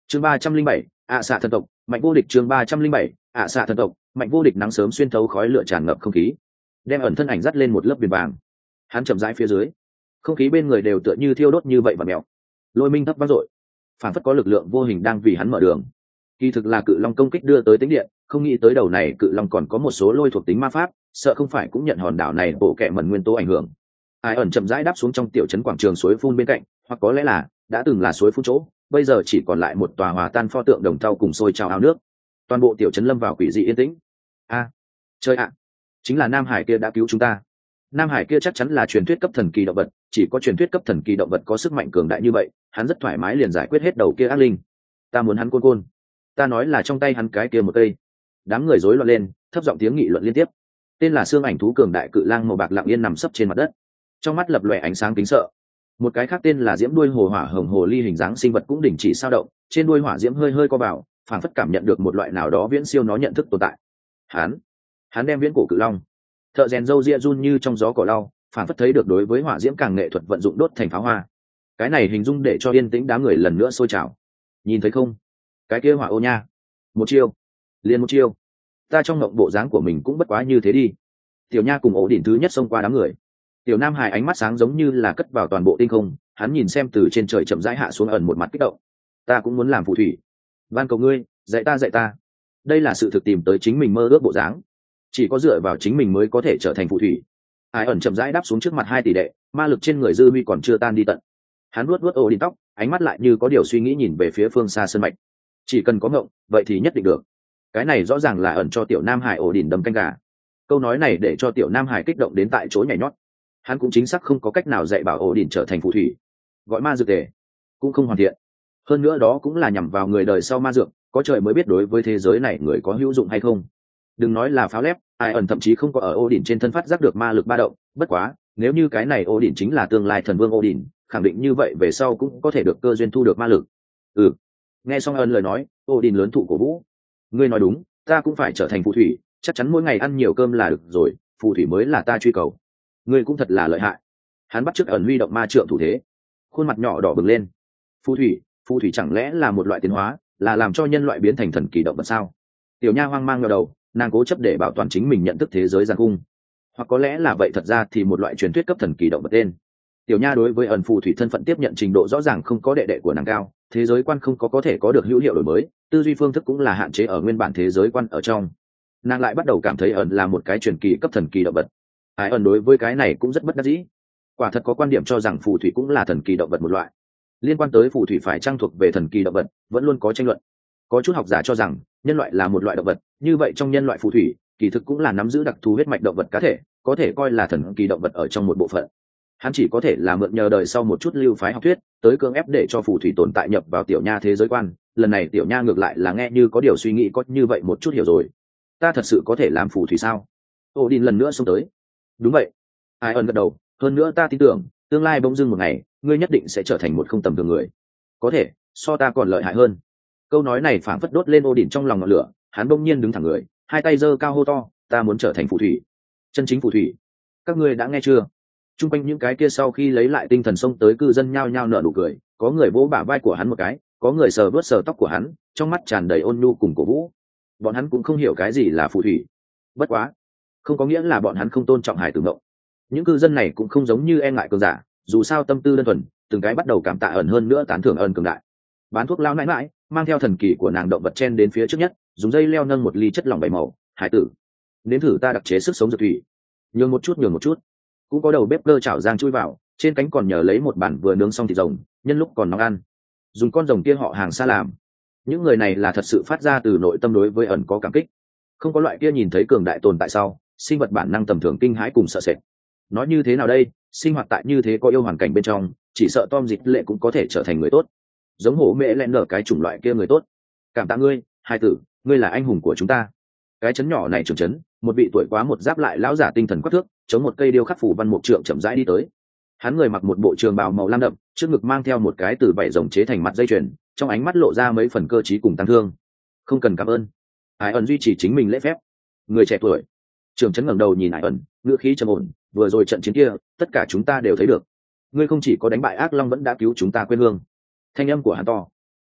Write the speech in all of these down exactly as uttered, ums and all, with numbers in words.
chương ba trăm linh bảy ạ xạ thần tộc mạnh vô địch. chương ba trăm linh bảy ạ xạ thần tộc mạnh vô địch. Nắng sớm xuyên thấu khói lửa tràn ngập không khí, đem ẩn thân ảnh dắt lên một lớp viền vàng. Hắn chậm rãi phía dưới, không khí bên người đều tựa như thiêu đốt như vậy và mèo. Lôi minh thấp vang dội, phản phất có lực lượng vô hình đang vì hắn mở đường. Kỳ thực là cự long công kích đưa tới tính điện, không nghĩ tới đầu này cự long còn có một số lôi thuộc tính ma pháp, sợ không phải cũng nhận hòn đảo này bộ kệ mẩn nguyên tố ảnh hưởng. Ai ẩn chậm rãi đáp xuống trong tiểu trấn quảng trường suối phun bên cạnh, hoặc có lẽ là đã từng là suối phun chỗ, bây giờ chỉ còn lại một tòa hòa tan pho tượng đồng thau cùng sôi trào ao nước. Toàn bộ tiểu trấn lâm vào quỷ dị yên tĩnh. A, trời ạ, chính là Nam Hải kia đã cứu chúng ta. Nam Hải kia chắc chắn là truyền thuyết cấp thần kỳ động vật, chỉ có truyền thuyết cấp thần kỳ động vật có sức mạnh cường đại như vậy, hắn rất thoải mái liền giải quyết hết đầu kia ác linh. Ta muốn hắn côn côn. Ta nói là trong tay hắn cái kia một cây. Đám người rối loạn lên, thấp giọng tiếng nghị luận liên tiếp. Tên là xương ảnh thú cường đại cự lang màu bạc lặng yên nằm sấp trên mặt đất, trong mắt lập lòe ánh sáng kính sợ. Một cái khác tên là diễm đuôi hồ hỏa hồng hồ ly hình dáng sinh vật cũng đình chỉ sao động, trên đuôi hỏa diễm hơi hơi co vào, phảng phất cảm nhận được một loại nào đó viễn siêu nó nhận thức tồn tại. Hắn, hắn đem viễn cổ cự long. Thợ rèn râu ria run như trong gió cỏ lau, phảng phất thấy được đối với hỏa diễm càng nghệ thuật vận dụng đốt thành pháo hoa. Cái này hình dung để cho yên tĩnh đám người lần nữa sôi trào. Nhìn thấy không? Cái kia hỏa ô nha, một chiêu, liền một chiêu. Ta trong ngộng bộ dáng của mình cũng bất quá như thế đi. Tiểu nha cùng ổ đỉnh thứ nhất xông qua đám người. Tiểu Nam Hải ánh mắt sáng giống như là cất vào toàn bộ tinh không, hắn nhìn xem từ trên trời chậm rãi hạ xuống ẩn một mặt kích động. Ta cũng muốn làm phù thủy, van cầu ngươi, dạy ta dạy ta. Đây là sự thực tìm tới chính mình mơ ước bộ dáng, chỉ có dựa vào chính mình mới có thể trở thành phù thủy. Ai ẩn chậm rãi đáp xuống trước mặt hai tỷ đệ, ma lực trên người dư huy còn chưa tan đi tận. Hắn nuốt nuốt ổ đỉnh tóc, ánh mắt lại như có điều suy nghĩ nhìn về phía phương xa sơn mạch. Chỉ cần có ngộng, vậy thì nhất định được. Cái này rõ ràng là ẩn cho Tiểu Nam Hải ổ đỉnh đâm canh gà. Câu nói này để cho Tiểu Nam Hải kích động đến tại chỗ nhảy nhót. Hắn cũng chính xác không có cách nào dạy bảo ổ đỉnh trở thành phù thủy, gọi ma dược tề cũng không hoàn thiện, hơn nữa đó cũng là nhằm vào người đời sau ma dược, có trời mới biết đối với thế giới này người có hữu dụng hay không. Đừng nói là pháo lép, ai ẩn thậm chí không có ở ổ đỉnh trên thân phát giác được ma lực ba động. Bất quá nếu như cái này ổ đỉnh chính là tương lai thần vương ổ đỉnh, khẳng định như vậy về sau cũng có thể được cơ duyên thu được ma lực. Ừ, nghe xong ẩn lời nói, ổ đỉnh lớn thụ cổ vũ. Ngươi nói đúng, ta cũng phải trở thành phù thủy, chắc chắn mỗi ngày ăn nhiều cơm là được rồi, phù thủy mới là ta truy cầu. Ngươi cũng thật là lợi hại. Hắn bắt chước ẩn huy động ma trượng thủ thế, khuôn mặt nhỏ đỏ bừng lên. Phù thủy, phù thủy chẳng lẽ là một loại tiến hóa, là làm cho nhân loại biến thành thần kỳ động vật sao? Tiểu nha hoang mang ngẩng đầu, nàng cố chấp để bảo toàn chính mình nhận thức thế giới giàn cung, hoặc có lẽ là vậy thật ra thì một loại truyền thuyết cấp thần kỳ động vật tên. Tiểu nha đối với ẩn phù thủy thân phận tiếp nhận trình độ rõ ràng không có đệ đệ của nàng cao, thế giới quan không có có thể có được hữu hiệu đổi mới, tư duy phương thức cũng là hạn chế ở nguyên bản thế giới quan ở trong. Nàng lại bắt đầu cảm thấy ẩn là một cái truyền kỳ cấp thần kỳ động vật. Ai ẩn đối với cái này cũng rất bất đắc dĩ, quả thật có quan điểm cho rằng phù thủy cũng là thần kỳ động vật một loại. Liên quan tới phù thủy phải trang thuộc về thần kỳ động vật vẫn luôn có tranh luận. Có chút học giả cho rằng nhân loại là một loại động vật, như vậy trong nhân loại phù thủy kỳ thực cũng là nắm giữ đặc thù huyết mạch động vật cá thể, có thể coi là thần kỳ động vật ở trong một bộ phận. Hắn chỉ có thể là mượn nhờ đời sau một chút lưu phái học thuyết tới cưỡng ép để cho phù thủy tồn tại nhập vào tiểu nha thế giới quan. Lần này tiểu nha ngược lại là nghe như có điều suy nghĩ, có như vậy một chút hiểu rồi. Ta thật sự có thể làm phù thủy sao? Ô Đin lần nữa xông tới. Đúng vậy. Ai ẩn gật đầu, hơn nữa ta tin tưởng tương lai bỗng dưng một ngày ngươi nhất định sẽ trở thành một không tầm thường người, có thể so ta còn lợi hại hơn. Câu nói này phảng phất đốt lên Ô Đỉnh trong lòng ngọn lửa, hắn bỗng nhiên đứng thẳng người, hai tay giơ cao hô to, ta muốn trở thành phù thủy, chân chính phù thủy. Các ngươi đã nghe chưa? Trung quanh những cái kia sau khi lấy lại tinh thần xông tới cư dân nhao nhao nở nụ cười, có người vỗ bả vai của hắn một cái, có người sờ vớt sờ tóc của hắn, trong mắt tràn đầy ôn nhu cùng cổ vũ. Bọn hắn cũng không hiểu cái gì là phù thủy, bất quá không có nghĩa là bọn hắn không tôn trọng hải tử mộng. Những cư dân này cũng không giống như e ngại cường giả, dù sao tâm tư đơn thuần, từng cái bắt đầu cảm tạ ẩn, hơn nữa tán thưởng ẩn cường đại. Bán thuốc lao nãi nãi mang theo thần kỳ của nàng động vật chen đến phía trước nhất, dùng dây leo nâng một ly chất lỏng bảy màu. Hải tử, nếm thử ta đặc chế sức sống dược thủy. Nhường một chút, nhường một chút. Cũng có đầu bếp cơ chảo giang chui vào, trên cánh còn nhờ lấy một bản vừa nướng xong thịt rồng, nhân lúc còn nóng ăn. Dùng con rồng kia họ hàng xa làm. Những người này là thật sự phát ra từ nội tâm đối với ẩn có cảm kích, không có loại kia nhìn thấy cường đại tồn tại sau sinh vật bản năng tầm thường kinh hãi cùng sợ sệt. Nói như thế nào đây, sinh hoạt tại như thế có yêu hoàn cảnh bên trong, chỉ sợ Tom Dịch Lệ cũng có thể trở thành người tốt, giống hổ mẹ lẹn nở cái chủng loại kia người tốt. Cảm tạ ngươi, hai tử, ngươi là anh hùng của chúng ta. Cái chấn nhỏ này trưởng chấn, một vị tuổi quá một giáp lại lão giả tinh thần quắc thước, chống một cây điêu khắc phủ văn mục trượng chậm rãi đi tới. Hắn người mặc một bộ trường bào màu lam đậm, trước ngực mang theo một cái từ vảy rồng chế thành mặt dây chuyền, trong ánh mắt lộ ra mấy phần cơ trí cùng tăng thương. Không cần cảm ơn. Hải ẩn duy trì chính mình lễ phép. Người trẻ tuổi. Trường chấn ngẩng đầu nhìn Hải ẩn, ngữ khí trầm ổn, vừa rồi trận chiến kia, tất cả chúng ta đều thấy được. Ngươi không chỉ có đánh bại ác long, vẫn đã cứu chúng ta quê hương. Thanh âm của hắn to,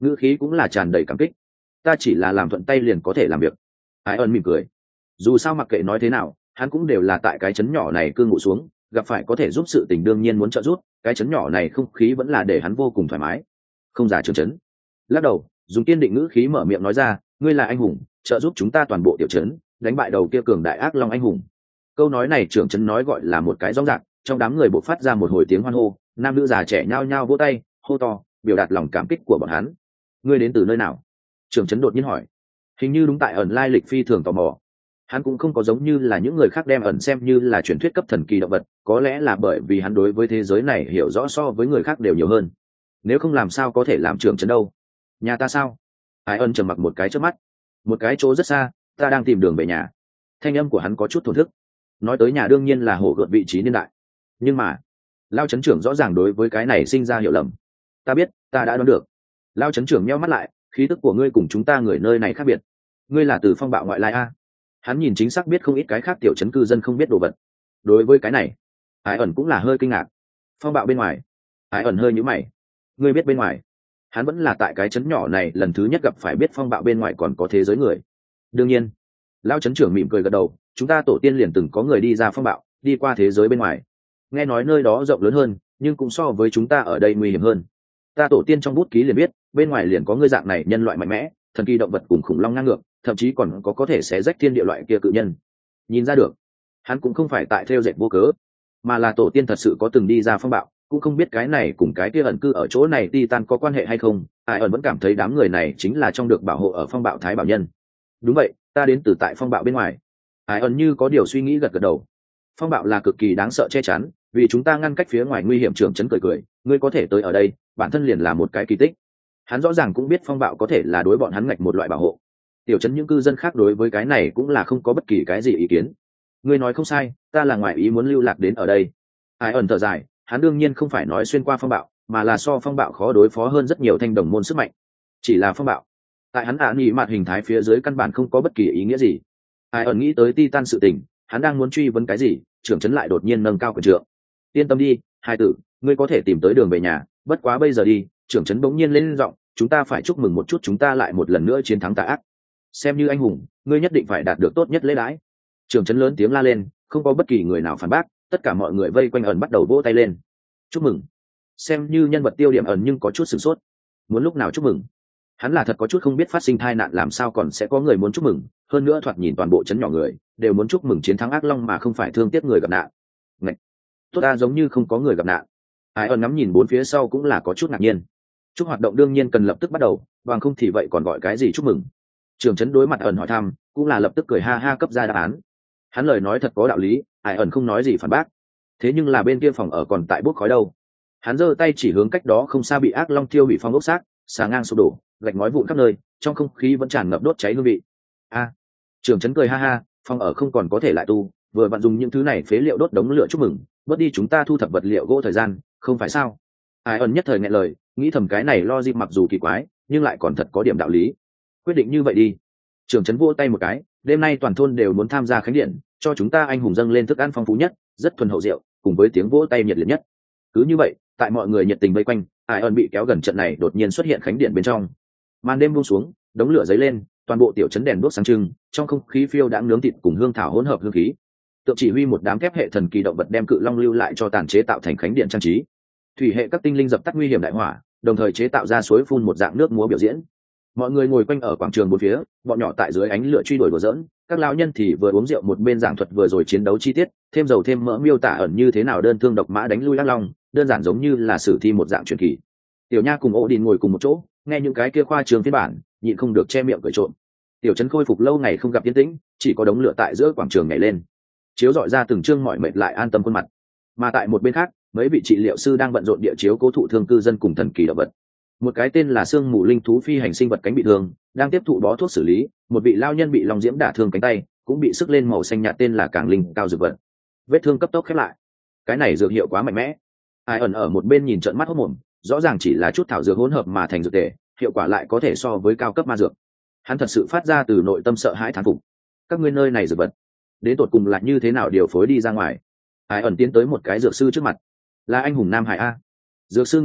ngữ khí cũng là tràn đầy cảm kích. Ta chỉ là làm thuận tay liền có thể làm việc. Ai ẩn mỉm cười. Dù sao mặc kệ nói thế nào, hắn cũng đều là tại cái chấn nhỏ này cư ngụ xuống, gặp phải có thể giúp sự tình đương nhiên muốn trợ giúp, cái chấn nhỏ này không khí vẫn là để hắn vô cùng thoải mái. Không giả Trường chấn lắc đầu, dùng kiên định ngữ khí mở miệng nói ra, ngươi là anh hùng, trợ giúp chúng ta toàn bộ tiểu trấn, đánh bại đầu kia cường đại ác long anh hùng. Câu nói này Trường chấn nói gọi là một cái rõ ràng, trong đám người bộc phát ra một hồi tiếng hoan hô, nam nữ già trẻ nhao nhao vỗ tay, hô to, biểu đạt lòng cảm kích của bọn hắn. Ngươi đến từ nơi nào? Trường chấn đột nhiên hỏi. Hình như đúng tại ẩn lai lịch phi thường tò mò. Hắn cũng không có giống như là những người khác đem ẩn xem như là truyền thuyết cấp thần kỳ động vật, có lẽ là bởi vì hắn đối với thế giới này hiểu rõ so với người khác đều nhiều hơn. Nếu không làm sao có thể làm trưởng trấn đâu. Nhà ta sao? Ai ân trầm mặc một cái trước mắt. Một cái chỗ rất xa, ta đang tìm đường về nhà. Thanh âm của hắn có chút thổn thức. Nói tới nhà đương nhiên là hổ gợt vị trí niên đại. Nhưng mà, Lao chấn trưởng rõ ràng đối với cái này sinh ra hiểu lầm. Ta biết, ta đã đoán được. Lao chấn trưởng nheo mắt lại, khí tức của ngươi cùng chúng ta người nơi này khác biệt. Ngươi là từ phong bạo ngoại lai a? Hắn nhìn chính xác biết không ít cái khác tiểu chấn cư dân không biết đồ vật. Đối với cái này, Ái ẩn cũng là hơi kinh ngạc. Phong bạo bên ngoài? Ái ẩn hơi nhíu mày. Ngươi biết bên ngoài? Hắn vẫn là tại cái chấn nhỏ này lần thứ nhất gặp phải biết phong bạo bên ngoài còn có thế giới người. Đương nhiên. Lao chấn trưởng mỉm cười gật đầu, chúng ta tổ tiên liền từng có người đi ra phong bạo, đi qua thế giới bên ngoài. Nghe nói nơi đó rộng lớn hơn, nhưng cũng so với chúng ta ở đây nguy hiểm hơn. Ta tổ tiên trong bút ký liền biết, bên ngoài liền có ngươi dạng này nhân loại mạnh mẽ, thần kỳ động vật cùng khủng long ngang ngược, thậm chí còn có có thể xé rách thiên địa loại kia cự nhân. Nhìn ra được, hắn cũng không phải tại theo dệt vô cớ, mà là tổ tiên thật sự có từng đi ra phong bạo, cũng không biết cái này cùng cái kia ẩn cư ở chỗ này Titan có quan hệ hay không. Ai ẩn vẫn cảm thấy đám người này chính là trong được bảo hộ ở phong bạo thái bảo nhân. Đúng vậy, ta đến từ tại phong bạo bên ngoài. Ai ẩn như có điều suy nghĩ gật gật đầu. Phong bạo là cực kỳ đáng sợ che chắn, vì chúng ta ngăn cách phía ngoài nguy hiểm. Trưởng chấn cười cười, ngươi có thể tới ở đây, bản thân liền là một cái kỳ tích. Hắn rõ ràng cũng biết phong bạo có thể là đối bọn hắn ngạch một loại bảo hộ. Tiểu chấn những cư dân khác đối với cái này cũng là không có bất kỳ cái gì ý kiến. Ngươi nói không sai, ta là ngoại ý muốn lưu lạc đến ở đây. Ai ẩn thở dài, hắn đương nhiên không phải nói xuyên qua phong bạo, mà là so phong bạo khó đối phó hơn rất nhiều thanh đồng môn sức mạnh. Chỉ là phong bạo, tại hắn ạ nghĩ mặt hình thái phía dưới căn bản không có bất kỳ ý nghĩa gì. Ai ẩn nghĩ tới Titan sự tình, hắn đang muốn truy vấn cái gì, trưởng chấn lại đột nhiên nâng cao quyền trượng. Yên tâm đi, hai tử, ngươi có thể tìm tới đường về nhà, bất quá bây giờ đi. Trưởng chấn bỗng nhiên lên giọng, chúng ta phải chúc mừng một chút, chúng ta lại một lần nữa chiến thắng tà ác. Xem như anh hùng, ngươi nhất định phải đạt được tốt nhất lễ đãi. Trưởng chấn lớn tiếng la lên, không có bất kỳ người nào phản bác, tất cả mọi người vây quanh ẩn bắt đầu vỗ tay lên. Chúc mừng. Xem như nhân vật tiêu điểm ẩn nhưng có chút sửng sốt. Muốn lúc nào chúc mừng? Hắn là thật có chút không biết phát sinh tai nạn làm sao còn sẽ có người muốn chúc mừng, hơn nữa thoạt nhìn toàn bộ chấn nhỏ người đều muốn chúc mừng chiến thắng ác long mà không phải thương tiếc người gặp nạn. Ngạch. Tốt ta giống như không có người gặp nạn. Ai ẩn ngắm nhìn bốn phía sau cũng là có chút ngạc nhiên. Chúc hoạt động đương nhiên cần lập tức bắt đầu, bằng không thì vậy còn gọi cái gì chúc mừng? Trường chấn đối mặt ẩn hỏi thăm, cũng là lập tức cười ha ha cấp ra đáp án. Hắn lời nói thật có đạo lý, Ai ẩn không nói gì phản bác. Thế nhưng là bên kia phòng ở còn tại bốc khói đâu? Hắn giơ tay chỉ hướng cách đó không xa bị ác long thiêu hủy phong ốc xác, xà ngang sụp đổ, gạch ngói vụn khắp nơi, trong không khí vẫn tràn ngập đốt cháy hương vị. A, Trường chấn cười ha ha, phòng ở không còn có thể lại tu, vừa vặn dùng những thứ này phế liệu đốt đống lửa chúc mừng, bớt đi chúng ta thu thập vật liệu gỗ thời gian, không phải sao? Ai ẩn nhất thời nghẹn lời, nghĩ thầm cái này lo dịp mặc dù kỳ quái, nhưng lại còn thật có điểm đạo lý. Quyết định như vậy đi. Trường chấn vỗ tay một cái, đêm nay toàn thôn đều muốn tham gia khánh điện, cho chúng ta anh hùng dâng lên thức ăn phong phú nhất, rất thuần hậu rượu, cùng với tiếng vỗ tay nhiệt liệt nhất. Cứ như vậy, tại mọi người nhiệt tình vây quanh, Ai ẩn bị kéo gần trận này đột nhiên xuất hiện khánh điện bên trong. Màn đêm buông xuống, đống lửa dấy lên, toàn bộ tiểu trấn đèn đuốc sáng trưng, trong không khí phiêu đãng nướng thịt cùng hương thảo hỗn hợp hương khí. Tượng chỉ huy một đám thép hệ thần kỳ động vật đem cự long lưu lại cho tàn chế tạo thành khánh điện trang trí. Thủy hệ các tinh linh dập tắt nguy hiểm đại hỏa, đồng thời chế tạo ra suối phun một dạng nước múa biểu diễn. Mọi người ngồi quanh ở quảng trường bốn phía, bọn nhỏ tại dưới ánh lửa truy đuổi đùa giỡn, các lão nhân thì vừa uống rượu một bên giảng thuật vừa rồi chiến đấu chi tiết, thêm dầu thêm mỡ miêu tả ẩn như thế nào đơn thương độc mã đánh lui ác long, đơn giản giống như là sử thi một dạng truyền kỳ. Tiểu Nha cùng Odin ngồi cùng một chỗ, nghe những cái kia khoa trường phiên bản, nhịn không được che miệng cười trộm. Tiểu trấn khôi phục lâu ngày không gặp yên tĩnh, chỉ có đống lửa tại giữa quảng trường nhảy lên, chiếu dọi ra từng trương mỏi mệt lại an tâm khuôn mặt. Mà tại một bên khác, mấy vị trị liệu sư đang bận rộn địa chiếu cố thụ thương cư dân cùng thần kỳ động vật. Một cái tên là Sương Mù Linh thú phi hành sinh vật cánh bị thương, đang tiếp thụ bó thuốc xử lý. Một vị lao nhân bị long diễm đả thương cánh tay, cũng bị sức lên màu xanh nhạt tên là Cảng Linh cao dược vật. Vết thương cấp tốc khép lại. Cái này dược hiệu quá mạnh mẽ. Ai ẩn ở một bên nhìn trợn mắt hốt mồm, rõ ràng chỉ là chút thảo dược hỗn hợp mà thành dược tề, hiệu quả lại có thể so với cao cấp ma dược. Hắn thật sự phát ra từ nội tâm sợ hãi thán phục. Các ngươi nơi này dược vật, đến tột cùng là như thế nào điều phối đi ra ngoài? Ai ẩn tiến tới một cái dược sư trước mặt. Là anh hùng Nam Hải a. Dược sư ngẩng đầu,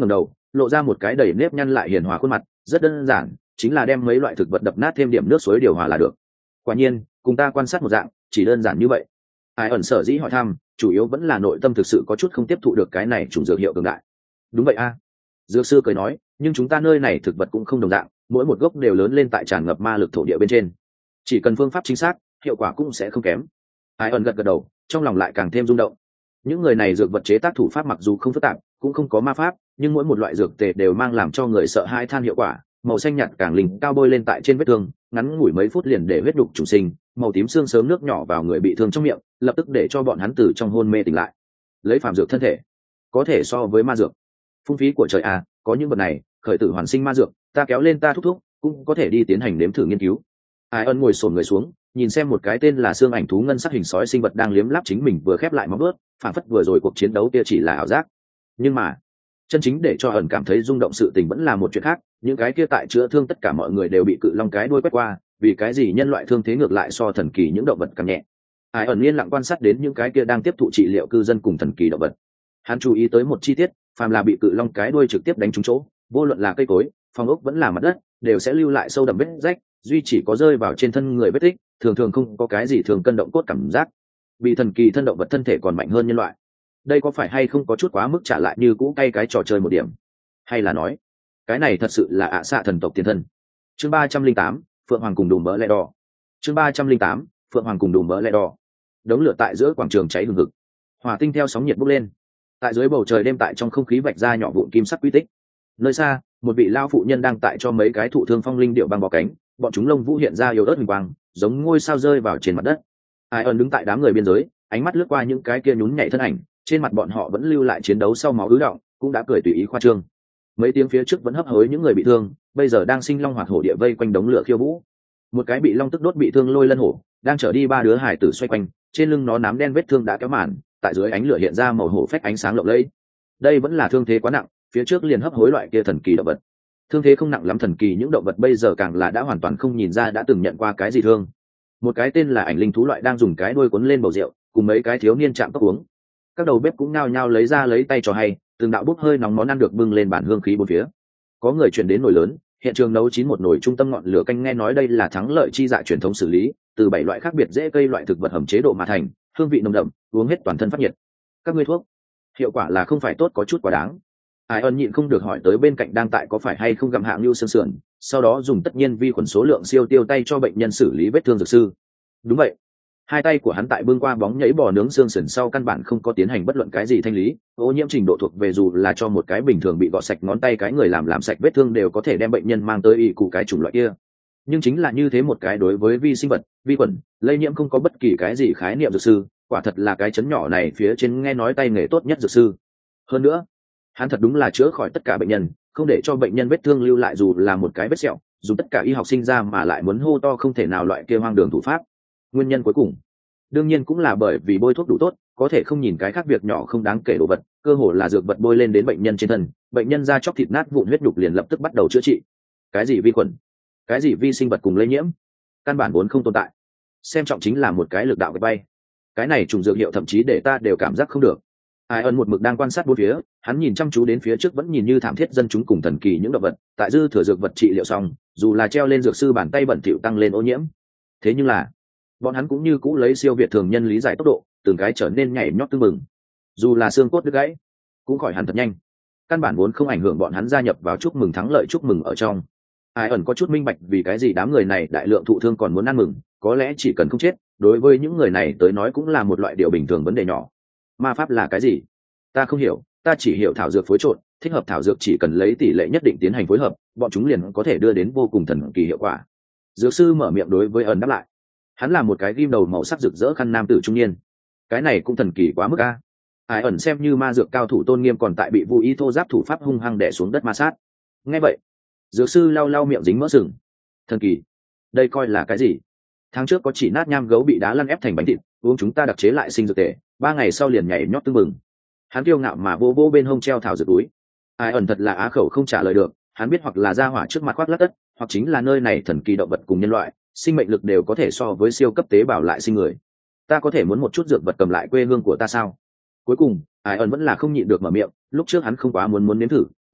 lộ ra một cái đầy nếp nhăn lại hiền hòa khuôn mặt. Rất đơn giản, chính là đem mấy loại thực vật đập nát thêm điểm nước suối điều hòa là được. Quả nhiên, cùng ta quan sát một dạng, chỉ đơn giản như vậy. Ai ẩn sở dĩ hỏi thăm, chủ yếu vẫn là nội tâm thực sự có chút không tiếp thụ được cái này trùng dược hiệu cường đại. Đúng vậy a. Dược sư cười nói, nhưng chúng ta nơi này thực vật cũng không đồng dạng, mỗi một gốc đều lớn lên tại tràn ngập ma lực thổ địa bên trên. Chỉ cần phương pháp chính xác, hiệu quả cũng sẽ không kém. Ai ẩn gật gật đầu, trong lòng lại càng thêm rung động. Những người này dược vật chế tác thủ pháp mặc dù không phức tạp, cũng không có ma pháp, nhưng mỗi một loại dược tề đều mang làm cho người sợ hãi than hiệu quả. Màu xanh nhạt càng linh cao bôi lên tại trên vết thương, ngắn ngủi mấy phút liền để huyết đục trùng sinh, màu tím xương sớm nước nhỏ vào người bị thương trong miệng, lập tức để cho bọn hắn từ trong hôn mê tỉnh lại. Lấy phàm dược thân thể, có thể so với ma dược. Phung phí của trời à, có những vật này, khởi tử hoàn sinh ma dược, ta kéo lên ta thúc thúc, cũng có thể đi tiến hành nếm thử nghiên cứu. Ai ân ngồi xổm người xuống, nhìn xem một cái tên là xương ảnh thú ngân sắc hình sói sinh vật đang liếm láp chính mình vừa khép lại móng vuốt, phản phất vừa rồi cuộc chiến đấu kia chỉ là ảo giác. Nhưng mà, chân chính để cho ẩn cảm thấy rung động sự tình vẫn là một chuyện khác. Những cái kia tại chữa thương tất cả mọi người đều bị cự long cái đuôi quét qua, vì cái gì nhân loại thương thế ngược lại so thần kỳ những động vật càng nhẹ. Ai ẩn yên lặng quan sát đến những cái kia đang tiếp thụ trị liệu cư dân cùng thần kỳ động vật. Hắn chú ý tới một chi tiết, phàm là bị cự long cái đuôi trực tiếp đánh trúng chỗ, vô luận là cây cối, phòng ốc vẫn là mặt đất, đều sẽ lưu lại sâu đậm vết rách, duy chỉ có rơi vào trên thân người vết tích, thường thường không có cái gì thường cân động cốt cảm giác. Bị thần kỳ thân động vật thân thể còn mạnh hơn nhân loại. Đây có phải hay không có chút quá mức trả lại như cũ cay cái trò chơi một điểm, hay là nói cái này thật sự là ạ xạ thần tộc tiền thân? Chương ba trăm linh tám, Phượng Hoàng cùng đùm bỡ lẽ đỏ. Chương ba trăm linh tám, Phượng Hoàng cùng đùm bỡ lẽ đỏ. Đống lửa tại giữa quảng trường cháy hừng hực, hỏa tinh theo sóng nhiệt bốc lên, tại dưới bầu trời đêm tại trong không khí vạch ra nhỏ vụn kim sắc quy tích. Nơi xa, một vị lao phụ nhân đang tại cho mấy cái thụ thương phong linh điệu băng bó cánh, bọn chúng lông vũ hiện ra yếu ớt huỳnh quang, giống ngôi sao rơi vào trên mặt đất. Ai ẩn đứng tại đám người biên giới, ánh mắt lướt qua những cái kia nhún nhảy thân ảnh, trên mặt bọn họ vẫn lưu lại chiến đấu sau máu ứ động, cũng đã cười tùy ý khoa trương. Mấy tiếng phía trước vẫn hấp hối những người bị thương, bây giờ đang sinh long hoạt hổ địa vây quanh đống lửa khiêu vũ. Một cái bị long tức đốt bị thương lôi lân hổ đang chở đi ba đứa hải tử xoay quanh, trên lưng nó nám đen vết thương đã kéo màn, tại dưới ánh lửa hiện ra màu hổ phách ánh sáng lộng lẫy. Đây vẫn là thương thế quá nặng, phía trước liền hấp hối loại kia thần kỳ động vật. Thương thế không nặng lắm thần kỳ những động vật bây giờ càng là đã hoàn toàn không nhìn ra đã từng nhận qua cái gì thương. Một cái tên là ảnh linh thú loại đang dùng cái đuôi cuốn lên bầu rượu, cùng mấy cái thiếu niên chạm cốc uống. Các đầu bếp cũng nao nhao lấy ra lấy tay cho hay, từng đạo bốc hơi nóng món ăn được bưng lên bản hương khí bốn phía. Có người chuyển đến nồi lớn, hiện trường nấu chín một nồi trung tâm ngọn lửa canh, nghe nói đây là thắng lợi chi dạ truyền thống xử lý, từ bảy loại khác biệt dễ cây loại thực vật hầm chế độ mà thành, hương vị nồng đậm, uống hết toàn thân phát nhiệt. Các ngươi thuốc, hiệu quả là không phải tốt có chút quá đáng. Ai ân nhịn không được hỏi tới bên cạnh đang tại có phải hay không gặm hạng lưu sương sườn, sau đó dùng tất nhiên vi khuẩn số lượng siêu tiêu tay cho bệnh nhân xử lý vết thương dược sư. Đúng vậy. Hai tay của hắn tại bưng qua bóng nhảy bò nướng xương sườn sau căn bản không có tiến hành bất luận cái gì thanh lý, ô nhiễm trình độ thuộc về dù là cho một cái bình thường bị gọt sạch ngón tay cái người làm làm sạch vết thương đều có thể đem bệnh nhân mang tới y cụ cái chủng loại kia. Nhưng chính là như thế một cái đối với vi sinh vật, vi khuẩn, lây nhiễm không có bất kỳ cái gì khái niệm dược sư, quả thật là cái chấn nhỏ này phía trên nghe nói tay nghề tốt nhất dược sư. Hơn nữa, hắn thật đúng là chữa khỏi tất cả bệnh nhân, không để cho bệnh nhân vết thương lưu lại dù là một cái vết sẹo, dùng tất cả y học sinh ra mà lại muốn hô to không thể nào loại kia hoang đường thủ pháp. Nguyên nhân cuối cùng đương nhiên cũng là bởi vì bôi thuốc đủ tốt, có thể không nhìn cái khác việc nhỏ không đáng kể đồ vật, cơ hồ là dược vật bôi lên đến bệnh nhân trên thân, bệnh nhân da chóc thịt nát vụn huyết nhục liền lập tức bắt đầu chữa trị. Cái gì vi khuẩn, cái gì vi sinh vật cùng lây nhiễm, căn bản vốn không tồn tại. Xem trọng chính là một cái lực đạo cái bay. Cái này trùng dược hiệu thậm chí để ta đều cảm giác không được. Ai ân một mực đang quan sát bốn phía, hắn nhìn chăm chú đến phía trước vẫn nhìn như thảm thiết dân chúng cùng thần kỳ những động vật, tại dư thừa dược vật trị liệu xong, dù là treo lên dược sư bàn tay bẩn thỉu tăng lên ô nhiễm. Thế nhưng là bọn hắn cũng như cũ lấy siêu việt thường nhân lý giải tốc độ, từng cái trở nên nhảy nhót tưng mừng. Dù là xương cốt đứt gãy, cũng khỏi hẳn thật nhanh. Căn bản vốn không ảnh hưởng bọn hắn gia nhập vào chúc mừng thắng lợi chúc mừng ở trong. Ai ẩn có chút minh bạch vì cái gì đám người này đại lượng thụ thương còn muốn ăn mừng, có lẽ chỉ cần không chết, đối với những người này tới nói cũng là một loại điều bình thường vấn đề nhỏ. Ma pháp là cái gì? Ta không hiểu, ta chỉ hiểu thảo dược phối trộn, thích hợp thảo dược chỉ cần lấy tỷ lệ nhất định tiến hành phối hợp, bọn chúng liền có thể đưa đến vô cùng thần kỳ hiệu quả. Dược sư mở miệng đối với ẩn đáp lại. Hắn là một cái ghim đầu màu sắc rực rỡ khăn nam tử trung niên. Cái này cũng thần kỳ quá mức a. Ai ẩn xem như ma dược cao thủ tôn nghiêm còn tại bị Vu Y thô giáp thủ pháp hung hăng đè xuống đất ma sát. Nghe vậy, dược sư lau lau miệng dính mỡ sừng. Thần kỳ? Đây coi là cái gì? Tháng trước có chỉ nát nham gấu bị đá lăn ép thành bánh thịt, uống chúng ta đặc chế lại sinh dược tề, ba ngày sau liền nhảy nhót tưng bừng. Hắn kiêu ngạo mà vô vô bên hông treo thảo dược túi. Ai ẩn thật là á khẩu không trả lời được, hắn biết hoặc là ra hỏa trước mặt khoác lác tất, hoặc chính là nơi này thần kỳ động vật cùng nhân loại, sinh mệnh lực đều có thể so với siêu cấp tế bào lại sinh người. Ta có thể muốn một chút dược vật cầm lại quê hương của ta sao? Cuối cùng, Ai ẩn vẫn là không nhịn được mở miệng, lúc trước hắn không quá muốn muốn nếm thử,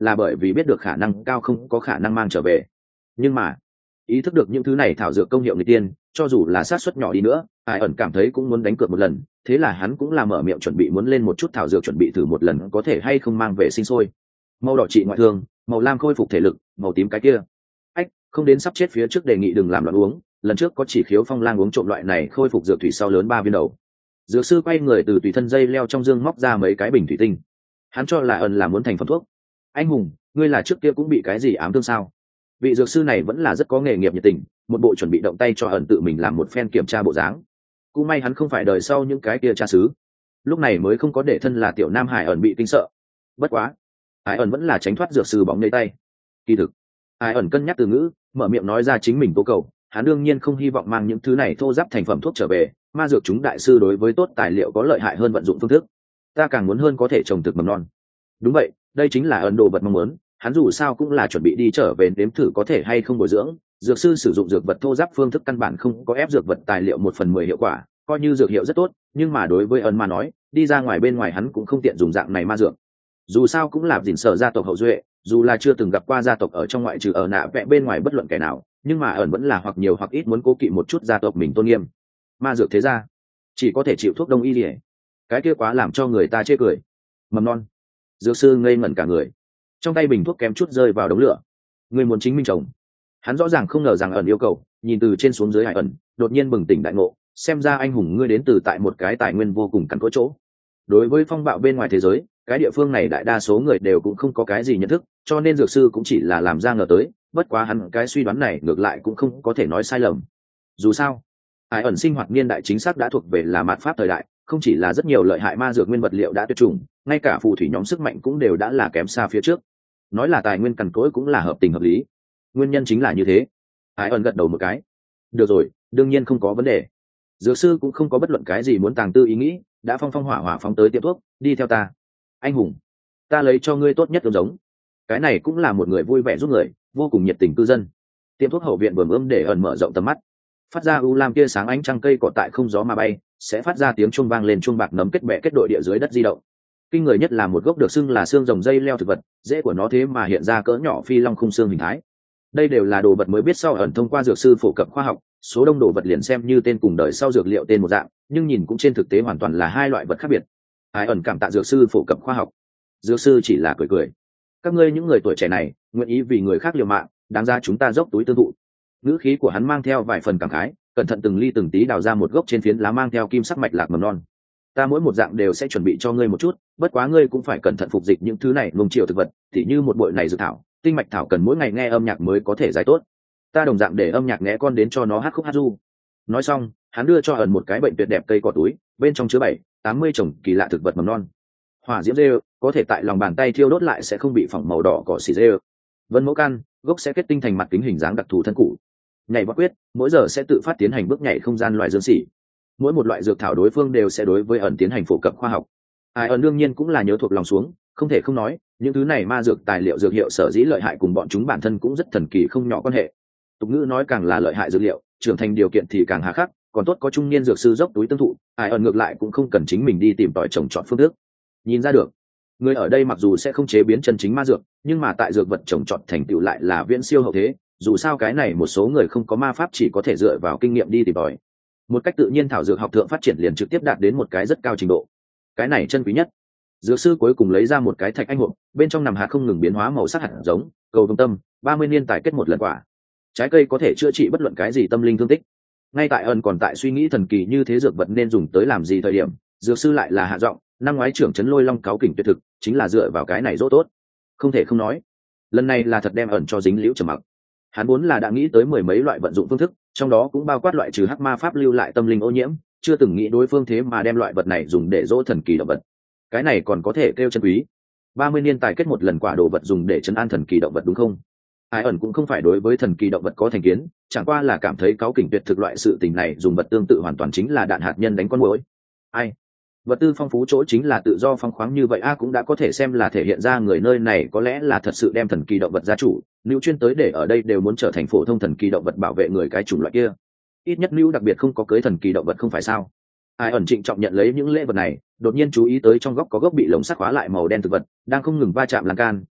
là bởi vì biết được khả năng cao không có khả năng mang trở về. Nhưng mà ý thức được những thứ này thảo dược công hiệu người tiên, cho dù là sát suất nhỏ đi nữa, ai ẩn cảm thấy cũng muốn đánh cược một lần, thế là hắn cũng làm mở miệng chuẩn bị muốn lên một chút thảo dược, chuẩn bị thử một lần có thể hay không mang về sinh sôi. Màu đỏ trị ngoại thương, màu lam khôi phục thể lực, màu tím cái kia ách không đến sắp chết phía trước đề nghị đừng làm loạn uống, lần trước có chỉ khiếu phong lang uống trộm loại này khôi phục dược thủy sau lớn ba viên đầu. Dược sư quay người từ tùy thân dây leo trong dương móc ra mấy cái bình thủy tinh, hắn cho là ẩn là muốn thành phẩm thuốc. Anh hùng, ngươi là trước kia cũng bị cái gì ám thương sao? Vị dược sư này vẫn là rất có nghề nghiệp nhiệt tình, một bộ chuẩn bị động tay cho ẩn tự mình làm một phen kiểm tra bộ dáng. Cũng may hắn không phải đời sau những cái kia cha xứ, lúc này mới không có để thân là tiểu nam hải ẩn bị kinh sợ. Bất quá hải ẩn vẫn là tránh thoát dược sư bóng lấy tay. Kỳ thực hải ẩn cân nhắc từ ngữ, mở miệng nói ra chính mình tố cầu. Hắn đương nhiên không hy vọng mang những thứ này thô giáp thành phẩm thuốc trở về, ma dược chúng đại sư đối với tốt tài liệu có lợi hại hơn vận dụng phương thức. Ta càng muốn hơn có thể trồng thực mầm non. Đúng vậy, đây chính là ẩn đồ vật mong muốn. Hắn dù sao cũng là chuẩn bị đi trở về nếm thử có thể hay không bồi dưỡng. Dược sư sử dụng dược vật thô giáp phương thức căn bản không có ép dược vật tài liệu một phần mười hiệu quả, coi như dược hiệu rất tốt, nhưng mà đối với ẩn mà nói, đi ra ngoài bên ngoài hắn cũng không tiện dùng dạng này ma dược. Dù sao cũng là dình sở gia tộc hậu duệ, dù là chưa từng gặp qua gia tộc ở trong ngoại trừ ở nạ vẽ bên ngoài bất luận kẻ nào, nhưng mà ẩn vẫn là hoặc nhiều hoặc ít muốn cố kỵ một chút gia tộc mình tôn nghiêm. Ma dược thế ra chỉ có thể chịu thuốc đông y lìa, cái kia quá làm cho người ta chê cười. Mầm non. Dược sư ngây ngẩn cả người, trong tay bình thuốc kém chút rơi vào đống lửa. Người muốn chính mình trồng? Hắn rõ ràng không ngờ rằng ẩn yêu cầu, nhìn từ trên xuống dưới hải ẩn đột nhiên bừng tỉnh đại ngộ, xem ra anh hùng ngươi đến từ tại một cái tài nguyên vô cùng cằn cỗi chỗ. Đối với phong bạo bên ngoài thế giới, cái địa phương này đại đa số người đều cũng không có cái gì nhận thức, cho nên dược sư cũng chỉ là làm ra ngờ tới. Bất quá hắn cái suy đoán này ngược lại cũng không có thể nói sai lầm. Dù sao hải ẩn sinh hoạt niên đại chính xác đã thuộc về là mạt pháp thời đại, không chỉ là rất nhiều lợi hại ma dược nguyên vật liệu đã tuyệt chủng, ngay cả phù thủy nhóm sức mạnh cũng đều đã là kém xa phía trước. Nói là tài nguyên cằn cỗi cũng là hợp tình hợp lý, nguyên nhân chính là như thế. Hải ẩn gật đầu một cái. Được rồi, đương nhiên không có vấn đề. Dược sư cũng không có bất luận cái gì muốn tàng tư ý nghĩ, đã phong phong hỏa hỏa phóng tới tiệm thuốc. Đi theo ta anh hùng, ta lấy cho ngươi tốt nhất giống giống. Cái này cũng là một người vui vẻ giúp người, vô cùng nhiệt tình cư dân. Tiệm thuốc hậu viện bờm ươm để ẩn mở rộng tầm mắt, phát ra u lam tia sáng ánh trăng, cây cỏ tại không gió mà bay, sẽ phát ra tiếng chuông vang lên, chuông bạc nấm kết bè kết đội địa dưới đất di động. Kinh người nhất là một gốc được xưng là xương rồng dây leo thực vật, rễ của nó thế mà hiện ra cỡ nhỏ phi long khung xương hình thái. Đây đều là đồ vật mới biết sau ẩn thông qua dược sư phổ cập khoa học, số đông đồ vật liền xem như tên cùng đời sau dược liệu tên một dạng, nhưng nhìn cũng trên thực tế hoàn toàn là hai loại vật khác biệt. Ai ẩn cảm tạ dược sư phổ cập khoa học. Dược sư chỉ là cười cười. Các ngươi những người tuổi trẻ này nguyện ý vì người khác liều mạng, đáng ra chúng ta dốc túi tương thụ. Ngữ khí của hắn mang theo vài phần cảm khái, cẩn thận từng ly từng tí đào ra một gốc trên phiến lá mang theo kim sắc mạch lạc mầm non. Ta mỗi một dạng đều sẽ chuẩn bị cho ngươi một chút, bất quá ngươi cũng phải cẩn thận phục dịch những thứ này nung chiều thực vật, tỉ như một bội này dược thảo, tinh mạch thảo cần mỗi ngày nghe âm nhạc mới có thể giải tốt. Ta đồng dạng để âm nhạc nghe con đến cho nó hát khúc hát du. Nói xong, hắn đưa cho ẩn một cái bệnh tuyệt đẹp cây cỏ túi, bên trong chứa bảy tám mươi trồng kỳ lạ thực vật mầm non. Hỏa diễm rêu có thể tại lòng bàn tay thiêu đốt lại sẽ không bị phỏng màu đỏ cỏ xì rêu. Vân mẫu căn gốc sẽ kết tinh thành mặt kính hình dáng đặc thù thân cụ. Nhảy bắc quyết mỗi giờ sẽ tự phát tiến hành bước nhảy không gian loại dương xỉ. Mỗi một loại dược thảo đối phương đều sẽ đối với ẩn tiến hành phổ cập khoa học. Ai ẩn đương nhiên cũng là nhớ thuộc lòng xuống, không thể không nói những thứ này ma dược tài liệu dược hiệu sở dĩ lợi hại cùng bọn chúng bản thân cũng rất thần kỳ không nhỏ quan hệ. Tục ngữ nói càng là lợi hại dược liệu, trưởng thành điều kiện thì càng hà khắc, còn tốt có trung niên dược sư dốc túi tương thụ, ai ẩn ngược lại cũng không cần chính mình đi tìm tòi trồng trọt phương thức. Nhìn ra được, người ở đây mặc dù sẽ không chế biến chân chính ma dược, nhưng mà tại dược vật trồng trọt thành tựu lại là viễn siêu hậu thế. Dù sao cái này một số người không có ma pháp chỉ có thể dựa vào kinh nghiệm đi tìm tòi. Một cách tự nhiên thảo dược học thượng phát triển liền trực tiếp đạt đến một cái rất cao trình độ. Cái này chân quý nhất. Dược sư cuối cùng lấy ra một cái thạch anh hộp, bên trong nằm hạt không ngừng biến hóa màu sắc hạt giống, cầu vồng tâm, ba mươi niên tài kết một lần quả. Trái cây có thể chữa trị bất luận cái gì tâm linh thương tích. Ngay tại ân còn tại suy nghĩ thần kỳ như thế dược vật nên dùng tới làm gì thời điểm, dược sư lại là hạ giọng, năm ngoái trưởng trấn lôi long cáo kình tuyệt thực, chính là dựa vào cái này dỗ tốt. Không thể không nói, lần này là thật đem ẩn cho dính liễu trầm mặc. Hắn vốn là đã nghĩ tới mười mấy loại vận dụng phương thức, trong đó cũng bao quát loại trừ hắc ma pháp lưu lại tâm linh ô nhiễm, chưa từng nghĩ đối phương thế mà đem loại vật này dùng để dỗ thần kỳ động vật. Cái này còn có thể kêu chân quý. Ba mươi niên tài kết một lần quả đồ vật dùng để trấn an thần kỳ động vật đúng không? Ai ẩn cũng không phải đối với thần kỳ động vật có thành kiến, chẳng qua là cảm thấy cáu kỉnh tuyệt thực loại sự tình này dùng vật tương tự hoàn toàn chính là đạn hạt nhân đánh con muỗi. Ai? Vật tư phong phú chỗ chính là tự do phong khoáng như vậy a, cũng đã có thể xem là thể hiện ra người nơi này có lẽ là thật sự đem thần kỳ động vật gia chủ, nữ chuyên tới để ở đây đều muốn trở thành phổ thông thần kỳ động vật bảo vệ người cái chủng loại kia. Ít nhất nữ đặc biệt không có cưới thần kỳ động vật không phải sao? Ai ẩn trịnh trọng nhận lấy những lễ vật này, đột nhiên chú ý tới trong góc có gốc bị lồng sắt khóa lại màu đen thực vật đang không ngừng va chạm lan can,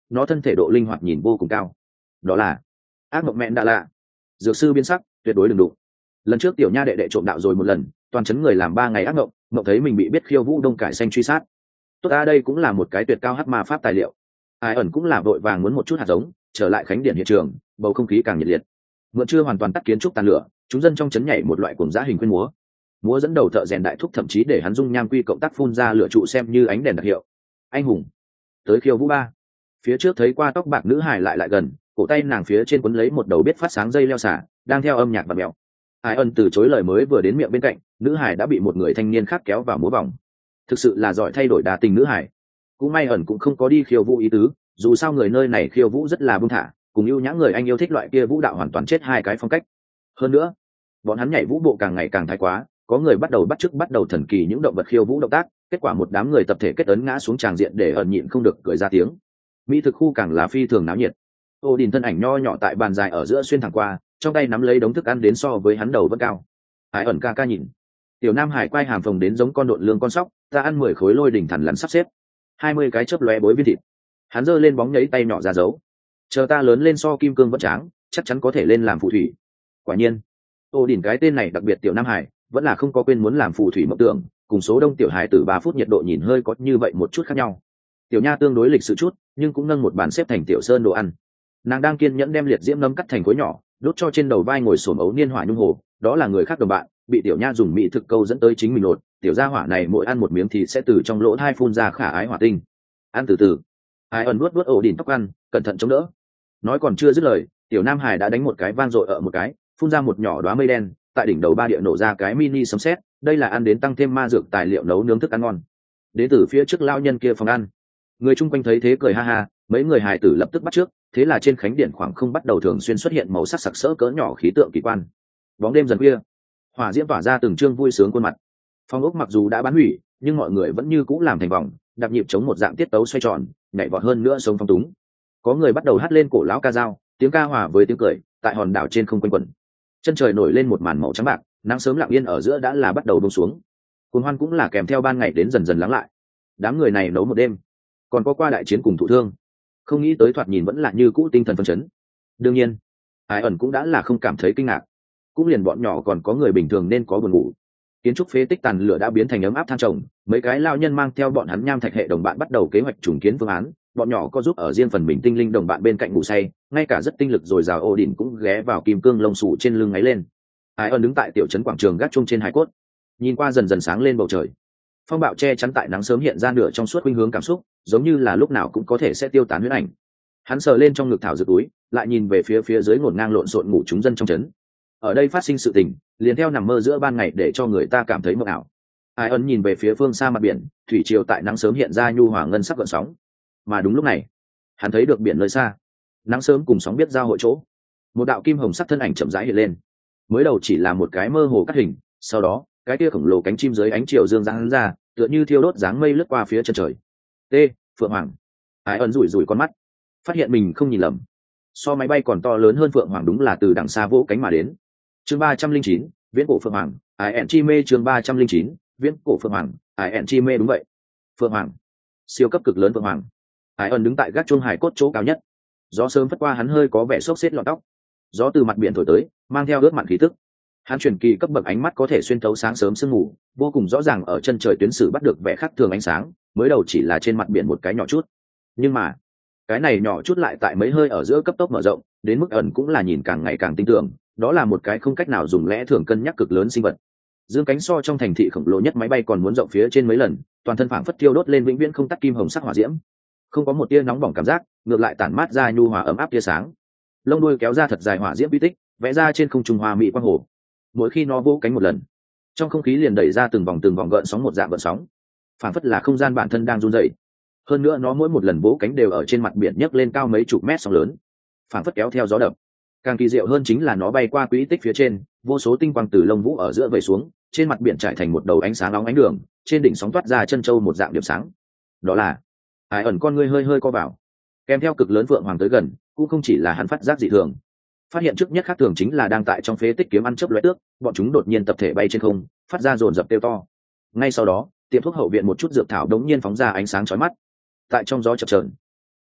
nó thân thể độ linh hoạt nhìn vô cùng cao. Đó là ác mộng mẹn đã lạ. Dược sư biến sắc, tuyệt đối đừng đụng. Lần trước tiểu nha đệ đệ trộm đạo rồi một lần, toàn chấn người làm ba ngày ác mộng, mộng thấy mình bị biết khiêu vũ đông cải xanh truy sát. Tốt a, đây cũng là một cái tuyệt cao hắc ma pháp tài liệu. Ai ẩn cũng là vội vàng muốn một chút hạt giống, trở lại khánh điển hiện trường, bầu không khí càng nhiệt liệt. Mượn chưa hoàn toàn tắt kiến trúc tàn lửa, chúng dân trong chấn nhảy một loại cuồng dã hình khuyên múa. Múa dẫn đầu thợ rèn đại thúc thậm chí để hắn dung nham quy cộng tác phun ra lửa trụ xem như ánh đèn đặc hiệu. Anh hùng tới khiêu vũ ba. Phía trước thấy qua tóc bạc nữ hải lại lại gần, cổ tay nàng phía trên quấn lấy một đầu biết phát sáng dây leo xả, đang theo âm nhạc và mèo. Ai ân từ chối lời mới vừa đến miệng bên cạnh, nữ hải đã bị một người thanh niên khác kéo vào múa vòng. Thực sự là giỏi thay đổi đà tình nữ hải. Cũng may ẩn cũng không có đi khiêu vũ ý tứ, dù sao người nơi này khiêu vũ rất là buông thả, cùng yêu nhã người anh yêu thích loại kia vũ đạo hoàn toàn chết hai cái phong cách. Hơn nữa, bọn hắn nhảy vũ bộ càng ngày càng thái quá, có người bắt đầu bắt chước bắt đầu thần kỳ những động vật khiêu vũ động tác, kết quả một đám người tập thể kết ấn ngã xuống tràng diện để ẩn nhịn không được cười ra tiếng. Mỹ thực khu càng là phi thường náo nhiệt. Ô Đình thân ảnh nho nhỏ tại bàn dài ở giữa xuyên thẳng qua, trong tay nắm lấy đống thức ăn đến so với hắn đầu vẫn cao. Ai ẩn ca ca nhìn, tiểu nam hải quay hàm phồng đến giống con độn lương con sóc, ta ăn mười khối lôi đỉnh thằn lằn sắp xếp, hai mươi cái chớp lóe bối viên thịt. Hắn giơ lên bóng nhấy tay nhỏ ra dấu, chờ ta lớn lên so kim cương vẫn tráng, chắc chắn có thể lên làm phù thủy. Quả nhiên, Ô Đình cái tên này đặc biệt tiểu nam hải vẫn là không có quên muốn làm phù thủy mộng tưởng, cùng số đông tiểu hải từ ba phút nhiệt độ nhìn hơi có như vậy một chút khác nhau. Tiểu nha tương đối lịch sự chút, nhưng cũng nâng một bàn xếp thành tiểu sơn đồ ăn. Nàng đang kiên nhẫn đem liệt diễm nấm cắt thành khối nhỏ, đốt cho trên đầu vai ngồi xổm ấu niên hỏa nhung hồ, đó là người khác đồng bạn, bị tiểu nha dùng mỹ thực câu dẫn tới chính mình nột, tiểu gia hỏa này mỗi ăn một miếng thì sẽ từ trong lỗ hai phun ra khả ái hỏa tinh. Ăn từ từ. Ai ẩn nuốt nuốt ổ đỉnh tóc ăn, cẩn thận chống đỡ. Nói còn chưa dứt lời, tiểu nam hải đã đánh một cái vang dội ở một cái, phun ra một nhỏ đóa mây đen, tại đỉnh đầu ba địa nổ ra cái mini sấm sét, đây là ăn đến tăng thêm ma dược tài liệu nấu nướng thức ăn ngon. Đến từ phía trước lão nhân kia phòng ăn. Người chung quanh thấy thế cười ha ha, mấy người hài tử lập tức bắt trước, thế là trên khánh điện khoảng không bắt đầu thường xuyên xuất hiện màu sắc sặc sỡ cỡ nhỏ khí tượng kỳ quan. Bóng đêm dần khuya, hỏa diễm tỏa ra từng trương vui sướng khuôn mặt. Phong ốc mặc dù đã bán hủy, nhưng mọi người vẫn như cũ làm thành vòng, đạp nhịp chống một dạng tiết tấu xoay tròn, nhảy vọt hơn nữa sống phong túng. Có người bắt đầu hát lên cổ lão ca dao, tiếng ca hòa với tiếng cười, tại hòn đảo trên không quanh quẩn. Chân trời nổi lên một màn màu trắng bạc, nắng sớm lặng yên ở giữa đã là bắt đầu buông xuống. Cuồng hoan cũng là kèm theo ban ngày đến dần dần lắng lại. Đám người này nấu một đêm, còn có qua đại chiến cùng thụ thương, không nghĩ tới thoạt nhìn vẫn là như cũ tinh thần phấn chấn. Đương nhiên, Ai ẩn cũng đã là không cảm thấy kinh ngạc, cũng liền bọn nhỏ còn có người bình thường nên có buồn ngủ. Kiến trúc phế tích tàn lửa đã biến thành ấm áp than trồng, mấy cái lao nhân mang theo bọn hắn nham thạch hệ đồng bạn bắt đầu kế hoạch trùng kiến phương án. Bọn nhỏ có giúp ở riêng phần mình tinh linh đồng bạn bên cạnh ngủ say, ngay cả rất tinh lực rồi rào ô đỉnh cũng ghé vào kim cương lông sủ trên lưng ngáy lên. Ai ẩn đứng tại tiểu trấn quảng trường gác chung trên hải cốt, nhìn qua dần dần sáng lên bầu trời. Phong bạo che chắn tại nắng sớm hiện ra nửa trong suốt khuynh hướng cảm xúc, giống như là lúc nào cũng có thể sẽ tiêu tán huyễn ảnh. Hắn sờ lên trong ngực thảo dược túi, lại nhìn về phía phía dưới ngổn ngang lộn xộn ngủ chúng dân trong trấn. Ở đây phát sinh sự tình, liền theo nằm mơ giữa ban ngày để cho người ta cảm thấy mộng ảo. Ai ẩn nhìn về phía phương xa mặt biển, thủy triều tại nắng sớm hiện ra nhu hòa ngân sắc gợn sóng. Mà đúng lúc này, hắn thấy được biển nơi xa, nắng sớm cùng sóng biết giao hội chỗ, một đạo kim hồng sắc thân ảnh chậm rãi hiện lên. Mới đầu chỉ là một cái mơ hồ cắt hình, sau đó cái kia khổng lồ cánh chim dưới ánh chiều dương giáng ra, tựa như thiêu đốt dáng mây lướt qua phía chân trời. T, Phượng Hoàng. Ai ẩn rủi rủi con mắt, phát hiện mình không nhìn lầm. So máy bay còn to lớn hơn Phượng Hoàng, đúng là từ đằng xa vỗ cánh mà đến. Chương ba trăm linh chín, viễn cổ Phượng Hoàng, ai ẻn chi mê. Chương ba trăm linh chín, viễn cổ Phượng Hoàng, ai ẻn chi mê. Đúng vậy, Phượng Hoàng, siêu cấp cực lớn Phượng Hoàng. Ai ẩn đứng tại gác chuông hải cốt chỗ cao nhất, gió sớm phất qua hắn hơi có vẻ xốc xếp lọn tóc, gió từ mặt biển thổi tới, mang theo ướt mặn khí tức. Hắn truyền kỳ cấp bậc ánh mắt có thể xuyên thấu sáng sớm sương mù, vô cùng rõ ràng ở chân trời tuyến sử bắt được vẻ khác thường ánh sáng. Mới đầu chỉ là trên mặt biển một cái nhỏ chút, nhưng mà cái này nhỏ chút lại tại mấy hơi ở giữa cấp tốc mở rộng, đến mức ẩn cũng là nhìn càng ngày càng tinh tưởng, đó là một cái không cách nào dùng lẽ thường cân nhắc cực lớn sinh vật. Dương cánh so trong thành thị khổng lồ nhất máy bay còn muốn rộng phía trên mấy lần, toàn thân phảng phất tiêu đốt lên vĩnh viễn không tắt kim hồng sắc hỏa diễm, không có một tia nóng bỏng cảm giác, ngược lại tản mát ra nhu hòa ấm áp tia sáng. Lông đuôi kéo ra thật dài hỏa diễm vi tích, vẽ ra trên không trung hoa mỹ quang hồ. Mỗi khi nó vỗ cánh một lần, trong không khí liền đẩy ra từng vòng từng vòng gợn sóng, một dạng gợn sóng, phảng phất là không gian bản thân đang run rẩy. Hơn nữa nó mỗi một lần vỗ cánh đều ở trên mặt biển nhấc lên cao mấy chục mét sóng lớn, phảng phất kéo theo gió đập. Càng kỳ diệu hơn chính là nó bay qua quỹ tích phía trên, vô số tinh quang từ lông vũ ở giữa vẩy xuống, trên mặt biển trải thành một đầu ánh sáng nóng ánh đường, trên đỉnh sóng toát ra chân châu một dạng điểm sáng. Đó là Ai ẩn con ngươi hơi hơi co vào, kèm theo cực lớn Phượng Hoàng tới gần, cũng không chỉ là hắn phát giác dị thường. Phát hiện trước nhất khác thường chính là đang tại trong phế tích kiếm ăn chớp lóe tước, bọn chúng đột nhiên tập thể bay trên không, phát ra dồn dập kêu to. Ngay sau đó, tiệm thuốc hậu viện một chút dược thảo đống nhiên phóng ra ánh sáng chói mắt. Tại trong gió chập chờn,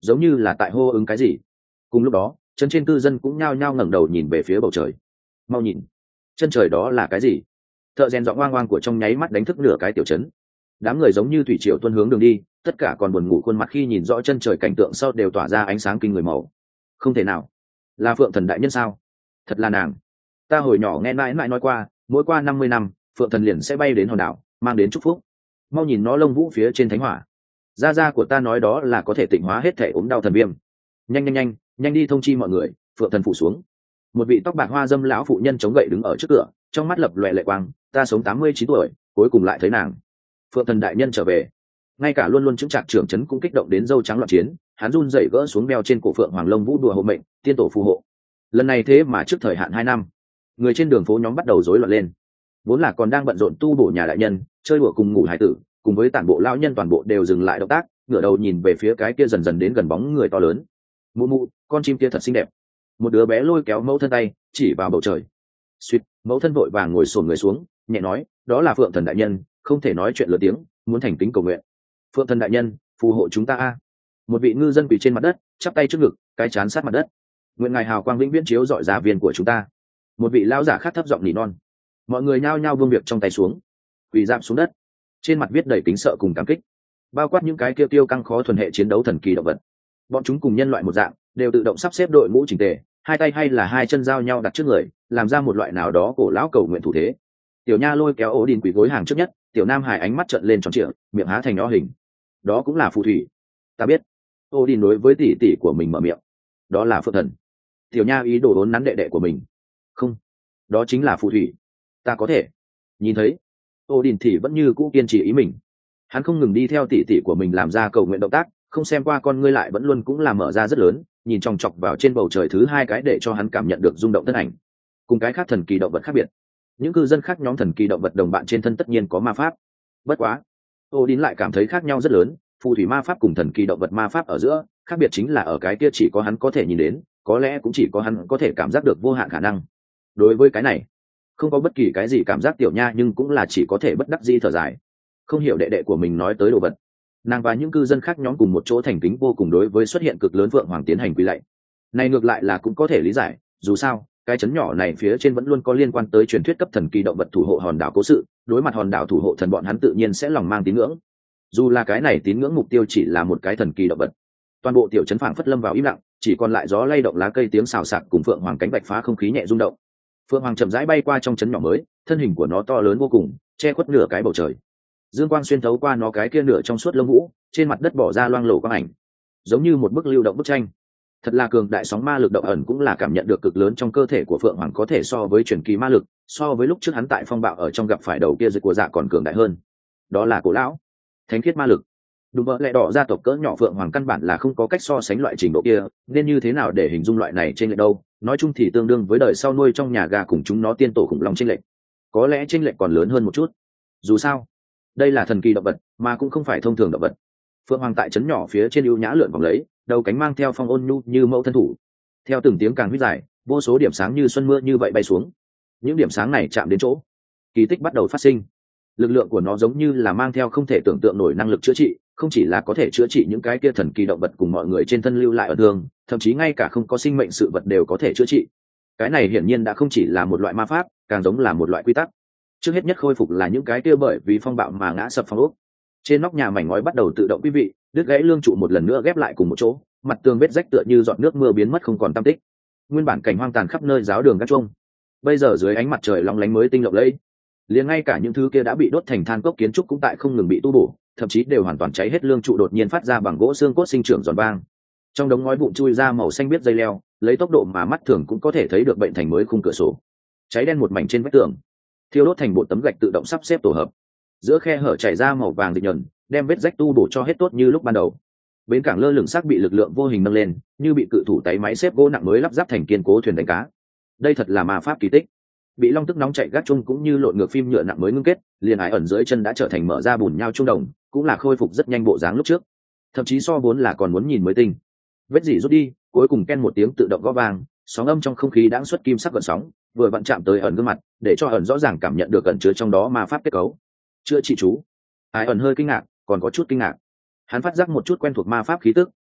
giống như là tại hô ứng cái gì. Cùng lúc đó chân trên cư dân cũng nhao nhao ngẩng đầu nhìn về phía bầu trời. Mau nhìn, chân trời đó là cái gì? Thợ rèn giọng oang oang của trong nháy mắt đánh thức nửa cái tiểu trấn. Đám người giống như thủy triều tuôn hướng đường đi, tất cả còn buồn ngủ khuôn mặt khi nhìn rõ chân trời cảnh tượng sau đều tỏa ra ánh sáng kinh người màu. Không thể nào, là Phượng Thần đại nhân sao? Thật là nàng. Ta hồi nhỏ nghe mãi mãi nói qua, mỗi qua năm mươi năm Phượng Thần liền sẽ bay đến hòn đảo mang đến chúc phúc. Mau nhìn nó lông vũ phía trên thánh hỏa. Gia gia của ta nói đó là có thể tịnh hóa hết thể ốm đau thần viêm. Nhanh nhanh nhanh nhanh đi thông chi mọi người, Phượng Thần phủ xuống. Một vị tóc bạc hoa dâm lão phụ nhân chống gậy đứng ở trước cửa, trong mắt lập loè lệ quang. Ta sống tám mươi chín tuổi, cuối cùng lại thấy nàng. Phượng Thần đại nhân trở về. Ngay cả luôn luôn chứng trạc trưởng trấn cũng kích động đến dâu trắng loạn chiến, hắn run rẩy gỡ xuống đeo trên cổ Phượng Hoàng Long Vũ đùa hộ mệnh, tiên tổ phù hộ. Lần này thế mà trước thời hạn hai năm, người trên đường phố nhóm bắt đầu rối loạn lên. Vốn là còn đang bận rộn tu bổ nhà đại nhân, chơi đùa cùng ngủ hải tử, cùng với tản bộ lão nhân toàn bộ đều dừng lại động tác, ngửa đầu nhìn về phía cái kia dần dần đến gần bóng người to lớn. Mụ mụ, con chim kia thật xinh đẹp. Một đứa bé lôi kéo mẫu thân tay, chỉ vào bầu trời. Suýt, mẫu thân vội vàng ngồi xổm người xuống, nhẹ nói, đó là Phượng Thần đại nhân, không thể nói chuyện lớn tiếng, muốn thành kính cầu nguyện. Phượng Thần đại nhân, phù hộ chúng ta a. Một vị ngư dân quỳ trên mặt đất, chắp tay trước ngực, cái chán sát mặt đất. Nguyện ngài hào quang vĩnh viễn chiếu rọi gia viên của chúng ta. Một vị lão giả khác thấp giọng nỉ non. Mọi người nhao nhao buông việc trong tay xuống, quỳ rạp xuống đất, trên mặt viết đầy kính sợ cùng cảm kích. Bao quát những cái kia tiêu căng khó thuần hệ chiến đấu thần kỳ động vật, bọn chúng cùng nhân loại một dạng, đều tự động sắp xếp đội ngũ chỉnh tề, hai tay hay là hai chân giao nhau đặt trước người, làm ra một loại nào đó cổ lão cầu nguyện thủ thế. Tiểu nha lôi kéo ổ đình quỳ gối hàng trước nhất, tiểu nam hải ánh mắt trợn lên tròn trịa, miệng há thành nhỏ hình. Đó cũng là phù thủy. Ta biết. Ổ đình đối với tỷ tỷ của mình mở miệng. Đó là Phượng Thần. Tiểu nha ý đồ đốn nắn đệ đệ của mình. Không, đó chính là phù thủy. Ta có thể nhìn thấy. Ổ đình thì vẫn như cũ kiên trì ý mình. Hắn không ngừng đi theo tỷ tỷ của mình làm ra cầu nguyện động tác, không xem qua con ngươi lại vẫn luôn cũng là mở ra rất lớn, nhìn chòng chọc vào trên bầu trời thứ hai cái để cho hắn cảm nhận được rung động thân ảnh. Cùng cái khác thần kỳ động vật khác biệt, những cư dân khác nhóm thần kỳ động vật đồng bạn trên thân tất nhiên có ma pháp. Bất quá, Odin lại cảm thấy khác nhau rất lớn, phù thủy ma pháp cùng thần kỳ động vật ma pháp ở giữa khác biệt chính là ở cái kia chỉ có hắn có thể nhìn đến, có lẽ cũng chỉ có hắn có thể cảm giác được vô hạn khả năng. Đối với cái này, không có bất kỳ cái gì cảm giác tiểu nha, nhưng cũng là chỉ có thể bất đắc dĩ thở dài. Không hiểu đệ đệ của mình nói tới đồ vật. Nàng và những cư dân khác nhóm cùng một chỗ thành kính vô cùng đối với xuất hiện cực lớn Phượng Hoàng tiến hành quy lạy. Này ngược lại là cũng có thể lý giải, dù sao cái chấn nhỏ này phía trên vẫn luôn có liên quan tới truyền thuyết cấp thần kỳ động vật thủ hộ hòn đảo cố sự, đối mặt hòn đảo thủ hộ thần bọn hắn tự nhiên sẽ lòng mang tín ngưỡng. Dù là cái này tín ngưỡng mục tiêu chỉ là một cái thần kỳ động vật. Toàn bộ tiểu trấn phảng phất lâm vào im lặng, chỉ còn lại gió lay động lá cây tiếng xào xạc cùng Phượng Hoàng cánh bạch phá không khí nhẹ rung động. Phượng Hoàng chậm rãi bay qua trong trấn nhỏ mới, thân hình của nó to lớn vô cùng, che khuất nửa cái bầu trời. Dương quang xuyên thấu qua nó cái kia nửa trong suốt lông vũ, trên mặt đất bỏ ra loang lổ quang ảnh, giống như một bức lưu động bức tranh. Thật là cường đại sóng ma lực động ẩn cũng là cảm nhận được cực lớn trong cơ thể của Phượng Hoàng, có thể so với truyền kỳ ma lực, so với lúc trước hắn tại phong bạo ở trong gặp phải đầu kia dịch của dạ còn cường đại hơn. Đó là cổ lão thánh khiết ma lực. Đúng vậy, lẽ đỏ gia tộc cỡ nhỏ Phượng Hoàng căn bản là không có cách so sánh loại trình độ kia, nên như thế nào để hình dung loại này trên lệch đâu? Nói chung thì tương đương với đời sau nuôi trong nhà gà cùng chúng nó tiên tổ khủng long trên lệch. Có lẽ trên lệch còn lớn hơn một chút. Dù sao, đây là thần kỳ động vật, mà cũng không phải thông thường động vật. Phượng Hoàng tại trấn nhỏ phía trên ưu nhã lượn vòng lấy, đầu cánh mang theo phong ôn nhu như mẫu thân thủ. Theo từng tiếng càng huyết dài, vô số điểm sáng như xuân mưa như vậy bay xuống. Những điểm sáng này chạm đến chỗ, kỳ tích bắt đầu phát sinh. Lực lượng của nó giống như là mang theo không thể tưởng tượng nổi năng lực chữa trị, không chỉ là có thể chữa trị những cái kia thần kỳ động vật cùng mọi người trên thân lưu lại ở thương, thậm chí ngay cả không có sinh mệnh sự vật đều có thể chữa trị. Cái này hiển nhiên đã không chỉ là một loại ma pháp, càng giống là một loại quy tắc. Trước hết nhất khôi phục là những cái kia bởi vì phong bạo mà ngã sập phong ốc. Trên nóc nhà mảnh ngói bắt đầu tự động quý vị, đứt gãy lương trụ một lần nữa ghép lại cùng một chỗ, mặt tường vết rách tựa như giọt nước mưa biến mất không còn tăm tích. Nguyên bản cảnh hoang tàn khắp nơi giáo đường gác chuông, bây giờ dưới ánh mặt trời long lánh mới tinh lộng lẫy. Liền ngay cả những thứ kia đã bị đốt thành than cốc kiến trúc cũng tại không ngừng bị tu bổ, thậm chí đều hoàn toàn cháy hết, lương trụ đột nhiên phát ra bằng gỗ xương cốt sinh trưởng giòn vang. Trong đống ngói vụn chui ra màu xanh biếc dây leo, lấy tốc độ mà mắt thường cũng có thể thấy được bệnh thành mới khung cửa sổ. Cháy đen một mảnh trên vách tường, thiêu đốt thành bộ tấm gạch tự động sắp xếp tổ hợp. Giữa khe hở chảy ra màu vàng dịch nhờn, đem vết rách tu bổ cho hết tốt như lúc ban đầu. Bến cảng lơ lửng xác bị lực lượng vô hình nâng lên, như bị cự thủ tay máy xếp gỗ nặng mới lắp ráp thành kiên cố thuyền đánh cá. Đây thật là ma pháp kỳ tích. Bị long tức nóng chạy gác chung cũng như lộn ngược phim nhựa nặng mới ngưng kết, liền ái ẩn dưới chân đã trở thành mở ra bùn nhau trung đồng, cũng là khôi phục rất nhanh bộ dáng lúc trước, thậm chí so vốn là còn muốn nhìn mới tinh. Vết dỉ rút đi, cuối cùng ken một tiếng tự động gõ vang, sóng âm trong không khí đã xuất kim sắc gợn sóng, vừa vặn chạm tới ẩn gương mặt, để cho ẩn rõ ràng cảm nhận được ẩn chứa trong đó ma pháp kết cấu. Chữa trị chú. Ái ẩn hơi kinh ngạc, còn có chút kinh ngạc. Hắn phát giác một chút quen thuộc ma pháp khí tức,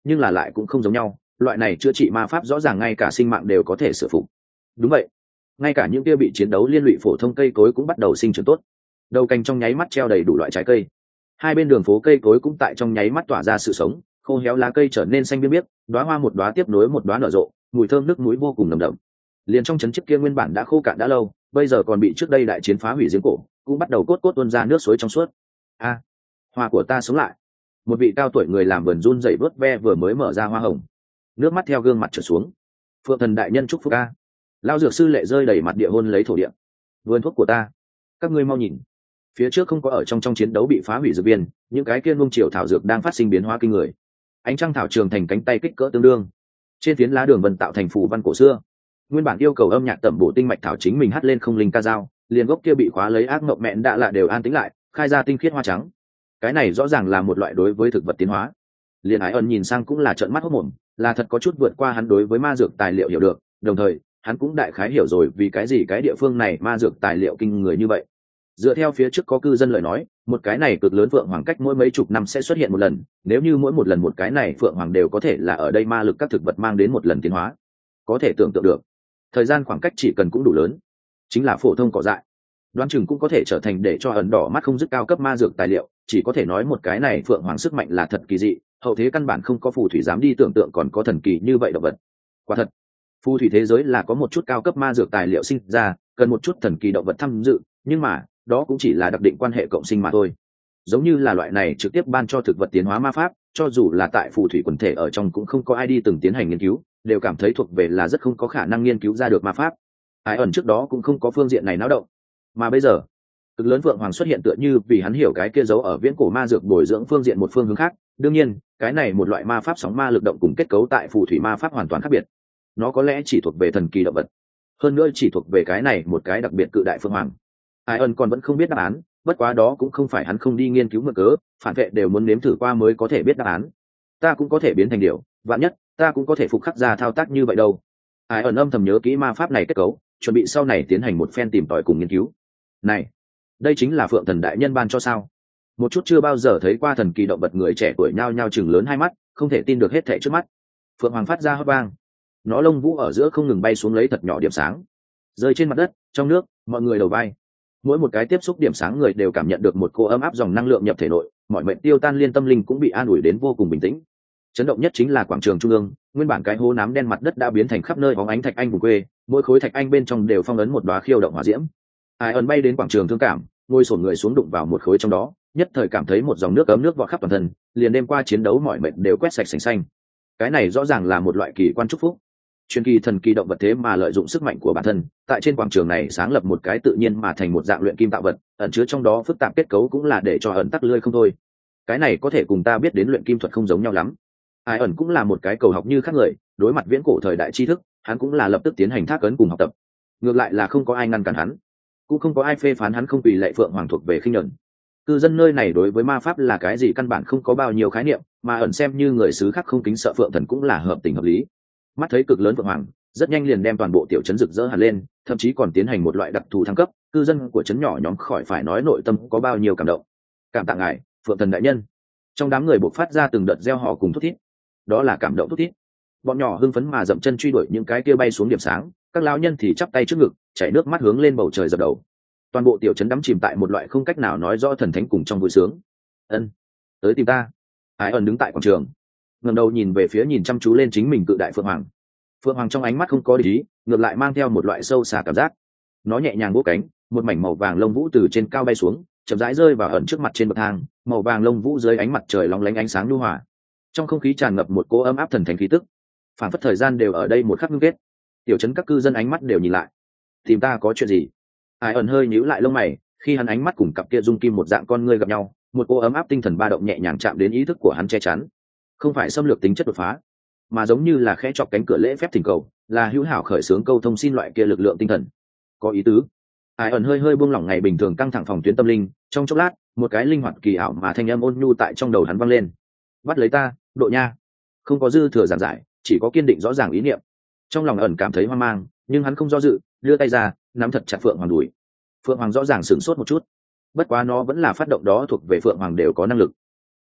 nhưng là lại cũng không giống nhau, loại này chữa trị ma pháp rõ ràng ngay cả sinh mạng đều có thể sửa phục. Đúng vậy, ngay cả những kia bị chiến đấu liên lụy phổ thông cây cối cũng bắt đầu sinh trưởng tốt, đầu cành trong nháy mắt treo đầy đủ loại trái cây, hai bên đường phố cây cối cũng tại trong nháy mắt tỏa ra sự sống, khô héo lá cây trở nên xanh biếc biếc, đóa hoa một đóa tiếp nối một đóa nở rộ, mùi thơm nước mũi vô cùng nồng đậm. Liền trong trấn trước kia nguyên bản đã khô cạn đã lâu, bây giờ còn bị trước đây đại chiến phá hủy giếng cổ cũng bắt đầu cốt cốt tuôn ra nước suối trong suốt. A, hoa của ta sống lại! Một vị cao tuổi người làm vườn run rẩy vớt ve vừa mới mở ra hoa hồng, nước mắt theo gương mặt trở xuống. Phượng thần đại nhân chúc phúc a! Lao dược sư lệ rơi đầy mặt địa hôn lấy thổ địa. Vườn thuốc của ta, các ngươi mau nhìn, phía trước không có ở trong trong chiến đấu bị phá hủy dược viên, những cái kia nung chiều thảo dược đang phát sinh biến hóa kinh người. Ánh trăng thảo trường thành cánh tay kích cỡ tương đương, trên phiến lá đường vân tạo thành phù văn cổ xưa. Nguyên bản yêu cầu âm nhạc tẩm bổ tinh mạch thảo chính mình hát lên không linh ca dao, liền gốc kia bị khóa lấy ác mộng mẹn đã lạ đều an tĩnh lại, khai ra tinh khiết hoa trắng. Cái này rõ ràng là một loại đối với thực vật tiến hóa. Liền Ái Ân nhìn sang cũng là trợn mắt hốt mồm, là thật có chút vượt qua hắn đối với ma dược tài liệu hiểu được, đồng thời hắn cũng đại khái hiểu rồi vì cái gì cái địa phương này ma dược tài liệu kinh người như vậy. Dựa theo phía trước có cư dân lời nói, một cái này cực lớn phượng hoàng cách mỗi mấy chục năm sẽ xuất hiện một lần, nếu như mỗi một lần một cái này phượng hoàng đều có thể là ở đây ma lực các thực vật mang đến một lần tiến hóa, có thể tưởng tượng được thời gian khoảng cách chỉ cần cũng đủ lớn, chính là phổ thông cỏ dại đoán chừng cũng có thể trở thành để cho ẩn đỏ mắt không dứt cao cấp ma dược tài liệu. Chỉ có thể nói một cái này phượng hoàng sức mạnh là thật kỳ dị, hậu thế căn bản không có phù thủy dám đi tưởng tượng còn có thần kỳ như vậy động vật. Quả thật phù thủy thế giới là có một chút cao cấp ma dược tài liệu sinh ra, cần một chút thần kỳ động vật tham dự, nhưng mà đó cũng chỉ là đặc định quan hệ cộng sinh mà thôi. Giống như là loại này trực tiếp ban cho thực vật tiến hóa ma pháp, cho dù là tại phù thủy quần thể ở trong cũng không có ai đi từng tiến hành nghiên cứu, đều cảm thấy thuộc về là rất không có khả năng nghiên cứu ra được ma pháp. Ái Ẩn trước đó cũng không có phương diện này náo động, mà bây giờ cực lớn vượng hoàng xuất hiện tựa như vì hắn hiểu cái kia giấu ở viễn cổ ma dược bồi dưỡng phương diện một phương hướng khác. Đương nhiên cái này một loại ma pháp sóng ma lực động cùng kết cấu tại phù thủy ma pháp hoàn toàn khác biệt, nó có lẽ chỉ thuộc về thần kỳ động vật, hơn nữa chỉ thuộc về cái này một cái đặc biệt cự đại phương hoàng. Ai ân còn vẫn không biết đáp án, bất quá đó cũng không phải hắn không đi nghiên cứu mượn cớ, phản vệ đều muốn nếm thử qua mới có thể biết đáp án. Ta cũng có thể biến thành điều, vạn nhất ta cũng có thể phục khắc ra thao tác như vậy đâu. Ai ẩn âm thầm nhớ kỹ ma pháp này kết cấu, chuẩn bị sau này tiến hành một phen tìm tòi cùng nghiên cứu. Này, đây chính là Phượng Thần đại nhân ban cho sao? Một chút chưa bao giờ thấy qua thần kỳ động vật người trẻ tuổi nhao nhao chừng lớn hai mắt, không thể tin được hết thảy trước mắt. Phượng Hoàng phát ra hót vang, nó lông vũ ở giữa không ngừng bay xuống lấy thật nhỏ điểm sáng, rơi trên mặt đất, trong nước, mọi người đầu vai. Mỗi một cái tiếp xúc điểm sáng người đều cảm nhận được một cô ấm áp dòng năng lượng nhập thể nội, mọi mệnh tiêu tan, liên tâm linh cũng bị an ủi đến vô cùng bình tĩnh. Chấn động nhất chính là quảng trường trung ương, nguyên bản cái hố nám đen mặt đất đã biến thành khắp nơi bóng ánh thạch anh vùng quê, mỗi khối thạch anh bên trong đều phong ấn một đóa khiêu động hỏa diễm. Ai ẩn bay đến quảng trường thương cảm, ngồi xổm người xuống đụng vào một khối trong đó, nhất thời cảm thấy một dòng nước ấm nước vọt khắp toàn thân, liền đêm qua chiến đấu mọi mệnh đều quét sạch sành xanh. Cái này rõ ràng là một loại kỳ quan chúc phúc. Truyền kỳ thần kỳ động vật thế mà lợi dụng sức mạnh của bản thân, tại trên quảng trường này sáng lập một cái tự nhiên mà thành một dạng luyện kim tạo vật, ẩn chứa trong đó phức tạp kết cấu cũng là để cho ẩn tắc lươi không thôi. Cái này có thể cùng ta biết đến luyện kim thuật không giống nhau lắm. Ai ẩn cũng là một cái cầu học như khác người, đối mặt viễn cổ thời đại tri thức, hắn cũng là lập tức tiến hành thác ấn cùng học tập. Ngược lại là không có ai ngăn cản hắn, cũng không có ai phê phán hắn không tùy lệ phượng hoàng thuộc về khinh nhẫn. Cư dân nơi này đối với ma pháp là cái gì căn bản không có bao nhiêu khái niệm, mà ẩn xem như người xứ khác không kính sợ phượng thần cũng là hợp tình hợp lý. Mắt thấy cực lớn phượng hoàng, rất nhanh liền đem toàn bộ tiểu trấn rực rỡ hẳn lên, thậm chí còn tiến hành một loại đặc thù thăng cấp. Cư dân của trấn nhỏ nhóm khỏi phải nói nội tâm có bao nhiêu cảm động. Cảm tạ ngài, phượng thần đại nhân. Trong đám người buộc phát ra từng đợt reo hò cùng thút thít, đó là cảm động thút thít. Bọn nhỏ hưng phấn mà dậm chân truy đuổi những cái kia bay xuống điểm sáng, các lão nhân thì chắp tay trước ngực, chảy nước mắt hướng lên bầu trời dập đầu. Toàn bộ tiểu trấn đắm chìm tại một loại không cách nào nói rõ thần thánh cùng trong vui sướng. Ân, tới tìm ta. Ái ẩn đứng tại quảng trường, ngẩng đầu nhìn về phía nhìn chăm chú lên chính mình cự đại phượng hoàng. Phượng hoàng trong ánh mắt không có địch ý, ngược lại mang theo một loại sâu xa cảm giác. Nó nhẹ nhàng vỗ cánh, một mảnh màu vàng lông vũ từ trên cao bay xuống, chậm rãi rơi vào ẩn trước mặt trên bậc thang. Màu vàng lông vũ dưới ánh mặt trời lóng lánh ánh sáng nhu hòa, trong không khí tràn ngập một cỗ ấm áp thần thánh khí tức, phản phất thời gian đều ở đây một khắc ngưng kết. Tiểu trấn các cư dân ánh mắt đều nhìn lại. Tìm ta có chuyện gì? Ai ẩn hơi nhíu lại lông mày, khi hắn ánh mắt cùng cặp kia dung kim một dạng con ngươi gặp nhau, một cỗ ấm áp tinh thần ba động nhẹ nhàng chạm đến ý thức của hắn che chắn. Không phải xâm lược tính chất đột phá, mà giống như là khẽ chọc cánh cửa lễ phép thỉnh cầu, là hữu hảo khởi xướng câu thông xin loại kia lực lượng tinh thần. Có ý tứ. Ai ẩn hơi hơi buông lỏng ngày bình thường căng thẳng phòng tuyến tâm linh, trong chốc lát, một cái linh hoạt kỳ ảo mà thanh âm ôn nhu tại trong đầu hắn vang lên. Bắt lấy ta, Độ Nha. Không có dư thừa giảng giải, chỉ có kiên định rõ ràng ý niệm. Trong lòng ẩn cảm thấy hoang mang, nhưng hắn không do dự, đưa tay ra, nắm thật chặt phượng hoàng đùi. Phượng hoàng rõ ràng sửng sốt một chút, bất quá nó vẫn là phát động đó thuộc về phượng hoàng đều có năng lực.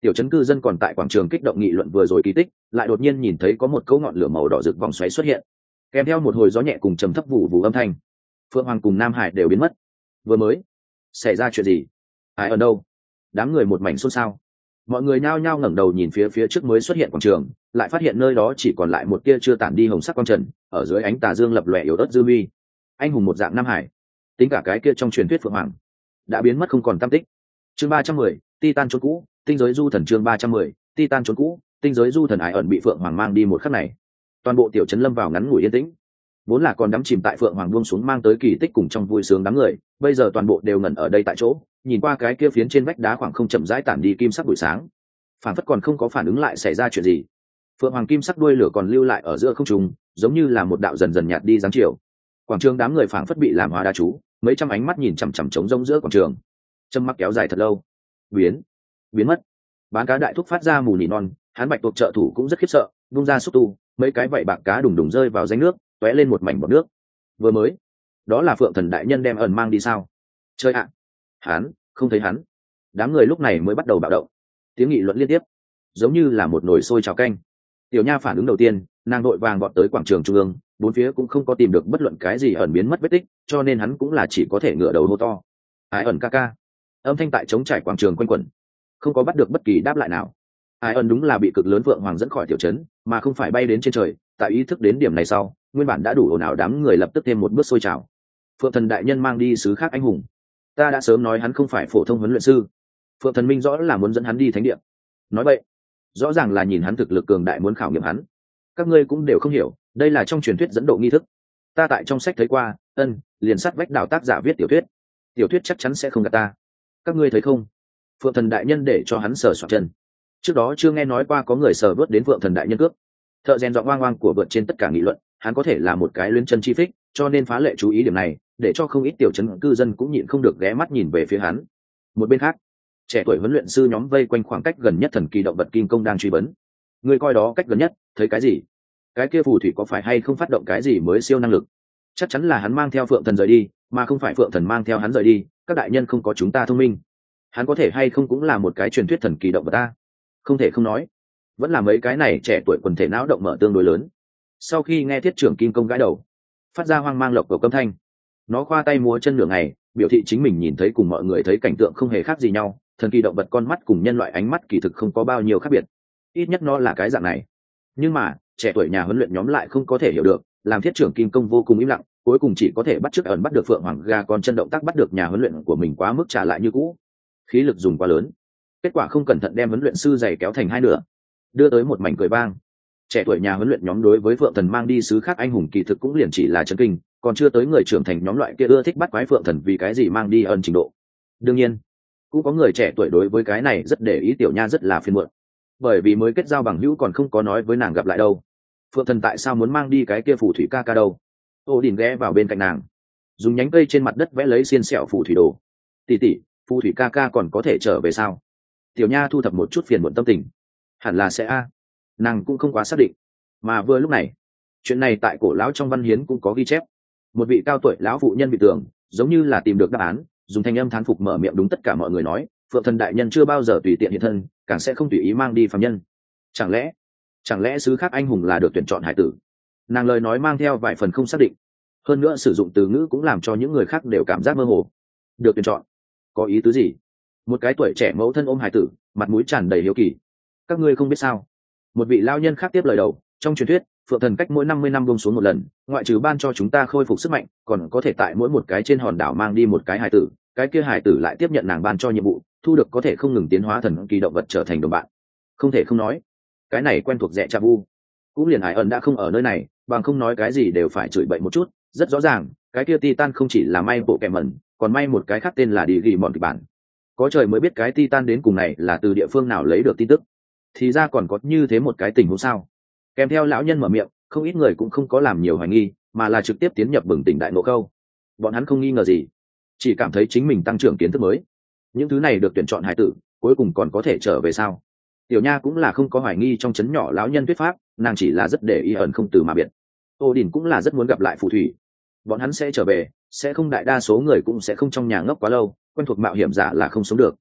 Tiểu trấn cư dân còn tại quảng trường kích động nghị luận vừa rồi kỳ tích, lại đột nhiên nhìn thấy có một cấu ngọn lửa màu đỏ rực vòng xoáy xuất hiện, kèm theo một hồi gió nhẹ cùng trầm thấp vụ vụ âm thanh. Phượng Hoàng cùng Nam Hải đều biến mất. Vừa mới xảy ra chuyện gì? Ai ở đâu? Đám người một mảnh xôn xao. Mọi người nhao nhao ngẩng đầu nhìn phía phía trước mới xuất hiện quảng trường, lại phát hiện nơi đó chỉ còn lại một tia chưa tản đi hồng sắc quang trần, ở dưới ánh tà dương lập lòe yếu ớt dư huy. Anh hùng một dạng Nam Hải, tính cả cái kia trong truyền thuyết Phượng Hoàng, đã biến mất không còn tăm tích. Chương ba trăm mười, Titan trốn cũ, tinh giới du thần. Chương ba trăm mười, Titan trốn cũ, tinh giới du thần. Ái ẩn bị Phượng Hoàng mang đi một khắc này, toàn bộ tiểu trấn lâm vào ngắn ngủi yên tĩnh. Vốn là còn đắm chìm tại Phượng Hoàng buông xuống mang tới kỳ tích cùng trong vui sướng đám người, bây giờ toàn bộ đều ngẩn ở đây tại chỗ, nhìn qua cái kia phiến trên vách đá khoảng không chậm rãi tản đi kim sắc buổi sáng, phản phất còn không có phản ứng lại xảy ra chuyện gì. Phượng Hoàng kim sắc đuôi lửa còn lưu lại ở giữa không trung, giống như là một đạo dần dần nhạt đi dáng chiều. Quảng trường đám người phảng phất bị làm hóa đá chú, mấy trăm ánh mắt nhìn chằm chằm trống rỗng giữa quảng trường. Châm mắc kéo dài thật lâu, biến biến mất. Bán cá đại thúc phát ra mù nỉ non, hắn bạch tuộc trợ thủ cũng rất khiếp sợ, vung ra xúc tu, mấy cái vảy bạc cá đùng đùng rơi vào danh nước, tóe lên một mảnh bọt nước. Vừa mới, đó là Phượng Thần đại nhân đem ẩn mang đi sao? Chơi ạ, à. Hắn không thấy hắn. Đám người lúc này mới bắt đầu bạo động, tiếng nghị luận liên tiếp, giống như là một nồi sôi trào canh. Tiểu Nha phản ứng đầu tiên, nàng đội vàng vọt tới quảng trường trung ương, bốn phía cũng không có tìm được bất luận cái gì ẩn biến mất vết tích, cho nên hắn cũng là chỉ có thể ngửa đầu hô to. Ái ẩn ca ca. Âm thanh tại trống trải quảng trường quanh quẩn, không có bắt được bất kỳ đáp lại nào. Ái ẩn đúng là bị cực lớn Phượng Hoàng dẫn khỏi tiểu trấn, mà không phải bay đến trên trời. Tại ý thức đến điểm này sau, nguyên bản đã đủ ồn ào đám người lập tức thêm một bước sôi trào. Phượng Thần đại nhân mang đi sứ khác anh hùng, ta đã sớm nói hắn không phải phổ thông huấn luyện sư. Phượng Thần minh rõ là muốn dẫn hắn đi thánh địa. Nói vậy, rõ ràng là nhìn hắn thực lực cường đại muốn khảo nghiệm hắn. Các ngươi cũng đều không hiểu, đây là trong truyền thuyết dẫn độ nghi thức. Ta tại trong sách thấy qua, ân, liền sát vách đào tác giả viết tiểu thuyết. Tiểu thuyết chắc chắn sẽ không gạt ta. Các ngươi thấy không? Phượng Thần đại nhân để cho hắn sờ soạn chân. Trước đó chưa nghe nói qua có người sờ vớt đến Phượng Thần đại nhân cước. Thợ rèn dọn oang oang của vượt trên tất cả nghị luận, hắn có thể là một cái luyến chân chi phích, cho nên phá lệ chú ý điểm này, để cho không ít tiểu trấn cư dân cũng nhịn không được ghé mắt nhìn về phía hắn. Một bên khác, trẻ tuổi huấn luyện sư nhóm vây quanh khoảng cách gần nhất thần kỳ động vật kim công đang truy vấn. Người coi đó cách gần nhất, thấy cái gì? Cái kia phù thủy có phải hay không phát động cái gì mới siêu năng lực? Chắc chắn là hắn mang theo Phượng Thần rời đi, mà không phải Phượng Thần mang theo hắn rời đi. Các đại nhân không có chúng ta thông minh. Hắn có thể hay không cũng là một cái truyền thuyết thần kỳ động vật ta? Không thể không nói, vẫn là mấy cái này trẻ tuổi quần thể não động mở tương đối lớn. Sau khi nghe thiết trưởng kim công gãi đầu, phát ra hoang mang lộc cầu câm thanh, nó khoa tay múa chân nửa ngày, biểu thị chính mình nhìn thấy cùng mọi người thấy cảnh tượng không hề khác gì nhau. Thần kỳ động vật con mắt cùng nhân loại ánh mắt kỳ thực không có bao nhiêu khác biệt, ít nhất nó là cái dạng này. Nhưng mà trẻ tuổi nhà huấn luyện nhóm lại không có thể hiểu được, làm thiết trưởng kim công vô cùng im lặng, cuối cùng chỉ có thể bắt chước ẩn bắt được Phượng Hoàng gà con chân động tác bắt được nhà huấn luyện của mình quá mức trả lại như cũ, khí lực dùng quá lớn, kết quả không cẩn thận đem huấn luyện sư giày kéo thành hai nửa, đưa tới một mảnh cười vang. Trẻ tuổi nhà huấn luyện nhóm đối với Phượng Thần mang đi sứ khác anh hùng kỳ thực cũng liền chỉ là chấn kinh, còn chưa tới người trưởng thành nhóm loại kia ưa thích bắt quái Phượng Thần vì cái gì mang đi ẩn trình độ. Đương nhiên cũng có người trẻ tuổi đối với cái này rất để ý. Tiểu Nha rất là phiền muộn, bởi vì mới kết giao bằng hữu còn không có nói với nàng gặp lại đâu. Phượng Thần tại sao muốn mang đi cái kia phù thủy ca ca đâu? Ô Đình ghé vào bên cạnh nàng, dùng nhánh cây trên mặt đất vẽ lấy xiên sẹo phù thủy đồ. Tỷ tỷ, phù thủy ca ca còn có thể trở về sao? Tiểu Nha thu thập một chút phiền muộn tâm tình, hẳn là sẽ a. Nàng cũng không quá xác định. Mà vừa lúc này, chuyện này tại cổ lão trong văn hiến cũng có ghi chép. Một vị cao tuổi lão phụ nhân bị tường, giống như là tìm được đáp án, dùng thanh âm thán phục mở miệng đúng tất cả mọi người nói, Phượng Thần đại nhân chưa bao giờ tùy tiện hiện thân, càng sẽ không tùy ý mang đi phàm nhân. Chẳng lẽ, chẳng lẽ sứ khác anh hùng là được tuyển chọn hải tử? Nàng lời nói mang theo vài phần không xác định, hơn nữa sử dụng từ ngữ cũng làm cho những người khác đều cảm giác mơ hồ. Được tuyển chọn, có ý tứ gì? Một cái tuổi trẻ mẫu thân ôm hải tử, mặt mũi tràn đầy hiếu kỳ. Các ngươi không biết sao? Một vị lao nhân khác tiếp lời đầu, trong truyền thuyết Phượng Thần cách mỗi năm mươi năm buông xuống một lần, ngoại trừ ban cho chúng ta khôi phục sức mạnh, còn có thể tại mỗi một cái trên hòn đảo mang đi một cái hải tử, cái kia hải tử lại tiếp nhận nàng ban cho nhiệm vụ, thu được có thể không ngừng tiến hóa thần kỳ động vật trở thành đồng bạn. Không thể không nói, cái này quen thuộc rẻ cha vu. Cũng liền Hải ẩn đã không ở nơi này, bằng không nói cái gì đều phải chửi bậy một chút. Rất rõ ràng, cái kia Titan không chỉ là may bộ kẻ mẩn, còn may một cái khác tên là đi ghi mòn kịch bản. Có trời mới biết cái Titan đến cùng này là từ địa phương nào lấy được tin tức. Thì ra còn có như thế một cái tình huống sao? Kèm theo lão nhân mở miệng, không ít người cũng không có làm nhiều hoài nghi, mà là trực tiếp tiến nhập bừng tỉnh đại ngộ câu. Bọn hắn không nghi ngờ gì, chỉ cảm thấy chính mình tăng trưởng kiến thức mới. Những thứ này được tuyển chọn hải tử, cuối cùng còn có thể trở về sao? Tiểu Nha cũng là không có hoài nghi trong chấn nhỏ lão nhân thuyết pháp, nàng chỉ là rất để ý ẩn không từ mà biệt. Tô Đình cũng là rất muốn gặp lại phù thủy. Bọn hắn sẽ trở về, sẽ không, đại đa số người cũng sẽ không trong nhà ngốc quá lâu, quen thuộc mạo hiểm giả là không sống được.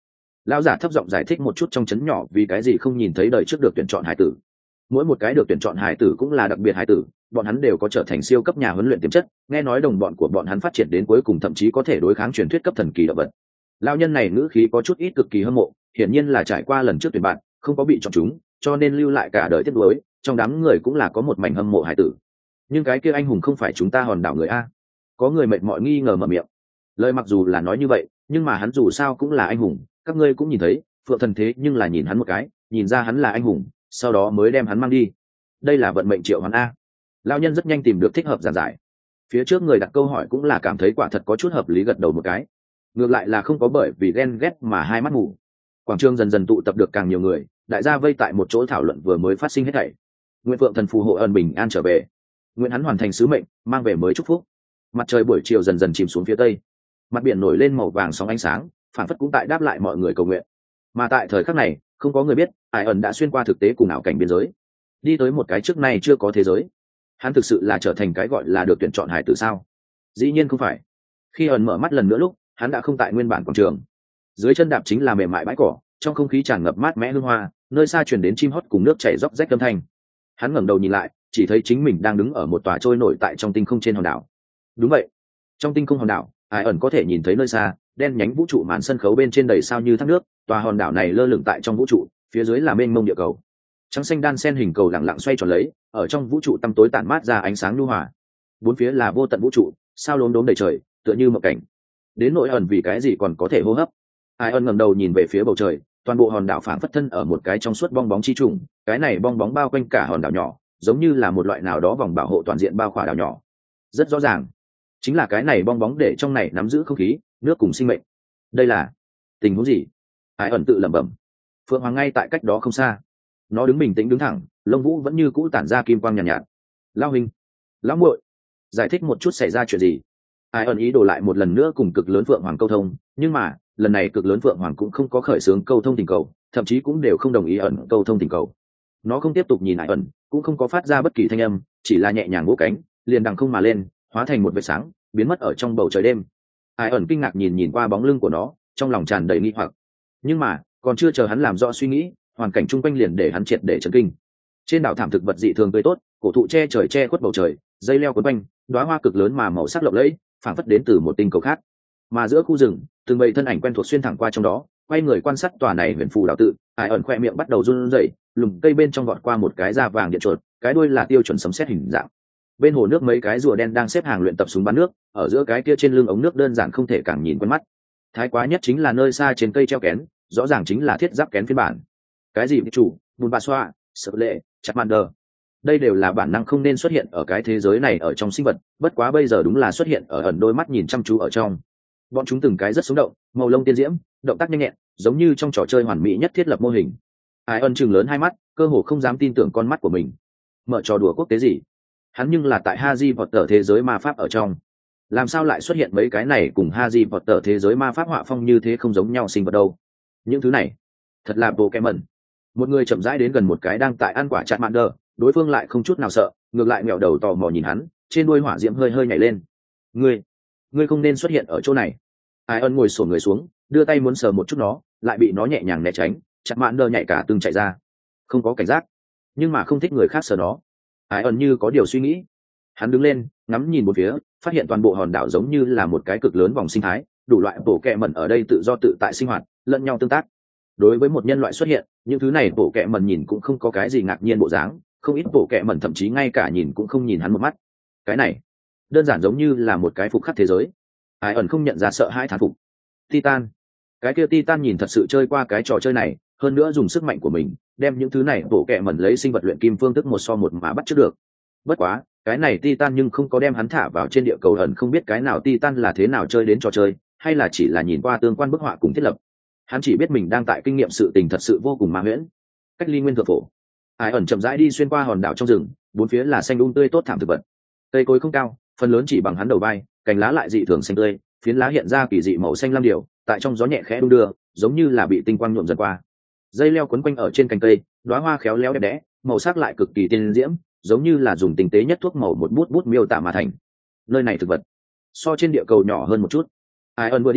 Lão giả thấp giọng giải thích một chút trong chấn nhỏ vì cái gì không nhìn thấy đời trước được tuyển chọn hải tử. Mỗi một cái được tuyển chọn hải tử cũng là đặc biệt hải tử, bọn hắn đều có trở thành siêu cấp nhà huấn luyện tiềm chất, nghe nói đồng bọn của bọn hắn phát triển đến cuối cùng thậm chí có thể đối kháng truyền thuyết cấp thần kỳ động vật. Lão nhân này ngữ khí có chút ít cực kỳ hâm mộ, hiển nhiên là trải qua lần trước tuyển bạn, không có bị chọn chúng, cho nên lưu lại cả đời tiếc nuối, trong đám người cũng là có một mảnh hâm mộ hải tử. Nhưng cái kia anh hùng không phải chúng ta hòn đảo người a? Có người mệt mỏi nghi ngờ mở miệng. Lời mặc dù là nói như vậy, nhưng mà hắn dù sao cũng là anh hùng, các ngươi cũng nhìn thấy, Phượng Thần thế nhưng là nhìn hắn một cái, nhìn ra hắn là anh hùng, sau đó mới đem hắn mang đi. Đây là vận mệnh triệu hoán a. Lão nhân rất nhanh tìm được thích hợp giảng giải. Phía trước người đặt câu hỏi cũng là cảm thấy quả thật có chút hợp lý, gật đầu một cái. Ngược lại là không có bởi vì ghen ghét mà hai mắt mù. Quảng trường dần dần tụ tập được càng nhiều người, đại gia vây tại một chỗ thảo luận vừa mới phát sinh hết thảy. Nguyện Phượng Thần phù hộ ân bình an trở về, nguyện hắn hoàn thành sứ mệnh, mang về mới chúc phúc. Mặt trời buổi chiều dần dần chìm xuống phía tây, mặt biển nổi lên màu vàng sóng ánh sáng, phản phất cũng tại đáp lại mọi người cầu nguyện. Mà tại thời khắc này, không có người biết Ai ẩn đã xuyên qua thực tế cùng ảo cảnh biên giới, đi tới một cái trước nay chưa có thế giới. Hắn thực sự là trở thành cái gọi là được tuyển chọn hải tử sao? Dĩ nhiên không phải. Khi ẩn mở mắt lần nữa lúc, hắn đã không tại nguyên bản quảng trường. Dưới chân đạp chính là mềm mại bãi cỏ, trong không khí tràn ngập mát mẻ hương hoa, nơi xa truyền đến chim hót cùng nước chảy róc rách âm thanh. Hắn ngẩng đầu nhìn lại, chỉ thấy chính mình đang đứng ở một tòa trôi nổi tại trong tinh không trên hòn đảo. Đúng vậy, trong tinh không hòn đảo, Ai ẩn có thể nhìn thấy nơi xa đen nhánh vũ trụ màn sân khấu bên trên đầy sao như thác nước. Tòa hòn đảo này lơ lửng tại trong vũ trụ, phía dưới là mênh mông địa cầu, trắng xanh đan sen hình cầu lặng lặng xoay tròn lấy, ở trong vũ trụ tăm tối tản mát ra ánh sáng nhu hòa. Bốn phía là vô tận vũ trụ, sao lốm đốm đầy trời, tựa như mộng cảnh. Đến nỗi ẩn vì cái gì còn có thể hô hấp. Ai ẩn ngẩng đầu nhìn về phía bầu trời, toàn bộ hòn đảo phảng phất thân ở một cái trong suốt bong bóng chi trùng, cái này bong bóng bao quanh cả hòn đảo nhỏ, giống như là một loại nào đó vòng bảo hộ toàn diện bao khỏa đảo nhỏ. Rất rõ ràng, chính là cái này bong bóng để trong này nắm giữ không khí, nước cùng sinh mệnh. Đây là tình huống gì? Ai ẩn tự lẩm bẩm. Phượng Hoàng ngay tại cách đó không xa, nó đứng bình tĩnh đứng thẳng, lông vũ vẫn như cũ tản ra kim quang nhàn nhạt, nhạt. Lão huynh, lão muội, giải thích một chút xảy ra chuyện gì? Ai ẩn ý đồ lại một lần nữa cùng cực lớn Phượng Hoàng câu thông, nhưng mà lần này cực lớn Phượng Hoàng cũng không có khởi xướng câu thông tình cầu, thậm chí cũng đều không đồng ý ẩn câu thông tình cầu. Nó không tiếp tục nhìn Ai ẩn, cũng không có phát ra bất kỳ thanh âm, chỉ là nhẹ nhàng vỗ cánh, liền đằng không mà lên, hóa thành một vệt sáng, biến mất ở trong bầu trời đêm. Ai ẩn kinh ngạc nhìn nhìn qua bóng lưng của nó, trong lòng tràn đầy nghi hoặc. Nhưng mà còn chưa chờ hắn làm rõ suy nghĩ, hoàn cảnh chung quanh liền để hắn triệt để chấn kinh. Trên đảo thảm thực vật dị thường tươi tốt, cổ thụ che trời che khuất bầu trời, dây leo quấn quanh, đóa hoa cực lớn mà màu sắc lộng lẫy, phảng phất đến từ một tinh cầu khác. Mà giữa khu rừng, từng bầy thân ảnh quen thuộc xuyên thẳng qua trong đó, quay người quan sát tòa này huyền phù đảo tự. Ai ẩn khoe miệng bắt đầu run rẩy, lùm cây bên trong vọt qua một cái da vàng điện chuột, cái đuôi là tiêu chuẩn sấm sét hình dạng. Bên hồ nước mấy cái rùa đen đang xếp hàng luyện tập súng bắn nước, ở giữa cái kia trên lưng ống nước đơn giản không thể càng nhìn quen mắt. Thái quá nhất chính là nơi xa trên cây treo kén, rõ ràng chính là thiết giáp kén phiên bản. Cái gì chủ, bùn bà xoa, sợ lệ, chặt màn đờ, đây đều là bản năng không nên xuất hiện ở cái thế giới này ở trong sinh vật, bất quá bây giờ đúng là xuất hiện ở ẩn đôi mắt nhìn chăm chú ở trong. Bọn chúng từng cái rất sống động, màu lông tiên diễm, động tác nhanh nhẹn, giống như trong trò chơi hoàn mỹ nhất thiết lập mô hình. Ai ân chừng lớn hai mắt, cơ hồ không dám tin tưởng con mắt của mình. Mở trò đùa quốc tế gì? Hắn nhưng là tại Harry Potter thế giới ma pháp ở trong, làm sao lại xuất hiện mấy cái này cùng Harry Potter thế giới ma pháp họa phong như thế không giống nhau sinh vật đâu? Những thứ này thật là Pokemon. Một người chậm rãi đến gần một cái đang tại ăn quả chặt mạn đờ, đối phương lại không chút nào sợ, ngược lại mèo đầu tò mò nhìn hắn, trên đuôi hỏa diễm hơi hơi nhảy lên. Ngươi, ngươi không nên xuất hiện ở chỗ này. Ai ân ngồi xổm người xuống, đưa tay muốn sờ một chút nó, lại bị nó nhẹ nhàng né tránh, chặt mạn đờ nhảy cả từng chạy ra. Không có cảnh giác, nhưng mà không thích người khác sờ nó. Ai ân như có điều suy nghĩ, hắn đứng lên, ngắm nhìn một phía, phát hiện toàn bộ hòn đảo giống như là một cái cực lớn vòng sinh thái, đủ loại bổ kẹ mẩn ở đây tự do tự tại sinh hoạt, lẫn nhau tương tác. Đối với một nhân loại xuất hiện, những thứ này bổ kẹ mẩn nhìn cũng không có cái gì ngạc nhiên bộ dáng, không ít bổ kẹ mẩn thậm chí ngay cả nhìn cũng không nhìn hắn một mắt. Cái này đơn giản giống như là một cái phục khắc thế giới. Ai ẩn không nhận ra sợ hãi thán phục. Titan, cái kia Titan nhìn thật sự chơi qua cái trò chơi này, hơn nữa dùng sức mạnh của mình đem những thứ này bổ kẹ mẩn lấy sinh vật luyện kim phương thức một so một mà bắt chước được. Bất quá cái này Titan nhưng không có đem hắn thả vào trên địa cầu, ẩn không biết cái nào Titan là thế nào chơi đến trò chơi, hay là chỉ là nhìn qua tương quan bức họa cùng thiết lập. Hắn chỉ biết mình đang tại kinh nghiệm sự tình thật sự vô cùng ma huyễn. Cách ly nguyên thượng phổ, Ai ẩn chậm rãi đi xuyên qua hòn đảo trong rừng, bốn phía là xanh um tươi tốt thảm thực vật. Cây cối không cao, phần lớn chỉ bằng hắn đầu vai, cành lá lại dị thường xanh tươi, phiến lá hiện ra kỳ dị màu xanh lam điều, tại trong gió nhẹ khẽ đung đưa, giống như là bị tinh quang nhuộm dần qua. Dây leo quấn quanh ở trên cành cây, đóa hoa khéo léo đẹp đẽ, màu sắc lại cực kỳ tiên diễm, giống như là dùng tinh tế nhất thuốc màu một bút bút miêu tả mà thành. Nơi này thực vật so trên địa cầu nhỏ hơn một chút. Ai ẩn vừa đi,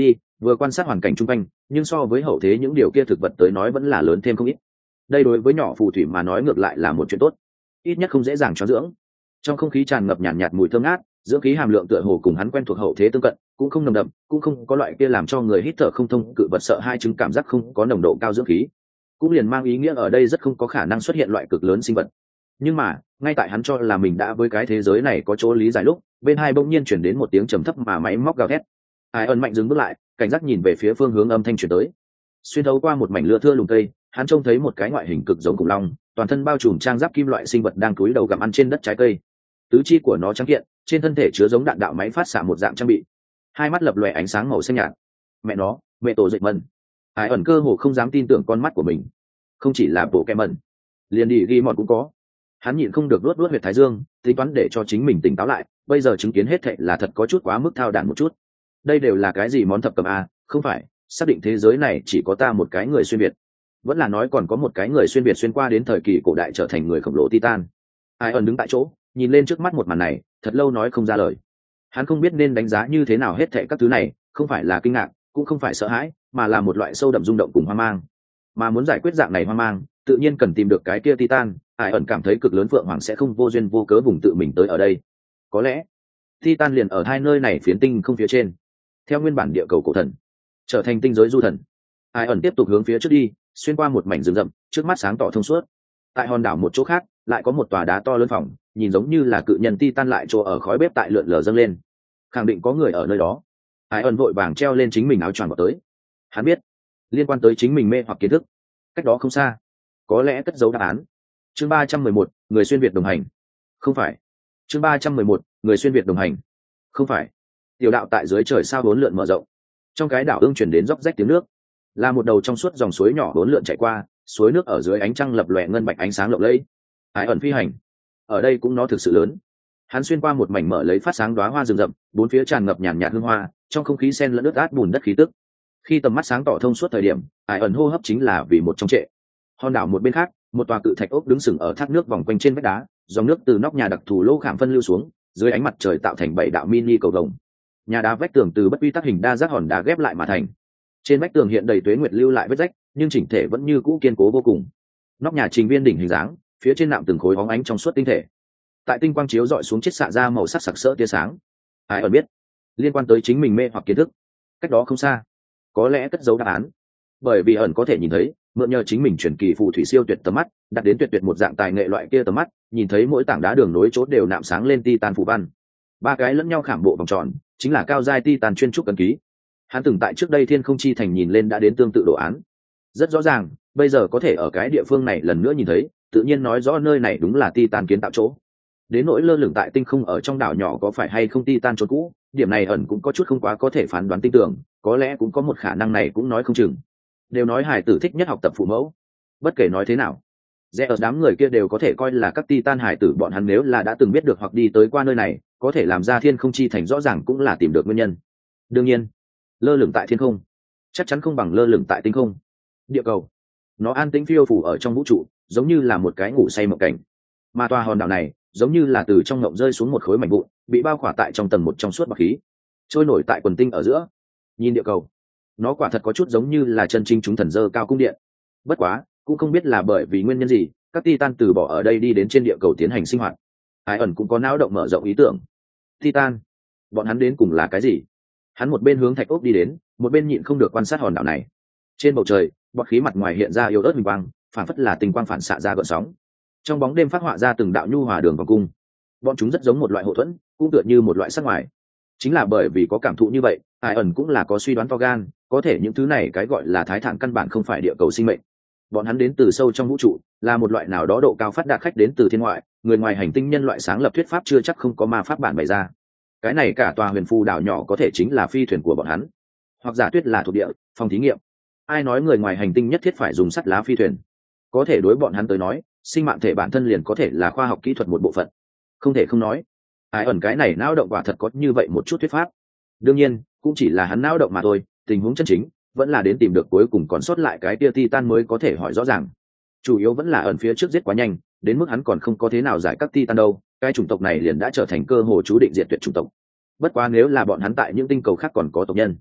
vừa quan sát hoàn cảnh chung quanh, nhưng so với hậu thế những điều kia thực vật tới nói vẫn là lớn thêm không ít. Đây đối với nhỏ phù thủy mà nói ngược lại là một chuyện tốt, ít nhất không dễ dàng cho dưỡng. Trong không khí tràn ngập nhàn nhạt, nhạt mùi thơm ngát, dưỡng khí hàm lượng tựa hồ cùng hắn quen thuộc hậu thế tương cận, cũng không nồng đậm, cũng không có loại kia làm cho người hít thở không thông cự vật sợ hai chứng cảm giác không có nồng độ cao dưỡng khí, cũng liền mang ý nghĩa ở đây rất không có khả năng xuất hiện loại cực lớn sinh vật. Nhưng mà ngay tại hắn cho là mình đã với cái thế giới này có chỗ lý giải lúc, bên hai bỗng nhiên chuyển đến một tiếng trầm thấp mà máy móc gào thét. Ai ẩn mạnh dừng bước lại, cảnh giác nhìn về phía phương hướng âm thanh chuyển tới. Xuyên thấu qua một mảnh lưa thưa lùm cây, hắn trông thấy một cái ngoại hình cực giống khủng long, toàn thân bao trùm trang giáp kim loại sinh vật đang cúi đầu gặm ăn trên đất trái cây. Tứ chi của nó trắng kiện, trên thân thể chứa giống đạn đạo máy phát xạ một dạng trang bị, hai mắt lập lòe ánh sáng màu xanh nhạt. Mẹ nó, mẹ tổ dịch mần. Ai ẩn cơ hồ không dám tin tưởng con mắt của mình. Không chỉ là bộ kẹ mần, liền đi ghi mọt cũng có. Hắn nhịn không được luốt luốt huyệt thái dương, tính toán để cho chính mình tỉnh táo lại, bây giờ chứng kiến hết thệ là thật có chút quá mức thao đản một chút. Đây đều là cái gì món thập cẩm a, không phải, xác định thế giới này chỉ có ta một cái người xuyên việt. Vẫn là nói còn có một cái người xuyên việt xuyên qua đến thời kỳ cổ đại trở thành người khổng lồ Titan. Ai ẩn đứng tại chỗ, nhìn lên trước mắt một màn này, thật lâu nói không ra lời. Hắn không biết nên đánh giá như thế nào hết thệ các thứ này, không phải là kinh ngạc, cũng không phải sợ hãi, mà là một loại sâu đậm rung động cùng hoang mang. Mà muốn giải quyết dạng này hoang mang, tự nhiên cần tìm được cái kia Titan. Ai ẩn cảm thấy cực lớn phượng hoàng sẽ không vô duyên vô cớ vùng tự mình tới ở đây. Có lẽ Titan liền ở hai nơi này phiến tinh không phía trên. Theo nguyên bản địa cầu cổ thần, trở thành tinh giới du thần. Ai ẩn tiếp tục hướng phía trước đi, xuyên qua một mảnh rừng rậm, trước mắt sáng tỏ thông suốt. Tại hòn đảo một chỗ khác, lại có một tòa đá to lớn phòng, nhìn giống như là cự nhân Titan lại chỗ ở khói bếp tại lượn lờ dâng lên. Khẳng định có người ở nơi đó. Ai ẩn vội vàng treo lên chính mình áo choàng vào tới. Hắn biết, liên quan tới chính mình mê hoặc kiến thức, cách đó không xa, có lẽ cất giấu đáp án. Chương ba trăm mười một, người xuyên việt đồng hành. Không phải. Chương ba trăm mười một, người xuyên việt đồng hành. Không phải. Tiểu đạo tại dưới trời sao bốn lượn mở rộng. Trong cái đảo ương chuyển đến róc rách tiếng nước, là một đầu trong suốt dòng suối nhỏ bốn lượn chạy qua, suối nước ở dưới ánh trăng lập lòe ngân bạch ánh sáng lộng lẫy. Ai ẩn phi hành, ở đây cũng nó thực sự lớn. Hắn xuyên qua một mảnh mở lấy phát sáng đóa hoa rừng rậm, bốn phía tràn ngập nhàn nhạt hương hoa, trong không khí xen lẫn ướt át bùn đất khí tức. Khi tầm mắt sáng tỏ thông suốt thời điểm, Ai ẩn hô hấp chính là vì một trong trệ. Hòn đảo một bên khác, một tòa cự thạch ốc đứng sừng ở thác nước vòng quanh trên vách đá, dòng nước từ nóc nhà đặc thù lô khảm phân lưu xuống, dưới ánh mặt trời tạo thành bảy đạo mini cầu vồng. Nhà đá vách tường từ bất quy tắc hình đa giác hòn đá ghép lại mà thành. Trên vách tường hiện đầy tuế nguyệt lưu lại vết rách, nhưng chỉnh thể vẫn như cũ kiên cố vô cùng. Nóc nhà trình viên đỉnh hình dáng, phía trên nạm từng khối óng ánh trong suốt tinh thể. Tại tinh quang chiếu dọi xuống chiết xạ ra màu sắc sặc sỡ tia sáng. Ai ẩn biết, liên quan tới chính mình mê hoặc kiến thức, cách đó không xa, có lẽ cất giấu đáp án. Bởi vì ẩn có thể nhìn thấy, mượn nhờ chính mình truyền kỳ phù thủy siêu tuyệt tầm mắt, đặt đến tuyệt tuyệt một dạng tài nghệ loại kia tầm mắt, nhìn thấy mỗi tảng đá đường nối chốt đều nạm sáng lên titan phù văn. Ba cái lẫn nhau khảm bộ vòng tròn, chính là cao giai titan chuyên trúc ấn ký. Hắn từng tại trước đây thiên không chi thành nhìn lên đã đến tương tự đồ án. Rất rõ ràng, bây giờ có thể ở cái địa phương này lần nữa nhìn thấy, tự nhiên nói rõ nơi này đúng là titan kiến tạo chỗ. Đến nỗi lơ lửng tại tinh không ở trong đảo nhỏ có phải hay không titan chỗ cũ, điểm này ẩn cũng có chút không quá có thể phán đoán tin tưởng, có lẽ cũng có một khả năng này cũng nói không chừng. Đều nói hải tử thích nhất học tập phụ mẫu, bất kể nói thế nào, rẽ ở đám người kia đều có thể coi là các titan hải tử, bọn hắn nếu là đã từng biết được hoặc đi tới qua nơi này, có thể làm ra thiên không chi thành rõ ràng cũng là tìm được nguyên nhân. Đương nhiên, lơ lửng tại thiên không chắc chắn không bằng lơ lửng tại tinh không. Địa cầu, nó an tĩnh phiêu phủ ở trong vũ trụ, giống như là một cái ngủ say mộng cảnh, mà tòa hòn đảo này giống như là từ trong ngộng rơi xuống một khối mảnh vụn, bị bao khỏa tại trong tầng một trong suốt bạc khí, trôi nổi tại quần tinh ở giữa. Nhìn địa cầu, nó quả thật có chút giống như là chân chính chúng thần dơ cao cung điện. Bất quá cũng không biết là bởi vì nguyên nhân gì, các titan từ bỏ ở đây đi đến trên địa cầu tiến hành sinh hoạt. Ai ẩn cũng có não động mở rộng ý tưởng. Titan, bọn hắn đến cùng là cái gì? Hắn một bên hướng thạch ốc đi đến, một bên nhịn không được quan sát hòn đảo này. Trên bầu trời, bọt khí mặt ngoài hiện ra yếu ớt huỳnh quang, phản phất là tinh quang phản xạ ra gợn sóng. Trong bóng đêm phát họa ra từng đạo nhu hòa đường vòng cung. Bọn chúng rất giống một loại hộ thuẫn, cũng tựa như một loại sắc ngoài. Chính là bởi vì có cảm thụ như vậy, Ai ẩn cũng là có suy đoán to gan, có thể những thứ này cái gọi là thái thản căn bản không phải địa cầu sinh mệnh. Bọn hắn đến từ sâu trong vũ trụ, là một loại nào đó độ cao phát đạt khách đến từ thiên ngoại, người ngoài hành tinh nhân loại sáng lập thuyết pháp chưa chắc không có ma pháp bản bày ra. Cái này cả tòa huyền phù đảo nhỏ có thể chính là phi thuyền của bọn hắn, hoặc giả thuyết là thuộc địa, phòng thí nghiệm. Ai nói người ngoài hành tinh nhất thiết phải dùng sắt lá phi thuyền? Có thể đối bọn hắn tới nói, sinh mạng thể bản thân liền có thể là khoa học kỹ thuật một bộ phận. Không thể không nói, Ai ẩn cái này não động quả thật có như vậy một chút thuyết pháp. Đương nhiên, cũng chỉ là hắn não động mà thôi, tình huống chân chính vẫn là đến tìm được cuối cùng còn sót lại cái tia titan mới có thể hỏi rõ ràng. Chủ yếu vẫn là ẩn phía trước giết quá nhanh, đến mức hắn còn không có thế nào giải các titan đâu, cái chủng tộc này liền đã trở thành cơ hồ chú định diệt tuyệt chủng tộc. Bất quá nếu là bọn hắn tại những tinh cầu khác còn có tộc nhân,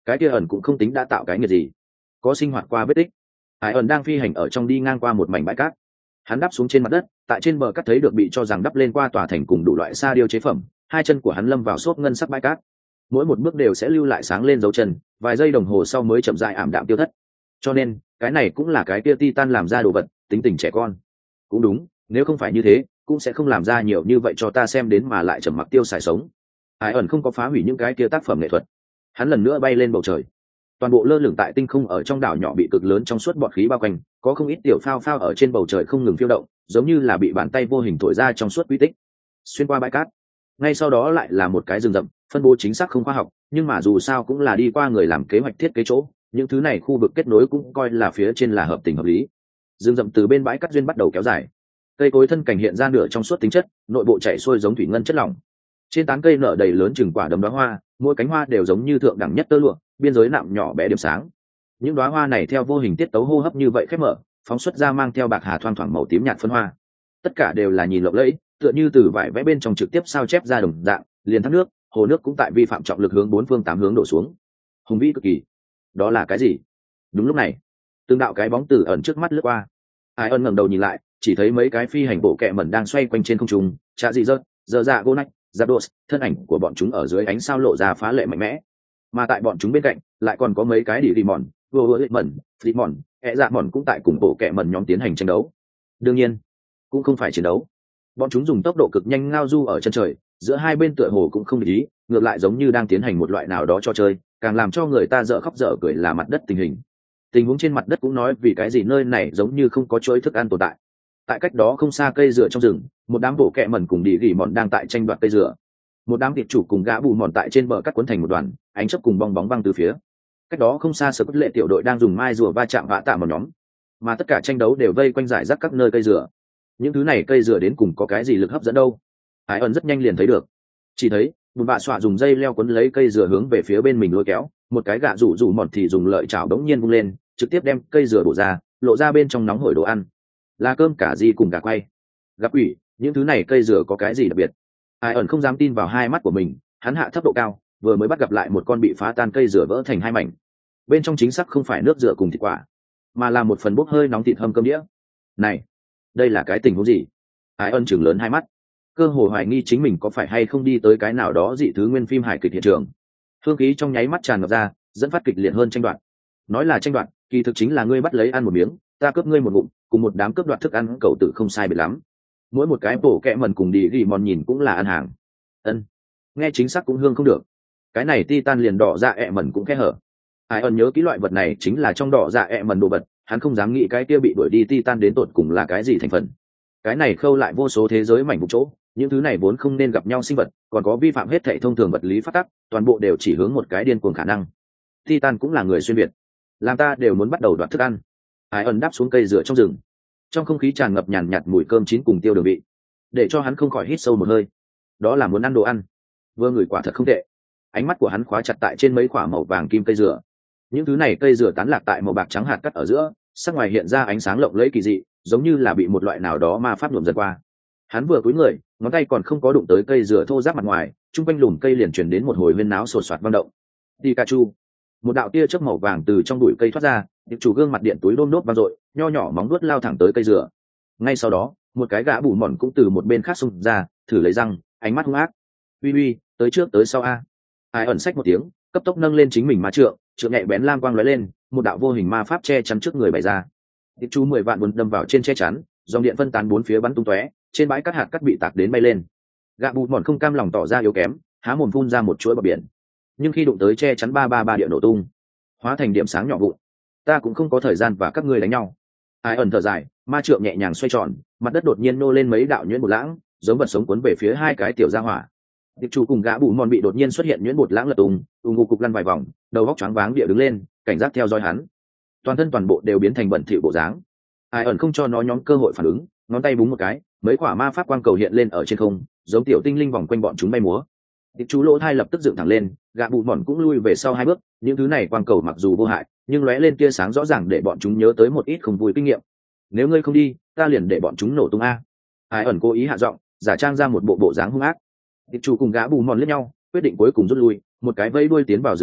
cái kia ẩn cũng không tính đã tạo cái nghiệp gì, có sinh hoạt qua vết tích. Hải ẩn đang phi hành ở trong đi ngang qua một mảnh bãi cát, hắn đáp xuống trên mặt đất, tại trên bờ cát thấy được bị cho rằng đắp lên qua tòa thành cùng đủ loại sa điêu chế phẩm, hai chân của hắn lâm vào xốp ngân sắc bãi cát, mỗi một bước đều sẽ lưu lại sáng lên dấu chân, vài giây đồng hồ sau mới chậm rãi ảm đạm tiêu thất. Cho nên cái này cũng là cái kia Titan làm ra đồ vật, tính tình trẻ con. Cũng đúng, nếu không phải như thế cũng sẽ không làm ra nhiều như vậy cho ta xem đến mà lại trầm mặc tiêu xài sống. Hải ẩn không có phá hủy những cái kia tác phẩm nghệ thuật, hắn lần nữa bay lên bầu trời, toàn bộ lơ lửng tại tinh không ở trong đảo nhỏ bị cực lớn trong suốt bọt khí bao quanh, có không ít tiểu phao phao ở trên bầu trời không ngừng phiêu động, giống như là bị bàn tay vô hình thổi ra trong suốt quy tích, xuyên qua bãi cát. Ngay sau đó lại là một cái rừng rậm, phân bố chính xác không khoa học, nhưng mà dù sao cũng là đi qua người làm kế hoạch thiết kế chỗ, những thứ này khu vực kết nối cũng coi là phía trên là hợp tình hợp lý. Rừng rậm từ bên bãi cát duyên bắt đầu kéo dài, cây cối thân cảnh hiện ra nửa trong suốt tính chất, nội bộ chảy xuôi giống thủy ngân chất lỏng. Trên tán cây nở đầy lớn chừng quả đấm đóa hoa, mỗi cánh hoa đều giống như thượng đẳng nhất tơ lụa, biên giới nạm nhỏ bé điểm sáng. Những đóa hoa này theo vô hình tiết tấu hô hấp như vậy khép mở, phóng xuất ra mang theo bạc hà thoang thoảng màu tím nhạt phân hoa. Tất cả đều là nhìn lộng lẫy, tựa như từ vải vẽ bên trong trực tiếp sao chép ra đồng dạng, liền thác nước, hồ nước cũng tại vi phạm trọng lực hướng bốn phương tám hướng đổ xuống. Hùng vĩ cực kỳ. Đó là cái gì? Đúng lúc này, từng đạo cái bóng từ ẩn trước mắt lướt qua. Ai ân ngẩng đầu nhìn lại, chỉ thấy mấy cái phi hành bộ kệ mẩn đang xoay quanh trên không trung, chạ dị rớt, giờ dạ gỗ nách, Zapdos, thân ảnh của bọn chúng ở dưới ánh sao lộ ra phá lệ mạnh mẽ. Mà tại bọn chúng bên cạnh, lại còn có mấy cái đỉ rì mòn, vừa vừa mẩn, phí mòn, ẹ dạ mòn cũng tại cùng bộ kệ mẩn nhóm tiến hành tranh đấu. Đương nhiên, cũng không phải chiến đấu. Bọn chúng dùng tốc độ cực nhanh ngao du ở chân trời, giữa hai bên tựa hồ cũng không để ý, ngược lại giống như đang tiến hành một loại nào đó cho chơi, càng làm cho người ta dở khóc dở cười là mặt đất tình hình. Tình huống trên mặt đất cũng nói vì cái gì nơi này giống như không có chuỗi thức ăn tồn tại. Tại cách đó không xa cây dừa trong rừng, một đám bộ kẹ mẩn cùng đi gỉ mòn đang tại tranh đoạt cây dừa. Một đám thịt chủ cùng gã bù mòn tại trên bờ cắt cuốn thành một đoàn, ánh chớp cùng bong bóng văng từ phía. Cách đó không xa sở cốt lệ tiểu đội đang dùng mai rùa va chạm vạ tạ một nhóm, mà tất cả tranh đấu đều vây quanh rải rác các nơi cây dừa. Những thứ này cây dừa đến cùng có cái gì lực hấp dẫn đâu? Hải ẩn rất nhanh liền thấy được, chỉ thấy bùn bạ xoa dùng dây leo quấn lấy cây dừa hướng về phía bên mình lôi kéo, một cái gạ rủ rủ mòn thì dùng lợi chảo đống nhiên vung lên, trực tiếp đem cây dừa đổ ra, lộ ra bên trong nóng hổi đồ ăn, là cơm cả gì cùng gà quay. Gặp ủy, những thứ này cây dừa có cái gì đặc biệt? Ai ẩn không dám tin vào hai mắt của mình, hắn hạ thấp độ cao, vừa mới bắt gặp lại một con bị phá tan cây dừa vỡ thành hai mảnh, bên trong chính xác không phải nước dừa cùng thịt quả, mà là một phần bốc hơi nóng thịt hâm cơm đĩa. Này, đây là cái tình huống gì? Ai ẩn chừng lớn hai mắt, cơ hồ hoài nghi chính mình có phải hay không đi tới cái nào đó dị thứ nguyên phim hài kịch hiện trường. Hương khí trong nháy mắt tràn ngập ra, dẫn phát kịch liệt hơn tranh đoạt. Nói là tranh đoạt, kỳ thực chính là ngươi bắt lấy ăn một miếng, ta cướp ngươi một ngụm, cùng một đám cướp đoạt thức ăn cậu tự không sai biệt lắm. Mỗi một cái bổ kẹ mần cùng đi ghi mòn nhìn cũng là ăn hàng. Ân, nghe chính xác cũng hương không được. Cái này titan liền đỏ dạ ẹ mần cũng khe hở. Ai ẩn nhớ kỹ loại vật này chính là trong đỏ dạ ẹ mần đồ vật, hắn không dám nghĩ cái kia bị đuổi đi titan đến tột cùng là cái gì thành phần. Cái này khâu lại vô số thế giới mảnh vụ chỗ, những thứ này vốn không nên gặp nhau sinh vật, còn có vi phạm hết thảy thông thường vật lý pháp tắc, toàn bộ đều chỉ hướng một cái điên cuồng khả năng. Titan cũng là người xuyên việt, làm ta đều muốn bắt đầu đoạt thức ăn. Ai ẩn đáp xuống cây dừa trong rừng, trong không khí tràn ngập nhàn nhạt mùi cơm chín cùng tiêu đường vị, để cho hắn không khỏi hít sâu một hơi. Đó là muốn ăn đồ ăn, vừa ngửi quả thật không tệ. Ánh mắt của hắn khóa chặt tại trên mấy quả màu vàng kim cây dừa, những thứ này cây dừa tán lạc tại màu bạc trắng hạt cắt ở giữa, sắc ngoài hiện ra ánh sáng lộng lẫy kỳ dị, giống như là bị một loại nào đó ma pháp nhuộm dần qua. Hắn vừa cúi người, ngón tay còn không có đụng tới cây dừa thô ráp mặt ngoài, trung quanh lùm cây liền truyền đến một hồi huyên náo sột soạt vang động. Pikachu, một đạo tia chớp màu vàng từ trong bụi cây thoát ra, điệp chủ gương mặt điện túi đôm đốt vang dội, nho nhỏ móng vuốt lao thẳng tới cây dừa. Ngay sau đó, một cái gã bù mòn cũng từ một bên khác xung ra, thử lấy răng, ánh mắt hung ác. Uy uy, tới trước tới sau a. Ai ẩn xách một tiếng, cấp tốc nâng lên chính mình ma trượng, trượng nhẹ bén lam quang lóe lên, một đạo vô hình ma pháp che chắn trước người bày ra. Điệp chú mười vạn buồn đâm vào trên che chắn, dòng điện phân tán bốn phía bắn tung tóe, trên bãi cát hạt cát bị tạc đến bay lên. Gã bù mòn không cam lòng tỏ ra yếu kém, há mồm phun ra một chuỗi bọt biển, nhưng khi đụng tới che chắn ba ba ba địa nổ tung, hóa thành điểm sáng nhỏ vụn. Ta cũng không có thời gian và các ngươi đánh nhau. Ai ẩn thở dài, ma trượng nhẹ nhàng xoay tròn, mặt đất đột nhiên nô lên mấy đạo nhuyễn bột lãng, giống vật sống cuốn về phía hai cái tiểu gia hỏa. Điệp chủ cùng gã bù mòn bị đột nhiên xuất hiện nhuyễn bột lãng lật tung, ung ngục cục lăn vài vòng, đầu góc choáng váng địa đứng lên, cảnh giác theo dõi hắn. Toàn thân toàn bộ đều biến thành bẩn thỉu bộ dáng. Ai ẩn không cho nó nhóm cơ hội phản ứng, ngón tay búng một cái, mấy quả ma pháp quang cầu hiện lên ở trên không, giống tiểu tinh linh vòng quanh bọn chúng bay múa. Điệp chú lỗ thai lập tức dựng thẳng lên, gã bù mòn cũng lui về sau hai bước. Những thứ này quang cầu mặc dù vô hại, nhưng lóe lên tia sáng rõ ràng để bọn chúng nhớ tới một ít không vui kinh nghiệm. Nếu ngươi không đi, ta liền để bọn chúng nổ tung a. Ai ẩn cố ý hạ giọng, giả trang ra một bộ bộ dáng hung ác. Điệp chủ cùng gã bù mòn liếc nhau, quyết định cuối cùng rút lui, một cái vây đuôi tiến vào rừng cây,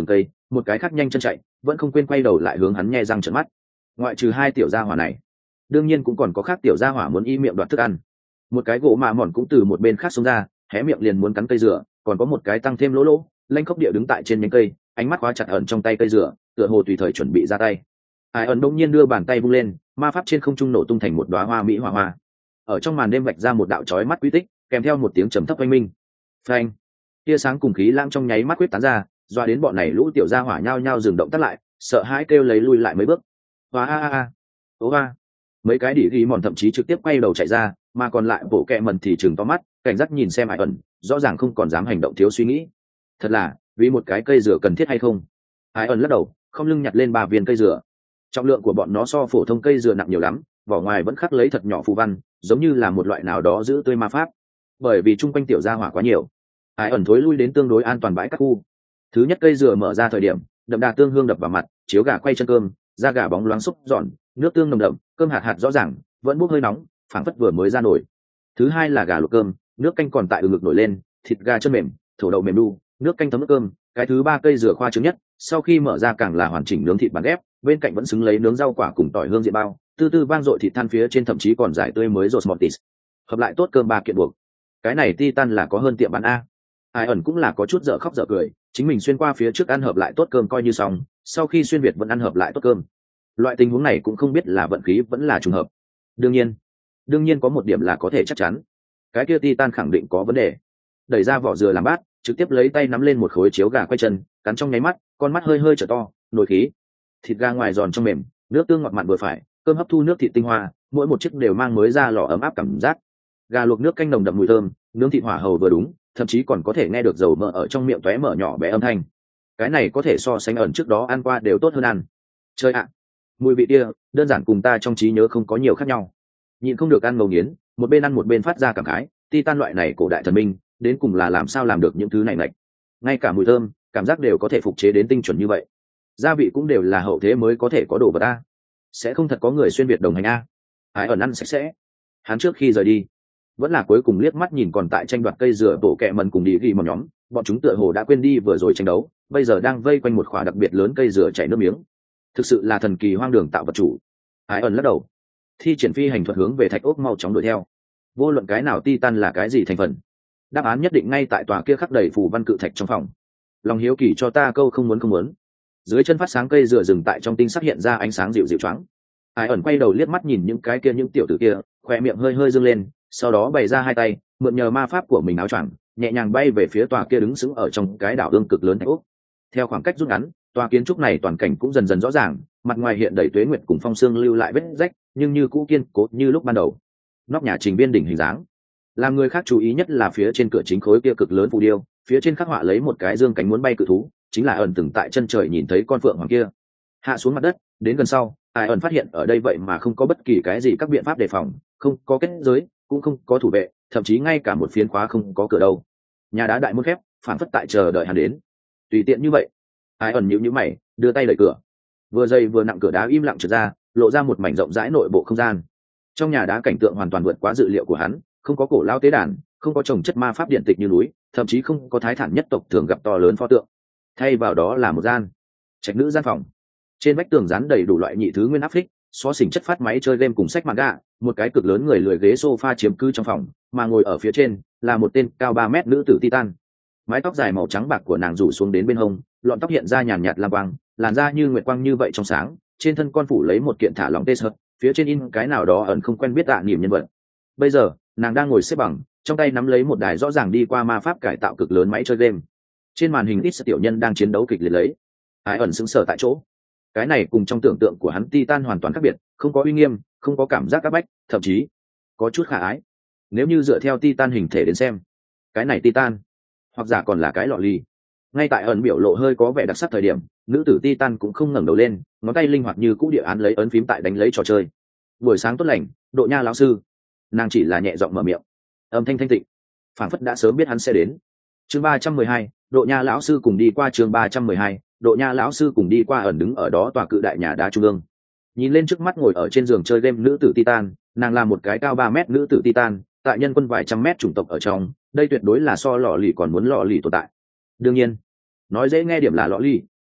một cái khác nhanh chân chạy vẫn không quên quay đầu lại hướng hắn nhe răng trợn mắt. Ngoại trừ hai tiểu gia hỏa này, đương nhiên cũng còn có khác tiểu gia hỏa muốn y miệng đoạt thức ăn. Một cái gỗ mạ mòn cũng từ một bên khác xông ra, hé miệng liền muốn cắn cây dừa, còn có một cái tăng thêm lỗ lỗ lanh khốc địa đứng tại trên nhánh cây, ánh mắt khóa chặt ẩn trong tay cây dừa, tựa hồ tùy thời chuẩn bị ra tay. Ai ẩn đông nhiên đưa bàn tay vung lên, ma pháp trên không trung nổ tung thành một đóa hoa mỹ hỏa hoa, ở trong màn đêm vạch ra một đạo chói mắt quy tích, kèm theo một tiếng trầm thấp oanh minh. Phanh! Tia sáng cùng khí lãng trong nháy mắt quyết tán ra, doa đến bọn này lũ tiểu gia hỏa nhao nhao dừng động tác lại, sợ hãi kêu lấy lui lại mấy bước. Hoa a a a! Ố a! Mấy cái đỉ ghi mòn thậm chí trực tiếp quay đầu chạy ra, mà còn lại bộ kẹ mần thì chừng to mắt, cảnh giác nhìn xem Ai ẩn, rõ ràng không còn dám hành động thiếu suy nghĩ. Thật là, vì một cái cây dừa cần thiết hay không? Ai ẩn lắc đầu, không lưng nhặt lên ba viên cây dừa. Trọng lượng của bọn nó so phổ thông cây dừa nặng nhiều lắm, vỏ ngoài vẫn khắc lấy thật nhỏ phù văn, giống như là một loại nào đó giữ tươi ma pháp. Bởi vì chung quanh tiểu gia hỏa quá nhiều, Ai ẩn thối lui đến tương đối an toàn bãi các khu. Thứ nhất cây dừa mở ra thời điểm, đậm đà tương hương đập vào mặt, chiếu gà quay chân cơm, da gà bóng loáng xúc giòn, nước tương nồng đậm, cơm hạt hạt rõ ràng, vẫn bốc hơi nóng, phảng phất vừa mới ra nổi. Thứ hai là gà luộc cơm, nước canh còn tại ừ ngực nổi lên, thịt gà chân mềm, thổ đậu mềm đu, nước canh thấm nước cơm. Cái thứ ba cây dừa khoa trứng nhất, sau khi mở ra càng là hoàn chỉnh nướng thịt bàn ghép, bên cạnh vẫn xứng lấy nướng rau quả cùng tỏi hương diện bao, tư tư vang dội thịt than phía trên thậm chí còn giải tươi mới rột mortis. Hợp lại tốt cơm ba kiện buộc. Cái này Titan là có hơn tiệm bán a. Ai ẩn cũng là có chút dở khóc dở cười, chính mình xuyên qua phía trước ăn hợp lại tốt cơm coi như xong, sau khi xuyên việt vẫn ăn hợp lại tốt cơm. Loại tình huống này cũng không biết là vận khí vẫn là trùng hợp. Đương nhiên, đương nhiên có một điểm là có thể chắc chắn, cái kia Titan khẳng định có vấn đề. Đẩy ra vỏ dừa làm bát, trực tiếp lấy tay nắm lên một khối chiếu gà quay chân, cắn trong nháy mắt, con mắt hơi hơi trở to, nổi khí. Thịt gà ngoài giòn trong mềm, nước tương ngọt mặn vừa phải, cơm hấp thu nước thịt tinh hoa, mỗi một chiếc đều mang mới ra lò ấm áp cảm giác. Gà luộc nước canh nồng đậm mùi thơm, nướng thịt hỏa hầu vừa đúng, thậm chí còn có thể nghe được dầu mỡ ở trong miệng tóe mở nhỏ bé âm thanh. Cái này có thể so sánh ẩn trước đó ăn qua đều tốt hơn ăn. Chơi ạ, mùi vị kia đơn giản cùng ta trong trí nhớ không có nhiều khác nhau. Nhịn không được ăn ngầu nghiến, một bên ăn một bên phát ra cảm khái, Titan loại này cổ đại thần minh, đến cùng là làm sao làm được những thứ này ngạch. Ngay cả mùi thơm, cảm giác đều có thể phục chế đến tinh chuẩn như vậy. Gia vị cũng đều là hậu thế mới có thể có đồ vật a. Sẽ không thật có người xuyên việt đồng hành a. Ai ẩn ăn sạch sẽ. Hắn trước khi rời đi, vẫn là cuối cùng liếc mắt nhìn còn tại tranh đoạt cây dừa tổ kẹ mần cùng đi ghi một nhóm, bọn chúng tựa hồ đã quên đi vừa rồi tranh đấu, bây giờ đang vây quanh một khỏa đặc biệt lớn cây dừa chảy nước miếng. Thực sự là thần kỳ hoang đường tạo vật chủ. Ai ẩn lắc đầu, thi triển phi hành thuật hướng về thạch ốc mau chóng đuổi theo. Vô luận cái nào Titan là cái gì thành phần, đáp án nhất định ngay tại tòa kia khắc đầy phù văn cự thạch trong phòng. Lòng hiếu kỳ cho ta câu không muốn không muốn. Dưới chân phát sáng cây dừa dừng tại trong tinh sắc hiện ra ánh sáng dịu dịu choáng. Ai ẩn quay đầu liếc mắt nhìn những cái kia những tiểu tử kia, khoe miệng hơi hơi dương lên, sau đó bày ra hai tay, mượn nhờ ma pháp của mình áo choàng, nhẹ nhàng bay về phía tòa kia đứng sững ở trong cái đảo ương cực lớn thạch ốc. Theo khoảng cách rút ngắn, tòa kiến trúc này toàn cảnh cũng dần dần rõ ràng, mặt ngoài hiện đầy tuế nguyệt cùng phong sương lưu lại vết rách, nhưng như cũ kiên cố như lúc ban đầu. Nóc nhà trình biên đỉnh hình dáng, làm người khác chú ý nhất là phía trên cửa chính khối kia cực lớn phù điêu, phía trên khắc họa lấy một cái dương cánh muốn bay cự thú, chính là ẩn từng tại chân trời nhìn thấy con phượng hoàng kia. Hạ xuống mặt đất, đến gần sau, Ai ẩn phát hiện ở đây vậy mà không có bất kỳ cái gì các biện pháp đề phòng, không có kết giới, cũng không có thủ vệ, thậm chí ngay cả một phiến khóa không có cửa đâu. Nhà đá đại môn khép, phản phất tại chờ đợi hắn đến. Tùy tiện như vậy, Ai ẩn nhíu nhíu mày, đưa tay đẩy cửa. Vừa dày vừa nặng cửa đá im lặng trượt ra, lộ ra một mảnh rộng rãi nội bộ không gian. Trong nhà đá cảnh tượng hoàn toàn vượt quá dự liệu của hắn, không có cổ lao tế đàn, không có trồng chất ma pháp điện tịch như núi, thậm chí không có thái thản nhất tộc thường gặp to lớn pho tượng. Thay vào đó là một gian trạch nữ gian phòng. Trên vách tường dán đầy đủ loại nhị thứ nguyên áp phích, xó xỉnh chất phát máy chơi game cùng sách manga, một cái cực lớn người lười ghế sofa chiếm cứ trong phòng, mà ngồi ở phía trên là một tên cao ba mét nữ tử Titan. Mái tóc dài màu trắng bạc của nàng rủ xuống đến bên hông, lọn tóc hiện ra nhàn nhạt lam quang, làn da như nguyệt quang như vậy trong sáng, trên thân con phủ lấy một kiện thả lỏng tê sợt, phía trên in cái nào đó ẩn không quen biết tạ niệm nhân vật. Bây giờ, nàng đang ngồi xếp bằng, trong tay nắm lấy một đài rõ ràng đi qua ma pháp cải tạo cực lớn máy chơi game. Trên màn hình ít tiểu nhân đang chiến đấu kịch liệt lấy. Ai ẩn sững sờ tại chỗ. Cái này cùng trong tưởng tượng của hắn Titan hoàn toàn khác biệt, không có uy nghiêm, không có cảm giác áp bách, thậm chí có chút khả ái. Nếu như dựa theo Titan hình thể đến xem, cái này Titan, hoặc giả còn là cái lọ ly. Ngay tại ẩn biểu lộ hơi có vẻ đặc sắc thời điểm, nữ tử Titan cũng không ngẩng đầu lên, ngón tay linh hoạt như cũ địa án lấy ấn phím tại đánh lấy trò chơi. Buổi sáng tốt lành, Độ Nha lão sư. Nàng chỉ là nhẹ giọng mở miệng, âm thanh thanh tịnh, phảng phất đã sớm biết hắn sẽ đến. Chương ba trăm mười hai, Độ Nha lão sư cùng đi qua. Chương ba trăm mười hai, Độ Nha lão sư cùng đi qua. Ẩn đứng ở đó tòa cự đại nhà đá trung ương, nhìn lên trước mắt ngồi ở trên giường chơi game nữ tử Titan. Nàng là một cái cao ba mét nữ tử Titan, tại nhân quân vài trăm mét chủng tộc ở trong, đây tuyệt đối là so lọ lì còn muốn lọ lì tồn tại. Đương nhiên, nói dễ nghe điểm là lọ lì,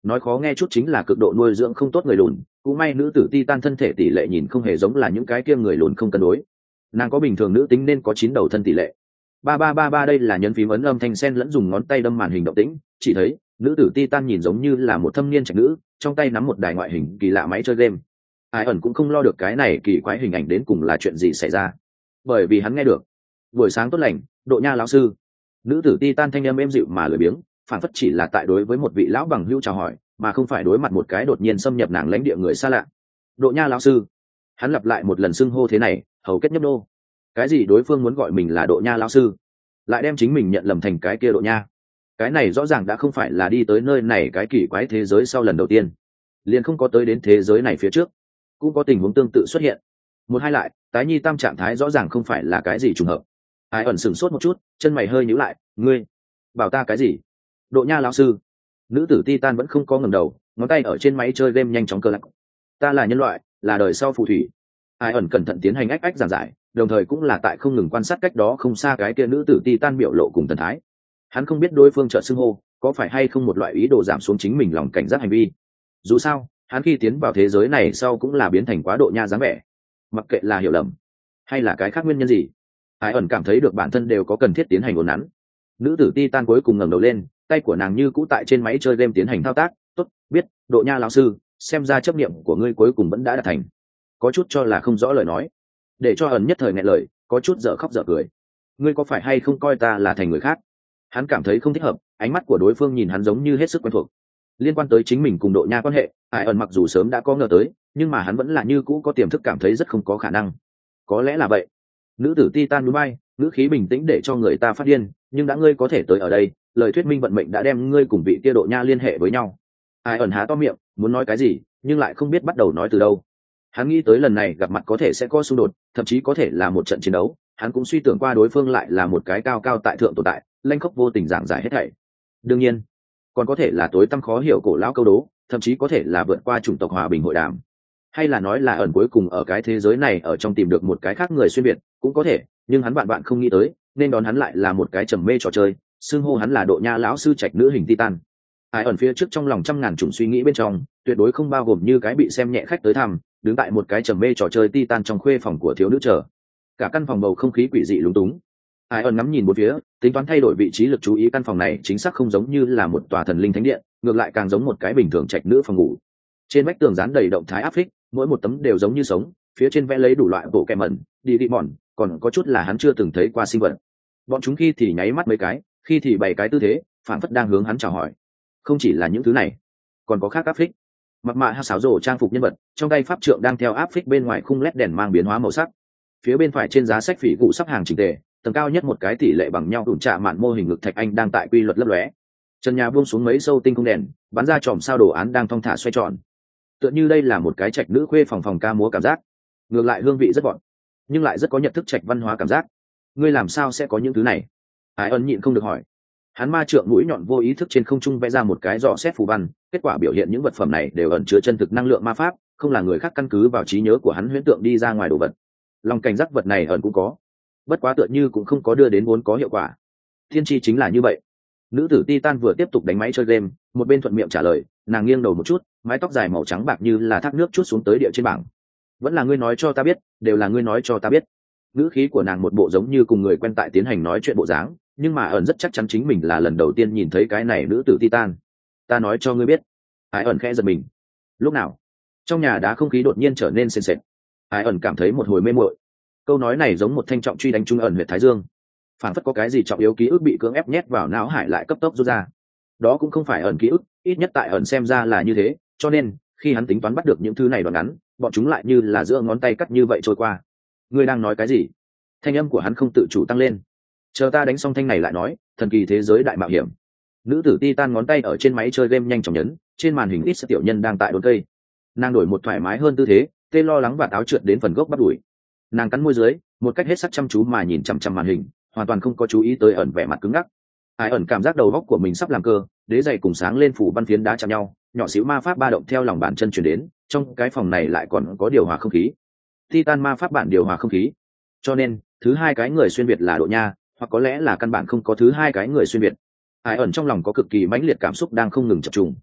nói khó nghe chút chính là cực độ nuôi dưỡng không tốt người lùn. Cũng may nữ tử Titan thân thể tỷ lệ nhìn không hề giống là những cái kia người lùn không cân đối. Nàng có bình thường nữ tính nên có chín đầu thân tỷ lệ. Ba ba ba ba đây là nhấn phím ấn âm thanh sen lẫn dùng ngón tay đâm màn hình động tĩnh, chỉ thấy nữ tử Titan nhìn giống như là một thâm niên trạch nữ, trong tay nắm một đài ngoại hình kỳ lạ máy chơi game. Ai ẩn cũng không lo được cái này kỳ quái hình ảnh đến cùng là chuyện gì xảy ra, bởi vì hắn nghe được buổi sáng tốt lành, Độ Nha lão sư. Nữ tử Titan thanh âm êm dịu mà lười biếng, phản phất chỉ là tại đối với một vị lão bằng hữu chào hỏi, mà không phải đối mặt một cái đột nhiên xâm nhập nàng lãnh địa người xa lạ. Độ Nha lão sư. Hắn lặp lại một lần xưng hô thế này, hầu kết nhấp đô. Cái gì đối phương muốn gọi mình là Độ Nha lão sư, lại đem chính mình nhận lầm thành cái kia Độ Nha. Cái này rõ ràng đã không phải là đi tới nơi này cái kỳ quái thế giới sau lần đầu tiên, liền không có tới đến thế giới này phía trước cũng có tình huống tương tự xuất hiện. Một hai lại, tái nhi tam trạng thái rõ ràng không phải là cái gì trùng hợp. Ai ẩn sửng sốt một chút, chân mày hơi nhíu lại, ngươi bảo ta cái gì? Độ Nha lão sư. Nữ tử Titan vẫn không có ngẩng đầu, ngón tay ở trên máy chơi game nhanh chóng cơ lắc. Ta là nhân loại, là đời sau phù thủy. Ai ẩn cẩn thận tiến hành ách ách giảng giải, đồng thời cũng là tại không ngừng quan sát cách đó không xa cái kia nữ tử Titan biểu lộ cùng thần thái. Hắn không biết đối phương trợ xưng hô có phải hay không một loại ý đồ giảm xuống chính mình lòng cảnh giác hành vi. Dù sao, hắn khi tiến vào thế giới này sau cũng là biến thành quá Độ Nha dáng vẻ. Mặc kệ là hiểu lầm hay là cái khác nguyên nhân gì, Ai ẩn cảm thấy được bản thân đều có cần thiết tiến hành ổn nắn. Nữ tử Titan cuối cùng ngẩng đầu lên, tay của nàng như cũ tại trên máy chơi game tiến hành thao tác. Tốt, biết, Độ Nha lão sư, xem ra chấp niệm của ngươi cuối cùng vẫn đã đạt thành. Có chút cho là không rõ lời nói, để cho ẩn nhất thời nghẹn lời, có chút dở khóc dở cười. Ngươi có phải hay không coi ta là thành người khác? Hắn cảm thấy không thích hợp, ánh mắt của đối phương nhìn hắn giống như hết sức quen thuộc. Liên quan tới chính mình cùng Độ Nha quan hệ, Ai ẩn mặc dù sớm đã có ngờ tới, nhưng mà hắn vẫn là như cũ có tiềm thức cảm thấy rất không có khả năng. Có lẽ là vậy. Nữ tử Titan núi bay, ngữ khí bình tĩnh để cho người ta phát điên, nhưng đã ngươi có thể tới ở đây, lời thuyết minh vận mệnh đã đem ngươi cùng vị kia Độ Nha liên hệ với nhau. Ai ẩn há to miệng muốn nói cái gì, nhưng lại không biết bắt đầu nói từ đâu. Hắn nghĩ tới lần này gặp mặt có thể sẽ có xung đột, thậm chí có thể là một trận chiến đấu. Hắn cũng suy tưởng qua đối phương lại là một cái cao cao tại thượng tồn tại, lanh khóc vô tình giảng giải hết thảy. Đương nhiên, còn có thể là tối tăm khó hiểu cổ lão câu đố, thậm chí có thể là vượt qua chủng tộc hòa bình hội đàm, hay là nói là ẩn cuối cùng ở cái thế giới này ở trong tìm được một cái khác người xuyên việt, cũng có thể. Nhưng hắn bạn bạn không nghĩ tới, nên đón hắn lại là một cái trầm mê trò chơi, xưng hô hắn là Độ Nha lão sư trạch nữ hình Titan. Ai ẩn phía trước trong lòng trăm ngàn chủng suy nghĩ bên trong, tuyệt đối không bao gồm như cái bị xem nhẹ khách tới thăm, đứng tại một cái trầm mê trò chơi Titan trong khuê phòng của thiếu nữ chờ. Cả căn phòng bầu không khí quỷ dị lúng túng. Ai ẩn ngắm nhìn bốn phía, tính toán thay đổi vị trí lực chú ý căn phòng này chính xác không giống như là một tòa thần linh thánh điện, ngược lại càng giống một cái bình thường trạch nữ phòng ngủ. Trên vách tường dán đầy động thái áp phích, mỗi một tấm đều giống như sống, phía trên vẽ lấy đủ loại bộ kẹm mẩn, đi đi mòn, còn có chút là hắn chưa từng thấy qua sinh vật. Bọn chúng khi thì nháy mắt mấy cái, khi thì bày cái tư thế, phản phất đang hướng hắn chào hỏi. Không chỉ là những thứ này, còn có khác áp phích. Mặc mạ ha sáo rổ trang phục nhân vật, trong tay pháp trượng đang theo áp phích bên ngoài khung led đèn mang biến hóa màu sắc. Phía bên phải trên giá sách phỉ cụ sắp hàng chỉnh tề, tầng cao nhất một cái tỷ lệ bằng nhau đụng chạm mạn mô hình ngực thạch anh đang tại quy luật lấp lóe. Trần nhà buông xuống mấy sâu tinh cung đèn, bắn ra chòm sao đồ án đang thong thả xoay tròn. Tựa như đây là một cái trạch nữ khuê phòng phòng ca múa cảm giác. Ngược lại hương vị rất gọn, nhưng lại rất có nhận thức trạch văn hóa cảm giác. Ngươi làm sao sẽ có những thứ này? Ái ân nhịn không được hỏi. Hắn ma trượng mũi nhọn vô ý thức trên không trung vẽ ra một cái dò xét phù văn, kết quả biểu hiện những vật phẩm này đều ẩn chứa chân thực năng lượng ma pháp, không là người khác căn cứ vào trí nhớ của hắn huyễn tượng đi ra ngoài đồ vật. Lòng cảnh giác vật này ẩn cũng có, bất quá tựa như cũng không có đưa đến vốn có hiệu quả. Thiên tri chính là như vậy. Nữ tử Titan vừa tiếp tục đánh máy chơi game, một bên thuận miệng trả lời, nàng nghiêng đầu một chút, mái tóc dài màu trắng bạc như là thác nước chút xuống tới địa trên bảng. Vẫn là ngươi nói cho ta biết, đều là ngươi nói cho ta biết. Ngữ khí của nàng một bộ giống như cùng người quen tại tiến hành nói chuyện bộ dáng, nhưng mà ẩn rất chắc chắn chính mình là lần đầu tiên nhìn thấy cái này nữ tử Titan. Ta nói cho ngươi biết. Ái ẩn khẽ giật mình. Lúc nào? Trong nhà đá không khí đột nhiên trở nên sền sệt. Ái ẩn cảm thấy một hồi mê muội. Câu nói này giống một thanh trọng truy đánh trúng ẩn huyệt thái dương. Phản phất có cái gì trọng yếu ký ức bị cưỡng ép nhét vào não hải lại cấp tốc rút ra. Đó cũng không phải ẩn ký ức, ít nhất tại ẩn xem ra là như thế, cho nên khi hắn tính toán bắt được những thứ này đoạn ngắn, bọn chúng lại như là giữa ngón tay cắt như vậy trôi qua. Ngươi đang nói cái gì? Thanh âm của hắn không tự chủ tăng lên. Chờ ta đánh xong thanh này lại nói, thần kỳ thế giới đại mạo hiểm. Nữ tử Titan ngón tay ở trên máy chơi game nhanh chóng nhấn, trên màn hình ít tiểu nhân đang tại đốn cây. Nàng đổi một thoải mái hơn tư thế, tê lo lắng và táo trượt đến phần gốc bắt đuổi. Nàng cắn môi dưới, một cách hết sắc chăm chú mà nhìn chằm chằm màn hình, hoàn toàn không có chú ý tới ẩn vẻ mặt cứng ngắc. Ai ẩn cảm giác đầu góc của mình sắp làm cơ, đế giày cùng sáng lên phủ văn phiến đá chạm nhau, nhỏ xíu ma pháp ba động theo lòng bàn chân chuyển đến, trong cái phòng này lại còn có điều hòa không khí. Titan ma pháp bản điều hòa không khí. Cho nên, thứ hai cái người xuyên việt là Độ Nha, hoặc có lẽ là căn bản không có thứ hai cái người xuyên việt. Ai ẩn trong lòng có cực kỳ mãnh liệt cảm xúc đang không ngừng chập trùng.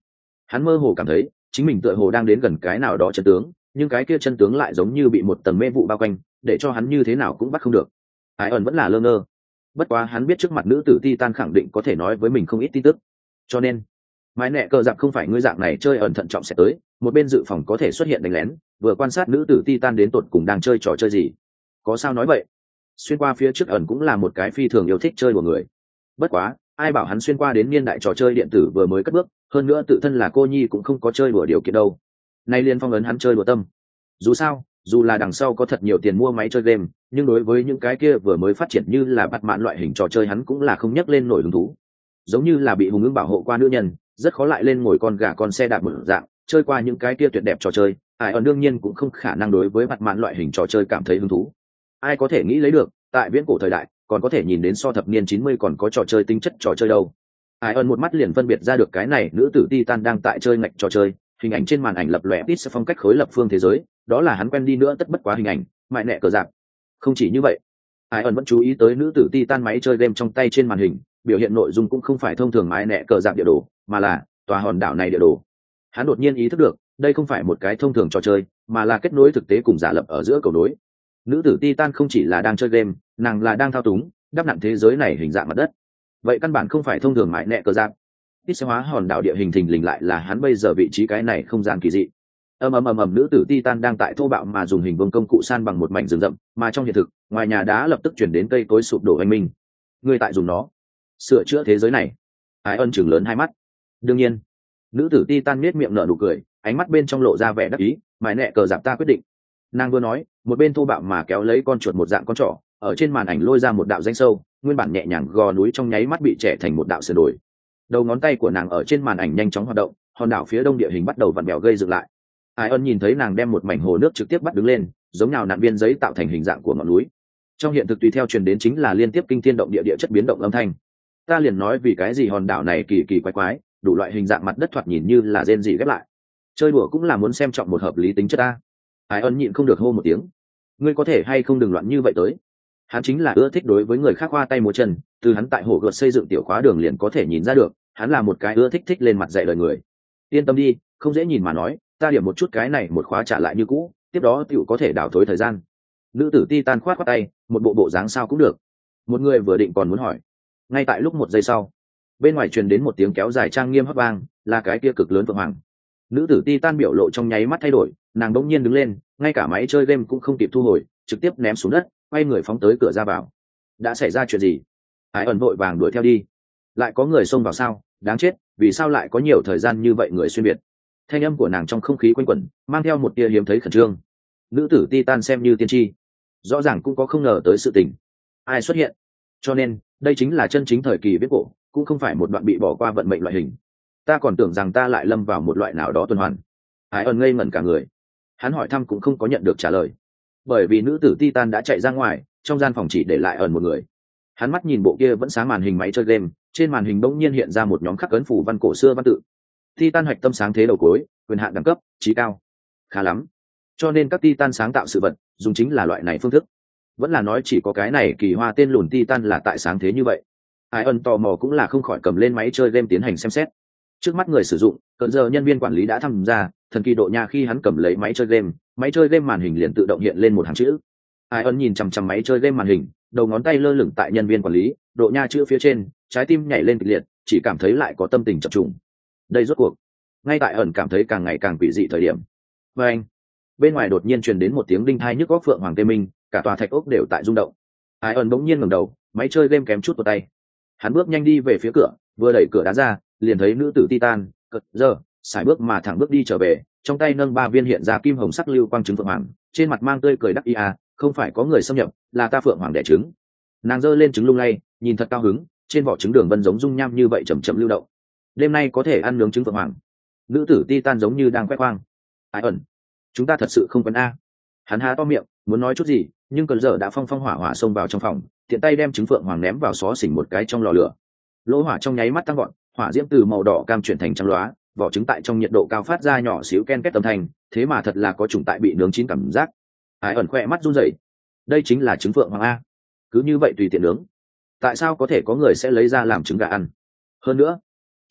Hắn mơ hồ cảm thấy chính mình tựa hồ đang đến gần cái nào đó chân tướng, nhưng cái kia chân tướng lại giống như bị một tầng mê vụ bao quanh, để cho hắn như thế nào cũng bắt không được. Ái ẩn vẫn là lơ ngơ. Bất quá hắn biết trước mặt nữ tử Titan khẳng định có thể nói với mình không ít tin tức, cho nên mái nẹ cờ giặc không phải ngươi dạng này chơi ẩn thận trọng sẽ tới, một bên dự phòng có thể xuất hiện đánh lén, vừa quan sát nữ tử Titan đến tột cùng đang chơi trò chơi gì. Có sao nói vậy? Xuyên qua phía trước ẩn cũng là một cái phi thường yêu thích chơi của người. Bất quá, ai bảo hắn xuyên qua đến niên đại trò chơi điện tử vừa mới cất bước, hơn nữa tự thân là cô nhi cũng không có chơi đùa điều kiện đâu. Nay liên phong ấn hắn chơi đùa tâm. Dù sao, dù là đằng sau có thật nhiều tiền mua máy chơi game, nhưng đối với những cái kia vừa mới phát triển như là bắt mạn loại hình trò chơi hắn cũng là không nhắc lên nổi hứng thú. Giống như là bị hùng ưng bảo hộ qua nữ nhân, rất khó lại lên ngồi con gà con xe đạp một dạng, chơi qua những cái kia tuyệt đẹp trò chơi, ai ẩn đương nhiên cũng không khả năng đối với bắt mạn loại hình trò chơi cảm thấy hứng thú. Ai có thể nghĩ lấy được, tại viễn cổ thời đại, còn có thể nhìn đến so thập niên chín mươi còn có trò chơi tinh chất trò chơi đâu. Ai ẩn một mắt liền phân biệt ra được cái này nữ tử Titan đang tại chơi ngạch trò chơi, hình ảnh trên màn ảnh lập lòe tít phong cách khối lập phương thế giới, đó là hắn quen đi nữa tất bất quá hình ảnh, mại nẹ cờ giặc. Không chỉ như vậy, Ai ẩn vẫn chú ý tới nữ tử Titan máy chơi game trong tay trên màn hình, biểu hiện nội dung cũng không phải thông thường mại nẹ cờ giặc địa đồ, mà là tòa hòn đảo này địa đồ. Hắn đột nhiên ý thức được, đây không phải một cái thông thường trò chơi, mà là kết nối thực tế cùng giả lập ở giữa cầu nối. Nữ tử Titan không chỉ là đang chơi game, nàng là đang thao túng, đắp nặn thế giới này hình dạng mặt đất. Vậy căn bản không phải thông thường mại nẹ cờ giặc. Ít sẽ hóa hòn đảo địa hình thình lình lại là hắn bây giờ vị trí cái này không gian kỳ dị. Ầm ầm ầm ầm nữ tử Titan đang tại thô bạo mà dùng hình vuông công cụ san bằng một mảnh rừng rậm, mà trong hiện thực, ngoài nhà đá lập tức chuyển đến cây cối sụp đổ oanh minh. Người tại dùng nó sửa chữa thế giới này. Ái ân chừng lớn hai mắt. Đương nhiên, nữ tử Titan nhếch miệng nở nụ cười, ánh mắt bên trong lộ ra vẻ đắc ý, mài nẹ cờ giặc ta quyết định. Nàng vừa nói, một bên thô bạo mà kéo lấy con chuột một dạng con trỏ, ở trên màn ảnh lôi ra một đạo danh sâu, nguyên bản nhẹ nhàng gò núi trong nháy mắt bị trẻ thành một đạo sườn đồi. Đầu ngón tay của nàng ở trên màn ảnh nhanh chóng hoạt động, hòn đảo phía đông địa hình bắt đầu vặn vẹo gây dựng lại. Ai ân nhìn thấy nàng đem một mảnh hồ nước trực tiếp bắt đứng lên, giống nhào nặn viên giấy tạo thành hình dạng của ngọn núi. Trong hiện thực tùy theo truyền đến chính là liên tiếp kinh thiên động địa địa chất biến động âm thanh. Ta liền nói vì cái gì hòn đảo này kỳ kỳ quái quái, đủ loại hình dạng mặt đất thoạt nhìn như là rên rỉ ghép lại. Chơi đùa cũng là muốn xem trọng một hợp lý tính chất ta. Ai ân nhịn không được hô một tiếng. Ngươi có thể hay không đừng loạn như vậy tới. Hắn chính là ưa thích đối với người khác hoa tay múa chân, từ hắn tại hồ gợt xây dựng tiểu khóa đường liền có thể nhìn ra được, hắn là một cái ưa thích thích lên mặt dạy lời người. Yên tâm đi, không dễ nhìn mà nói, ta điểm một chút cái này một khóa trả lại như cũ, tiếp đó tiểu có thể đảo thối thời gian. Nữ tử Titan khoát khoát tay, một bộ bộ dáng sao cũng được. Một người vừa định còn muốn hỏi, ngay tại lúc một giây sau, bên ngoài truyền đến một tiếng kéo dài trang nghiêm hấp vang, là cái kia cực lớn phượng hoàng. Nữ tử Titan biểu lộ trong nháy mắt thay đổi, nàng đống nhiên đứng lên, ngay cả máy chơi game cũng không kịp thu hồi, trực tiếp ném xuống đất, quay người phóng tới cửa ra vào. Đã xảy ra chuyện gì? Ái ẩn vội vàng đuổi theo đi. Lại có người xông vào sao? Đáng chết, vì sao lại có nhiều thời gian như vậy người xuyên biệt? Thanh âm của nàng trong không khí quanh quẩn, mang theo một tia hiếm thấy khẩn trương. Nữ tử Titan xem như tiên tri, rõ ràng cũng có không ngờ tới sự tình. Ai xuất hiện? Cho nên, đây chính là chân chính thời kỳ viết cổ, cũng không phải một đoạn bị bỏ qua vận mệnh loại hình. Ta còn tưởng rằng ta lại lâm vào một loại nào đó tuần hoàn. Ái ẩn ngây ngẩn cả người. Hắn hỏi thăm cũng không có nhận được trả lời, bởi vì nữ tử Titan đã chạy ra ngoài, trong gian phòng chỉ để lại ẩn một người. Hắn mắt nhìn bộ kia vẫn sáng màn hình máy chơi game, trên màn hình bỗng nhiên hiện ra một nhóm khắc ấn phủ văn cổ xưa văn tự. Titan hoạch tâm sáng thế đầu cuối, quyền hạn đẳng cấp, trí cao. Khá lắm. Cho nên các Titan sáng tạo sự vật, dùng chính là loại này phương thức. Vẫn là nói chỉ có cái này kỳ hoa tên lùn Titan là tại sáng thế như vậy. Ai ẩn tò mò cũng là không khỏi cầm lên máy chơi game tiến hành xem xét. Trước mắt người sử dụng, cận giờ nhân viên quản lý đã tham gia, thần kỳ độ nha khi hắn cầm lấy máy chơi game, máy chơi game màn hình liền tự động hiện lên một hàng chữ. Ai ẩn nhìn chằm chằm máy chơi game màn hình, đầu ngón tay lơ lửng tại nhân viên quản lý, độ nha chữ phía trên, trái tim nhảy lên kịch liệt, chỉ cảm thấy lại có tâm tình chập trùng. Đây rốt cuộc, ngay tại ẩn cảm thấy càng ngày càng quỷ dị thời điểm. Và anh, bên ngoài đột nhiên truyền đến một tiếng đinh thai nhức góc phượng hoàng tê minh, cả tòa thạch ốc đều tại rung động. Ai ẩn bỗng nhiên ngẩng đầu, máy chơi game kém chút vào tay. Hắn bước nhanh đi về phía cửa, vừa đẩy cửa đá ra, liền thấy nữ tử Titan, cật giờ, sải bước mà thẳng bước đi trở về, trong tay nâng ba viên hiện ra kim hồng sắc lưu quang trứng phượng hoàng, trên mặt mang tươi cười đắc ý à, không phải có người xâm nhập, là ta phượng hoàng đẻ trứng. Nàng giơ lên trứng lung lay, nhìn thật cao hứng, trên vỏ trứng đường vân giống dung nham như vậy chậm chậm lưu động. Đêm nay có thể ăn nướng trứng phượng hoàng. Nữ tử Titan giống như đang khoe khoang. Ai ẩn, chúng ta thật sự không quen a. Hắn há to miệng, muốn nói chút gì, nhưng cơn giờ đã phong phong hỏa hỏa xông vào trong phòng, tiện tay đem trứng phượng hoàng ném vào xó xỉnh một cái trong lò lửa. Lỗ hỏa trong nháy mắt tăng gọn, hỏa diễm từ màu đỏ cam chuyển thành trắng loá, vỏ trứng tại trong nhiệt độ cao phát ra nhỏ xíu ken két âm thanh, thế mà thật là có chủng tại bị nướng chín cảm giác. Ai ẩn khoe mắt run rẩy. Đây chính là trứng phượng hoàng a. Cứ như vậy tùy tiện nướng. Tại sao có thể có người sẽ lấy ra làm trứng gà ăn? Hơn nữa,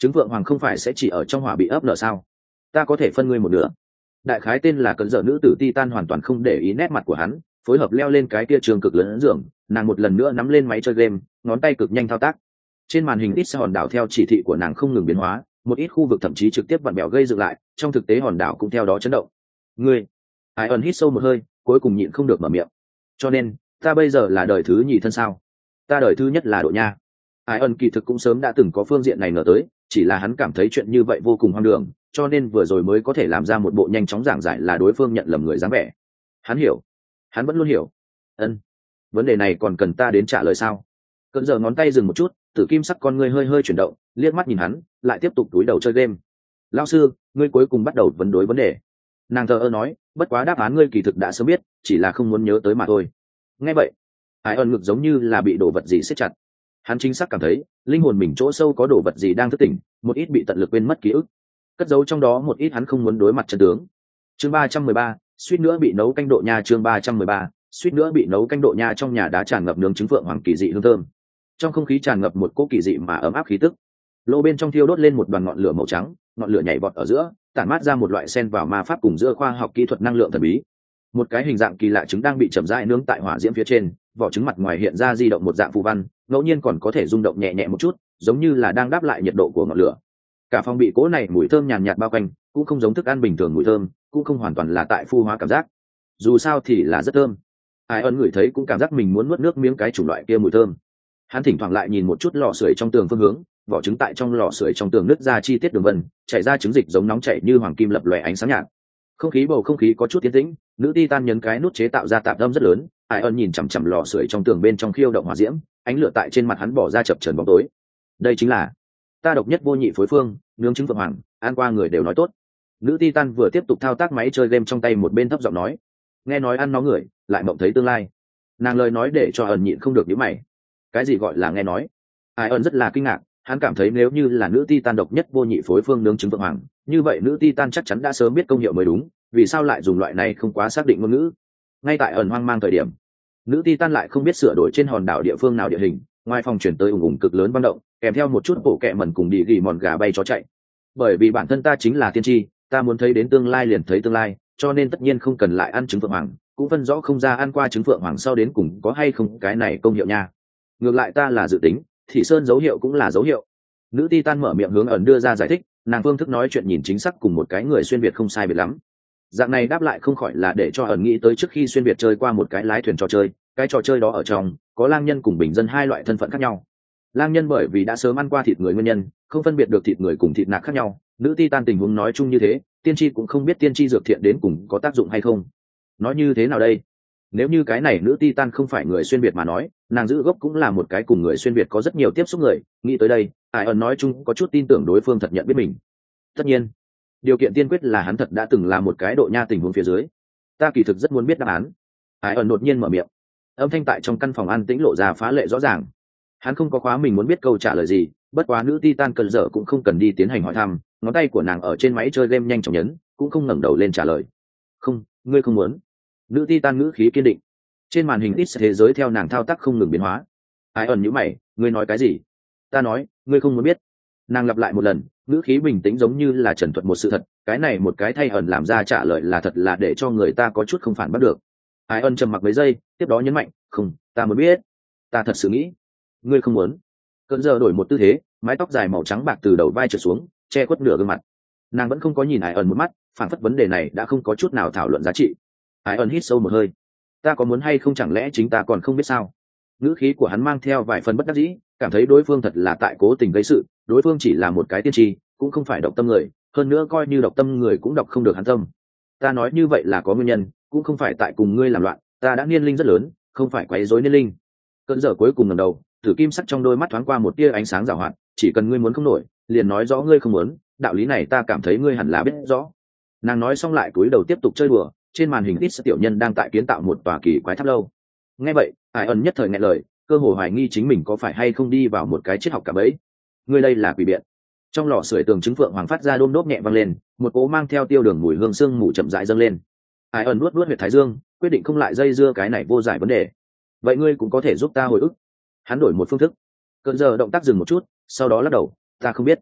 trứng vượng hoàng không phải sẽ chỉ ở trong hỏa bị ấp nở sao? Ta có thể phân ngươi một nửa. Đại khái tên là cận dở nữ tử Titan hoàn toàn không để ý nét mặt của hắn, phối hợp leo lên cái kia trường cực lớn giường, nàng một lần nữa nắm lên máy chơi game, ngón tay cực nhanh thao tác. Trên màn hình ít sẽ hòn đảo theo chỉ thị của nàng không ngừng biến hóa, một ít khu vực thậm chí trực tiếp vặn bèo gây dựng lại, trong thực tế hòn đảo cũng theo đó chấn động. Ngươi, Ai ẩn hít sâu một hơi, cuối cùng nhịn không được mở miệng. Cho nên, ta bây giờ là đời thứ nhì thân sao? Ta đời thứ nhất là độ nha. Ai ẩn kỳ thực cũng sớm đã từng có phương diện này ngờ tới, chỉ là hắn cảm thấy chuyện như vậy vô cùng hoang đường, cho nên vừa rồi mới có thể làm ra một bộ nhanh chóng giảng giải là đối phương nhận lầm người dáng vẻ. Hắn hiểu, hắn vẫn luôn hiểu. Ân, vấn đề này còn cần ta đến trả lời sao? Cơn giờ ngón tay dừng một chút, tử kim sắc con ngươi hơi hơi chuyển động, liếc mắt nhìn hắn, lại tiếp tục túi đầu chơi game. Lão sư, ngươi cuối cùng bắt đầu vấn đối vấn đề. Nàng thờ ơ nói, bất quá đáp án ngươi kỳ thực đã sớm biết, chỉ là không muốn nhớ tới mà thôi. Nghe vậy, Ai ẩn ngực giống như là bị đồ vật gì siết chặt. Hắn chính xác cảm thấy linh hồn mình chỗ sâu có đồ vật gì đang thức tỉnh, một ít bị tận lực quên mất ký ức, cất giấu trong đó một ít hắn không muốn đối mặt chân tướng. Chương ba trăm mười ba, suýt nữa bị nấu canh độ nha. Chương ba trăm mười ba, suýt nữa bị nấu canh độ nha. Trong nhà đá tràn ngập nướng trứng phượng hoàng kỳ dị hương thơm, trong không khí tràn ngập một cỗ kỳ dị mà ấm áp khí tức. Lô bên trong thiêu đốt lên một đoàn ngọn lửa màu trắng, ngọn lửa nhảy vọt ở giữa, tản mát ra một loại sen vào ma pháp cùng giữa khoa học kỹ thuật năng lượng thần bí. Một cái hình dạng kỳ lạ trứng đang bị chậm rãi nướng tại hỏa diễm phía trên, vỏ trứng mặt ngoài hiện ra di động một dạng phù văn, ngẫu nhiên còn có thể rung động nhẹ nhẹ một chút, giống như là đang đáp lại nhiệt độ của ngọn lửa. Cả phòng bị cỗ này mùi thơm nhàn nhạt bao quanh, cũng không giống thức ăn bình thường mùi thơm, cũng không hoàn toàn là tại phu hóa cảm giác. Dù sao thì là rất thơm. Ai ẩn ngửi thấy cũng cảm giác mình muốn nuốt nước miếng cái chủng loại kia mùi thơm. Hắn thỉnh thoảng lại nhìn một chút lò sưởi trong tường phương hướng, vỏ trứng tại trong lò sưởi trong tường nứt ra chi tiết đường vân, chảy ra trứng dịch giống nóng chảy như hoàng kim lập lòe ánh sáng nhạt. Không khí bầu không khí có chút tiến tĩnh, nữ Titan nhấn cái nút chế tạo ra tạp âm rất lớn. Ai ẩn nhìn chằm chằm lò sưởi trong tường bên trong khiêu động hỏa diễm, ánh lửa tại trên mặt hắn bỏ ra chập chờn bóng tối. Đây chính là ta độc nhất vô nhị phối phương, nướng trứng phượng hoàng, ăn qua người đều nói tốt. Nữ Titan vừa tiếp tục thao tác máy chơi game trong tay, một bên thấp giọng nói, nghe nói ăn nó người lại mộng thấy tương lai. Nàng lời nói để cho ẩn nhịn không được nhíu mày. Cái gì gọi là nghe nói? Ai ẩn rất là kinh ngạc, hắn cảm thấy nếu như là nữ Titan độc nhất vô nhị phối phương nướng trứng phượng hoàng, như vậy nữ Titan chắc chắn đã sớm biết công hiệu mới đúng, vì sao lại dùng loại này không quá xác định ngôn ngữ? Ngay tại ẩn hoang mang thời điểm, nữ Titan lại không biết sửa đổi trên hòn đảo địa phương nào địa hình, ngoài phòng chuyển tới ùng ùng cực lớn băng động, kèm theo một chút bộ kẹ mẩn cùng đi gỉ mòn gà bay chó chạy. Bởi vì bản thân ta chính là tiên tri, ta muốn thấy đến tương lai liền thấy tương lai, cho nên tất nhiên không cần lại ăn trứng phượng hoàng, cũng phân rõ không ra ăn qua trứng phượng hoàng sau đến cùng có hay không cái này công hiệu nha. Ngược lại ta là dự tính, thị sơn dấu hiệu cũng là dấu hiệu. Nữ Titan mở miệng hướng ẩn đưa ra giải thích, nàng phương thức nói chuyện nhìn chính xác cùng một cái người xuyên việt không sai biệt lắm. Dạng này đáp lại không khỏi là để cho ẩn nghĩ tới trước khi xuyên việt chơi qua một cái lái thuyền trò chơi, cái trò chơi đó ở trong có lang nhân cùng bình dân hai loại thân phận khác nhau. Lang nhân bởi vì đã sớm ăn qua thịt người nguyên nhân, không phân biệt được thịt người cùng thịt nạc khác nhau. Nữ Titan tình huống nói chung như thế, tiên tri cũng không biết tiên tri dược thiện đến cùng có tác dụng hay không. Nói như thế nào đây? Nếu như cái này nữ Titan không phải người xuyên việt mà nói, nàng giữ gốc cũng là một cái cùng người xuyên việt có rất nhiều tiếp xúc người. Nghĩ tới đây, Ai ẩn nói chung có chút tin tưởng đối phương thật nhận biết mình. Tất nhiên, điều kiện tiên quyết là hắn thật đã từng là một cái độ nha tình huống phía dưới. Ta kỳ thực rất muốn biết đáp án. Ai ẩn đột nhiên mở miệng, âm thanh tại trong căn phòng an tĩnh lộ ra phá lệ rõ ràng. Hắn không có khóa mình muốn biết câu trả lời gì, bất quá nữ Titan cần dở cũng không cần đi tiến hành hỏi thăm, ngón tay của nàng ở trên máy chơi game nhanh chóng nhấn, cũng không ngẩng đầu lên trả lời. Không, ngươi không muốn. Nữ Titan ngữ khí kiên định. Trên màn hình ít thế giới theo nàng thao tác không ngừng biến hóa. Ai ẩn nhíu mày, ngươi nói cái gì? Ta nói, ngươi không muốn biết. Nàng lặp lại một lần, ngữ khí bình tĩnh giống như là trần thuật một sự thật. Cái này một cái thay ẩn làm ra trả lời là thật là để cho người ta có chút không phản bắt được. Ai ẩn trầm mặc mấy giây, tiếp đó nhấn mạnh, không, ta muốn biết. Ta thật sự nghĩ. Ngươi không muốn. Cơn giờ đổi một tư thế, mái tóc dài màu trắng bạc từ đầu vai trượt xuống, che khuất nửa gương mặt. Nàng vẫn không có nhìn Ai ẩn một mắt, phản phất vấn đề này đã không có chút nào thảo luận giá trị. Ai ẩn hít sâu một hơi. Ta có muốn hay không, chẳng lẽ chính ta còn không biết sao? Ngữ khí của hắn mang theo vài phần bất đắc dĩ, cảm thấy đối phương thật là tại cố tình gây sự. Đối phương chỉ là một cái tiên tri, cũng không phải độc tâm người, hơn nữa coi như độc tâm người cũng đọc không được hắn tâm. Ta nói như vậy là có nguyên nhân, cũng không phải tại cùng ngươi làm loạn, ta đã niên linh rất lớn, không phải quấy rối niên linh. Cơn giờ cuối cùng ngẩng đầu, tử kim sắc trong đôi mắt thoáng qua một tia ánh sáng giảo hoạt, chỉ cần ngươi muốn không nổi, liền nói rõ ngươi không muốn, đạo lý này ta cảm thấy ngươi hẳn là biết rõ. Nàng nói xong lại cúi đầu tiếp tục chơi đùa, trên màn hình ít tiểu nhân đang tại kiến tạo một tòa kỳ quái tháp lâu. Nghe vậy, Ai ẩn nhất thời nghẹn lời, cơ hồ hoài nghi chính mình có phải hay không đi vào một cái triết học cả bẫy. Ngươi đây là quỷ biện. Trong lò sưởi tường trứng phượng hoàng phát ra đôm đốp nhẹ vang lên, một cỗ mang theo tiêu đường mùi hương sương mù chậm rãi dâng lên. Ai ẩn nuốt nuốt huyệt thái dương, quyết định không lại dây dưa cái này vô giải vấn đề. Vậy ngươi cũng có thể giúp ta hồi ức. Hắn đổi một phương thức. Cơn giờ động tác dừng một chút, sau đó lắc đầu, ta không biết.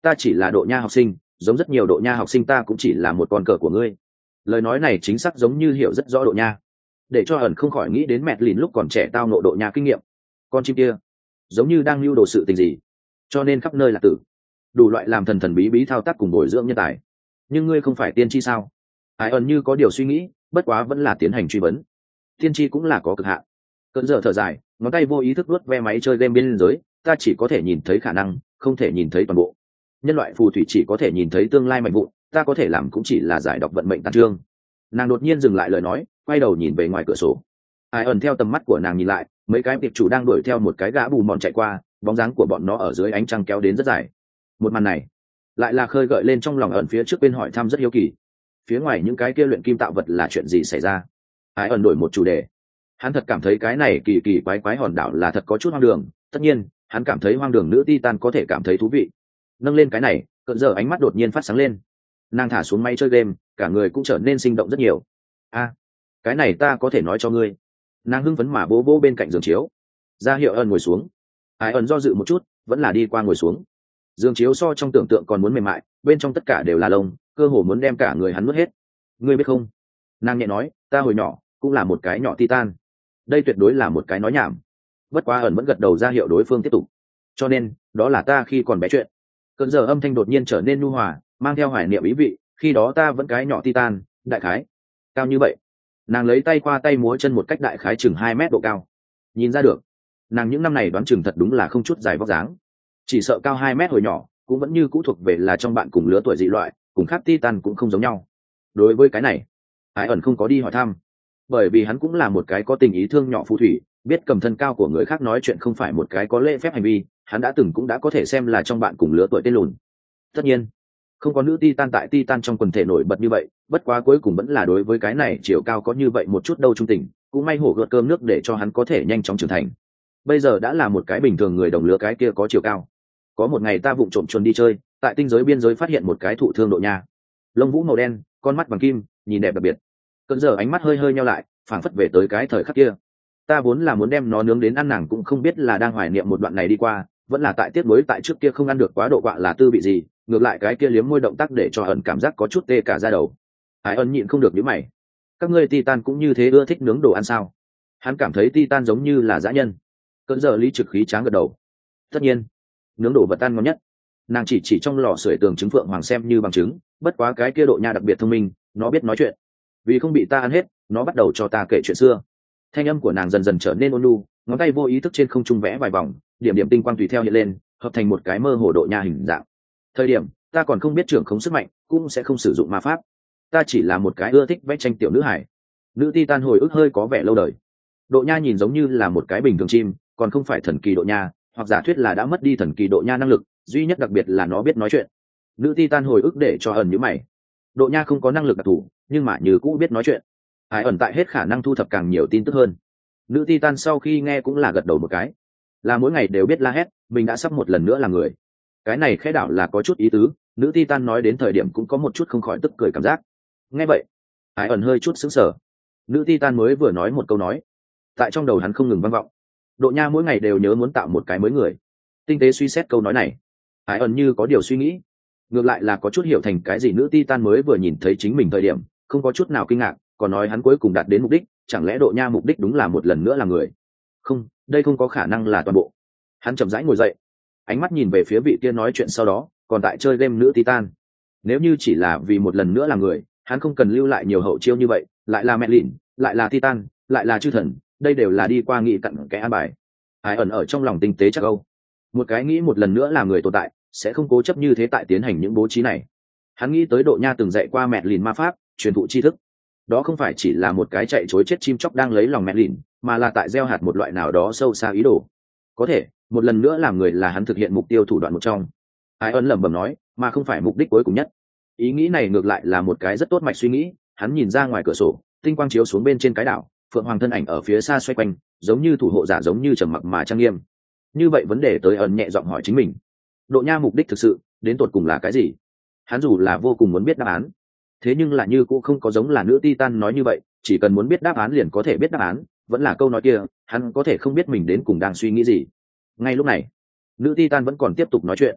ta chỉ là độ nha học sinh, giống rất nhiều độ nha học sinh ta cũng chỉ là một con cờ của ngươi. Lời nói này chính xác giống như hiểu rất rõ độ nha, để cho ẩn không khỏi nghĩ đến mẹ lìn lúc còn trẻ tao nộ độ nha kinh nghiệm. Con chim kia giống như đang lưu đồ sự tình gì, cho nên khắp nơi là tử, đủ loại làm thần thần bí bí thao tác cùng bồi dưỡng nhân tài. Nhưng ngươi không phải tiên tri sao? Ai ẩn như có điều suy nghĩ, bất quá vẫn là tiến hành truy vấn. Tiên tri cũng là có cực hạn. Cơn giờ thở dài, ngón tay vô ý thức vuốt ve máy chơi game biên giới, ta chỉ có thể nhìn thấy khả năng, không thể nhìn thấy toàn bộ. Nhân loại phù thủy chỉ có thể nhìn thấy tương lai mạnh vụn, ta có thể làm cũng chỉ là giải đọc vận mệnh tàn trương. Nàng đột nhiên dừng lại lời nói, quay đầu nhìn về ngoài cửa sổ. Ai ẩn theo tầm mắt của nàng nhìn lại, mấy cái tiệp chủ đang đuổi theo một cái gã bù mòn chạy qua, bóng dáng của bọn nó ở dưới ánh trăng kéo đến rất dài. Một màn này lại là khơi gợi lên trong lòng ẩn phía trước bên hỏi thăm rất hiếu kỳ. Phía ngoài những cái kia luyện kim tạo vật là chuyện gì xảy ra? Ai ẩn đổi một chủ đề. Hắn thật cảm thấy cái này kỳ kỳ quái quái hòn đảo là thật có chút hoang đường, tất nhiên hắn cảm thấy hoang đường nữ titan có thể cảm thấy thú vị. Nâng lên cái này, cận giờ ánh mắt đột nhiên phát sáng lên. Nàng thả xuống máy chơi game, cả người cũng trở nên sinh động rất nhiều. A, cái này ta có thể nói cho ngươi. Nàng hưng phấn mà bố bố bên cạnh giường chiếu, ra hiệu ẩn ngồi xuống. Ai ẩn do dự một chút, vẫn là đi qua ngồi xuống. Giường chiếu so trong tưởng tượng còn muốn mềm mại, bên trong tất cả đều là lông, cơ hồ muốn đem cả người hắn nuốt hết. Ngươi biết không? Nàng nhẹ nói, ta hồi nhỏ cũng là một cái nhỏ titan. Đây tuyệt đối là một cái nói nhảm. Bất quá ẩn vẫn gật đầu ra hiệu đối phương tiếp tục. Cho nên, đó là ta khi còn bé chuyện. Cơn giờ âm thanh đột nhiên trở nên nhu hòa, mang theo hoài niệm ý vị, khi đó ta vẫn cái nhỏ titan, đại khái cao như vậy. Nàng lấy tay qua tay múa chân một cách đại khái chừng hai mét độ cao. Nhìn ra được, nàng những năm này đoán chừng thật đúng là không chút dài vóc dáng. Chỉ sợ cao hai mét hồi nhỏ, cũng vẫn như cũ thuộc về là trong bạn cùng lứa tuổi dị loại, cùng khác titan cũng không giống nhau. Đối với cái này, Ái ẩn không có đi hỏi thăm, bởi vì hắn cũng là một cái có tình ý thương nhỏ phù thủy, biết cầm thân cao của người khác nói chuyện không phải một cái có lễ phép hành vi, hắn đã từng cũng đã có thể xem là trong bạn cùng lứa tuổi tên lùn. Tất nhiên, không có nữ titan tại titan trong quần thể nổi bật như vậy, bất quá cuối cùng vẫn là đối với cái này chiều cao có như vậy một chút đâu trung tình, cũng may hổ gợt cơm nước để cho hắn có thể nhanh chóng trưởng thành. Bây giờ đã là một cái bình thường người đồng lứa cái kia có chiều cao. Có một ngày ta vụng trộm chuồn đi chơi, tại tinh giới biên giới phát hiện một cái thụ thương độ nha, lông vũ màu đen, con mắt vàng kim, nhìn đẹp đặc biệt. Cơn giờ ánh mắt hơi hơi nheo lại, phảng phất về tới cái thời khắc kia. Ta vốn là muốn đem nó nướng đến ăn, nàng cũng không biết là đang hoài niệm một đoạn này đi qua, vẫn là tại tiếc nuối tại trước kia không ăn được quá độ quạ là tư vị gì, ngược lại cái kia liếm môi động tác để cho ẩn cảm giác có chút tê cả da đầu. Hải ẩn nhịn không được nhíu mày. Các ngươi titan cũng như thế ưa thích nướng đồ ăn sao? Hắn cảm thấy titan giống như là dã nhân. Cơn giờ lý trực khí tráng gật đầu. Tất nhiên, nướng đồ vật ăn ngon nhất. Nàng chỉ chỉ trong lò sưởi tường trứng phượng hoàng xem như bằng chứng, bất quá cái kia độ nha đặc biệt thông minh, nó biết nói chuyện. Vì không bị ta ăn hết, nó bắt đầu cho ta kể chuyện xưa. Thanh âm của nàng dần dần trở nên ôn nhu, ngón tay vô ý thức trên không trung vẽ vài vòng, điểm điểm tinh quang tùy theo hiện lên, hợp thành một cái mơ hồ độ nha hình dạng. Thời điểm ta còn không biết trưởng khống sức mạnh, cũng sẽ không sử dụng ma pháp, ta chỉ là một cái ưa thích vẽ tranh tiểu nữ hải. Nữ titan hồi ức hơi có vẻ lâu đời. Độ nha nhìn giống như là một cái bình thường chim, còn không phải thần kỳ độ nha, hoặc giả thuyết là đã mất đi thần kỳ độ nha năng lực, duy nhất đặc biệt là nó biết nói chuyện. Nữ titan hồi ức để cho ẩn nhíu mày. Độ nha không có năng lực đặc thù, nhưng mà như cũ biết nói chuyện. Ai ẩn tại hết khả năng thu thập càng nhiều tin tức hơn. Nữ titan sau khi nghe cũng là gật đầu một cái, là mỗi ngày đều biết la hét, mình đã sắp một lần nữa là người. Cái này khẽ đảo là có chút ý tứ. Nữ titan nói đến thời điểm cũng có một chút không khỏi tức cười cảm giác. Nghe vậy, Ai ẩn hơi chút sững sờ. Nữ titan mới vừa nói một câu nói, tại trong đầu hắn không ngừng vang vọng. Độ nha mỗi ngày đều nhớ muốn tạo một cái mới người. Tinh tế suy xét câu nói này, Ai ẩn như có điều suy nghĩ, ngược lại là có chút hiểu thành cái gì nữ titan mới vừa nhìn thấy chính mình thời điểm không có chút nào kinh ngạc, còn nói hắn cuối cùng đạt đến mục đích. Chẳng lẽ độ nha mục đích đúng là một lần nữa là người? Không, đây không có khả năng là toàn bộ. Hắn chậm rãi ngồi dậy, ánh mắt nhìn về phía vị kia nói chuyện sau đó còn tại chơi game nữ titan. Nếu như chỉ là vì một lần nữa là người, hắn không cần lưu lại nhiều hậu chiêu như vậy, lại là mẹ lìn, lại là titan, lại là chư thần, đây đều là đi qua nghị cặn cái an bài. Ai ẩn ở trong lòng tinh tế chắc âu, một cái nghĩ một lần nữa là người tồn tại sẽ không cố chấp như thế tại tiến hành những bố trí này. Hắn nghĩ tới độ nha từng dạy qua mẹ lìn ma pháp, truyền thụ tri thức. Đó không phải chỉ là một cái chạy chối chết chim chóc đang lấy lòng mẹ lìn, mà là tại gieo hạt một loại nào đó sâu xa ý đồ. Có thể một lần nữa làm người là hắn thực hiện mục tiêu thủ đoạn một trong. Ai ẩn lẩm bẩm nói, mà không phải mục đích cuối cùng nhất. Ý nghĩ này ngược lại là một cái rất tốt mạch suy nghĩ. Hắn nhìn ra ngoài cửa sổ, tinh quang chiếu xuống bên trên cái đảo, phượng hoàng thân ảnh ở phía xa xoay quanh, giống như thủ hộ giả, giống như trầm mặc mà trang nghiêm. Như vậy vấn đề tới ẩn nhẹ giọng hỏi chính mình, độ nha mục đích thực sự đến tột cùng là cái gì? Hắn dù là vô cùng muốn biết đáp án, thế nhưng là như cũng không có giống là nữ titan nói như vậy, chỉ cần muốn biết đáp án liền có thể biết đáp án. Vẫn là câu nói kia, hắn có thể không biết mình đến cùng đang suy nghĩ gì. Ngay lúc này, nữ titan vẫn còn tiếp tục nói chuyện.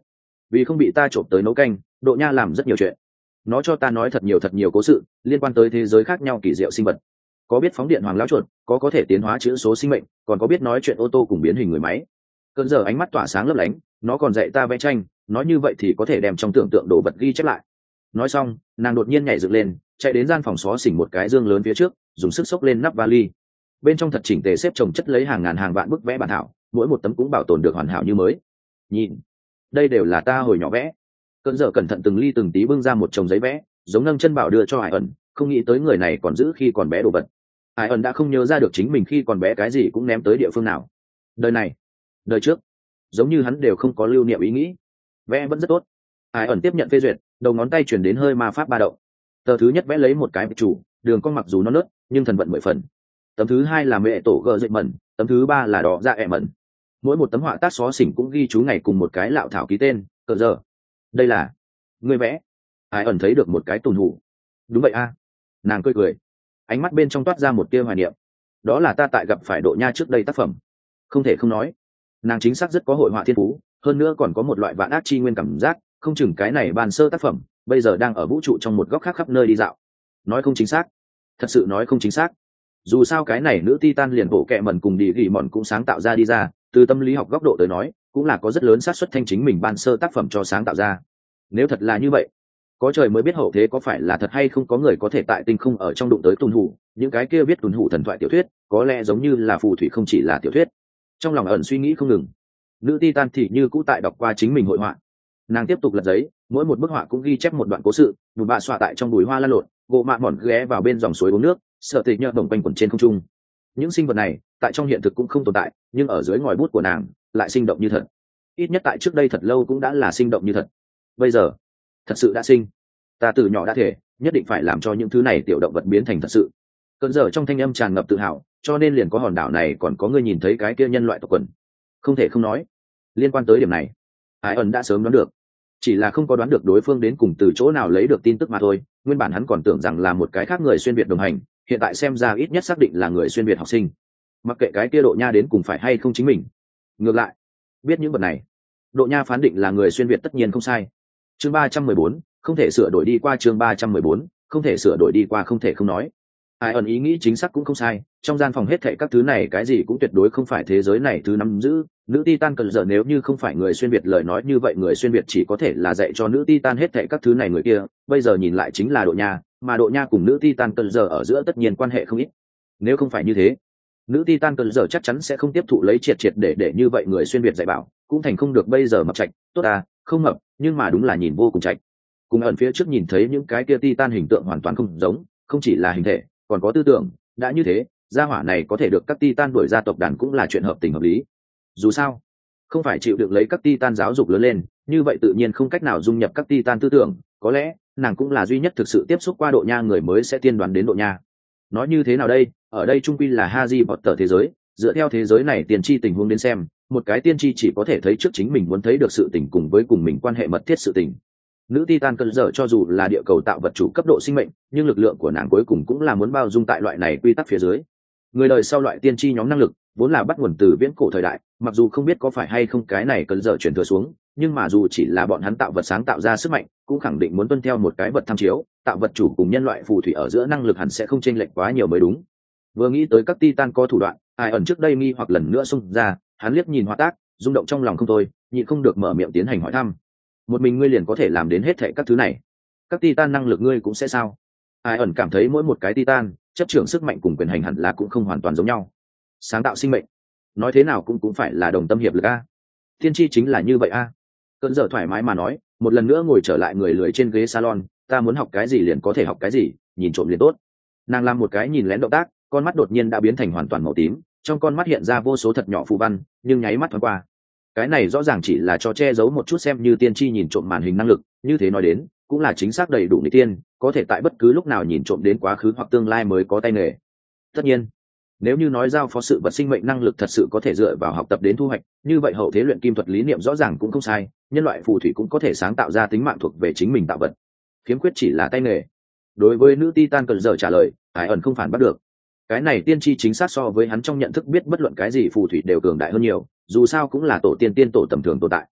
vì không bị ta trộm tới nấu canh, Độ Nha làm rất nhiều chuyện. Nó cho ta nói thật nhiều thật nhiều cố sự liên quan tới thế giới khác nhau kỳ diệu sinh vật, có biết phóng điện hoàng lão chuột, có có thể tiến hóa chữ số sinh mệnh, còn có biết nói chuyện ô tô cùng biến hình người máy. Cơn giờ ánh mắt tỏa sáng lấp lánh, nó còn dạy ta vẽ tranh, nói như vậy thì có thể đem trong tưởng tượng đồ vật ghi chép lại. Nói xong, nàng đột nhiên nhảy dựng lên, chạy đến gian phòng xó xỉnh một cái dương lớn phía trước, dùng sức xốc lên nắp vali. Bên trong thật chỉnh tề xếp chồng chất lấy hàng ngàn hàng vạn bức vẽ bản thảo, mỗi một tấm cũng bảo tồn được hoàn hảo như mới. Nhìn, đây đều là ta hồi nhỏ vẽ. Cơn giờ cẩn thận từng ly từng tí bưng ra một chồng giấy vẽ, giống nâng chân bảo đưa cho Hải ẩn, không nghĩ tới người này còn giữ khi còn bé đồ vật. Hải ẩn đã không nhớ ra được chính mình khi còn bé cái gì cũng ném tới địa phương nào. Đời này, đời trước, giống như hắn đều không có lưu niệm ý nghĩ. Vẽ vẫn rất tốt. Hải ẩn tiếp nhận phê duyệt, đầu ngón tay chuyển đến hơi ma pháp ba động. Tờ thứ nhất vẽ lấy một cái chủ, đường cong mặc dù nó nớt, nhưng thần vận mười phần. Tấm thứ hai là mẹ tổ gờ dậy mẩn, tấm thứ ba là đỏ dạ ẹ mẩn. Mỗi một tấm họa tác xó xỉnh cũng ghi chú ngày cùng một cái lạo thảo ký tên, cờ giờ. Đây là người vẽ. Hải ẩn thấy được một cái tùn hủ. Đúng vậy a. Nàng cười cười, ánh mắt bên trong toát ra một tia hoài niệm. Đó là ta tại gặp phải Độ Nha trước đây tác phẩm. Không thể không nói, nàng chính xác rất có hội họa thiên phú, hơn nữa còn có một loại vạn ác chi nguyên cảm giác, không chừng cái này ban sơ tác phẩm bây giờ đang ở vũ trụ trong một góc khác khắp nơi đi dạo. Nói không chính xác, thật sự nói không chính xác. Dù sao cái này nữ titan liền bộ kệ mẩn cùng đi gỉ mòn cũng sáng tạo ra đi ra, từ tâm lý học góc độ tới nói cũng là có rất lớn xác suất thanh chính mình ban sơ tác phẩm cho sáng tạo ra. Nếu thật là như vậy, có trời mới biết hậu thế có phải là thật hay không có người có thể tại tinh không ở trong đụng tới tuần hủ, những cái kia viết tuần hủ thần thoại tiểu thuyết có lẽ giống như là phù thủy không chỉ là tiểu thuyết. Trong lòng ẩn suy nghĩ không ngừng, nữ titan thì như cũ tại đọc qua chính mình hội họa. Nàng tiếp tục lật giấy, mỗi một bức họa cũng ghi chép một đoạn cố sự, một bạ xoa tại trong bụi hoa lan lộn, gỗ mạ mòn ghé vào bên dòng suối uống nước, sợ tịch nhợt đồng quanh quẩn trên không trung. Những sinh vật này tại trong hiện thực cũng không tồn tại, nhưng ở dưới ngòi bút của nàng lại sinh động như thật. Ít nhất tại trước đây thật lâu cũng đã là sinh động như thật. Bây giờ thật sự đã sinh. Ta từ nhỏ đã thể nhất định phải làm cho những thứ này tiểu động vật biến thành thật sự. Cơn giờ trong thanh âm tràn ngập tự hào, cho nên liền có hòn đảo này còn có người nhìn thấy cái kia nhân loại tộc quần. Không thể không nói, liên quan tới điểm này Ai ẩn đã sớm đoán được, chỉ là không có đoán được đối phương đến cùng từ chỗ nào lấy được tin tức mà thôi. Nguyên bản hắn còn tưởng rằng là một cái khác người xuyên việt đồng hành, hiện tại xem ra ít nhất xác định là người xuyên việt học sinh. Mặc kệ cái kia Độ Nha đến cùng phải hay không chính mình, ngược lại biết những vật này, Độ Nha phán định là người xuyên việt tất nhiên không sai. Chương ba trăm mười bốn, không thể sửa đổi đi qua. Chương ba trăm mười bốn, không thể sửa đổi đi qua. Không thể không nói, Ai ẩn ý nghĩ chính xác cũng không sai. Trong gian phòng hết thảy các thứ này cái gì cũng tuyệt đối không phải thế giới này thứ nắm giữ. Nữ Titan cần giờ nếu như không phải người xuyên việt lời nói như vậy người xuyên việt chỉ có thể là dạy cho nữ Titan hết thảy các thứ này người kia. Bây giờ nhìn lại chính là Độ Nha, mà Độ Nha cùng nữ Titan cần giờ ở giữa tất nhiên quan hệ không ít. Nếu không phải như thế, nữ Titan cần giờ chắc chắn sẽ không tiếp thụ lấy triệt triệt để để như vậy người xuyên việt dạy bảo, cũng thành không được bây giờ mập trạch. Tốt à, không mập, nhưng mà đúng là nhìn vô cùng trạch. Cùng ẩn phía trước nhìn thấy những cái kia Titan hình tượng hoàn toàn không giống, không chỉ là hình thể, còn có tư tưởng. Đã như thế, gia hỏa này có thể được các Titan đuổi ra tộc đàn cũng là chuyện hợp tình hợp lý. Dù sao, không phải chịu được lấy các Titan giáo dục lớn lên, như vậy tự nhiên không cách nào dung nhập các Titan tư tưởng. Có lẽ nàng cũng là duy nhất thực sự tiếp xúc qua Độ Nha người mới sẽ tiên đoán đến Độ Nha. Nói như thế nào đây, ở đây trung quy là Harry Potter thế giới, dựa theo thế giới này tiên tri tình huống đến xem, một cái tiên tri chỉ có thể thấy trước chính mình muốn thấy được sự tình cùng với cùng mình quan hệ mật thiết sự tình. Nữ Titan cơn giờ cho dù là địa cầu tạo vật chủ cấp độ sinh mệnh, nhưng lực lượng của nàng cuối cùng cũng là muốn bao dung tại loại này quy tắc phía dưới. Người đời sau loại tiên tri nhóm năng lực vốn là bắt nguồn từ viễn cổ thời đại, mặc dù không biết có phải hay không cái này cơn giờ truyền thừa xuống, nhưng mà dù chỉ là bọn hắn tạo vật sáng tạo ra sức mạnh, cũng khẳng định muốn tuân theo một cái vật tham chiếu, tạo vật chủ cùng nhân loại phù thủy ở giữa năng lực hẳn sẽ không chênh lệch quá nhiều mới đúng. Vừa nghĩ tới các Titan có thủ đoạn, Ai ẩn trước đây nghi hoặc lần nữa xung ra, hắn liếc nhìn họa tác, rung động trong lòng không thôi, nhịn không được mở miệng tiến hành hỏi thăm. Một mình ngươi liền có thể làm đến hết thảy các thứ này, các Titan năng lực ngươi cũng sẽ sao? Ai ẩn cảm thấy mỗi một cái Titan chấp trưởng sức mạnh cùng quyền hành hẳn là cũng không hoàn toàn giống nhau. Sáng tạo sinh mệnh, nói thế nào cũng cũng phải là đồng tâm hiệp lực a. Tiên tri chính là như vậy a. Cơn giờ thoải mái mà nói, một lần nữa ngồi trở lại người lười trên ghế salon, ta muốn học cái gì liền có thể học cái gì, nhìn trộm liền tốt. Nàng làm một cái nhìn lén động tác, con mắt đột nhiên đã biến thành hoàn toàn màu tím, trong con mắt hiện ra vô số thật nhỏ phù văn, nhưng nháy mắt thoáng qua. Cái này rõ ràng chỉ là cho che giấu một chút xem như tiên tri nhìn trộm màn hình năng lực, như thế nói đến, cũng là chính xác đầy đủ nghịch tiên, có thể tại bất cứ lúc nào nhìn trộm đến quá khứ hoặc tương lai mới có tay nghề. Tất nhiên, nếu như nói giao phó sự vật sinh mệnh năng lực thật sự có thể dựa vào học tập đến thu hoạch, như vậy hậu thế luyện kim thuật lý niệm rõ ràng cũng không sai, nhân loại phù thủy cũng có thể sáng tạo ra tính mạng thuộc về chính mình tạo vật. Khiếm khuyết chỉ là tay nghề. Đối với nữ Titan cần giờ trả lời, Ai ẩn không phản bắt được. Cái này tiên tri chính xác so với hắn trong nhận thức biết bất luận cái gì phù thủy đều cường đại hơn nhiều, dù sao cũng là tổ tiên tiên tổ tầm thường tồn tại.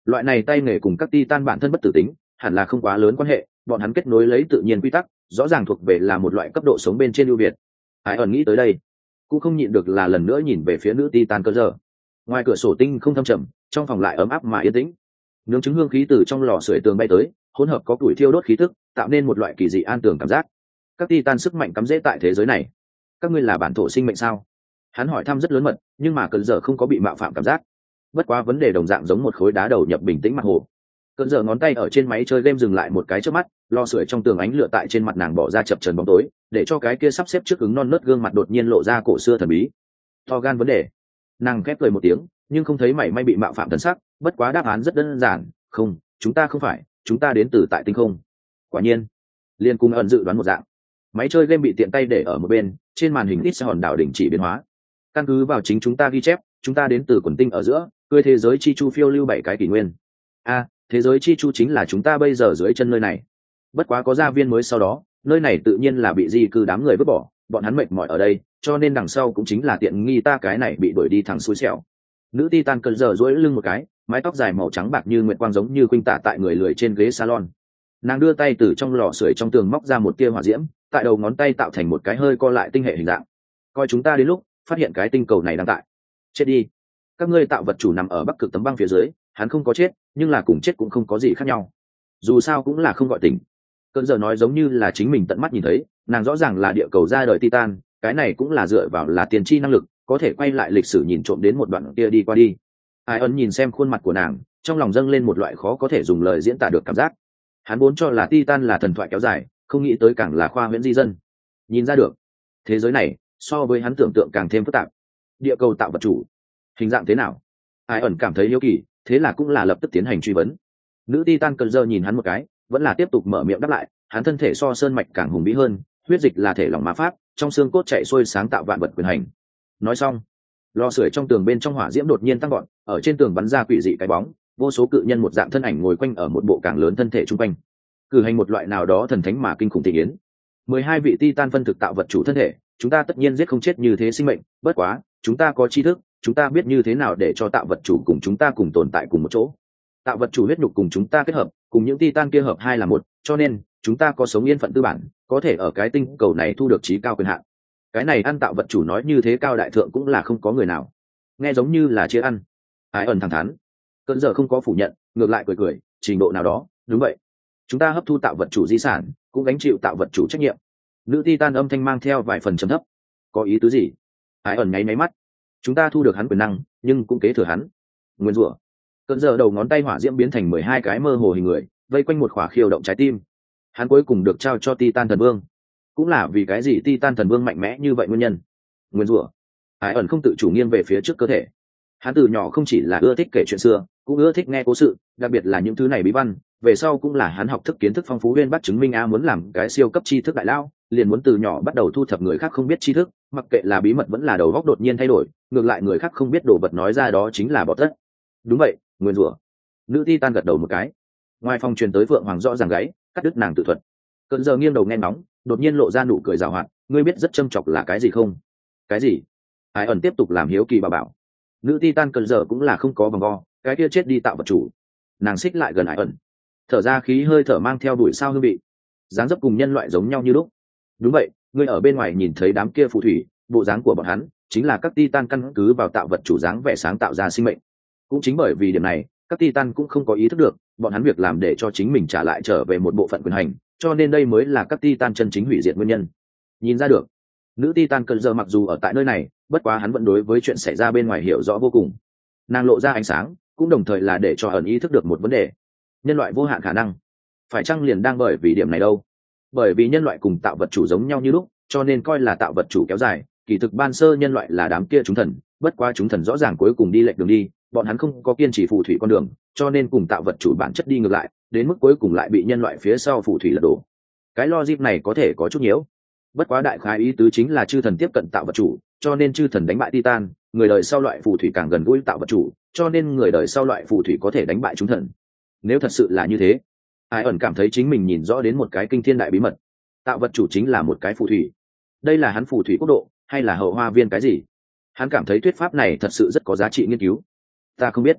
Loại này tay nghề cùng các titan bản thân bất tử tính hẳn là không quá lớn quan hệ, bọn hắn kết nối lấy tự nhiên quy tắc, rõ ràng thuộc về là một loại cấp độ sống bên trên ưu việt. Ai ẩn nghĩ tới đây cũng không nhịn được là lần nữa nhìn về phía nữ titan cơ giờ. Ngoài cửa sổ tinh không thâm trầm, trong phòng lại ấm áp mà yên tĩnh. Nướng trứng hương khí từ trong lò sưởi tường bay tới, hỗn hợp có củi thiêu đốt khí tức, tạo nên một loại kỳ dị an tường cảm giác. Các titan sức mạnh cắm rễ tại thế giới này. Các ngươi là bản thổ sinh mệnh sao? Hắn hỏi thăm rất lớn mật, nhưng mà cơn giờ không có bị mạo phạm cảm giác. Bất quá vấn đề đồng dạng giống một khối đá đầu nhập bình tĩnh mặt hồ. Cơn giờ ngón tay ở trên máy chơi game dừng lại một cái trước mắt, lò sưởi trong tường ánh lửa tại trên mặt nàng bỏ ra chập chờn bóng tối, để cho cái kia sắp xếp trước ứng non nớt gương mặt đột nhiên lộ ra cổ xưa thần bí. To gan vấn đề. Nàng khép cười một tiếng, nhưng không thấy mảy may bị mạo phạm thần sắc. Bất quá đáp án rất đơn giản, không, chúng ta không phải, chúng ta đến từ tại tinh không. Quả nhiên, liên cung ẩn dự đoán một dạng. Máy chơi game bị tiện tay để ở một bên, trên màn hình ít sẽ hòn đảo đình chỉ biến hóa. Căn cứ vào chính chúng ta ghi chép, chúng ta đến từ quần tinh ở giữa, cưới thế giới chi chu phiêu lưu bảy cái kỷ nguyên. A, thế giới chi chu chính là chúng ta bây giờ dưới chân nơi này. Bất quá có gia viên mới sau đó, nơi này tự nhiên là bị di cư đám người vứt bỏ, bọn hắn mệt mỏi ở đây, cho nên đằng sau cũng chính là tiện nghi ta cái này bị đuổi đi thẳng xui xẻo. Nữ titan cơn giờ duỗi lưng một cái, mái tóc dài màu trắng bạc như nguyệt quang giống như khuynh tả tại người lười trên ghế salon. Nàng đưa tay từ trong lò sưởi trong tường móc ra một tia hỏa diễm, tại đầu ngón tay tạo thành một cái hơi co lại tinh hệ hình dạng. Coi chúng ta đến lúc phát hiện cái tinh cầu này đang tại chết đi. Các ngươi tạo vật chủ nằm ở bắc cực tấm băng phía dưới, hắn không có chết, nhưng là cùng chết cũng không có gì khác nhau. Dù sao cũng là không gọi tỉnh. Cơn giờ nói giống như là chính mình tận mắt nhìn thấy, nàng rõ ràng là địa cầu ra đời titan, cái này cũng là dựa vào là tiền tri năng lực, có thể quay lại lịch sử nhìn trộm đến một đoạn kia đi qua đi. Ai ấn nhìn xem khuôn mặt của nàng, trong lòng dâng lên một loại khó có thể dùng lời diễn tả được cảm giác. Hắn vốn cho là titan là thần thoại kéo dài, không nghĩ tới càng là khoa huyễn di dân. Nhìn ra được, thế giới này so với hắn tưởng tượng càng thêm phức tạp. Địa cầu tạo vật chủ hình dạng thế nào? Ai ẩn cảm thấy hiếu kỳ, thế là cũng là lập tức tiến hành truy vấn. Nữ titan cơn giờ nhìn hắn một cái, vẫn là tiếp tục mở miệng đáp lại. Hắn thân thể so sơn mạch càng hùng vĩ hơn, huyết dịch là thể lỏng ma pháp, trong xương cốt chạy xuôi sáng tạo vạn vật quyền hành. Nói xong, lò sưởi trong tường bên trong hỏa diễm đột nhiên tăng gọn, ở trên tường bắn ra quỷ dị cái bóng, vô số cự nhân một dạng thân ảnh ngồi quanh ở một bộ càng lớn thân thể trung quanh, cử hành một loại nào đó thần thánh mà kinh khủng thị yến. Mười hai vị titan phân thực tạo vật chủ thân thể, chúng ta tất nhiên giết không chết như thế sinh mệnh, bất quá, chúng ta có tri thức, chúng ta biết như thế nào để cho tạo vật chủ cùng chúng ta cùng tồn tại cùng một chỗ. Tạo vật chủ huyết nhục cùng chúng ta kết hợp, cùng những titan kia hợp hai là một, cho nên chúng ta có sống yên phận tư bản, có thể ở cái tinh cầu này thu được trí cao quyền hạn. Cái này ăn tạo vật chủ nói như thế cao đại thượng cũng là không có người nào. Nghe giống như là chia ăn. Ai ẩn thẳng thắn. Cơn giờ không có phủ nhận, ngược lại cười cười, trình độ nào đó, đúng vậy. Chúng ta hấp thu tạo vật chủ di sản, cũng gánh chịu tạo vật chủ trách nhiệm. Nữ titan âm thanh mang theo vài phần trầm thấp. Có ý tứ gì? Ai ẩn nháy máy mắt. Chúng ta thu được hắn quyền năng, nhưng cũng kế thừa hắn. Nguyên rủa. Cơn giờ đầu ngón tay hỏa diễm biến thành mười hai cái mơ hồ hình người, vây quanh một khỏa khiêu động trái tim. Hắn cuối cùng được trao cho titan thần vương. Cũng là vì cái gì titan thần vương mạnh mẽ như vậy nguyên nhân. Nguyên rủa. Ai ẩn không tự chủ nghiêng về phía trước cơ thể. Hắn từ nhỏ không chỉ là ưa thích kể chuyện xưa, cũng ưa thích nghe cố sự, đặc biệt là những thứ này bí văn. Về sau cũng là hắn học thức kiến thức phong phú uyên bác chứng minh a muốn làm cái siêu cấp tri thức đại lao, liền muốn từ nhỏ bắt đầu thu thập người khác không biết tri thức, mặc kệ là bí mật vẫn là đầu góc đột nhiên thay đổi, ngược lại người khác không biết đồ vật nói ra đó chính là bỏ tất. Đúng vậy, nguyên rủa. Nữ titan gật đầu một cái. Ngoài phòng truyền tới vượng hoàng rõ ràng gáy, cắt đứt nàng tự thuật. Cơn giờ nghiêng đầu nghe nóng, đột nhiên lộ ra nụ cười rào hoạt, ngươi biết rất châm chọc là cái gì không? Cái gì? Ai ẩn tiếp tục làm hiếu kỳ bà bảo. Nữ titan cơn giờ cũng là không có vòng vo, cái kia chết đi tạo vật chủ. Nàng xích lại gần Ai ẩn, thở ra khí hơi thở mang theo đuổi sao hương vị, dáng dấp cùng nhân loại giống nhau như lúc. Đúng vậy, ngươi ở bên ngoài nhìn thấy đám kia phù thủy, bộ dáng của bọn hắn chính là các titan căn cứ vào tạo vật chủ dáng vẻ sáng tạo ra sinh mệnh. Cũng chính bởi vì điểm này, các titan cũng không có ý thức được bọn hắn việc làm để cho chính mình trả lại trở về một bộ phận quyền hành, cho nên đây mới là các titan chân chính hủy diệt nguyên nhân. Nhìn ra được, nữ titan cơn giờ mặc dù ở tại nơi này, bất quá hắn vẫn đối với chuyện xảy ra bên ngoài hiểu rõ vô cùng. Nàng lộ ra ánh sáng, cũng đồng thời là để cho ẩn ý thức được một vấn đề: nhân loại vô hạn khả năng, phải chăng liền đang bởi vì điểm này đâu? Bởi vì nhân loại cùng tạo vật chủ giống nhau như lúc, cho nên coi là tạo vật chủ kéo dài, kỳ thực ban sơ nhân loại là đám kia chúng thần, bất quá chúng thần rõ ràng cuối cùng đi lệch đường đi, bọn hắn không có kiên trì phù thủy con đường, cho nên cùng tạo vật chủ bản chất đi ngược lại, đến mức cuối cùng lại bị nhân loại phía sau phù thủy lật đổ. Cái logic này có thể có chút nhiễu, bất quá đại khái ý tứ chính là chư thần tiếp cận tạo vật chủ, cho nên chư thần đánh bại titan, người đời sau loại phù thủy càng gần gũi tạo vật chủ, cho nên người đời sau loại phù thủy có thể đánh bại chúng thần. Nếu thật sự là như thế, Ai ẩn cảm thấy chính mình nhìn rõ đến một cái kinh thiên đại bí mật. Tạo vật chủ chính là một cái phù thủy. Đây là hắn phù thủy quốc độ, hay là hậu hoa viên cái gì? Hắn cảm thấy thuyết pháp này thật sự rất có giá trị nghiên cứu. Ta không biết.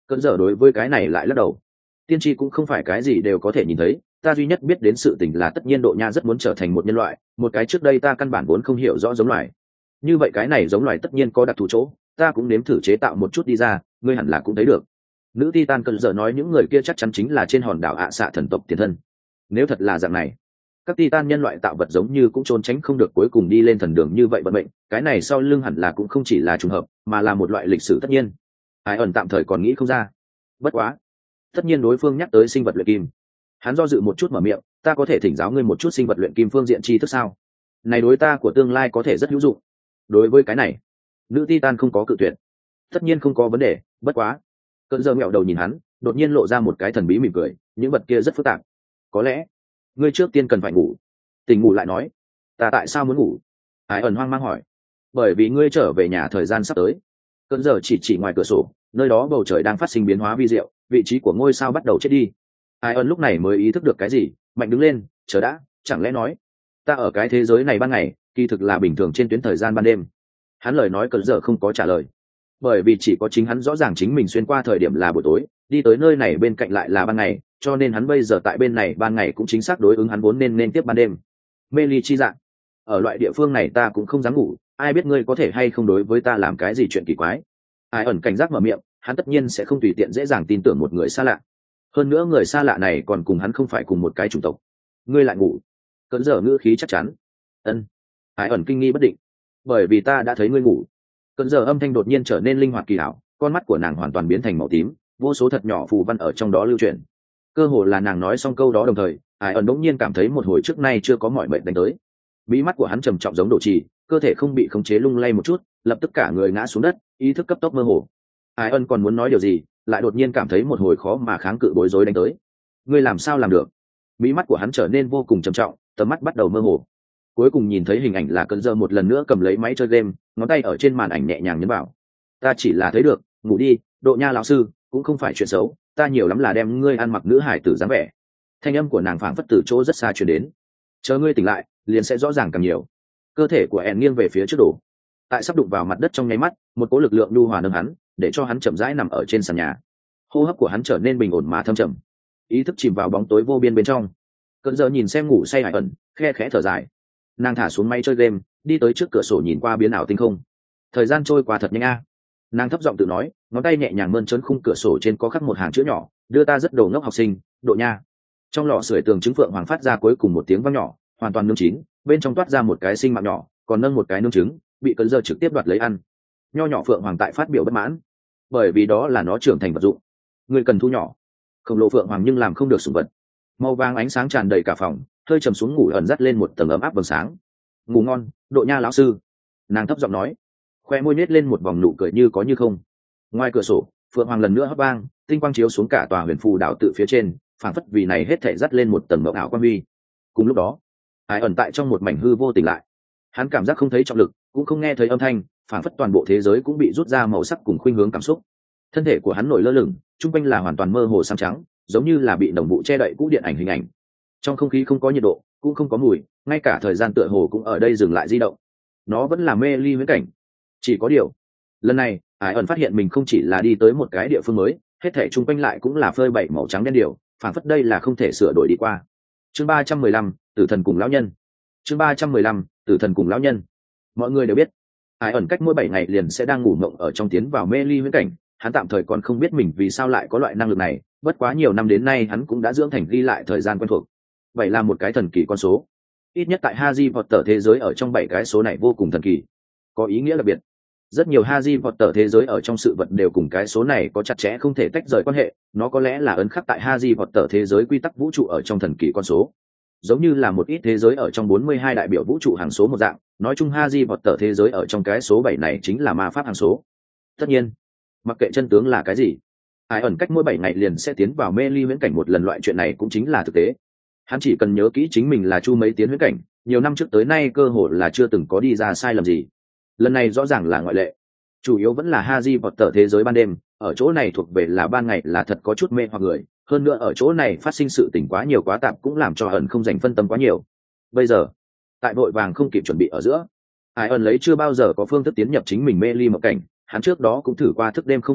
Cơn giờ đối với cái này lại lắc đầu. Tiên tri cũng không phải cái gì đều có thể nhìn thấy, ta duy nhất biết đến sự tình là tất nhiên Độ Nha rất muốn trở thành một nhân loại, một cái trước đây ta căn bản vốn không hiểu rõ giống loài. Như vậy cái này giống loài tất nhiên có đặc thù chỗ, ta cũng nếm thử chế tạo một chút đi ra, ngươi hẳn là cũng thấy được. Nữ Titan Cơn giờ nói những người kia chắc chắn chính là trên hòn đảo ạ xạ thần tộc tiền thân. Nếu thật là dạng này, các Titan nhân loại tạo vật giống như cũng trốn tránh không được cuối cùng đi lên thần đường như vậy vận mệnh, cái này sau lưng hẳn là cũng không chỉ là trùng hợp, mà là một loại lịch sử tất nhiên. Ai ẩn tạm thời còn nghĩ không ra. Bất quá, tất nhiên đối phương nhắc tới sinh vật luyện kim, hắn do dự một chút mở miệng, ta có thể thỉnh giáo ngươi một chút sinh vật luyện kim phương diện tri thức sao? Này đối ta của tương lai có thể rất hữu dụng. Đối với cái này, nữ Titan không có cự tuyệt. Tất nhiên không có vấn đề, bất quá. Cơn giờ ngẹo đầu nhìn hắn, đột nhiên lộ ra một cái thần bí mỉm cười, những vật kia rất phức tạp. Có lẽ, ngươi trước tiên cần phải ngủ. Tỉnh ngủ lại nói, ta tại sao muốn ngủ? Ai ẩn hoang mang hỏi. Bởi vì ngươi trở về nhà thời gian sắp tới. Cơn giờ chỉ chỉ ngoài cửa sổ, nơi đó bầu trời đang phát sinh biến hóa vi diệu, vị trí của ngôi sao bắt đầu chết đi. Ai ẩn lúc này mới ý thức được cái gì, mạnh đứng lên, chờ đã, chẳng lẽ nói ta ở cái thế giới này ban ngày kỳ thực là bình thường trên tuyến thời gian ban đêm? Hắn lời nói cơn giờ không có trả lời, bởi vì chỉ có chính hắn rõ ràng chính mình xuyên qua thời điểm là buổi tối, đi tới nơi này bên cạnh lại là ban ngày, cho nên hắn bây giờ tại bên này ban ngày cũng chính xác đối ứng hắn vốn nên nên tiếp ban đêm. Mê ly chi dạng, ở loại địa phương này ta cũng không dám ngủ, ai biết ngươi có thể hay không đối với ta làm cái gì chuyện kỳ quái. Ai ẩn cảnh giác mở miệng, hắn tất nhiên sẽ không tùy tiện dễ dàng tin tưởng một người xa lạ, hơn nữa người xa lạ này còn cùng hắn không phải cùng một cái chủng tộc. Ngươi lại ngủ? Cơn giờ ngữ khí chắc chắn. Ân. Ai ẩn kinh nghi bất định, bởi vì ta đã thấy ngươi ngủ. Cơn giờ âm thanh đột nhiên trở nên linh hoạt kỳ ảo, con mắt của nàng hoàn toàn biến thành màu tím, vô số thật nhỏ phù văn ở trong đó lưu chuyển. Cơ hồ là nàng nói xong câu đó đồng thời, Ai ẩn đống nhiên cảm thấy một hồi trước nay chưa có mọi mệnh đánh tới. Mí mắt của hắn trầm trọng giống đổ trì, cơ thể không bị khống chế lung lay một chút, lập tức cả người ngã xuống đất, ý thức cấp tốc mơ hồ. Ai ân còn muốn nói điều gì, lại đột nhiên cảm thấy một hồi khó mà kháng cự bối rối đánh tới. Ngươi làm sao làm được? Mí mắt của hắn trở nên vô cùng trầm trọng, tầm mắt bắt đầu mơ hồ. Cuối cùng nhìn thấy hình ảnh là Cơn giờ một lần nữa cầm lấy máy chơi game, ngón tay ở trên màn ảnh nhẹ nhàng nhấn vào. Ta chỉ là thấy được, ngủ đi, Độ Nha lão sư, cũng không phải chuyện xấu, ta nhiều lắm là đem ngươi ăn mặc nữ hải tử dáng vẻ. Thanh âm của nàng phảng phất từ chỗ rất xa truyền đến. Chờ ngươi tỉnh lại, liền sẽ rõ ràng càng nhiều. Cơ thể của En nghiêng về phía trước đổ, tại sắp đụng vào mặt đất trong nháy mắt, một cỗ lực lượng nhu hòa nâng hắn, để cho hắn chậm rãi nằm ở trên sàn nhà. Hô hấp của hắn trở nên bình ổn mà thâm trầm, ý thức chìm vào bóng tối vô biên bên trong. Cơn giờ nhìn xem ngủ say Hải ẩn, khe khẽ thở dài. Nàng thả xuống máy chơi game, đi tới trước cửa sổ nhìn qua biến ảo tinh không. Thời gian trôi qua thật nhanh a. Nàng thấp giọng tự nói, ngón tay nhẹ nhàng mơn trớn khung cửa sổ trên có khắc một hàng chữ nhỏ, đưa ta rất đồ ngốc học sinh, Độ Nha. Trong lò sưởi tường trứng phượng hoàng phát ra cuối cùng một tiếng vang nhỏ, hoàn toàn nướng chín, bên trong toát ra một cái sinh mạng nhỏ, còn nâng một cái nướng trứng, bị Cơn giờ trực tiếp đoạt lấy ăn. Nho nhỏ phượng hoàng tại phát biểu bất mãn, bởi vì đó là nó trưởng thành vật dụng, người cần thu nhỏ. Khổng lồ phượng hoàng nhưng làm không được sủng vật. Màu vàng ánh sáng tràn đầy cả phòng, hơi trầm xuống ngủ ẩn dắt lên một tầng ấm áp vầng sáng. Ngủ ngon, Độ Nha lão sư. Nàng thấp giọng nói, khoe môi nết lên một vòng nụ cười như có như không. Ngoài cửa sổ, phượng hoàng lần nữa hấp vang, tinh quang chiếu xuống cả tòa huyền phù đảo tự phía trên, phảng phất vì này hết thảy dắt lên một tầng mộng ảo quan huy. Cùng lúc đó, Hải ẩn tại trong một mảnh hư vô tỉnh lại. Hắn cảm giác không thấy trọng lực, cũng không nghe thấy âm thanh, phảng phất toàn bộ thế giới cũng bị rút ra màu sắc cùng khuynh hướng cảm xúc. Thân thể của hắn nổi lơ lửng, trung quanh là hoàn toàn mơ hồ xám trắng, giống như là bị đồng vụ che đậy cũ điện ảnh hình ảnh. Trong không khí không có nhiệt độ, cũng không có mùi, ngay cả thời gian tựa hồ cũng ở đây dừng lại di động. Nó vẫn là mê ly viễn cảnh. Chỉ có điều, lần này, Hải ẩn phát hiện mình không chỉ là đi tới một cái địa phương mới, hết thảy trung quanh lại cũng là phơi bày màu trắng đen điều, phảng phất đây là không thể sửa đổi đi qua. Chương ba trăm mười lăm, Tử thần cùng lão nhân. Chương ba trăm mười lăm, Tử thần cùng lão nhân. Mọi người đều biết, Hải ẩn cách mỗi bảy ngày liền sẽ đang ngủ mộng ở trong tiến vào mê ly viễn cảnh, hắn tạm thời còn không biết mình vì sao lại có loại năng lực này, bất quá nhiều năm đến nay hắn cũng đã dưỡng thành ghi lại thời gian quen thuộc. Vậy là một cái thần kỳ con số. Ít nhất tại Harry Potter thế giới ở trong bảy cái số này vô cùng thần kỳ, có ý nghĩa đặc biệt. Rất nhiều Harry Potter thế giới ở trong sự vật đều cùng cái số này có chặt chẽ không thể tách rời quan hệ, nó có lẽ là ấn khắc tại Harry Potter thế giới quy tắc vũ trụ ở trong thần kỳ con số. Giống như là một ít thế giới ở trong bốn mươi hai đại biểu vũ trụ hàng số một dạng, nói chung Harry Potter thế giới ở trong cái số bảy này chính là ma pháp hàng số. Tất nhiên, mặc kệ chân tướng là cái gì, Ai ẩn cách mỗi bảy ngày liền sẽ tiến vào mê ly huyễn cảnh một lần, loại chuyện này cũng chính là thực tế. Hắn chỉ cần nhớ kỹ chính mình là chu mấy tiến huyễn cảnh, nhiều năm trước tới nay cơ hội là chưa từng có đi ra sai lầm gì. Lần này rõ ràng là ngoại lệ. Chủ yếu vẫn là Harry Potter thế giới ban đêm, ở chỗ này thuộc về là ban ngày là thật có chút mê hoặc người, hơn nữa ở chỗ này phát sinh sự tình quá nhiều quá tạp cũng làm cho ẩn không dành phân tâm quá nhiều. Bây giờ, tại vội vàng không kịp chuẩn bị ở giữa, Ai ẩn lấy chưa bao giờ có phương thức tiến nhập chính mình mê ly một cảnh, hắn trước đó cũng thử qua thức đêm không ngủ được,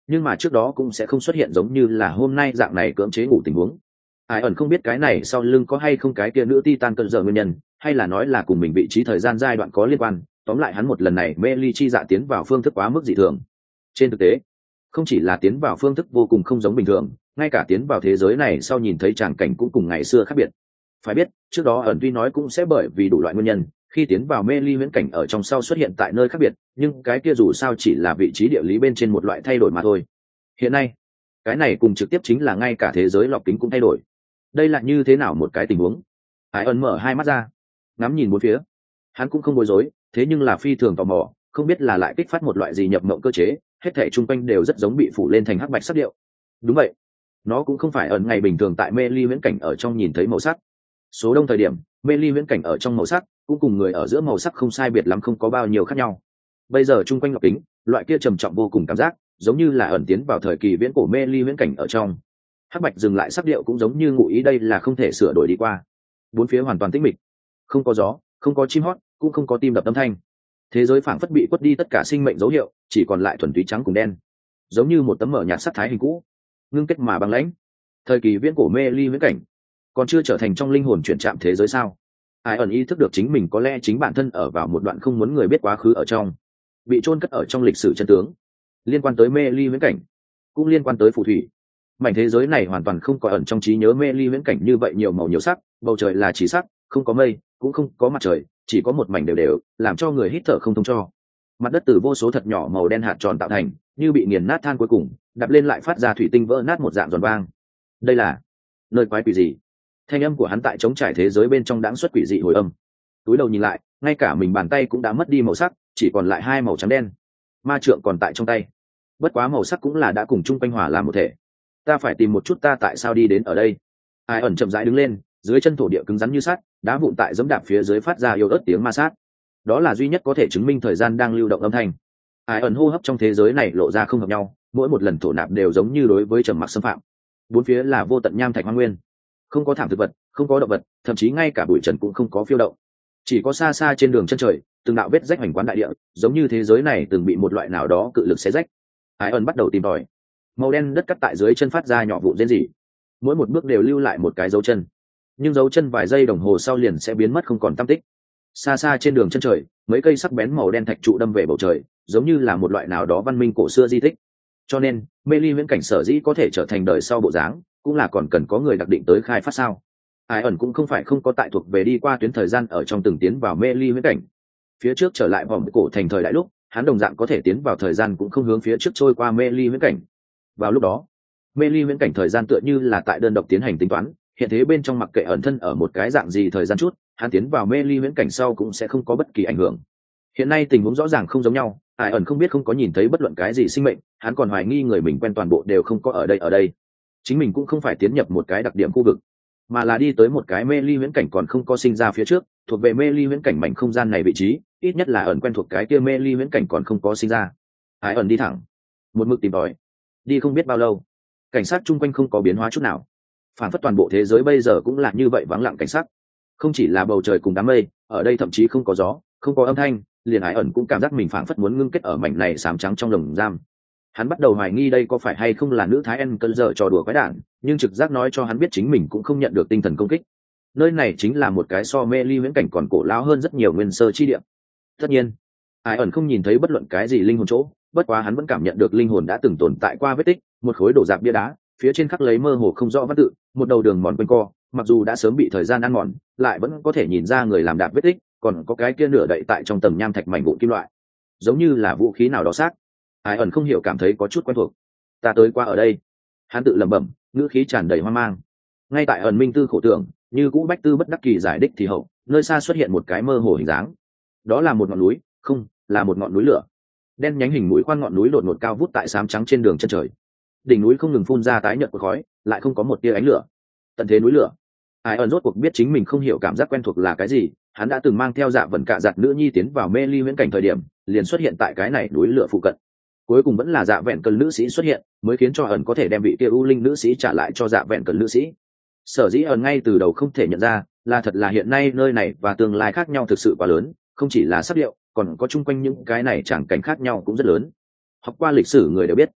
nhưng mà trước đó cũng sẽ không xuất hiện giống như là hôm nay dạng này cưỡng chế ngủ tình huống. Ai ẩn không biết cái này sau lưng có hay không cái kia nữ titan cơn giờ nguyên nhân, hay là nói là cùng mình vị trí thời gian giai đoạn có liên quan. Tóm lại hắn một lần này mê ly chi dạ tiến vào phương thức quá mức dị thường. Trên thực tế, không chỉ là tiến vào phương thức vô cùng không giống bình thường, ngay cả tiến vào thế giới này sau nhìn thấy tràng cảnh cũng cùng ngày xưa khác biệt. Phải biết, trước đó ẩn tuy nói cũng sẽ bởi vì đủ loại nguyên nhân, khi tiến vào mê ly viễn cảnh ở trong sau xuất hiện tại nơi khác biệt, nhưng cái kia dù sao chỉ là vị trí địa lý bên trên một loại thay đổi mà thôi. Hiện nay, cái này cùng trực tiếp chính là ngay cả thế giới lọc kính cũng thay đổi. Đây là như thế nào một cái tình huống? Hải ẩn mở hai mắt ra, ngắm nhìn bốn phía. Hắn cũng không bối rối, thế nhưng là phi thường tò mò, không biết là lại kích phát một loại gì nhập mộng cơ chế, hết thảy chung quanh đều rất giống bị phủ lên thành hắc bạch sắc điệu. Đúng vậy, nó cũng không phải ẩn ngày bình thường tại mê ly viễn cảnh ở trong nhìn thấy màu sắc. Số đông thời điểm, mê ly viễn cảnh ở trong màu sắc cũng cùng người ở giữa màu sắc không sai biệt lắm, không có bao nhiêu khác nhau. Bây giờ chung quanh lọc kính, loại kia trầm trọng vô cùng cảm giác, giống như là ẩn tiến vào thời kỳ viễn cổ mê ly viễn cảnh ở trong. Hắc bạch dừng lại sắc điệu cũng giống như ngụ ý đây là không thể sửa đổi đi qua. Bốn phía hoàn toàn tĩnh mịch, không có gió, không có chim hót, cũng không có tim đập âm thanh. Thế giới phảng phất bị quất đi tất cả sinh mệnh dấu hiệu, chỉ còn lại thuần túy trắng cùng đen, giống như một tấm mở nhạt sắc thái hình cũ, ngưng kết mà băng lãnh. Thời kỳ viễn cổ mê ly viễn cảnh còn chưa trở thành trong linh hồn chuyển chạm thế giới sao? Ai ẩn ý thức được chính mình có lẽ chính bản thân ở vào một đoạn không muốn người biết quá khứ ở trong, bị chôn cất ở trong lịch sử chân tướng, liên quan tới mê ly viễn cảnh, cũng liên quan tới phù thủy. Mảnh thế giới này hoàn toàn không có ẩn trong trí nhớ mê ly viễn cảnh như vậy nhiều màu nhiều sắc, bầu trời là chỉ sắc, không có mây, cũng không có mặt trời, chỉ có một mảnh đều đều, làm cho người hít thở không thông cho. Mặt đất từ vô số thật nhỏ màu đen hạt tròn tạo thành, như bị nghiền nát than cuối cùng, đập lên lại phát ra thủy tinh vỡ nát một dạng giòn vang. Đây là nơi quái quỷ gì? Thanh âm của hắn tại trống trải thế giới bên trong đãng xuất quỷ dị hồi âm. Túi đầu nhìn lại, ngay cả mình bàn tay cũng đã mất đi màu sắc, chỉ còn lại hai màu trắng đen. Ma trượng còn tại trong tay, bất quá màu sắc cũng là đã cùng chung quanh hòa làm một thể. Ta phải tìm một chút ta tại sao đi đến ở đây. Ai ẩn chậm rãi đứng lên, dưới chân thổ địa cứng rắn như sắt, đá vụn tại giẫm đạp phía dưới phát ra yếu ớt tiếng ma sát. Đó là duy nhất có thể chứng minh thời gian đang lưu động âm thanh. Ai ẩn hô hấp trong thế giới này lộ ra không hợp nhau, mỗi một lần thổ nạp đều giống như đối với trầm mặc xâm phạm. Bốn phía là vô tận nham thạch hoang nguyên, không có thảm thực vật, không có động vật, thậm chí ngay cả bụi trần cũng không có phiêu động. Chỉ có xa xa trên đường chân trời, từng đạo vết rách hoành quán đại địa, giống như thế giới này từng bị một loại nào đó cự lực xé rách. Ai ẩn bắt đầu tìm tòi. Màu đen đất cắt tại dưới chân phát ra nhỏ vụn rên rỉ, mỗi một bước đều lưu lại một cái dấu chân, nhưng dấu chân vài giây đồng hồ sau liền sẽ biến mất không còn tăm tích. Xa xa trên đường chân trời, mấy cây sắc bén màu đen thạch trụ đâm về bầu trời, giống như là một loại nào đó văn minh cổ xưa di tích. Cho nên mê ly viễn cảnh sở dĩ có thể trở thành đời sau bộ dáng, cũng là còn cần có người đặc định tới khai phát sao. Ai ẩn cũng không phải không có tại thuộc về đi qua tuyến thời gian ở trong từng tiến vào mê ly viễn cảnh. Phía trước trở lại vòng cổ thành thời đại lúc, hắn đồng dạng có thể tiến vào thời gian cũng không hướng phía trước trôi qua mê ly viễn cảnh. Vào lúc đó, mê ly viễn cảnh thời gian tựa như là tại đơn độc tiến hành tính toán, hiện thế bên trong mặc kệ ẩn thân ở một cái dạng gì thời gian chút, hắn tiến vào mê ly viễn cảnh sau cũng sẽ không có bất kỳ ảnh hưởng. Hiện nay tình huống rõ ràng không giống nhau, Ai ẩn không biết không có nhìn thấy bất luận cái gì sinh mệnh, hắn còn hoài nghi người mình quen toàn bộ đều không có ở đây ở đây. Chính mình cũng không phải tiến nhập một cái đặc điểm khu vực, mà là đi tới một cái mê ly viễn cảnh còn không có sinh ra phía trước, thuộc về mê ly viễn cảnh mảnh không gian này vị trí, ít nhất là ẩn quen thuộc cái kia mê ly viễn cảnh còn không có sinh ra. Ai ẩn đi thẳng, một mực tìm tòi, đi không biết bao lâu, cảnh sát chung quanh không có biến hóa chút nào, phản phất toàn bộ thế giới bây giờ cũng là như vậy vắng lặng cảnh sát. Không chỉ là bầu trời cùng đám mây, ở đây thậm chí không có gió, không có âm thanh, liền Ai ẩn cũng cảm giác mình phản phất muốn ngưng kết ở mảnh này xám trắng trong lồng giam. Hắn bắt đầu hoài nghi đây có phải hay không là nữ thái en cơn giờ trò đùa quái đản, nhưng trực giác nói cho hắn biết chính mình cũng không nhận được tinh thần công kích. Nơi này chính là một cái so mê ly viễn cảnh còn cổ lão hơn rất nhiều nguyên sơ chi địa. Tất nhiên, Ai ẩn không nhìn thấy bất luận cái gì linh hồn chỗ, bất quá hắn vẫn cảm nhận được linh hồn đã từng tồn tại qua vết tích, một khối đổ rạp bia đá, phía trên khắc lấy mơ hồ không rõ văn tự, một đầu đường mòn quanh co, mặc dù đã sớm bị thời gian ăn mòn, lại vẫn có thể nhìn ra người làm đạp vết tích, còn có cái kia nửa đậy tại trong tầng nham thạch mảnh vụn kim loại, giống như là vũ khí nào đó xác. Ai ẩn không hiểu cảm thấy có chút quen thuộc. Ta tới qua ở đây, hắn tự lẩm bẩm, ngữ khí tràn đầy hoang mang. Ngay tại ẩn minh tư khổ tưởng, như cũ bách tư bất đắc kỳ giải đích thì hậu, nơi xa xuất hiện một cái mơ hồ hình dáng. Đó là một ngọn núi, không, là một ngọn núi lửa. Đen nhánh hình mũi khoan ngọn núi đột ngột cao vút tại xám trắng trên đường chân trời. Đỉnh núi không ngừng phun ra tái nhợt của khói, lại không có một tia ánh lửa. Tận thế núi lửa. Ai ẩn rốt cuộc biết chính mình không hiểu cảm giác quen thuộc là cái gì, hắn đã từng mang theo Dạ Vẩn Cạ Giặt nữ nhi tiến vào mê ly viễn cảnh thời điểm, liền xuất hiện tại cái này núi lửa phụ cận. Cuối cùng vẫn là Dạ Vẹn Cần nữ sĩ xuất hiện, mới khiến cho ẩn có thể đem vị kia u linh nữ sĩ trả lại cho Dạ Vẹn Cần nữ sĩ. Sở dĩ ẩn ngay từ đầu không thể nhận ra, là thật là hiện nay nơi này và tương lai khác nhau thực sự quá lớn, không chỉ là sắc điệu, còn có chung quanh những cái này chẳng cảnh khác nhau cũng rất lớn. Học qua lịch sử người đều biết,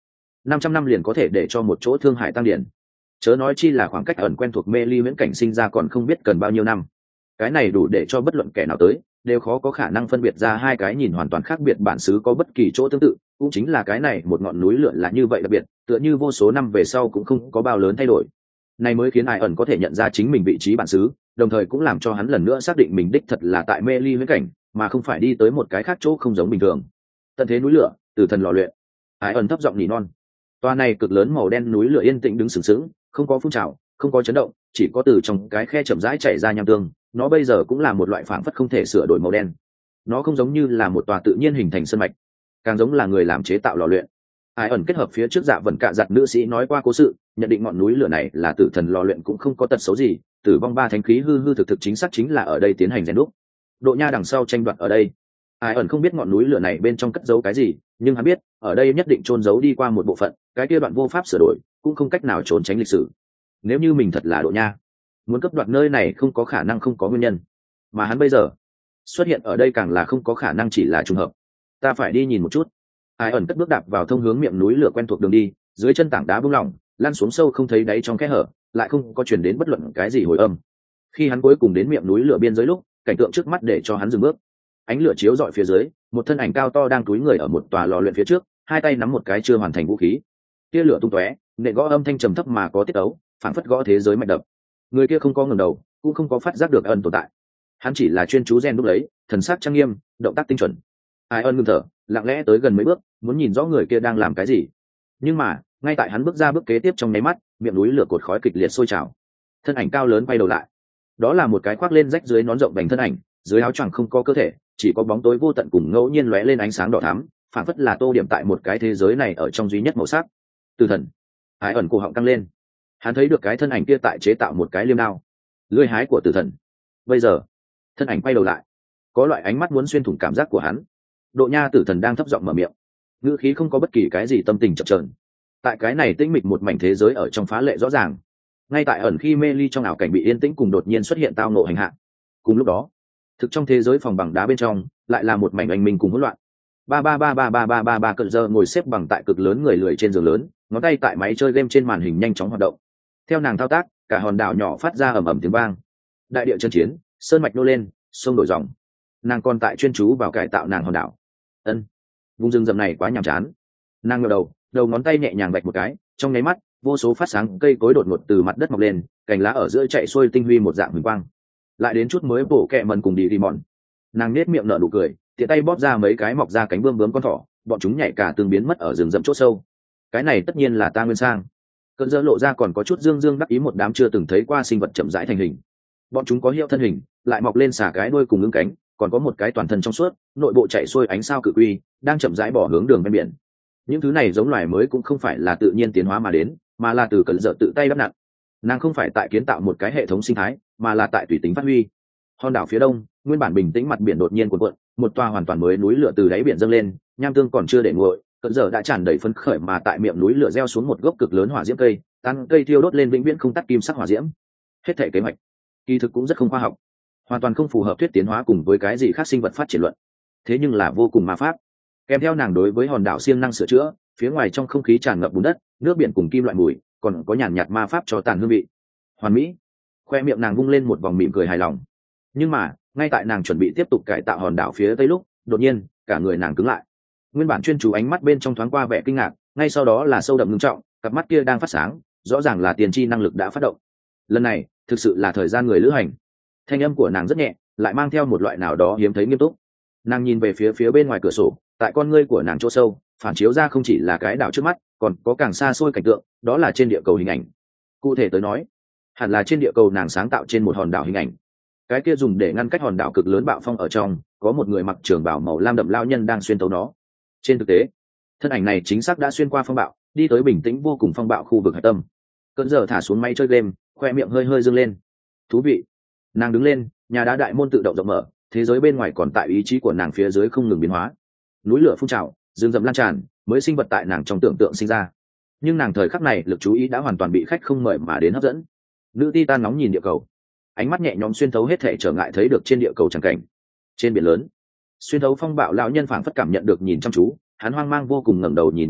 năm trăm năm liền có thể để cho một chỗ thương hải tăng điển, chớ nói chi là khoảng cách ẩn quen thuộc mê ly viễn cảnh sinh ra còn không biết cần bao nhiêu năm. Cái này đủ để cho bất luận kẻ nào tới đều khó có khả năng phân biệt ra hai cái nhìn hoàn toàn khác biệt bản xứ có bất kỳ chỗ tương tự. Cũng chính là cái này một ngọn núi lửa là như vậy đặc biệt, tựa như vô số năm về sau cũng không có bao lớn thay đổi. Này mới khiến ai ẩn có thể nhận ra chính mình vị trí bản xứ, đồng thời cũng làm cho hắn lần nữa xác định mình đích thật là tại mê ly viễn cảnh, mà không phải đi tới một cái khác chỗ không giống bình thường. Tận thế núi lửa, từ thần lò luyện. Ai ẩn thấp giọng nỉ non. Toa này cực lớn màu đen núi lửa yên tĩnh đứng sừng sững, không có phun trào, không có chấn động, chỉ có từ trong cái khe chậm rãi chảy ra nham tương. Nó bây giờ cũng là một loại phảng phất không thể sửa đổi màu đen. Nó không giống như là một tòa tự nhiên hình thành sơn mạch, càng giống là người làm chế tạo lò luyện. Ai ẩn kết hợp phía trước Dạ Vân Cạ giặt nữ sĩ nói qua cố sự, nhận định ngọn núi lửa này là tử thần lò luyện cũng không có tật xấu gì, tử vong ba thánh khí hư hư thực thực chính xác chính là ở đây tiến hành rèn đúc. Độ nha đằng sau tranh đoạt ở đây. Ai ẩn không biết ngọn núi lửa này bên trong cất giấu cái gì, nhưng hắn biết, ở đây nhất định chôn giấu đi qua một bộ phận, cái kia đoạn vô pháp sửa đổi, cũng không cách nào trốn tránh lịch sử. Nếu như mình thật là Độ Nha, muốn cấp đoạt nơi này không có khả năng không có nguyên nhân, mà hắn bây giờ xuất hiện ở đây càng là không có khả năng chỉ là trùng hợp. Ta phải đi nhìn một chút. Ai ẩn cất bước đạp vào thông hướng miệng núi lửa quen thuộc đường đi, dưới chân tảng đá bung lỏng, lăn xuống sâu không thấy đáy trong kẽ hở, lại không có truyền đến bất luận cái gì hồi âm. Khi hắn cuối cùng đến miệng núi lửa biên giới lúc, cảnh tượng trước mắt để cho hắn dừng bước. Ánh lửa chiếu rọi phía dưới, một thân ảnh cao to đang túi người ở một tòa lò luyện phía trước, hai tay nắm một cái chưa hoàn thành vũ khí. Tia lửa tung tóe, nện gõ âm thanh trầm thấp mà có tiết tấu, phảng phất gõ thế giới mạch đập. Người kia không có ngẩng đầu, cũng không có phát giác được ẩn tồn tại. Hắn chỉ là chuyên chú rèn đúc lấy, thần sắc trang nghiêm, động tác tinh chuẩn. Ai ân ngưng thở, lặng lẽ tới gần mấy bước, muốn nhìn rõ người kia đang làm cái gì. Nhưng mà, ngay tại hắn bước ra bước kế tiếp trong nháy mắt, miệng núi lửa cột khói kịch liệt sôi trào. Thân ảnh cao lớn quay đầu lại. Đó là một cái khoác lên rách dưới nón rộng vành thân ảnh, dưới áo choàng không có cơ thể, chỉ có bóng tối vô tận cùng ngẫu nhiên lóe lên ánh sáng đỏ thắm, phảng phất là tô điểm tại một cái thế giới này ở trong duy nhất màu sắc. Tử thần. Ai ẩn cổ họng căng lên. Hắn thấy được cái thân ảnh kia tại chế tạo một cái liêm đao, lưỡi hái của tử thần. Bây giờ, thân ảnh quay đầu lại, có loại ánh mắt muốn xuyên thủng cảm giác của hắn. Độ Nha tử thần đang thấp giọng mở miệng, ngữ khí không có bất kỳ cái gì tâm tình chập chờn. Tại cái này tĩnh mịch một mảnh thế giới ở trong phá lệ rõ ràng. Ngay tại ẩn khi mê ly trong ảo cảnh bị yên tĩnh cùng đột nhiên xuất hiện tao ngộ hành hạ. Cùng lúc đó, thực trong thế giới phòng bằng đá bên trong lại là một mảnh oanh minh cùng hỗn loạn. Ba ba ba ba ba ba ba ba cận giờ ngồi xếp bằng tại cực lớn người lười trên giường lớn, ngón tay tại máy chơi game trên màn hình nhanh chóng hoạt động. Theo nàng thao tác, cả hòn đảo nhỏ phát ra ầm ầm tiếng vang. Đại địa chân chiến, sơn mạch nô lên, sông đổi dòng. Nàng còn tại chuyên chú vào cải tạo nàng hòn đảo. Ân, vùng rừng rậm này quá nhàm chán. Nàng ngẩng đầu, đầu ngón tay nhẹ nhàng vạch một cái, trong nháy mắt, vô số phát sáng cây cối đột ngột từ mặt đất mọc lên, cành lá ở giữa chạy xuôi tinh huy một dạng huỳnh quang. Lại đến chút mới bổ kẹ mần cùng đi đi mòn. Nàng nết miệng nở nụ cười, tiện tay bóp ra mấy cái mọc ra cánh bươm bướm con thỏ, bọn chúng nhảy cả tương biến mất ở rừng rậm chỗ sâu. Cái này tất nhiên là ta nguyên sang. Cơn dơ lộ ra còn có chút dương dương đắc ý một đám chưa từng thấy qua sinh vật chậm rãi thành hình. Bọn chúng có hiệu thân hình, lại mọc lên xả cái đuôi cùng ứng cánh, còn có một cái toàn thân trong suốt, nội bộ chạy xuôi ánh sao cự quy, đang chậm rãi bỏ hướng đường ven biển. Những thứ này giống loài mới cũng không phải là tự nhiên tiến hóa mà đến, mà là từ cơn dơ tự tay đắp nặn. Nàng không phải tại kiến tạo một cái hệ thống sinh thái, mà là tại tùy tính phát huy. Hòn đảo phía đông, nguyên bản bình tĩnh mặt biển đột nhiên cuộn cuộn, một toa hoàn toàn mới núi lửa từ đáy biển dâng lên, nham tương còn chưa để nguội, cơn giờ đã tràn đầy phấn khởi mà tại miệng núi lửa gieo xuống một gốc cực lớn hỏa diễm cây, tán cây thiêu đốt lên vĩnh viễn không tắt kim sắc hỏa diễm. Hết thảy kế hoạch, kỳ thực cũng rất không khoa học, hoàn toàn không phù hợp thuyết tiến hóa cùng với cái gì khác sinh vật phát triển luận. Thế nhưng là vô cùng ma pháp. Kèm theo nàng đối với hòn đảo siêng năng sửa chữa, phía ngoài trong không khí tràn ngập bùn đất, nước biển cùng kim loại mùi, còn có nhàn nhạt ma pháp cho tàn hương vị. Hoàn mỹ. Khoe miệng nàng vung lên một vòng mỉm cười hài lòng. Nhưng mà, ngay tại nàng chuẩn bị tiếp tục cải tạo hòn đảo phía tây lúc, đột nhiên, cả người nàng cứng lại. Nguyên bản chuyên chú ánh mắt bên trong thoáng qua vẻ kinh ngạc, ngay sau đó là sâu đậm ngưng trọng, cặp mắt kia đang phát sáng, rõ ràng là tiền tri năng lực đã phát động. Lần này, thực sự là thời gian người lữ hành. Thanh âm của nàng rất nhẹ, lại mang theo một loại nào đó hiếm thấy nghiêm túc. Nàng nhìn về phía phía bên ngoài cửa sổ, tại con ngươi của nàng chỗ sâu, phản chiếu ra không chỉ là cái đảo trước mắt, còn có càng xa xôi cảnh tượng, đó là trên địa cầu hình ảnh. Cụ thể tới nói, hẳn là trên địa cầu nàng sáng tạo trên một hòn đảo hình ảnh. Cái kia dùng để ngăn cách hòn đảo cực lớn bạo phong ở trong, có một người mặc trường bào màu lam đậm lao nhân đang xuyên tấu nó. Trên thực tế, thân ảnh này chính xác đã xuyên qua phong bạo, đi tới bình tĩnh vô cùng phong bạo khu vực hạch tâm. Cơn giờ thả xuống máy chơi game, khoe miệng hơi hơi dương lên. Thú vị. Nàng đứng lên, nhà đá đại môn tự động rộng mở, thế giới bên ngoài còn tại ý chí của nàng phía dưới không ngừng biến hóa. Núi lửa phun trào, rừng rậm lan tràn, mới sinh vật tại nàng trong tưởng tượng sinh ra. Nhưng nàng thời khắc này lực chú ý đã hoàn toàn bị khách không mời mà đến hấp dẫn. Nữ Titan nóng nhìn địa cầu, ánh mắt nhẹ nhõm xuyên thấu hết thể trở ngại thấy được trên địa cầu chẳng cảnh. Trên biển lớn, xuyên thấu phong bạo lão nhân phảng phất cảm nhận được nhìn chăm chú, hắn hoang mang vô cùng ngẩng đầu nhìn một mắt,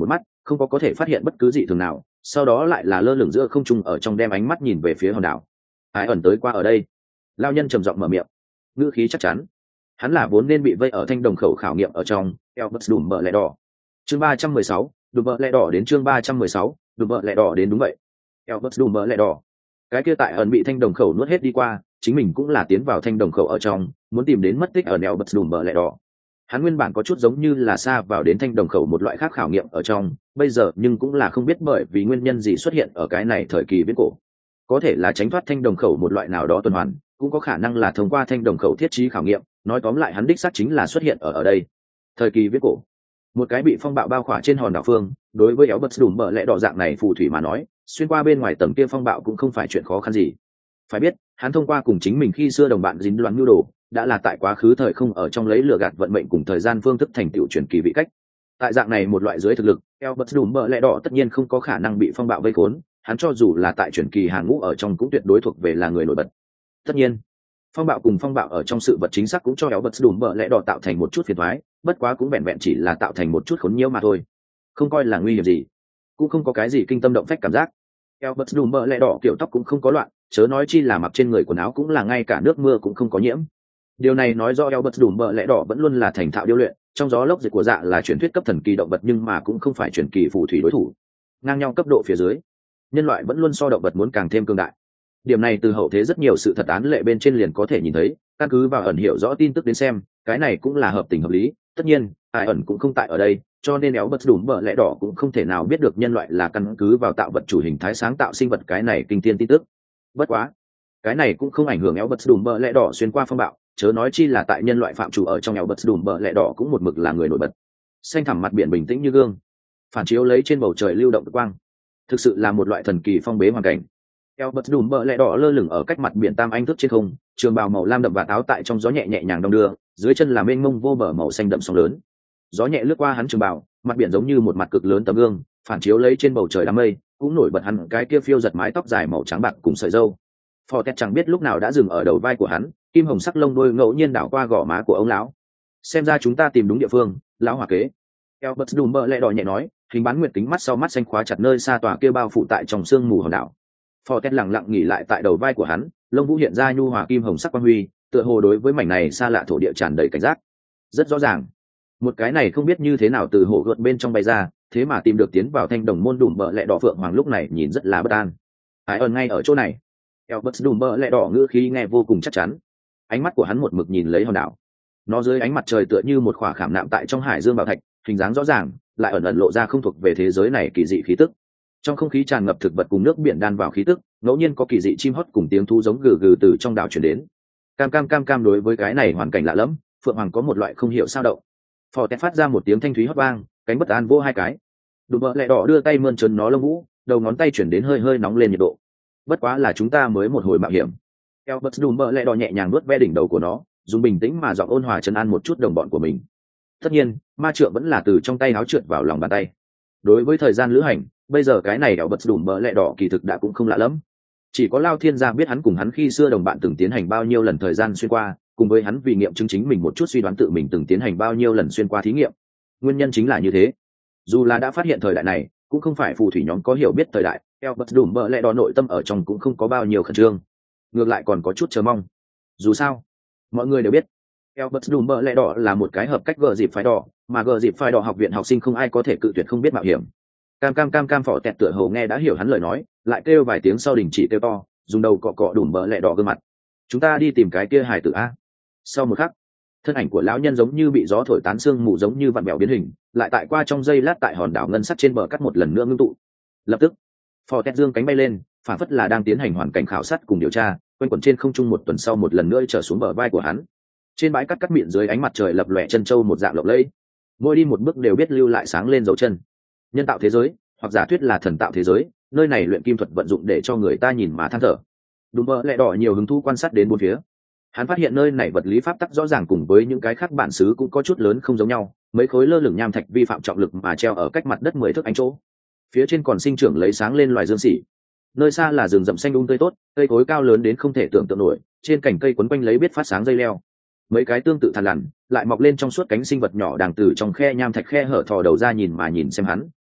không có có thể phát hiện bất cứ gì thường nào, sau đó lại là lơ lửng giữa không trung ở trong đem ánh mắt nhìn về phía hòn đảo. Ai ẩn tới qua ở đây? Lao nhân trầm giọng mở miệng, ngữ khí chắc chắn. Hắn là vốn nên bị vây ở thanh đồng khẩu khảo nghiệm ở trong Elbert đùm bợ lẹ đỏ. Chương ba trăm mười sáu, đùm bợ lẹ đỏ đến chương ba trăm mười sáu, đùm bợ lẹ đỏ đến đúng vậy. Elbert đùm bợ lẹ đỏ. Cái kia tại ẩn bị thanh đồng khẩu nuốt hết đi qua, chính mình cũng là tiến vào thanh đồng khẩu ở trong, muốn tìm đến mất tích ở Elbert đùm bợ lẹ đỏ. Hắn nguyên bản có chút giống như là xa vào đến thanh đồng khẩu một loại khác khảo nghiệm ở trong, bây giờ nhưng cũng là không biết bởi vì nguyên nhân gì xuất hiện ở cái này thời kỳ viễn cổ. Có thể là tránh thoát thanh đồng khẩu một loại nào đó tuần hoàn, cũng có khả năng là thông qua thanh đồng khẩu thiết trí khảo nghiệm, nói tóm lại hắn đích xác chính là xuất hiện ở ở đây. Thời kỳ viễn cổ, một cái bị phong bạo bao khỏa trên hòn đảo phương, đối với éo bật đùm bợ lẽ đỏ dạng này phù thủy mà nói, xuyên qua bên ngoài tầng kia phong bạo cũng không phải chuyện khó khăn gì. Phải biết, hắn thông qua cùng chính mình khi xưa đồng bạn dính loạn nhu đồ, đã là tại quá khứ thời không ở trong lấy lừa gạt vận mệnh cùng thời gian phương thức thành tựu truyền kỳ vị cách. Tại dạng này một loại dưới thực lực, Albert đùm bợ lẽ đỏ tất nhiên không có khả năng bị phong bạo vây khốn, hắn cho dù là tại truyền kỳ hàng ngũ ở trong cũng tuyệt đối thuộc về là người nổi bật. Tất nhiên, phong bạo cùng phong bạo ở trong sự vật chính xác cũng cho Albert đùm bợ lẽ đỏ tạo thành một chút phiền toái, bất quá cũng vẹn vẹn chỉ là tạo thành một chút khốn nhiễu mà thôi, không coi là nguy hiểm gì, cũng không có cái gì kinh tâm động phách cảm giác. Albert đùm bợ lẽ đỏ kiểu tóc cũng không có loạn, chớ nói chi là mặc trên người quần áo cũng là ngay cả nước mưa cũng không có nhiễm. Điều này nói do Albert đùm bợ lẽ đỏ vẫn luôn là thành thạo điêu luyện, trong gió lốc dịch của dạ là truyền thuyết cấp thần kỳ động vật nhưng mà cũng không phải truyền kỳ phù thủy đối thủ. Ngang nhau cấp độ phía dưới, nhân loại vẫn luôn so động vật muốn càng thêm cường đại. Điểm này từ hậu thế rất nhiều sự thật án lệ bên trên liền có thể nhìn thấy, căn cứ vào ẩn hiểu rõ tin tức đến xem, cái này cũng là hợp tình hợp lý. Tất nhiên, ai ẩn cũng không tại ở đây, cho nên Albert đùm bợ lẽ đỏ cũng không thể nào biết được nhân loại là căn cứ vào tạo vật chủ hình thái sáng tạo sinh vật cái này kinh thiên tin tức. Bất quá, cái này cũng không ảnh hưởng Albert đùm bợ lẽ đỏ xuyên qua phong bạo, chớ nói chi là tại nhân loại phạm chủ ở trong Albert đùm bợ lẽ đỏ cũng một mực là người nổi bật. Xanh thẳm mặt biển bình tĩnh như gương, phản chiếu lấy trên bầu trời lưu động quang, thực sự là một loại thần kỳ phong bế hoàn cảnh. Albert đùm bợ lẽ đỏ lơ lửng ở cách mặt biển tam anh thước trên không, trường bào màu lam đậm và áo tại trong gió nhẹ nhẹ nhàng đong đưa, dưới chân là mênh mông vô bờ màu xanh đậm sóng lớn. Gió nhẹ lướt qua hắn trường bào, mặt biển giống như một mặt cực lớn tấm gương, phản chiếu lấy trên bầu trời đám mây, cũng nổi bật hắn cái kia phiêu giật mái tóc dài màu trắng bạc cùng sợi râu. Fortet chẳng biết lúc nào đã dừng ở đầu vai của hắn, kim hồng sắc lông đôi ngẫu nhiên đảo qua gò má của ông lão. Xem ra chúng ta tìm đúng địa phương, lão hòa kế. Albert đùm bợ lẽ đỏ nhẹ nói, hình bán nguyệt kính mắt sau mắt xanh khóa chặt nơi xa tòa kia bao phủ tại trong sương mù hòn đảo. Fortet lặng lặng nghỉ lại tại đầu vai của hắn, lông vũ hiện ra nhu hòa kim hồng sắc quang huy, tựa hồ đối với mảnh này xa lạ thổ địa tràn đầy cảnh giác. Rất rõ ràng, một cái này không biết như thế nào từ hồ gợt bên trong bay ra, thế mà tìm được tiến vào thanh đồng môn đùm bợ lẽ đỏ phượng hoàng lúc này nhìn rất là bất an. Ai ẩn ngay ở chỗ này. Albert đùm bợ lẽ đỏ ngữ khí nghe vô cùng chắc chắn, ánh mắt của hắn một mực nhìn lấy hòn đảo. Nó dưới ánh mặt trời tựa như một khỏa khảm nạm tại trong hải dương bảo thạch, hình dáng rõ ràng, lại ẩn ẩn lộ ra không thuộc về thế giới này kỳ dị khí tức. Trong không khí tràn ngập thực vật cùng nước biển đan vào khí tức, ngẫu nhiên có kỳ dị chim hót cùng tiếng thú giống gừ gừ từ trong đảo truyền đến. Cam cam cam cam đối với cái này hoàn cảnh lạ lẫm, phượng hoàng có một loại không hiểu sao động. Phò tét phát ra một tiếng thanh thúy hót vang, cánh bất an vô hai cái. Đùm bợ lẽ đỏ đưa tay mơn trớn nó lông vũ, đầu ngón tay chuyển đến hơi hơi nóng lên nhiệt độ. Bất quá là chúng ta mới một hồi mạo hiểm. Albert đùm bợ lẽ đỏ nhẹ nhàng nuốt ve đỉnh đầu của nó, dùng bình tĩnh mà giọng ôn hòa trấn an một chút đồng bọn của mình. Tất nhiên, ma trượng vẫn là từ trong tay áo trượt vào lòng bàn tay. Đối với thời gian lữ hành, bây giờ cái này Albert đùm bợ lẽ đỏ kỳ thực đã cũng không lạ lắm. Chỉ có Lao Thiên gia biết hắn cùng hắn khi xưa đồng bạn từng tiến hành bao nhiêu lần thời gian xuyên qua, cùng với hắn vì nghiệm chứng chính mình một chút suy đoán tự mình từng tiến hành bao nhiêu lần xuyên qua thí nghiệm. Nguyên nhân chính là như thế. Dù là đã phát hiện thời đại này, cũng không phải phù thủy nhóm có hiểu biết thời đại, Albert đùm bợ lẽ đỏ nội tâm ở trong cũng không có bao nhiêu khẩn trương, ngược lại còn có chút chờ mong. Dù sao, mọi người đều biết, Albert đùm bợ lẽ đỏ là một cái hợp cách gờ dịp phái đỏ, mà gờ dịp phái đỏ học viện học sinh không ai có thể cự tuyệt không biết mạo hiểm. Cam cam cam cam phỏ tẹt tựa hồ nghe đã hiểu hắn lời nói, lại kêu vài tiếng sau đình chỉ kêu to, dùng đầu cọ cọ đùm bợ lẽ đỏ gương mặt. Chúng ta đi tìm cái kia hài tử a. Sau một khắc, thân ảnh của lão nhân giống như bị gió thổi tán xương mù giống như vặn vẹo biến hình, lại tại qua trong giây lát tại hòn đảo ngân sắc trên bờ cắt một lần nữa ngưng tụ. Lập tức, phò tét dương cánh bay lên, phản phất là đang tiến hành hoàn cảnh khảo sát cùng điều tra, quanh quẩn trên không trung một tuần sau một lần nữa trở xuống bờ vai của hắn. Trên bãi cắt cắt miệng dưới ánh mặt trời lập lòe chân châu một dạng lộng lẫy, mỗi đi một bước đều biết lưu lại sáng lên dấu chân. Nhân tạo thế giới, hoặc giả thuyết là thần tạo thế giới, nơi này luyện kim thuật vận dụng để cho người ta nhìn mà than thở. Đùm bợ lẽ đỏ nhiều hứng thú quan sát đến bốn phía. Hắn phát hiện nơi này vật lý pháp tắc rõ ràng cùng với những cái khác bản xứ cũng có chút lớn không giống nhau, mấy khối lơ lửng nham thạch vi phạm trọng lực mà treo ở cách mặt đất mười thước ánh chỗ. Phía trên còn sinh trưởng lấy sáng lên loài dương xỉ. Nơi xa là rừng rậm xanh um tươi tốt, cây cối cao lớn đến không thể tưởng tượng nổi, trên cành cây quấn quanh lấy biết phát sáng dây leo. Mấy cái tương tự thằn lằn lại mọc lên trong suốt cánh sinh vật nhỏ đang từ trong khe nham thạch khe hở thò đầu ra nhìn mà nhìn xem hắn,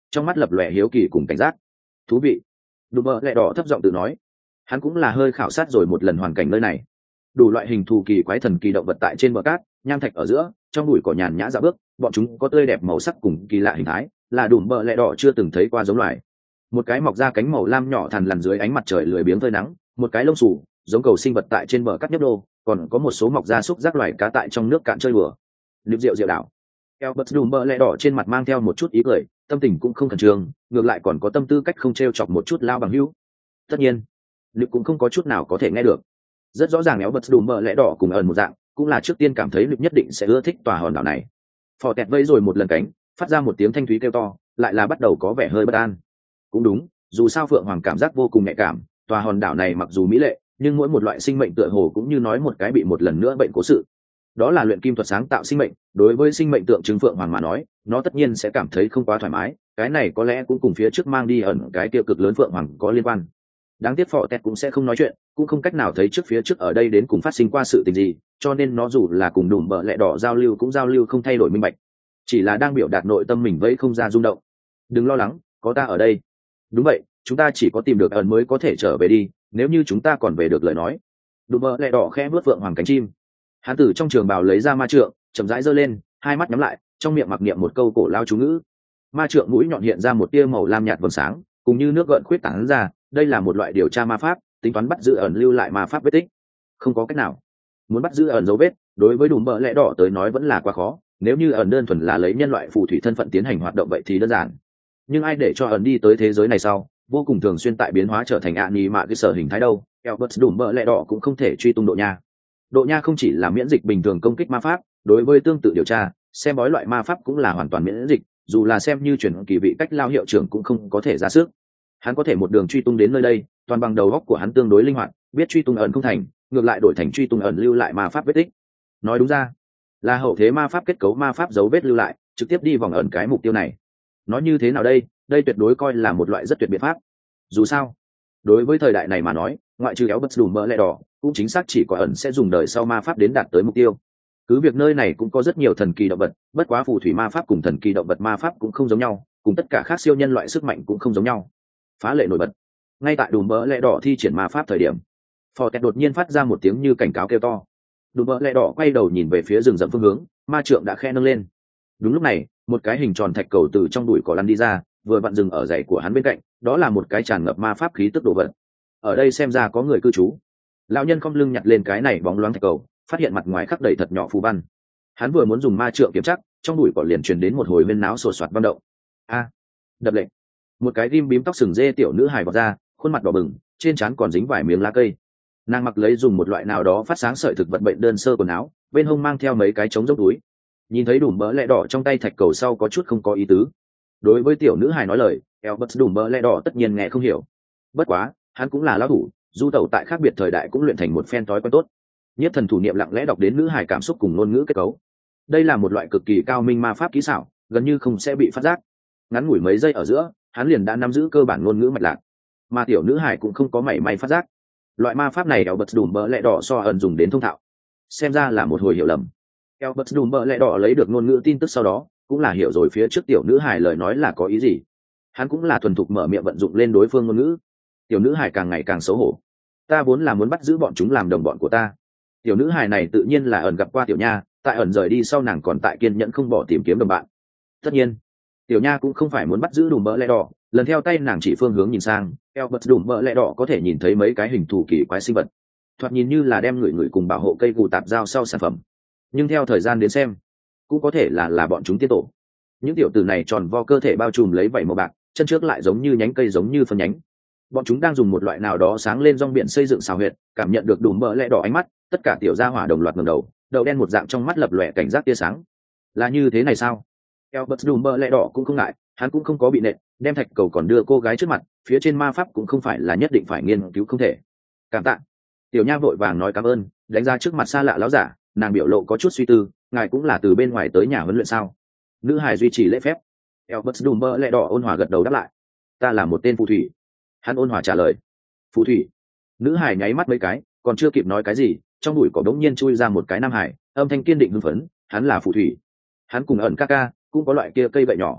trong mắt lập lòe hiếu kỳ cùng cảnh giác. Thú vị. Đùm bờ lẹ đỏ thấp giọng tự nói. Hắn cũng là hơi khảo sát rồi một lần hoàn cảnh nơi này. Đủ loại hình thù kỳ quái thần kỳ động vật tại trên bờ cát, nham thạch ở giữa, trong bụi cỏ nhàn nhã dạo bước, bọn chúng có tươi đẹp màu sắc cùng kỳ lạ hình thái, là đùm bờ lẹ đỏ chưa từng thấy qua giống loài. Một cái mọc ra cánh màu lam nhỏ thằn lằn dưới ánh mặt trời lười biếng phơi nắng, một cái lông xù giống cầu sinh vật tại trên bờ cát nhấp đô, còn có một số mọc ra xúc giác loài cá tại trong nước cạn chơi bừa. Liệp rượu rượu đảo. Albert đùm bờ lẹ đỏ trên mặt mang theo một chút ý cười, tâm tình cũng không khẩn trương, ngược lại còn có tâm tư cách không trêu chọc một chút lao bằng hữu. Tất nhiên, Liệp cũng không có chút nào có thể nghe được. Rất rõ ràng Albert đùm bờ lẹ đỏ cùng ẩn một dạng, cũng là trước tiên cảm thấy Liệp nhất định sẽ ưa thích tòa hòn đảo này. Phò tẹt vây rồi một lần cánh, phát ra một tiếng thanh thúy kêu to, lại là bắt đầu có vẻ hơi bất an. Cũng đúng, dù sao Phượng Hoàng cảm giác vô cùng nhạy cảm, tòa hòn đảo này mặc dù mỹ lệ, nhưng mỗi một loại sinh mệnh tựa hồ cũng như nói một cái bị một lần nữa bệnh cố sự. Đó là luyện kim thuật sáng tạo sinh mệnh, đối với sinh mệnh tượng trưng Phượng Hoàng mà nói, nó tất nhiên sẽ cảm thấy không quá thoải mái, cái này có lẽ cũng cùng phía trước mang đi ẩn cái tiêu cực lớn Phượng Hoàng có liên quan. Đáng tiếc Phò tẹt cũng sẽ không nói chuyện, cũng không cách nào thấy trước phía trước ở đây đến cùng phát sinh qua sự tình gì, cho nên nó dù là cùng đùm bờ lẹ đỏ giao lưu cũng giao lưu không thay đổi minh bạch, chỉ là đang biểu đạt nội tâm mình vẫy không ra rung động. Đừng lo lắng, có ta ở đây. Đúng vậy, chúng ta chỉ có tìm được ẩn mới có thể trở về đi, nếu như chúng ta còn về được lời nói. Đùm bờ lẹ đỏ khẽ vuốt Phượng Hoàng cánh chim. Hắn từ trong trường bào lấy ra ma trượng, chậm rãi giơ lên, hai mắt nhắm lại, trong miệng mặc niệm một câu cổ lao chú ngữ. Ma trượng mũi nhọn hiện ra một tia màu lam nhạt vầng sáng, cùng như nước gợn khuyết tán ra, đây là một loại điều tra ma pháp, tính toán bắt giữ ẩn lưu lại ma pháp vết tích. Không có cách nào. Muốn bắt giữ ẩn dấu vết, đối với đùm bờ lẽ đỏ tới nói vẫn là quá khó, nếu như ẩn đơn thuần là lấy nhân loại phù thủy thân phận tiến hành hoạt động vậy thì đơn giản. Nhưng ai để cho ẩn đi tới thế giới này sau, vô cùng thường xuyên tại biến hóa trở thành ạ nhì mạ cái sở hình thái đâu, Albert đùm bờ lẽ đỏ cũng không thể truy tung độ nha. Độ nha không chỉ là miễn dịch bình thường công kích ma pháp, đối với tương tự điều tra, xem bói loại ma pháp cũng là hoàn toàn miễn dịch, dù là xem như chuyển kỳ vị cách lao hiệu trưởng cũng không có thể ra sức. Hắn có thể một đường truy tung đến nơi đây, toàn bằng đầu óc của hắn tương đối linh hoạt, biết truy tung ẩn không thành, ngược lại đổi thành truy tung ẩn lưu lại ma pháp vết tích. Nói đúng ra, là hậu thế ma pháp kết cấu ma pháp dấu vết lưu lại, trực tiếp đi vòng ẩn cái mục tiêu này. Nói như thế nào đây, đây tuyệt đối coi là một loại rất tuyệt biện pháp. Dù sao, đối với thời đại này mà nói, ngoại trừ éo bất đùm mỡ lẹ đỏ, cũng chính xác chỉ có ẩn sẽ dùng đời sau ma pháp đến đạt tới mục tiêu. Cứ việc nơi này cũng có rất nhiều thần kỳ động vật, bất quá phù thủy ma pháp cùng thần kỳ động vật ma pháp cũng không giống nhau, cùng tất cả khác siêu nhân loại sức mạnh cũng không giống nhau. Phá lệ nổi bật. Ngay tại đùm mỡ lẹ đỏ thi triển ma pháp thời điểm, phò tẹt đột nhiên phát ra một tiếng như cảnh cáo kêu to. Đùm mỡ lẹ đỏ quay đầu nhìn về phía rừng rậm phương hướng, ma trượng đã khe nâng lên. Đúng lúc này, một cái hình tròn thạch cầu từ trong bụi cỏ lăn đi ra, vừa vặn dừng ở giày của hắn bên cạnh, đó là một cái tràn ngập ma pháp khí tức đồ vật. Ở đây xem ra có người cư trú. Lão nhân không lưng nhặt lên cái này bóng loáng thạch cầu, phát hiện mặt ngoài khắc đầy thật nhỏ phù văn. Hắn vừa muốn dùng ma trượng kiểm chắc, trong bụi cỏ liền truyền đến một hồi huyên náo sột soạt vang động. A, đập lệnh. Một cái ghim bím tóc sừng dê tiểu nữ hài vọt ra, khuôn mặt đỏ bừng, trên trán còn dính vài miếng lá cây. Nàng mặc lấy dùng một loại nào đó phát sáng sợi thực vật bệnh đơn sơ quần áo, bên hông mang theo mấy cái trống dốc túi. Nhìn thấy đùm bỡ lẹ đỏ trong tay thạch cầu sau có chút không có ý tứ. Đối với tiểu nữ hài nói lời, Albert đùm bỡ lẹ đỏ tất nhiên nghe không hiểu. Bất quá, hắn cũng là lão thủ, du tẩu tại khác biệt thời đại cũng luyện thành một phen thói quen tốt. Nhất thần thủ niệm lặng lẽ đọc đến nữ hài cảm xúc cùng ngôn ngữ kết cấu. Đây là một loại cực kỳ cao minh ma pháp kỹ xảo, gần như không sẽ bị phát giác. Ngắn ngủi mấy giây ở giữa, hắn liền đã nắm giữ cơ bản ngôn ngữ mạch lạc, mà tiểu nữ hài cũng không có mảy may phát giác. Loại ma pháp này Albert đùm bỡ lẹ đỏ so ẩn dùng đến thông thạo, xem ra là một hồi hiểu lầm. Albert đùm bỡ lẹ đỏ lấy được ngôn ngữ tin tức sau đó, cũng là hiểu rồi phía trước tiểu nữ hài lời nói là có ý gì. Hắn cũng là thuần thục mở miệng vận dụng lên đối phương ngôn ngữ. Tiểu nữ hài càng ngày càng xấu hổ. Ta vốn là muốn bắt giữ bọn chúng làm đồng bọn của ta. Tiểu nữ hài này tự nhiên là ẩn gặp qua tiểu nha, tại ẩn rời đi sau nàng còn tại kiên nhẫn không bỏ tìm kiếm đồng bạn. Tất nhiên, tiểu nha cũng không phải muốn bắt giữ đùm bỡ lẹ đỏ, lần theo tay nàng chỉ phương hướng nhìn sang, Albert đùm bỡ lẹ đỏ có thể nhìn thấy mấy cái hình thù kỳ quái sinh vật, thoạt nhìn như là đem người người cùng bảo hộ cây gù tạp giao sau sản phẩm, nhưng theo thời gian đến xem, cũng có thể là là bọn chúng tiết tổ. Những tiểu tử này tròn vo cơ thể bao trùm lấy vảy màu bạc, chân trước lại giống như nhánh cây giống như phân nhánh. Bọn chúng đang dùng một loại nào đó sáng lên rong biển xây dựng xào huyệt, cảm nhận được đùm bỡ lẹ đỏ ánh mắt, tất cả tiểu gia hỏa đồng loạt ngẩng đầu, đầu đen một dạng trong mắt lập lòe cảnh giác tia sáng. Là như thế này sao? Albert đùm bỡ lẹ đỏ cũng không ngại, hắn cũng không có bị nện, đem thạch cầu còn đưa cô gái trước mặt, phía trên ma pháp cũng không phải là nhất định phải nghiên cứu không thể. Cảm tạ. Tiểu nha vội vàng nói cảm ơn, đánh ra trước mặt xa lạ láo giả, nàng biểu lộ có chút suy tư, ngài cũng là từ bên ngoài tới nhà huấn luyện sao? Nữ hài duy trì lễ phép. Albert đùm bỡ lẹ đỏ ôn hòa gật đầu đáp lại. Ta là một tên phù thủy. Hắn ôn hòa trả lời. Phù thủy. Nữ hài nháy mắt mấy cái, còn chưa kịp nói cái gì, trong bụi cỏ đống nhiên chui ra một cái nam hải, âm thanh kiên định hưng phấn, hắn là phù thủy. Hắn cùng ẩn ca ca cũng có loại kia cây gậy nhỏ.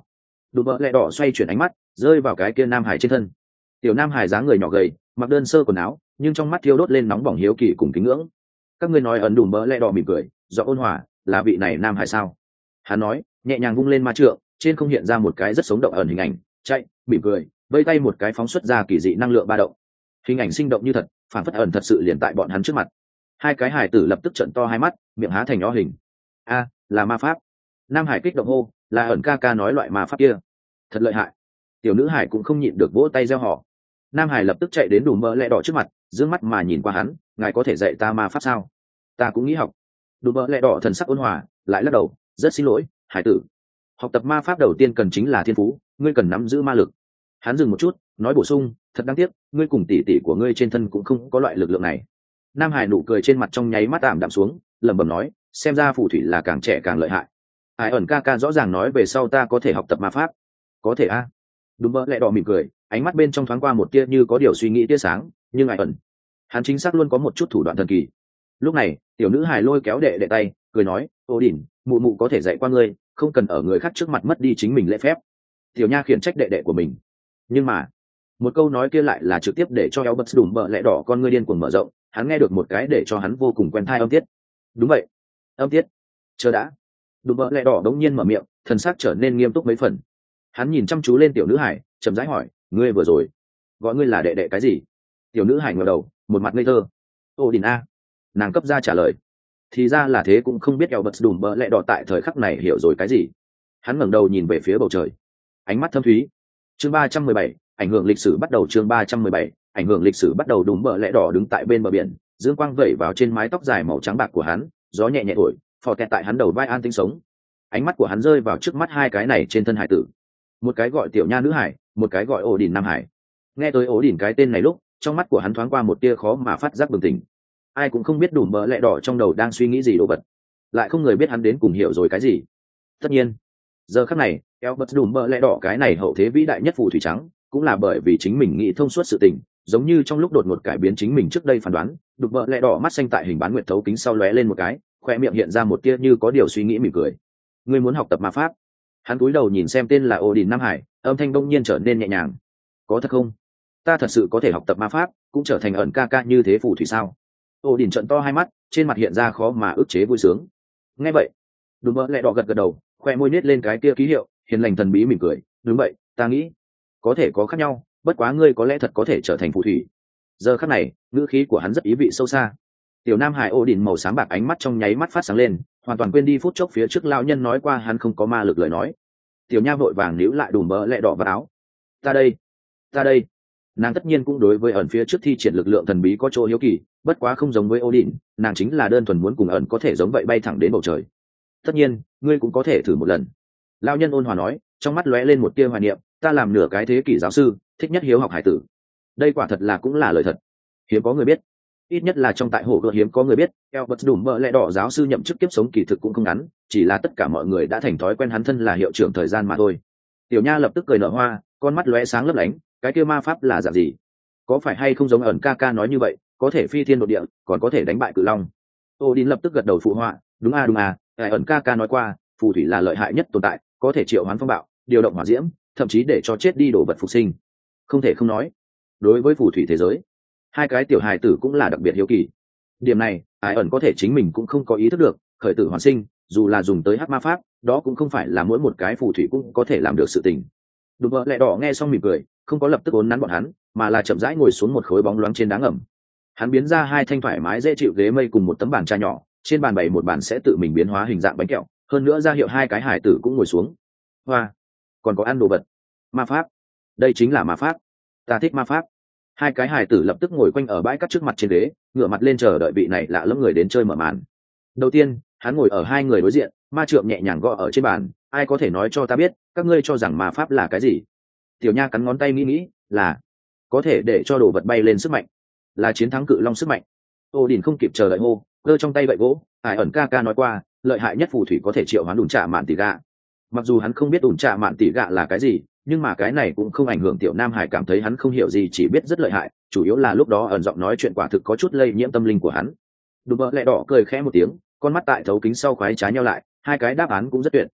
Đùm bợ lẹ đỏ xoay chuyển ánh mắt rơi vào cái kia nam hải trên thân. Tiểu nam hải dáng người nhỏ gầy, mặc đơn sơ quần áo, nhưng trong mắt thiêu đốt lên nóng bỏng hiếu kỳ cùng kính ngưỡng. Các ngươi nói ẩn đùm bợ lẹ đỏ mỉm cười, do ôn hòa, là vị này nam hải sao? Hắn nói, nhẹ nhàng vung lên ma trượng, trên không hiện ra một cái rất sống động ẩn hình ảnh, chạy, mỉm cười, vây tay một cái phóng xuất ra kỳ dị năng lượng ba động. Hình ảnh sinh động như thật, phản phất ẩn thật sự liền tại bọn hắn trước mặt. Hai cái hải tử lập tức trợn to hai mắt, miệng há thành nhỏ hình. A, là ma pháp. Nam hải kích động hô, là ẩn ca ca nói loại ma pháp kia, thật lợi hại. Tiểu nữ hải cũng không nhịn được vỗ tay reo hò. Nam hải lập tức chạy đến đùm bợ lẹ đỏ trước mặt, dương mắt mà nhìn qua hắn, ngài có thể dạy ta ma pháp sao? Ta cũng nghĩ học. Đùm bợ lẹ đỏ thần sắc ôn hòa, lại lắc đầu, rất xin lỗi, hải tử. Học tập ma pháp đầu tiên cần chính là thiên phú, ngươi cần nắm giữ ma lực. Hắn dừng một chút, nói bổ sung, thật đáng tiếc, ngươi cùng tỷ tỷ của ngươi trên thân cũng không có loại lực lượng này. Nam hải nụ cười trên mặt trong nháy mắt tạm đạm xuống, lẩm bẩm nói, xem ra phù thủy là càng trẻ càng lợi hại. Ai ẩn ca ca rõ ràng nói về sau ta có thể học tập ma pháp. Có thể a. À? Đúng mơ lẹ đỏ mỉm cười, ánh mắt bên trong thoáng qua một tia như có điều suy nghĩ tia sáng, nhưng ai ẩn, hắn chính xác luôn có một chút thủ đoạn thần kỳ. Lúc này, tiểu nữ hài lôi kéo đệ đệ tay, cười nói, ô đỉnh, mụ mụ có thể dạy qua ngươi, không cần ở người khác trước mặt mất đi chính mình lễ phép. Tiểu nha khiển trách đệ đệ của mình, nhưng mà một câu nói kia lại là trực tiếp để cho Albert đùm bợ lẹ đỏ con ngươi điên cuồng mở rộng, hắn nghe được một cái để cho hắn vô cùng quen thai âm tiết. Đúng vậy, âm tiết. Chờ đã. Đùm bợ lẹ đỏ đống nhiên mở miệng, thần sắc trở nên nghiêm túc mấy phần. Hắn nhìn chăm chú lên tiểu nữ hải, chậm rãi hỏi, ngươi vừa rồi gọi ngươi là đệ đệ cái gì? Tiểu nữ hải ngẩng đầu, một mặt ngây thơ. Ô đình a. Nàng cấp ra trả lời. Thì ra là thế, cũng không biết Albert đùm bợ lẹ đỏ tại thời khắc này hiểu rồi cái gì. Hắn ngẩng đầu nhìn về phía bầu trời, ánh mắt thâm thúy. Chương ba trăm mười bảy, ảnh hưởng lịch sử bắt đầu. Chương ba trăm mười bảy, ảnh hưởng lịch sử bắt đầu. Đùm bợ lẹ đỏ đứng tại bên bờ biển, dương quang vẩy vào trên mái tóc dài màu trắng bạc của hắn, gió nhẹ nhẹ thổi, phò kẹt tại hắn đầu vai an tĩnh sống. Ánh mắt của hắn rơi vào trước mắt hai cái này trên thân hải tử, một cái gọi tiểu nha nữ hải, một cái gọi ổ đỉnh nam hải. Nghe tới ổ đỉnh cái tên này lúc, trong mắt của hắn thoáng qua một tia khó mà phát giác bừng tỉnh. Ai cũng không biết đùm bợ lẹ đỏ trong đầu đang suy nghĩ gì đồ vật, lại không người biết hắn đến cùng hiểu rồi cái gì. Tất nhiên giờ khắc này Albert đùm bợ lẹ đỏ cái này hậu thế vĩ đại nhất phù thủy trắng, cũng là bởi vì chính mình nghĩ thông suốt sự tình, giống như trong lúc đột ngột cải biến chính mình trước đây phán đoán. Đùm bợ lẹ đỏ mắt xanh tại hình bán nguyệt thấu kính sau lóe lên một cái, khoe miệng hiện ra một tia như có điều suy nghĩ mỉm cười. Ngươi muốn học tập ma pháp? Hắn cúi đầu nhìn xem tên là Odin Nam Hải, âm thanh bỗng nhiên trở nên nhẹ nhàng. Có thật không? Ta thật sự có thể học tập ma pháp, cũng trở thành ẩn ca ca như thế phù thủy sao? Odin trợn to hai mắt, trên mặt hiện ra khó mà ức chế vui sướng. Nghe vậy, đùm bợ lẹ đỏ gật gật đầu, khoe môi nết lên cái kia ký hiệu, hiền lành thần bí mỉm cười. Đúng vậy, ta nghĩ có thể có khác nhau, bất quá ngươi có lẽ thật có thể trở thành phù thủy. Giờ khắc này, ngữ khí của hắn rất ý vị sâu xa. Tiểu Nam Hải Odin màu xám bạc ánh mắt trong nháy mắt phát sáng lên, hoàn toàn quên đi phút chốc phía trước lão nhân nói qua hắn không có ma lực lời nói. Tiểu nha vội vàng níu lại đùm bợ lẹ đỏ vào áo. Ta đây, ta đây. Nàng tất nhiên cũng đối với ẩn phía trước thi triển lực lượng thần bí có chỗ hiếu kỳ, bất quá không giống với Odin, nàng chính là đơn thuần muốn cùng ẩn có thể giống vậy bay thẳng đến bầu trời. Tất nhiên, ngươi cũng có thể thử một lần. Lão nhân ôn hòa nói, trong mắt lóe lên một tia hoài niệm, ta làm nửa cái thế kỷ giáo sư, thích nhất hiếu học hải tử. Đây quả thật là cũng là lời thật. Hiếm có người biết, ít nhất là trong tại hồ gợt hiếm có người biết, Albert đùm bợ lẹ đỏ giáo sư nhậm chức kiếp sống kỳ thực cũng không ngắn, chỉ là tất cả mọi người đã thành thói quen hắn thân là hiệu trưởng thời gian mà thôi. Tiểu nha lập tức cười nở hoa, con mắt lóe sáng lấp lánh, cái kia ma pháp là dạng gì? Có phải hay không giống ẩn ca ca nói như vậy, có thể phi thiên đột địa, còn có thể đánh bại cự long? Odin lập tức gật đầu phụ họa, đúng a đúng a, à, ẩn ca ca nói qua, phù thủy là lợi hại nhất tồn tại, có thể triệu hoán phong bạo, điều động hỏa diễm, thậm chí để cho chết đi đổ vật phục sinh. Không thể không nói, đối với phù thủy thế giới, hai cái tiểu hài tử cũng là đặc biệt hiếu kỳ. Điểm này ai ẩn có thể chính mình cũng không có ý thức được, khởi tử hoàn sinh dù là dùng tới hắc ma pháp, đó cũng không phải là mỗi một cái phù thủy cũng có thể làm được sự tình. Đùm bợ lẹ đỏ nghe xong mỉm cười, không có lập tức ốn nắn bọn hắn, mà là chậm rãi ngồi xuống một khối bóng loáng trên đá ngầm. Hắn biến ra hai thanh thoải mái dễ chịu ghế mây cùng một tấm bàn trà nhỏ, trên bàn bày một bàn sẽ tự mình biến hóa hình dạng bánh kẹo, hơn nữa ra hiệu hai cái hải tử cũng ngồi xuống. Hoa, còn có ăn đồ vật. Ma pháp, đây chính là ma pháp, ta thích ma pháp. Hai cái hài tử lập tức ngồi quanh ở bãi cát trước mặt trên ghế, ngửa mặt lên chờ đợi vị này lạ lẫm người đến chơi mở màn. Đầu tiên, hắn ngồi ở hai người đối diện, ma trượng nhẹ nhàng gõ ở trên bàn. Ai có thể nói cho ta biết, các ngươi cho rằng ma pháp là cái gì? Tiểu nha cắn ngón tay nghĩ nghĩ, là có thể để cho đồ vật bay lên sức mạnh, là chiến thắng cự long sức mạnh. Odin không kịp chờ đợi hô, giơ trong tay gậy gỗ. Ai ẩn ca ca nói qua, lợi hại nhất phù thủy có thể triệu hoán ủn trạ mạn tỷ gạ. Mặc dù hắn không biết ủn trạ mạn tỷ gạ là cái gì, nhưng mà cái này cũng không ảnh hưởng tiểu nam hải cảm thấy hắn không hiểu gì, chỉ biết rất lợi hại, chủ yếu là lúc đó ẩn giọng nói chuyện quả thực có chút lây nhiễm tâm linh của hắn. Đùm bợ lẹ đỏ cười khẽ một tiếng, con mắt tại thấu kính sau khoái trái nhau lại, hai cái đáp án cũng rất tuyệt.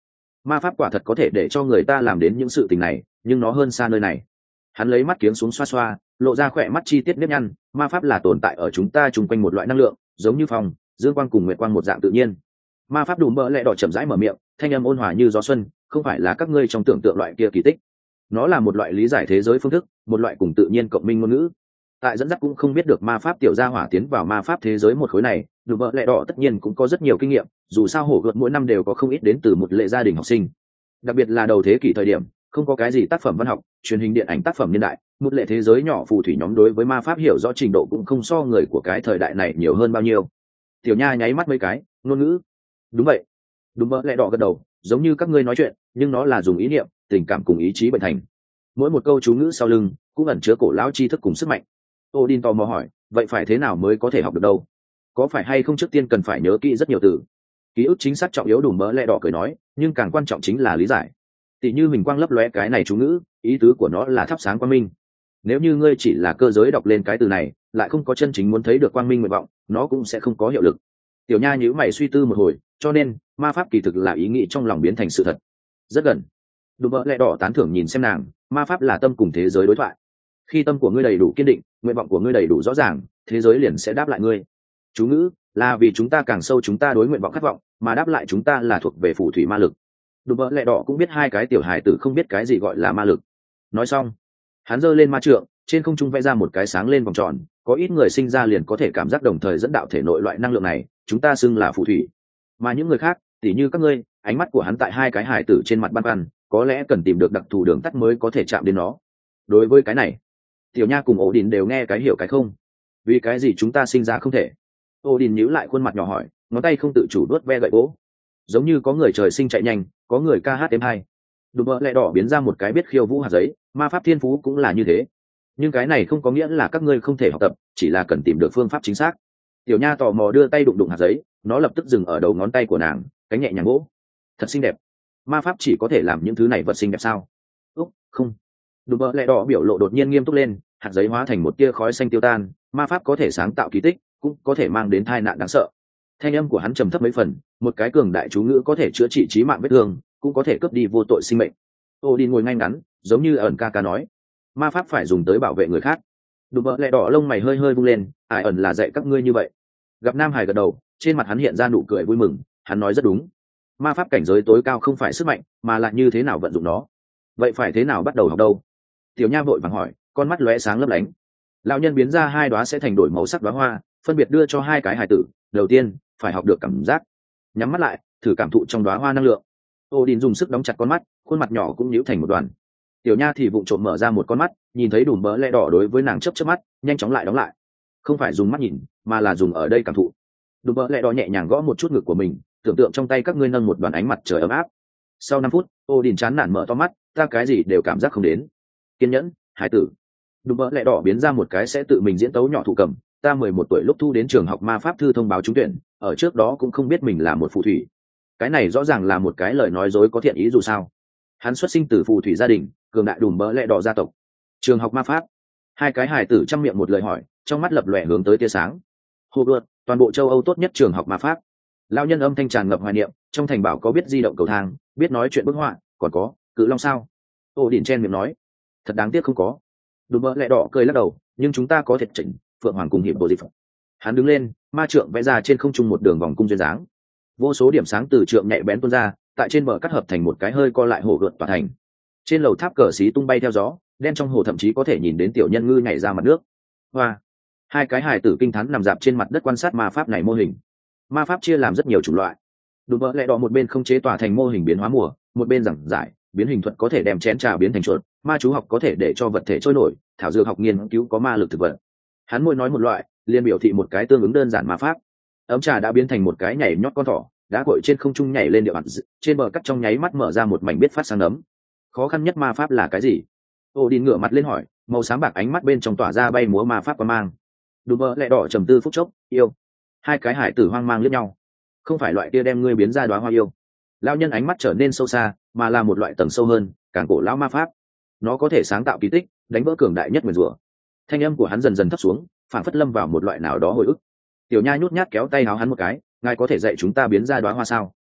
ma pháp quả thật có thể để cho người ta làm đến những sự tình này, nhưng nó hơn xa nơi này. Hắn lấy mắt kiếng xuống xoa xoa, lộ ra khỏe mắt chi tiết nếp nhăn. Ma pháp là tồn tại ở chúng ta chung quanh một loại năng lượng, giống như phong, dương quang cùng nguyệt quang một dạng tự nhiên. Ma pháp Đùm Bợ Lẹ Đỏ chậm rãi mở miệng, thanh âm ôn hòa như gió xuân, không phải là các ngươi trong tưởng tượng loại kia kỳ tích. Nó là một loại lý giải thế giới phương thức, một loại cùng tự nhiên cộng minh ngôn ngữ. Tại dẫn dắt cũng không biết được ma pháp tiểu gia hỏa tiến vào ma pháp thế giới một khối này, Đùm Bợ Lẹ Đỏ tất nhiên cũng có rất nhiều kinh nghiệm, dù sao hổ gợt mỗi năm đều có không ít đến từ một lệ gia đình học sinh. Đặc biệt là đầu thế kỷ thời điểm, không có cái gì tác phẩm văn học, truyền hình điện ảnh tác phẩm niên đại, một lệ thế giới nhỏ phù thủy nhóm đối với ma pháp hiểu rõ trình độ cũng không so người của cái thời đại này nhiều hơn bao nhiêu. Tiểu Nha nháy mắt mấy cái, ngôn ngữ. Đúng vậy. Đùm Bợ Lẹ Đỏ gật đầu, giống như các ngươi nói chuyện, nhưng nó là dùng ý niệm, tình cảm cùng ý chí bệnh thành. Mỗi một câu chú ngữ sau lưng cũng ẩn chứa cổ lão tri thức cùng sức mạnh. Odin tò mò hỏi, vậy phải thế nào mới có thể học được đâu? Có phải hay không trước tiên cần phải nhớ kỹ rất nhiều từ? Ký ức chính xác trọng yếu. Đùm Bợ Lẹ Đỏ cười nói, nhưng càng quan trọng chính là lý giải. Tỷ như mình quang lấp lóe cái này chú ngữ, ý tứ của nó là thắp sáng quang minh. Nếu như ngươi chỉ là cơ giới đọc lên cái từ này, lại không có chân chính muốn thấy được quang minh nguyện vọng, nó cũng sẽ không có hiệu lực. Tiểu Nha nhíu mày suy tư một hồi, cho nên ma pháp kỳ thực là ý nghĩ trong lòng biến thành sự thật. Rất gần. Đùm Bợ Lẹ Đỏ tán thưởng nhìn xem nàng, ma pháp là tâm cùng thế giới đối thoại. Khi tâm của ngươi đầy đủ kiên định, nguyện vọng của ngươi đầy đủ rõ ràng, thế giới liền sẽ đáp lại ngươi. Chú ngữ là vì chúng ta càng sâu chúng ta đối nguyện vọng khát vọng, mà đáp lại chúng ta là thuộc về phù thủy ma lực. Đùm Bợ Lẹ Đỏ cũng biết hai cái tiểu hài tử không biết cái gì gọi là ma lực. Nói xong, hắn giơ lên ma trượng, trên không trung vẽ ra một cái sáng lên vòng tròn, có ít người sinh ra liền có thể cảm giác đồng thời dẫn đạo thể nội loại năng lượng này, chúng ta xưng là phù thủy. Mà những người khác, tỉ như các ngươi, ánh mắt của hắn tại hai cái hài tử trên mặt băn khoăn, có lẽ cần tìm được đặc thù đường tắt mới có thể chạm đến nó. Đối với cái này, Tiểu Nha cùng Odin đều nghe cái hiểu cái không. Vì cái gì chúng ta sinh ra không thể? Odin nhíu lại khuôn mặt nhỏ hỏi, ngón tay không tự chủ đuốt ve gậy gỗ. Giống như có người trời sinh chạy nhanh, có người ca hát êm hay. Đùm Bợ Lẹ Đỏ biến ra một cái biết khiêu vũ hạt giấy, ma pháp thiên phú cũng là như thế. Nhưng cái này không có nghĩa là các ngươi không thể học tập, chỉ là cần tìm được phương pháp chính xác. Tiểu Nha tò mò đưa tay đụng đụng hạt giấy, nó lập tức dừng ở đầu ngón tay của nàng, cánh nhẹ nhàng gỗ. Thật xinh đẹp. Ma pháp chỉ có thể làm những thứ này vật xinh đẹp sao? Úc, không. Đùm Bợ Lẹ Đỏ biểu lộ đột nhiên nghiêm túc lên, hạt giấy hóa thành một tia khói xanh tiêu tan, ma pháp có thể sáng tạo kỳ tích, cũng có thể mang đến tai nạn đáng sợ. Thanh âm của hắn trầm thấp mấy phần, một cái cường đại chú ngữ có thể chữa trị chí mạng vết thương, cũng có thể cướp đi vô tội sinh mệnh. Odin ngồi ngay ngắn, giống như ẩn ca ca nói, ma pháp phải dùng tới bảo vệ người khác. Đùm Bợ Lẹ Đỏ lông mày hơi hơi vung lên, ai ẩn là dạy các ngươi như vậy? Gặp Nam Hải gật đầu, trên mặt hắn hiện ra nụ cười vui mừng, hắn nói rất đúng. Ma pháp cảnh giới tối cao không phải sức mạnh, mà là như thế nào vận dụng nó. Vậy phải thế nào bắt đầu học đâu? Tiểu Nha vội vàng hỏi, con mắt lóe sáng lấp lánh. Lão nhân biến ra hai đóa sẽ thành đổi màu sắc đóa hoa, phân biệt đưa cho hai cái hài tử. Đầu tiên, phải học được cảm giác. Nhắm mắt lại, thử cảm thụ trong đóa hoa năng lượng. Odin dùng sức đóng chặt con mắt, khuôn mặt nhỏ cũng nhíu thành một đoàn. Tiểu Nha thì vụng trộm mở ra một con mắt, nhìn thấy Đùm Bợ Lẹ Đỏ đối với nàng chớp chớp mắt, nhanh chóng lại đóng lại. Không phải dùng mắt nhìn, mà là dùng ở đây cảm thụ. Đùm Bợ Lẹ Đỏ nhẹ nhàng gõ một chút ngực của mình, tưởng tượng trong tay các ngươi nâng một đoàn ánh mặt trời ấm áp. Sau năm phút, Odin chán nản mở to mắt, ta cái gì đều cảm giác không đến. Kiên nhẫn, hải tử. Đùm Bợ Lẹ Đỏ biến ra một cái sẽ tự mình diễn tấu nhỏ thụ cầm, ta mười một tuổi lúc thu đến trường học ma pháp thư thông báo trúng tuyển, ở trước đó cũng không biết mình là một phù thủy. Cái này rõ ràng là một cái lời nói dối có thiện ý dù sao. Hắn xuất sinh từ phù thủy gia đình, cường đại Đùm Bợ Lẹ Đỏ gia tộc. Trường học ma pháp. Hai cái hài tử trăm miệng một lời hỏi, trong mắt lập lòe hướng tới tia sáng. Hogwarts, toàn bộ châu Âu tốt nhất trường học ma pháp. Lão nhân âm thanh tràn ngập hoài niệm, trong thành bảo có biết di động cầu thang, biết nói chuyện bức họa, còn có cự long sao? Odin chen miệng nói, thật đáng tiếc không có. Đùm Bợ Lẹ Đỏ cười lắc đầu, nhưng chúng ta có thiệt chỉnh, phượng hoàng cùng hiệp bộ dịch. Hắn đứng lên, ma trượng vẽ ra trên không trung một đường vòng cung duyên dáng. Vô số điểm sáng từ trượng nhạy bén tuôn ra, tại trên bờ cắt hợp thành một cái hơi co lại hồ gợn tỏa thành. Trên lầu tháp cờ xí tung bay theo gió, đen trong hồ thậm chí có thể nhìn đến tiểu nhân ngư nhảy ra mặt nước. Hoa! Hai cái hài tử kinh thán nằm dạp trên mặt đất quan sát ma pháp này mô hình. Ma pháp chia làm rất nhiều chủng loại. Đùm Bợ Lẹ Đỏ một bên không chế tỏa thành mô hình biến hóa mùa, một bên giảng giải biến hình thuật có thể đem chén trà biến thành chuột, ma chú học có thể để cho vật thể trôi nổi, thảo dược học nghiên cứu có ma lực thực vật. Hắn mỗi nói một loại, liền biểu thị một cái tương ứng đơn giản ma pháp. Ấm trà đã biến thành một cái nhảy nhót con thỏ, đá cội trên không trung nhảy lên địa bàn, trên bờ cắt trong nháy mắt mở ra một mảnh biết phát sáng ấm. Khó khăn nhất ma pháp là cái gì? Odin ngửa mặt lên hỏi, màu sáng bạc ánh mắt bên trong tỏa ra bay múa ma pháp qua mang. Đùm Bợ Lẹ Đỏ trầm tư phút chốc, yêu. Hai cái hải tử hoang mang liếc nhau. Không phải loại kia đem ngươi biến ra đóa hoa yêu. Lão nhân ánh mắt trở nên sâu xa, mà là một loại tầng sâu hơn, càng cổ lão ma pháp. Nó có thể sáng tạo kỳ tích, đánh vỡ cường đại nhất nguyền rủa. Thanh âm của hắn dần dần thấp xuống, phản phất lâm vào một loại nào đó hồi ức. Tiểu Nha nhút nhát kéo tay áo hắn một cái, ngài có thể dạy chúng ta biến ra đóa hoa sao?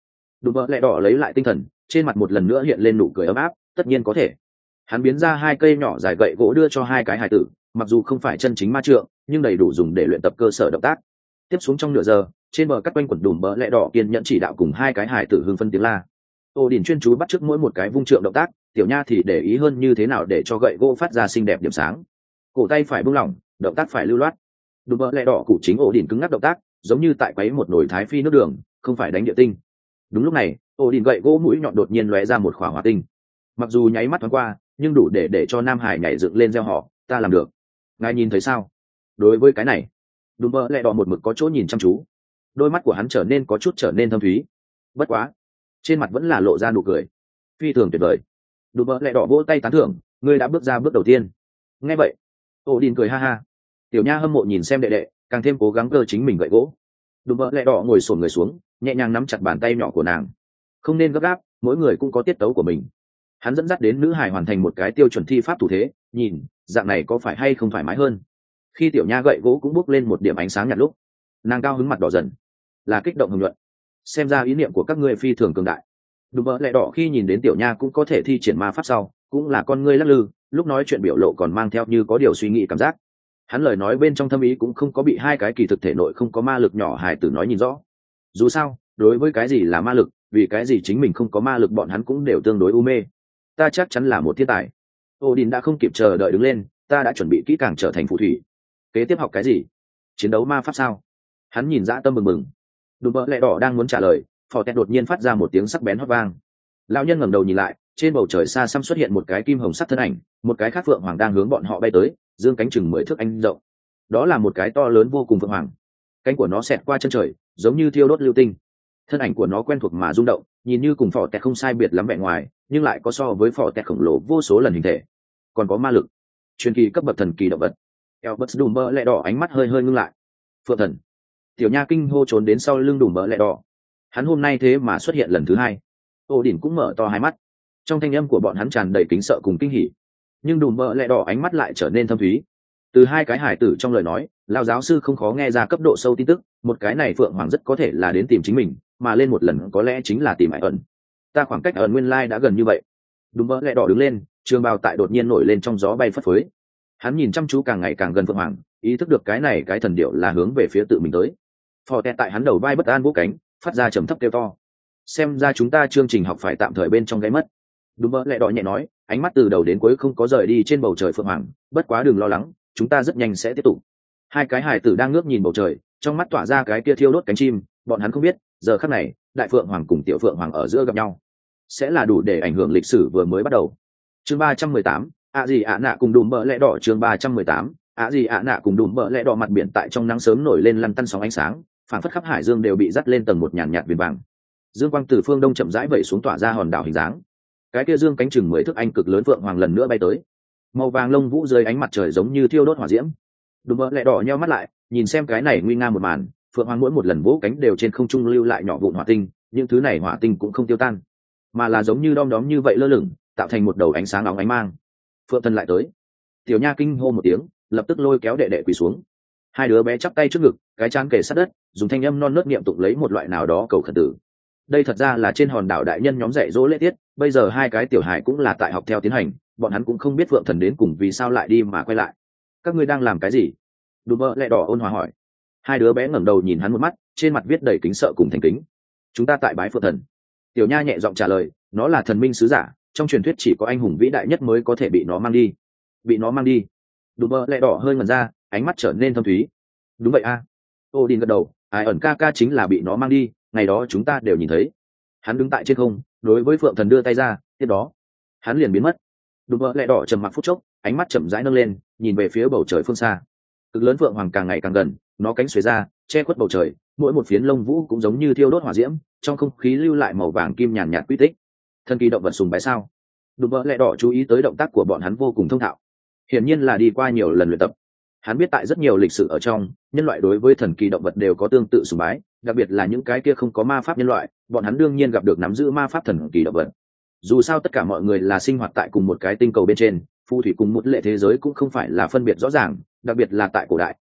Đùm bợ lẹ đỏ lấy lại tinh thần, trên mặt một lần nữa hiện lên nụ cười ấm áp. Tất nhiên có thể. Hắn biến ra hai cây nhỏ dài gậy gỗ đưa cho hai cái hài tử, mặc dù không phải chân chính ma trượng, nhưng đầy đủ dùng để luyện tập cơ sở động tác. Tiếp xuống trong nửa giờ, trên bờ cắt quanh quần đùm bợ lẹ đỏ kiên nhẫn chỉ đạo cùng hai cái hài tử hưng phân tiếng la. Ô Đình chuyên chú bắt chước mỗi một cái vung trượng động tác, tiểu nha thì để ý hơn như thế nào để cho gậy gỗ phát ra xinh đẹp điểm sáng. Cổ tay phải buông lỏng, động tác phải lưu loát. Đùm bợ lẹ đỏ cụ chính Ô Đình cứng ngắc động tác, giống như tại quấy một nồi thái phi nước đường, không phải đánh địa tinh. Đúng lúc này, Ô Đình gậy gỗ mũi nhọn đột nhiên lóe ra một khỏa hỏa tinh. Mặc dù nháy mắt thoáng qua, nhưng đủ để để cho Nam Hải nhảy dựng lên reo hò, ta làm được. Ngài nhìn thấy sao? Đối với cái này, đùm bợ lẹ đỏ một mực có chỗ nhìn chăm chú, đôi mắt của hắn trở nên có chút trở nên thâm thúy. Bất quá, trên mặt vẫn là lộ ra nụ cười phi thường tuyệt vời. Đùm bợ lẹ đỏ vỗ tay tán thưởng, ngươi đã bước ra bước đầu tiên. Nghe vậy, Ô Đình cười ha ha. Tiểu nha hâm mộ nhìn xem đệ đệ, càng thêm cố gắng cơ chính mình gậy gỗ. Đùm bợ lẹ đỏ ngồi xổm người xuống, nhẹ nhàng nắm chặt bàn tay nhỏ của nàng. Không nên gấp gáp, mỗi người cũng có tiết tấu của mình. Hắn dẫn dắt đến nữ hải hoàn thành một cái tiêu chuẩn thi pháp thủ thế, nhìn dạng này có phải hay không thoải mái hơn. Khi tiểu nha gậy gỗ cũng bốc lên một điểm ánh sáng nhạt lúc, nàng cao hứng mặt đỏ dần, là kích động hưng luận. Xem ra ý niệm của các ngươi phi thường cường đại. Đùm bợ lẹ đỏ khi nhìn đến tiểu nha cũng có thể thi triển ma pháp sau, cũng là con ngươi lắc lư, lúc nói chuyện biểu lộ còn mang theo như có điều suy nghĩ cảm giác. Hắn lời nói bên trong thâm ý cũng không có bị hai cái kỳ thực thể nội không có ma lực nhỏ hài tử nói nhìn rõ. Dù sao, đối với cái gì là ma lực, vì cái gì chính mình không có ma lực, bọn hắn cũng đều tương đối u mê. Ta chắc chắn là một thiên tài. Ô Đình đã không kịp chờ đợi đứng lên, ta đã chuẩn bị kỹ càng trở thành phù thủy. Kế tiếp học cái gì? Chiến đấu ma pháp sao? Hắn nhìn dã tâm mừng mừng. Đùm bợ lẹ đỏ đang muốn trả lời, phò tẹt đột nhiên phát ra một tiếng sắc bén hót vang. Lão nhân ngẩng đầu nhìn lại, trên bầu trời xa xăm xuất hiện một cái kim hồng sắc thân ảnh, một cái khác phượng hoàng đang hướng bọn họ bay tới, dương cánh chừng mười thước anh rộng. Đó là một cái to lớn vô cùng phượng hoàng, cánh của nó xẹt qua chân trời, giống như thiêu đốt lưu tinh. Thân ảnh của nó quen thuộc mà rung động, nhìn như cùng phò tẹt không sai biệt lắm vẻ ngoài, nhưng lại có so với phò tẹt khổng lồ vô số lần hình thể, còn có ma lực, truyền kỳ cấp bậc thần kỳ động vật. Elbert đùm bợ lẹ đỏ ánh mắt hơi hơi ngưng lại. Phượng thần. Tiểu nha kinh hô trốn đến sau lưng đùm bợ lẹ đỏ. Hắn hôm nay thế mà xuất hiện lần thứ hai. Ô Đỉnh cũng mở to hai mắt, trong thanh âm của bọn hắn tràn đầy kính sợ cùng kinh hỉ, nhưng đùm bợ lẹ đỏ ánh mắt lại trở nên thâm thúy. Từ hai cái hải tử trong lời nói, lão giáo sư không khó nghe ra cấp độ sâu tin tức, một cái này phượng hoàng rất có thể là đến tìm chính mình, mà lên một lần có lẽ chính là tìm Hải ẩn. Ta khoảng cách ẩn nguyên lai đã gần như vậy. Đùm bợ lẹ đỏ đứng lên, trường bào tại đột nhiên nổi lên trong gió bay phất phới. Hắn nhìn chăm chú càng ngày càng gần phượng hoàng, ý thức được cái này cái thần điệu là hướng về phía tự mình tới. Phò tẹt tại hắn đầu vai bất an vỗ cánh, phát ra trầm thấp kêu to. Xem ra chúng ta chương trình học phải tạm thời bên trong gáy mất. Đùm bợ lẹ đỏ nhẹ nói, ánh mắt từ đầu đến cuối không có rời đi trên bầu trời phượng hoàng. Bất quá đừng lo lắng, chúng ta rất nhanh sẽ tiếp tục. Hai cái hải tử đang ngước nhìn bầu trời, trong mắt tỏa ra cái kia thiêu đốt cánh chim. Bọn hắn không biết, giờ khắc này, đại phượng hoàng cùng tiểu phượng hoàng ở giữa gặp nhau, sẽ là đủ để ảnh hưởng lịch sử vừa mới bắt đầu. Chương ba trăm mười tám, ạ gì ạ nạ cùng đùm bợ lẹ đỏ. Chương ba trăm mười tám, ạ gì ạ nạ cùng đùm bợ lẹ đỏ. Mặt biển tại trong nắng sớm nổi lên lăn tăn sóng ánh sáng, phảng phất khắp hải dương đều bị dắt lên tầng một nhàn nhạt viền vàng. Dương quang từ phương đông chậm rãi vẩy xuống, tỏa ra hòn đảo hình dáng. Cái kia dương cánh chừng mười thước anh cực lớn phượng hoàng lần nữa bay tới, màu vàng lông vũ dưới ánh mặt trời giống như thiêu đốt hỏa diễm. Đùm bợ lẹ đỏ nheo mắt lại, nhìn xem cái này nguy nga một màn. Phượng hoàng mỗi một lần vỗ cánh đều trên không trung lưu lại nhỏ vụn hỏa tinh, những thứ này hỏa tinh cũng không tiêu tan, mà là giống như đom đóm như vậy lơ lửng, tạo thành một đầu ánh sáng óng ánh mang. Phượng thần lại tới. Tiểu nha kinh hô một tiếng, lập tức lôi kéo đệ đệ quỳ xuống. Hai đứa bé chắp tay trước ngực, cái trán kề sát đất, dùng thanh âm non nớt niệm tụng lấy một loại nào đó cầu khẩn tử. Đây thật ra là trên hòn đảo đại nhân nhóm dạy dỗ lễ tiết, bây giờ hai cái tiểu hài cũng là tại học theo tiến hành, bọn hắn cũng không biết Phượng thần đến cùng vì sao lại đi mà quay lại. Các ngươi đang làm cái gì? Đùm bợ lẹ đỏ ôn hòa hỏi. Hai đứa bé ngẩng đầu nhìn hắn một mắt, trên mặt viết đầy kính sợ cùng thành kính. Chúng ta tại bái Phượng thần. Tiểu nha nhẹ giọng trả lời, nó là thần minh sứ giả, trong truyền thuyết chỉ có anh hùng vĩ đại nhất mới có thể bị nó mang đi. Bị nó mang đi? Đùm bợ lẹ đỏ hơi ngẩn ra, ánh mắt trở nên thâm thúy. Đúng vậy a. À. Ô Đình gật đầu, ai ẩn ca ca chính là bị nó mang đi, ngày đó chúng ta đều nhìn thấy. Hắn đứng tại trên không, đối với Phượng thần đưa tay ra, tiếp đó hắn liền biến mất. Đùm bợ lẹ đỏ trầm mặc phút chốc, ánh mắt chậm rãi nâng lên, nhìn về phía bầu trời phương xa. Cực lớn phượng hoàng càng ngày càng gần, nó cánh xuề ra, che khuất bầu trời, mỗi một phiến lông vũ cũng giống như thiêu đốt hỏa diễm, trong không khí lưu lại màu vàng kim nhàn nhạt quy tích. Thần kỳ động vật sùng bái sao? Đùm bợ lẹ đỏ chú ý tới động tác của bọn hắn vô cùng thông thạo, hiển nhiên là đi qua nhiều lần luyện tập. Hắn biết tại rất nhiều lịch sử ở trong, nhân loại đối với thần kỳ động vật đều có tương tự sùng bái, đặc biệt là những cái kia không có ma pháp nhân loại, bọn hắn đương nhiên gặp được nắm giữ ma pháp thần kỳ động vật. Dù sao tất cả mọi người là sinh hoạt tại cùng một cái tinh cầu bên trên, phù thủy cùng một lệ thế giới cũng không phải là phân biệt rõ ràng, đặc biệt là tại cổ đại,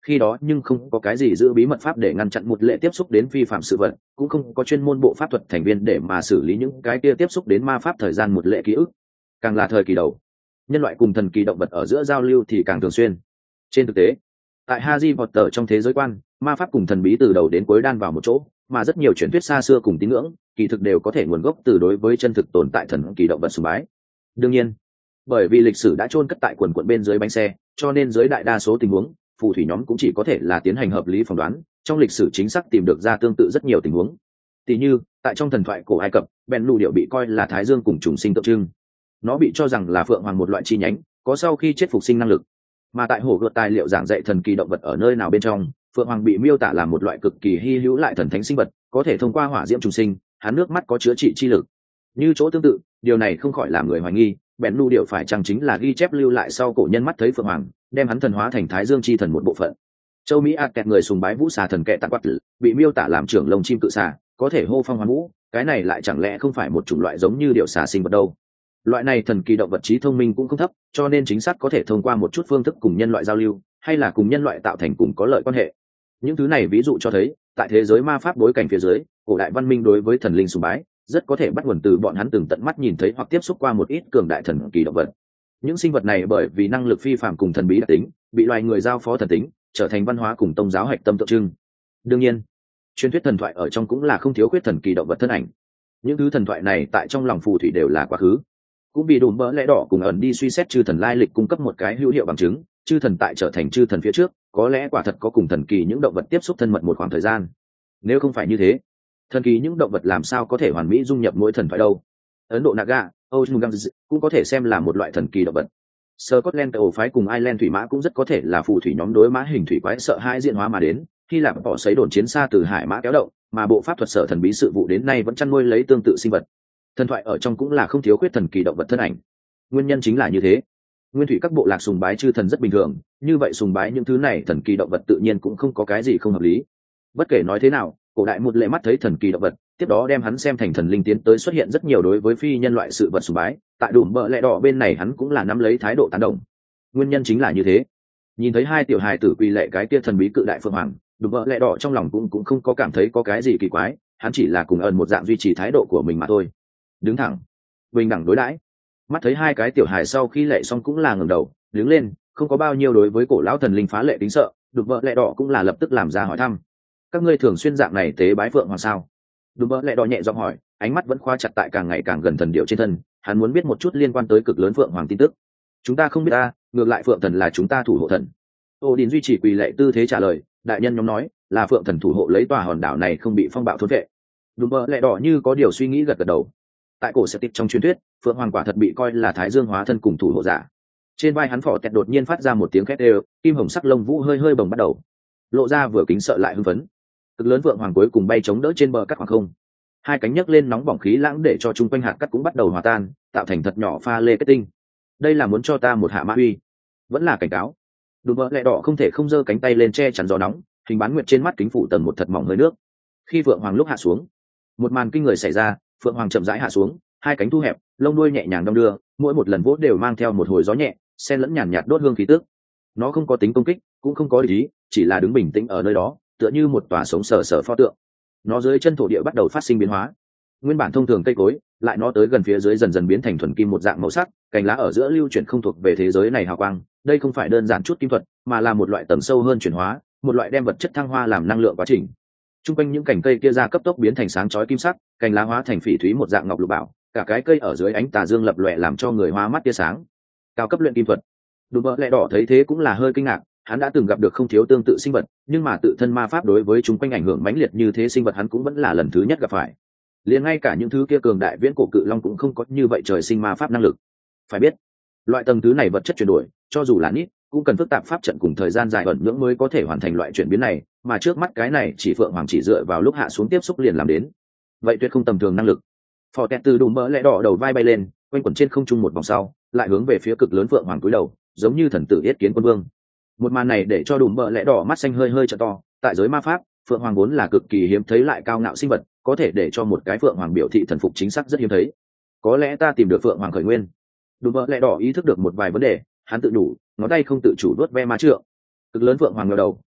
khi đó nhưng không có cái gì giữ bí mật pháp để ngăn chặn một lệ tiếp xúc đến phi phạm sự vật, cũng không có chuyên môn bộ pháp thuật thành viên để mà xử lý những cái kia tiếp xúc đến ma pháp thời gian một lệ ký ức. Càng là thời kỳ đầu, nhân loại cùng thần kỳ động vật ở giữa giao lưu thì càng thường xuyên. Trên thực tế, tại Harry Potter trong thế giới quan, ma pháp cùng thần bí từ đầu đến cuối đan vào một chỗ, mà rất nhiều truyền thuyết xa xưa cùng tín ngưỡng, kỳ thực đều có thể nguồn gốc từ đối với chân thực tồn tại thần kỳ động vật sùng bái. Đương nhiên, bởi vì lịch sử đã chôn cất tại quần quần bên dưới bánh xe, cho nên dưới đại đa số tình huống, phù thủy nhóm cũng chỉ có thể là tiến hành hợp lý phỏng đoán, trong lịch sử chính xác tìm được ra tương tự rất nhiều tình huống. Tỷ như, tại trong thần thoại cổ Ai Cập, Ben Nụ điệu bị coi là thái dương cùng trùng sinh tượng trưng. Nó bị cho rằng là phượng hoàng một loại chi nhánh, có sau khi chết phục sinh năng lực. Mà tại hồ gợt tài liệu giảng dạy thần kỳ động vật ở nơi nào bên trong, phượng hoàng bị miêu tả là một loại cực kỳ hy hữu lại thần thánh sinh vật, có thể thông qua hỏa diễm trùng sinh, hắn nước mắt có chữa trị chi lực. Như chỗ tương tự, điều này không khỏi làm người hoài nghi, Ben Nụ điệu phải chăng chính là ghi chép lưu lại sau cổ nhân mắt thấy phượng hoàng, đem hắn thần hóa thành thái dương chi thần một bộ phận. Châu Mỹ ạt kẹt người sùng bái vũ xà thần kệ tặng quát tử, bị miêu tả làm trưởng lông chim cự xà, có thể hô phong hoán vũ, cái này lại chẳng lẽ không phải một chủng loại giống như điệu xà sinh vật đâu? Loại này thần kỳ động vật trí thông minh cũng không thấp, cho nên chính xác có thể thông qua một chút phương thức cùng nhân loại giao lưu, hay là cùng nhân loại tạo thành cùng có lợi quan hệ. Những thứ này ví dụ cho thấy, tại thế giới ma pháp bối cảnh phía dưới, cổ đại văn minh đối với thần linh sùng bái rất có thể bắt nguồn từ bọn hắn từng tận mắt nhìn thấy hoặc tiếp xúc qua một ít cường đại thần kỳ động vật. Những sinh vật này bởi vì năng lực phi phàm cùng thần bí đặc tính, bị loài người giao phó thần tính, trở thành văn hóa cùng tôn giáo hạch tâm tượng trưng. Đương nhiên, truyền thuyết thần thoại ở trong cũng là không thiếu khuyết thần kỳ động vật thân ảnh. Những thứ thần thoại này tại trong lòng phù thủy đều là quá khứ. Cũng vì đùm bỡ lẽ đỏ cùng ẩn đi suy xét chư thần lai lịch cung cấp một cái hữu hiệu bằng chứng, chư thần tại trở thành chư thần phía trước, có lẽ quả thật có cùng thần kỳ những động vật tiếp xúc thân mật một khoảng thời gian. Nếu không phải như thế, thần kỳ những động vật làm sao có thể hoàn mỹ dung nhập mỗi thần thoại đâu? Ấn Độ Naga, Ojnugam cũng có thể xem là một loại thần kỳ động vật. Scotland ổ phái cùng Ireland thủy mã cũng rất có thể là phù thủy nhóm đối mã hình thủy quái sợ hãi diện hóa mà đến. Hy Lạp bỏ sấy đồn chiến xa từ hải mã kéo động, mà bộ pháp thuật sở thần bí sự vụ đến nay vẫn chăn nuôi lấy tương tự sinh vật. Thần thoại ở trong cũng là không thiếu khuyết thần kỳ động vật thân ảnh. Nguyên nhân chính là như thế. Nguyên thủy các bộ lạc sùng bái chư thần rất bình thường, như vậy sùng bái những thứ này thần kỳ động vật tự nhiên cũng không có cái gì không hợp lý. Bất kể nói thế nào, cổ đại một lệ mắt thấy thần kỳ động vật, tiếp đó đem hắn xem thành thần linh tiến tới xuất hiện rất nhiều đối với phi nhân loại sự vật sùng bái, tại đùm bợ lẹ đỏ bên này hắn cũng là nắm lấy thái độ tán đồng. Nguyên nhân chính là như thế. Nhìn thấy hai tiểu hài tử quỳ lệ cái kia thần bí cự đại phượng hoàng, đùm bợ lẹ đỏ trong lòng cũng cũng không có cảm thấy có cái gì kỳ quái, hắn chỉ là cùng ẩn một dạng duy trì thái độ của mình mà thôi. Đứng thẳng, bình đẳng đối đãi. Mắt thấy hai cái tiểu hài sau khi lệ xong cũng là ngẩng đầu đứng lên, không có bao nhiêu đối với cổ lão thần linh phá lệ tính sợ, đùm bợ lẹ đỏ cũng là lập tức làm ra hỏi thăm. Các ngươi thường xuyên dạng này tế bái phượng hoàng sao? Đùm bợ lẹ đỏ nhẹ giọng hỏi, ánh mắt vẫn khóa chặt tại càng ngày càng gần thần điệu trên thân, hắn muốn biết một chút liên quan tới cực lớn phượng hoàng tin tức. Chúng ta không biết ta, ngược lại phượng thần là chúng ta thủ hộ thần. Ô Đình duy trì quỳ lệ tư thế trả lời, đại nhân nhóm nói là phượng thần thủ hộ lấy tòa hòn đảo này không bị phong bạo thôn vệ. Đùm bợ lẹ đỏ như có điều suy nghĩ gật gật đầu. Tại cổ Celtic trong truyền thuyết, phượng hoàng quả thật bị coi là thái dương hóa thân cùng thủ hộ giả. Trên vai hắn phỏ tẹt đột nhiên phát ra một tiếng khét đều, kim hồng sắc lông vũ hơi hơi bồng bắt đầu, lộ ra vừa kính sợ lại hưng phấn. Cực lớn phượng hoàng cuối cùng bay chống đỡ trên bờ cát hoàng không, hai cánh nhấc lên nóng bỏng khí lãng để cho chung quanh hạt cát cũng bắt đầu hòa tan, tạo thành thật nhỏ pha lê kết tinh. Đây là muốn cho ta một hạ mã uy, vẫn là cảnh cáo. Đùm bợ lẹ đỏ không thể không giơ cánh tay lên che chắn gió nóng, hình bán nguyệt trên mắt kính phủ tầng một thật mỏng hơi nước. Khi phượng hoàng lúc hạ xuống, một màn kinh người xảy ra, phượng hoàng chậm rãi hạ xuống, hai cánh thu hẹp, lông đuôi nhẹ nhàng đong đưa, mỗi một lần vỗ đều mang theo một hồi gió nhẹ, xen lẫn nhàn nhạt đốt hương khí tức. Nó không có tính công kích, cũng không có ý, chỉ là đứng bình tĩnh ở nơi đó, tựa như một tòa sống sờ sờ pho tượng. Nó dưới chân thổ địa bắt đầu phát sinh biến hóa, nguyên bản thông thường cây cối, lại nó tới gần phía dưới dần dần biến thành thuần kim một dạng màu sắc, cành lá ở giữa lưu chuyển không thuộc về thế giới này hào quang. Đây không phải đơn giản chút kim thuật, mà là một loại tầng sâu hơn chuyển hóa, một loại đem vật chất thăng hoa làm năng lượng quá trình. Trung quanh những cành cây kia ra cấp tốc biến thành sáng chói kim sắc, cành lá hóa thành phỉ thúy một dạng ngọc lục bảo, cả cái cây ở dưới ánh tà dương lập lòe làm cho người hoa mắt tia sáng. Cao cấp luyện kim thuật. Đùm bợ lẹ đỏ thấy thế cũng là hơi kinh ngạc, hắn đã từng gặp được không thiếu tương tự sinh vật, nhưng mà tự thân ma pháp đối với chúng quanh ảnh hưởng mãnh liệt như thế sinh vật hắn cũng vẫn là lần thứ nhất gặp phải. Liền ngay cả những thứ kia cường đại viễn cổ cự long cũng không có như vậy trời sinh ma pháp năng lực. Phải biết, loại tầng thứ này vật chất chuyển đổi, cho dù là nít, cũng cần phức tạp pháp trận cùng thời gian dài ẩn nhưỡng mới có thể hoàn thành loại chuyển biến này, mà trước mắt cái này chỉ phượng hoàng chỉ dựa vào lúc hạ xuống tiếp xúc liền làm đến. Vậy tuyệt không tầm thường năng lực. Phò tẹt từ đùm bỡ lẽ đỏ đầu vai bay lên, quanh quẩn trên không trung một vòng sau, lại hướng về phía cực lớn phượng hoàng cúi đầu, giống như thần tử yết kiến quân vương. Một màn này để cho đùm bỡ lẽ đỏ mắt xanh hơi hơi trợ to, tại giới ma pháp, phượng hoàng vốn là cực kỳ hiếm thấy lại cao ngạo sinh vật, có thể để cho một cái phượng hoàng biểu thị thần phục chính xác rất hiếm thấy. Có lẽ ta tìm được phượng hoàng khởi nguyên. Đùm bỡ lẽ đỏ ý thức được một vài vấn đề, hắn tự đủ, ngón tay không tự chủ đuốt ve ma trượng. Cực lớn phượng hoàng ngẩng đầu,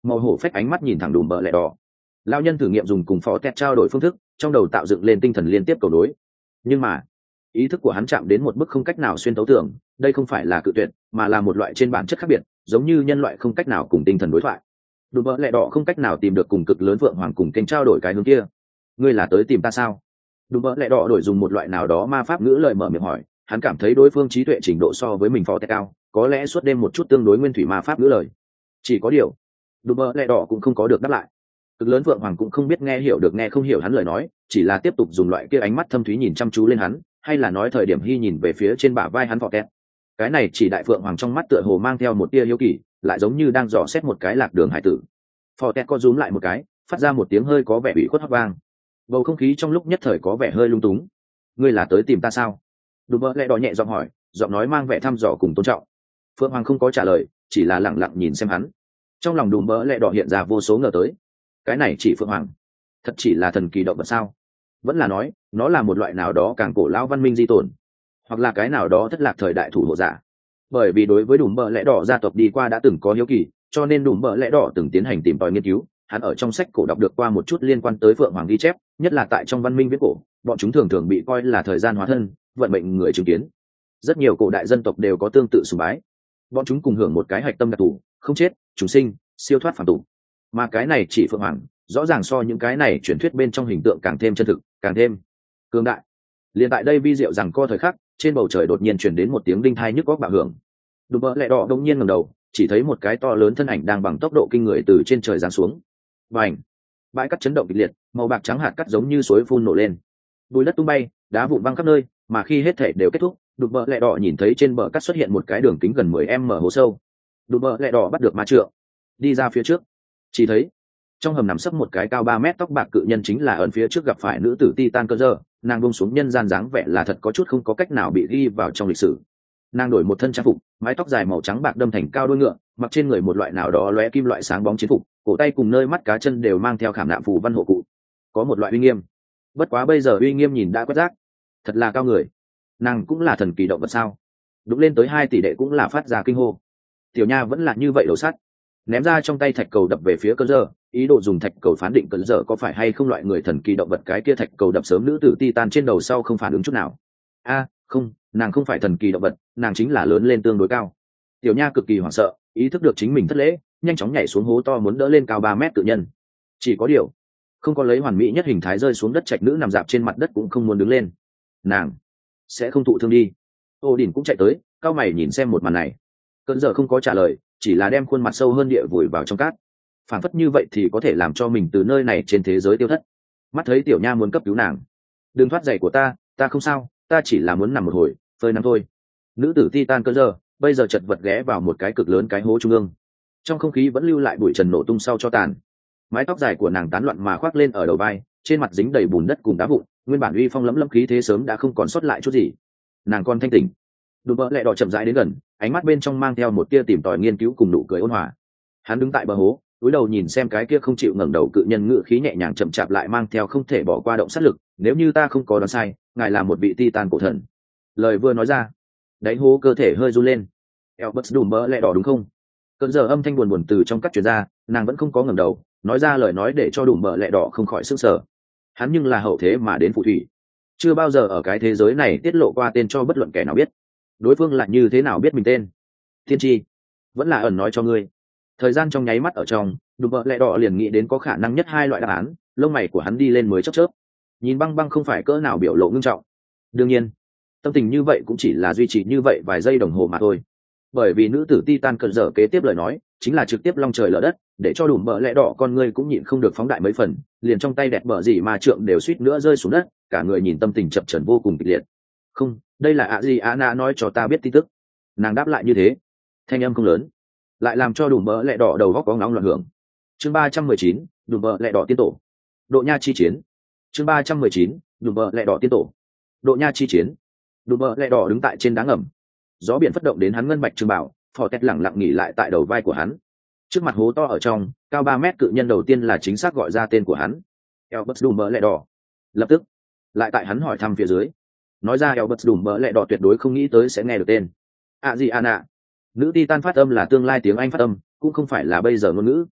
màu hổ phách ánh mắt nhìn thẳng đùm bợ lẹ đỏ. Lao nhân thử nghiệm dùng cùng phó tẹt trao đổi phương thức, trong đầu tạo dựng lên tinh thần liên tiếp cầu đối. Nhưng mà ý thức của hắn chạm đến một bức không cách nào xuyên tấu tưởng, đây không phải là cự tuyệt, mà là một loại trên bản chất khác biệt, giống như nhân loại không cách nào cùng tinh thần đối thoại. Đùm bợ lẹ đỏ không cách nào tìm được cùng cực lớn vượng hoàng cùng kênh trao đổi cái hướng kia. Ngươi là tới tìm ta sao? Đùm bợ lẹ đỏ đổi dùng một loại nào đó ma pháp ngữ lời mở miệng hỏi, hắn cảm thấy đối phương trí tuệ trình độ so với mình phó tẹt cao, có lẽ suốt đêm một chút tương đối nguyên thủy ma pháp ngữ lời. Chỉ có điều đùm bợ lẹ đỏ cũng không có được đáp lại. Cực lớn vượng hoàng cũng không biết nghe hiểu được nghe không hiểu hắn lời nói, chỉ là tiếp tục dùng loại kia ánh mắt thâm thúy nhìn chăm chú lên hắn, hay là nói thời điểm hy nhìn về phía trên bả vai hắn phò tẹt. Cái này chỉ đại phượng hoàng trong mắt tựa hồ mang theo một tia hiếu kỳ, lại giống như đang dò xét một cái lạc đường hải tử. Phò tẹt co rúm lại một cái, phát ra một tiếng hơi có vẻ bị khuất hót vang. Bầu không khí trong lúc nhất thời có vẻ hơi lung túng. Ngươi là tới tìm ta sao? Đùm bợ lẹ đỏ nhẹ giọng hỏi, giọng nói mang vẻ thăm dò cùng tôn trọng. Phượng hoàng không có trả lời, chỉ là lặng lặng nhìn xem hắn. Trong lòng đùm bợ lẹ đỏ hiện ra vô số ngờ tới. Cái này chỉ phượng hoàng, thật chỉ là thần kỳ động vật sao? Vẫn là nói nó là một loại nào đó càng cổ lão văn minh di tồn, hoặc là cái nào đó thất lạc thời đại thủ hộ giả? Bởi vì đối với đùm bợ lẽ đỏ gia tộc đi qua đã từng có hiếu kỳ, cho nên đùm bợ lẽ đỏ từng tiến hành tìm tòi nghiên cứu. Hắn ở trong sách cổ đọc được qua một chút liên quan tới phượng hoàng ghi chép, nhất là tại trong văn minh viễn cổ, bọn chúng thường thường bị coi là thời gian hóa thân, vận mệnh người chứng kiến. Rất nhiều cổ đại dân tộc đều có tương tự sùng bái. Bọn chúng cùng hưởng một cái hạch tâm đặc thù, không chết, chúng sinh, siêu thoát phàm tục. Mà cái này chỉ phượng hoàng, rõ ràng so những cái này truyền thuyết bên trong hình tượng càng thêm chân thực, càng thêm cường đại. Liên tại đây vi diệu rằng co thời khắc, trên bầu trời đột nhiên truyền đến một tiếng đinh thai nhức góc bạo hưởng. Đùm bợ lẹ đỏ đông nhiên ngẩng đầu, chỉ thấy một cái to lớn thân ảnh đang bằng tốc độ kinh người từ trên trời giáng xuống. Bành! Bãi cát chấn động kịch liệt, màu bạc trắng hạt cát giống như suối phun nổ lên. Bùi đất tung bay, đá vụn văng khắp nơi, mà khi hết thể đều kết thúc, đùm bợ lẹ đỏ nhìn thấy trên bờ cát xuất hiện một cái đường kính gần mười mét hố sâu. Đùm bợ lẹ đỏ bắt được ma trượng, đi ra phía trước. Chỉ thấy trong hầm nằm sấp một cái cao ba mét tóc bạc cự nhân, chính là ẩn phía trước gặp phải nữ tử Titan Cơ Dơ. Nàng buông xuống nhân gian dáng vẻ là thật có chút không có cách nào bị ghi vào trong lịch sử. Nàng đổi một thân trang phục, mái tóc dài màu trắng bạc đâm thành cao đuôi ngựa, mặc trên người một loại nào đó lóe kim loại sáng bóng chiến phục, cổ tay cùng nơi mắt cá chân đều mang theo khảm nạm phù văn hộ cụ, có một loại uy nghiêm. Bất quá bây giờ uy nghiêm nhìn đã quét rác, thật là cao người. Nàng cũng là thần kỳ động vật sao? Đụng lên tới hai tỷ đệ cũng là phát ra kinh hô. Tiểu nha vẫn là như vậy đổ sắt, ném ra trong tay thạch cầu đập về phía Cơ Dơ, ý đồ dùng thạch cầu phán định Cơ Dơ có phải hay không loại người thần kỳ động vật. Cái kia thạch cầu đập sớm nữ tử Titan trên đầu sau không phản ứng chút nào. A, không, nàng không phải thần kỳ động vật, nàng chính là lớn lên tương đối cao. Tiểu nha cực kỳ hoảng sợ, ý thức được chính mình thất lễ, nhanh chóng nhảy xuống hố to muốn đỡ lên cao ba mét tự nhân. Chỉ có điều, không có lấy hoàn mỹ nhất hình thái rơi xuống đất, trạch nữ nằm dạp trên mặt đất cũng không muốn đứng lên. Nàng sẽ không thụ thương đi. Ô Đình cũng chạy tới, cao mày nhìn xem một màn này. Cơn giờ không có trả lời, chỉ là đem khuôn mặt sâu hơn địa vùi vào trong cát. Phản phất như vậy thì có thể làm cho mình từ nơi này trên thế giới tiêu thất. Mắt thấy tiểu nha muốn cấp cứu nàng, đừng thoát giày của ta, ta không sao, ta chỉ là muốn nằm một hồi, phơi nắng thôi. Nữ tử Titan Cơ Dơ bây giờ chật vật ghé vào một cái cực lớn cái hố trung ương, trong không khí vẫn lưu lại bụi trần nổ tung sau cho tàn. Mái tóc dài của nàng tán loạn mà khoác lên ở đầu vai, trên mặt dính đầy bùn đất cùng đá vụn, nguyên bản uy phong lẫm lẫm khí thế sớm đã không còn sót lại chút gì. Nàng còn thanh tỉnh. Đùm bợ lẹ đỏ chậm rãi đến gần, ánh mắt bên trong mang theo một tia tìm tòi nghiên cứu cùng nụ cười ôn hòa. Hắn đứng tại bờ hố, cúi đầu nhìn xem cái kia không chịu ngẩng đầu cự nhân, ngự khí nhẹ nhàng chậm chạp lại mang theo không thể bỏ qua động sát lực. Nếu như ta không có đoán sai, ngài là một vị Titan cổ thần. Lời vừa nói ra, đáy hố cơ thể hơi run lên. Elbert đùm bợ lẹ đỏ đúng không? Cơn giờ âm thanh buồn buồn từ trong các truyền ra, nàng vẫn không có ngẩng đầu, nói ra lời nói để cho đùm bợ lẹ đỏ không khỏi sức sở. Hắn nhưng là hậu thế mà đến phù thủy, chưa bao giờ ở cái thế giới này tiết lộ qua tên cho bất luận kẻ nào biết. Đối phương lại như thế nào biết mình tên? Thiên tri vẫn là ẩn nói cho ngươi. Thời gian trong nháy mắt ở trong, đùm bợ lẹ đỏ liền nghĩ đến có khả năng nhất hai loại đáp án. Lông mày của hắn đi lên mới chớp chớp, nhìn băng băng không phải cỡ nào biểu lộ ngưng trọng. Đương nhiên tâm tình như vậy cũng chỉ là duy trì như vậy vài giây đồng hồ mà thôi, bởi vì nữ tử Titan Cơn dở kế tiếp lời nói chính là trực tiếp long trời lở đất, để cho đùm bợ lẹ đỏ con ngươi cũng nhịn không được phóng đại mấy phần, liền trong tay đẹp bờ gì mà trượng đều suýt nữa rơi xuống đất, cả người nhìn tâm tình chập chờn vô cùng kịch liệt. Không, đây là ạ gì ạ nạ nói cho ta biết tin tức. Nàng đáp lại như thế, thanh âm không lớn, lại làm cho đùm bợ lẹ đỏ đầu góc có nóng loạn hưởng. Chương ba trăm mười chín, đùm bợ lẹ đỏ tiên tổ. Độ nha chi chiến. Chương ba trăm mười chín, đùm bợ lẹ đỏ tiên tổ. Độ nha chi chiến. Đùm bợ lẹ đỏ đứng tại trên đá ngầm, gió biển phất động đến hắn ngân bạch trường bảo, phò tét lẳng lặng nghỉ lại tại đầu vai của hắn. Trước mặt hố to ở trong, cao ba mét cự nhân đầu tiên là chính xác gọi ra tên của hắn, Elbert đùm bợ lẹ đỏ. Lập tức lại tại hắn hỏi thăm phía dưới, nói ra Elbert đùm bợ lẹ đỏ tuyệt đối không nghĩ tới sẽ nghe được tên a gì Anna. Nữ Titan phát âm là tương lai tiếng Anh phát âm, cũng không phải là bây giờ ngôn ngữ.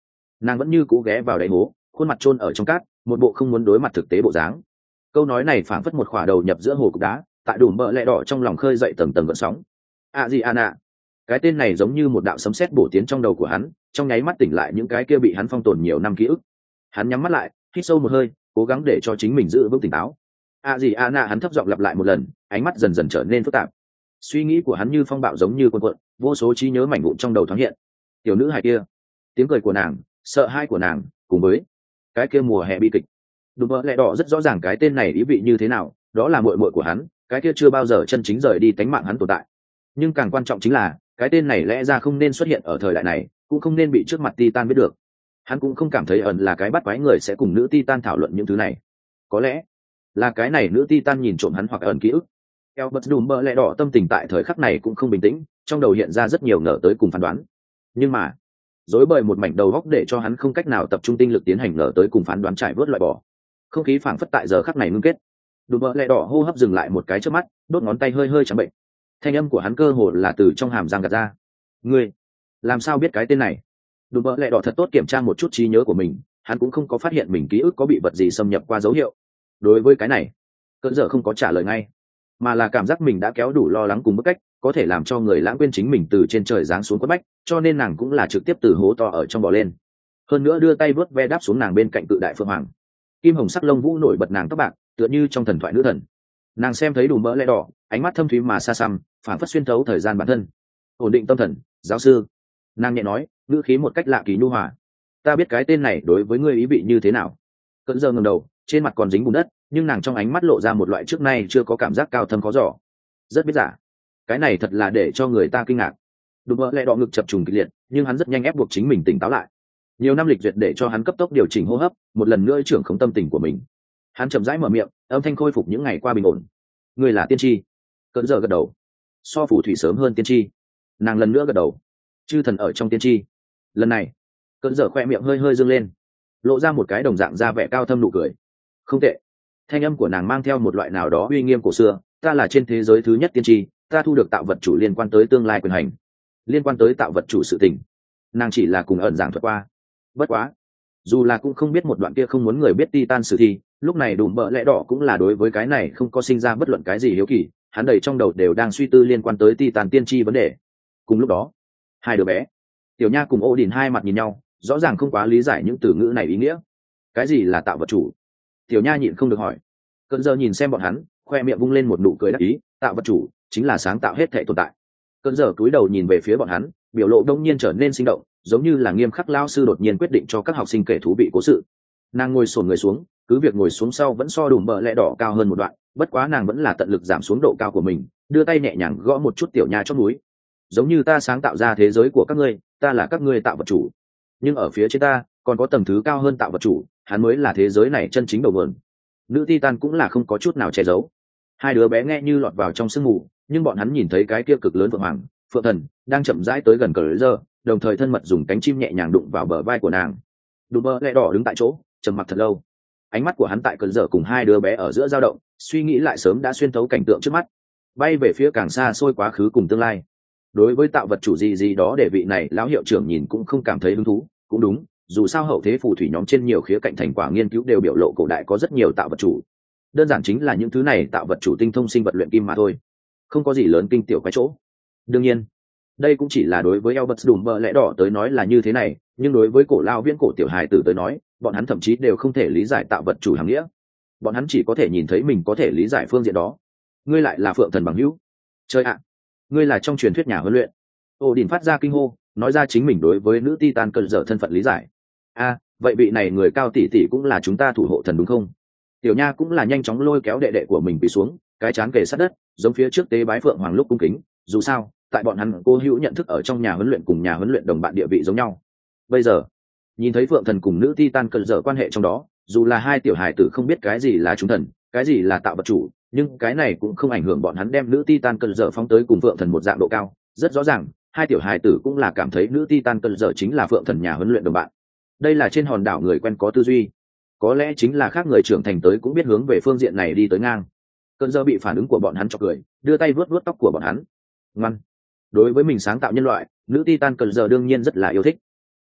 nàng vẫn như cũ ghé vào đáy hố, khuôn mặt chôn ở trong cát, một bộ không muốn đối mặt thực tế bộ dáng. Câu nói này phảng phất một khỏa đầu nhập giữa hồ cục đá, tại đùm bợ lẹ đỏ trong lòng khơi dậy tầng tầng gợn sóng. À gì an ạ, cái tên này giống như một đạo sấm sét bổ tiến trong đầu của hắn, trong nháy mắt tỉnh lại những cái kia bị hắn phong tồn nhiều năm ký ức. Hắn nhắm mắt lại, hít sâu một hơi, cố gắng để cho chính mình giữ vững tỉnh táo. À gì an ạ, hắn thấp giọng lặp lại một lần, ánh mắt dần dần trở nên phức tạp. Suy nghĩ của hắn như phong bạo giống như cuồn cuộn, vô số trí nhớ mảnh vụn trong đầu thoáng hiện. Tiểu nữ hài kia, tiếng cười của nàng, sợ hãi của nàng, cùng với cái kia mùa hè bi kịch. Đùm bợ lẹ đỏ rất rõ ràng cái tên này ý vị như thế nào, đó là muội muội của hắn, cái kia chưa bao giờ chân chính rời đi tánh mạng hắn tồn tại. Nhưng càng quan trọng chính là cái tên này lẽ ra không nên xuất hiện ở thời đại này, cũng không nên bị trước mặt Titan biết được. Hắn cũng không cảm thấy ẩn là cái bắt quái người sẽ cùng nữ Titan thảo luận những thứ này. Có lẽ là cái này nữ Titan nhìn trộm hắn hoặc ẩn ký ức. Albert đùm bợ lẹ đỏ tâm tình tại thời khắc này cũng không bình tĩnh, trong đầu hiện ra rất nhiều ngờ tới cùng phán đoán. Nhưng mà rối bời một mảnh đầu góc để cho hắn không cách nào tập trung tinh lực tiến hành ngờ tới cùng phán đoán trải vớt loại bỏ. Không khí phảng phất tại giờ khắc này ngưng kết. Đùm bợ lẹ đỏ hô hấp dừng lại một cái trước mắt, đốt ngón tay hơi hơi trắng bệnh. Thanh âm của hắn cơ hồ là từ trong hàm răng gạt ra. Ngươi làm sao biết cái tên này? Đùm bợ lẹ đỏ thật tốt kiểm tra một chút trí nhớ của mình, hắn cũng không có phát hiện mình ký ức có bị vật gì xâm nhập qua dấu hiệu. Đối với cái này, cơn giờ không có trả lời ngay, mà là cảm giác mình đã kéo đủ lo lắng cùng bức cách, có thể làm cho người lãng quên chính mình từ trên trời giáng xuống quất bách, cho nên nàng cũng là trực tiếp từ hố to ở trong bò lên. Hơn nữa đưa tay vớt ve đáp xuống nàng bên cạnh cự đại phượng hoàng. Kim hồng sắc lông vũ nổi bật nàng tóc bạc, tựa như trong thần thoại nữ thần. Nàng xem thấy đủ mỡ lẽ đỏ, ánh mắt thâm thúy mà xa xăm, phản phất xuyên thấu thời gian bản thân. Ổn định tâm thần, giáo sư. Nàng nhẹ nói, ngữ khí một cách lạ kỳ nhu hòa. Ta biết cái tên này đối với ngươi ý vị như thế nào. Cận giờ ngẩng đầu, trên mặt còn dính bùn đất, nhưng nàng trong ánh mắt lộ ra một loại trước nay chưa có cảm giác cao thâm khó dò. Rất biết giả. Cái này thật là để cho người ta kinh ngạc. Đủ mỡ lẽ đỏ ngực chập trùng kịch liệt, nhưng hắn rất nhanh ép buộc chính mình tỉnh táo lại. Nhiều năm lịch duyệt để cho hắn cấp tốc điều chỉnh hô hấp, một lần nữa trưởng khống tâm tình của mình. Hắn chậm rãi mở miệng, âm thanh khôi phục những ngày qua bình ổn. Ngươi là tiên tri. Cơn giờ gật đầu. So phù thủy sớm hơn tiên tri. Nàng lần nữa gật đầu. Chư thần ở trong tiên tri. Lần này cơn giờ khoe miệng hơi hơi dương lên, lộ ra một cái đồng dạng da vẻ cao thâm nụ cười. Không tệ. Thanh âm của nàng mang theo một loại nào đó uy nghiêm cổ xưa. Ta là trên thế giới thứ nhất tiên tri, ta thu được tạo vật chủ liên quan tới tương lai quyền hành, liên quan tới tạo vật chủ sự tình. Nàng chỉ là cùng ẩn giảng thuật qua. Bất quá, dù là cũng không biết một đoạn kia không muốn người biết Titan sử thi, lúc này đùm bợ lẽ đỏ cũng là đối với cái này không có sinh ra bất luận cái gì hiếu kỳ, hắn đầy trong đầu đều đang suy tư liên quan tới Titan tiên tri vấn đề. Cùng lúc đó, hai đứa bé, Tiểu Nha cùng Odin hai mặt nhìn nhau, rõ ràng không quá lý giải những từ ngữ này ý nghĩa. Cái gì là tạo vật chủ? Tiểu Nha nhịn không được hỏi. Cơn giờ nhìn xem bọn hắn, khoe miệng vung lên một nụ cười đắc ý, tạo vật chủ chính là sáng tạo hết thể tồn tại. Cơn giờ cúi đầu nhìn về phía bọn hắn, biểu lộ đông nhiên trở nên sinh động, giống như là nghiêm khắc lao sư đột nhiên quyết định cho các học sinh kể thú vị cố sự. Nàng ngồi xổm người xuống, cứ việc ngồi xuống sau vẫn so đùm bợ lẽ đỏ cao hơn một đoạn, bất quá nàng vẫn là tận lực giảm xuống độ cao của mình, đưa tay nhẹ nhàng gõ một chút Tiểu Nha chót núi. Giống như ta sáng tạo ra thế giới của các ngươi, ta là các ngươi tạo vật chủ, nhưng ở phía trên ta còn có tầng thứ cao hơn tạo vật chủ, hắn mới là thế giới này chân chính đầu nguồn. Nữ Titan cũng là không có chút nào che giấu. Hai đứa bé nghe như lọt vào trong sương mù, nhưng bọn hắn nhìn thấy cái kia cực lớn phượng hoàng, phượng thần đang chậm rãi tới gần cờ giờ, đồng thời thân mật dùng cánh chim nhẹ nhàng đụng vào bờ vai của nàng. Đùm bơ lẹ đỏ đứng tại chỗ trầm mặc thật lâu, ánh mắt của hắn tại cờ giờ cùng hai đứa bé ở giữa dao động, suy nghĩ lại sớm đã xuyên thấu cảnh tượng trước mắt, bay về phía càng xa xôi quá khứ cùng tương lai. Đối với tạo vật chủ gì gì đó để vị này lão hiệu trưởng nhìn cũng không cảm thấy hứng thú, cũng đúng, dù sao hậu thế phù thủy nhóm trên nhiều khía cạnh thành quả nghiên cứu đều biểu lộ cổ đại có rất nhiều tạo vật chủ, đơn giản chính là những thứ này tạo vật chủ tinh thông sinh vật luyện kim mà thôi, không có gì lớn kinh tiểu cái chỗ. Đương nhiên đây cũng chỉ là đối với Albert đùm bợ lẽ đỏ tới nói là như thế này, nhưng đối với cổ lao viễn cổ tiểu hài tử tới nói, bọn hắn thậm chí đều không thể lý giải tạo vật chủ hàng nghĩa, bọn hắn chỉ có thể nhìn thấy mình có thể lý giải phương diện đó. Ngươi lại là phượng thần bằng hữu? Chơi ạ, ngươi là trong truyền thuyết nhà huấn luyện. Ô Đình phát ra kinh hô, nói ra chính mình đối với nữ Titan cơn dở thân phận lý giải. A, à, vậy vị này người cao tỷ tỷ cũng là chúng ta thủ hộ thần đúng không? Tiểu Nha cũng là nhanh chóng lôi kéo đệ đệ của mình bị xuống, cái chán kề sát đất, giống phía trước tế bái phượng hoàng lúc cung kính. Dù sao, tại bọn hắn cô hữu nhận thức ở trong nhà huấn luyện cùng nhà huấn luyện đồng bạn địa vị giống nhau. Bây giờ nhìn thấy phượng thần cùng nữ Titan cơn dở quan hệ trong đó, dù là hai tiểu hài tử không biết cái gì là chúng thần, cái gì là tạo vật chủ, nhưng cái này cũng không ảnh hưởng bọn hắn đem nữ Titan cơn dở phóng tới cùng phượng thần một dạng độ cao. Rất rõ ràng, hai tiểu hài tử cũng là cảm thấy nữ Titan cơn dở chính là phượng thần nhà huấn luyện đồng bạn. Đây là trên hòn đảo người quen có tư duy, có lẽ chính là khác người trưởng thành tới cũng biết hướng về phương diện này đi tới ngang. Cơn dở bị phản ứng của bọn hắn chọc cười, đưa tay vuốt vuốt tóc của bọn hắn. Ngoan. Đối với mình sáng tạo nhân loại, nữ Titan cơn dở đương nhiên rất là yêu thích.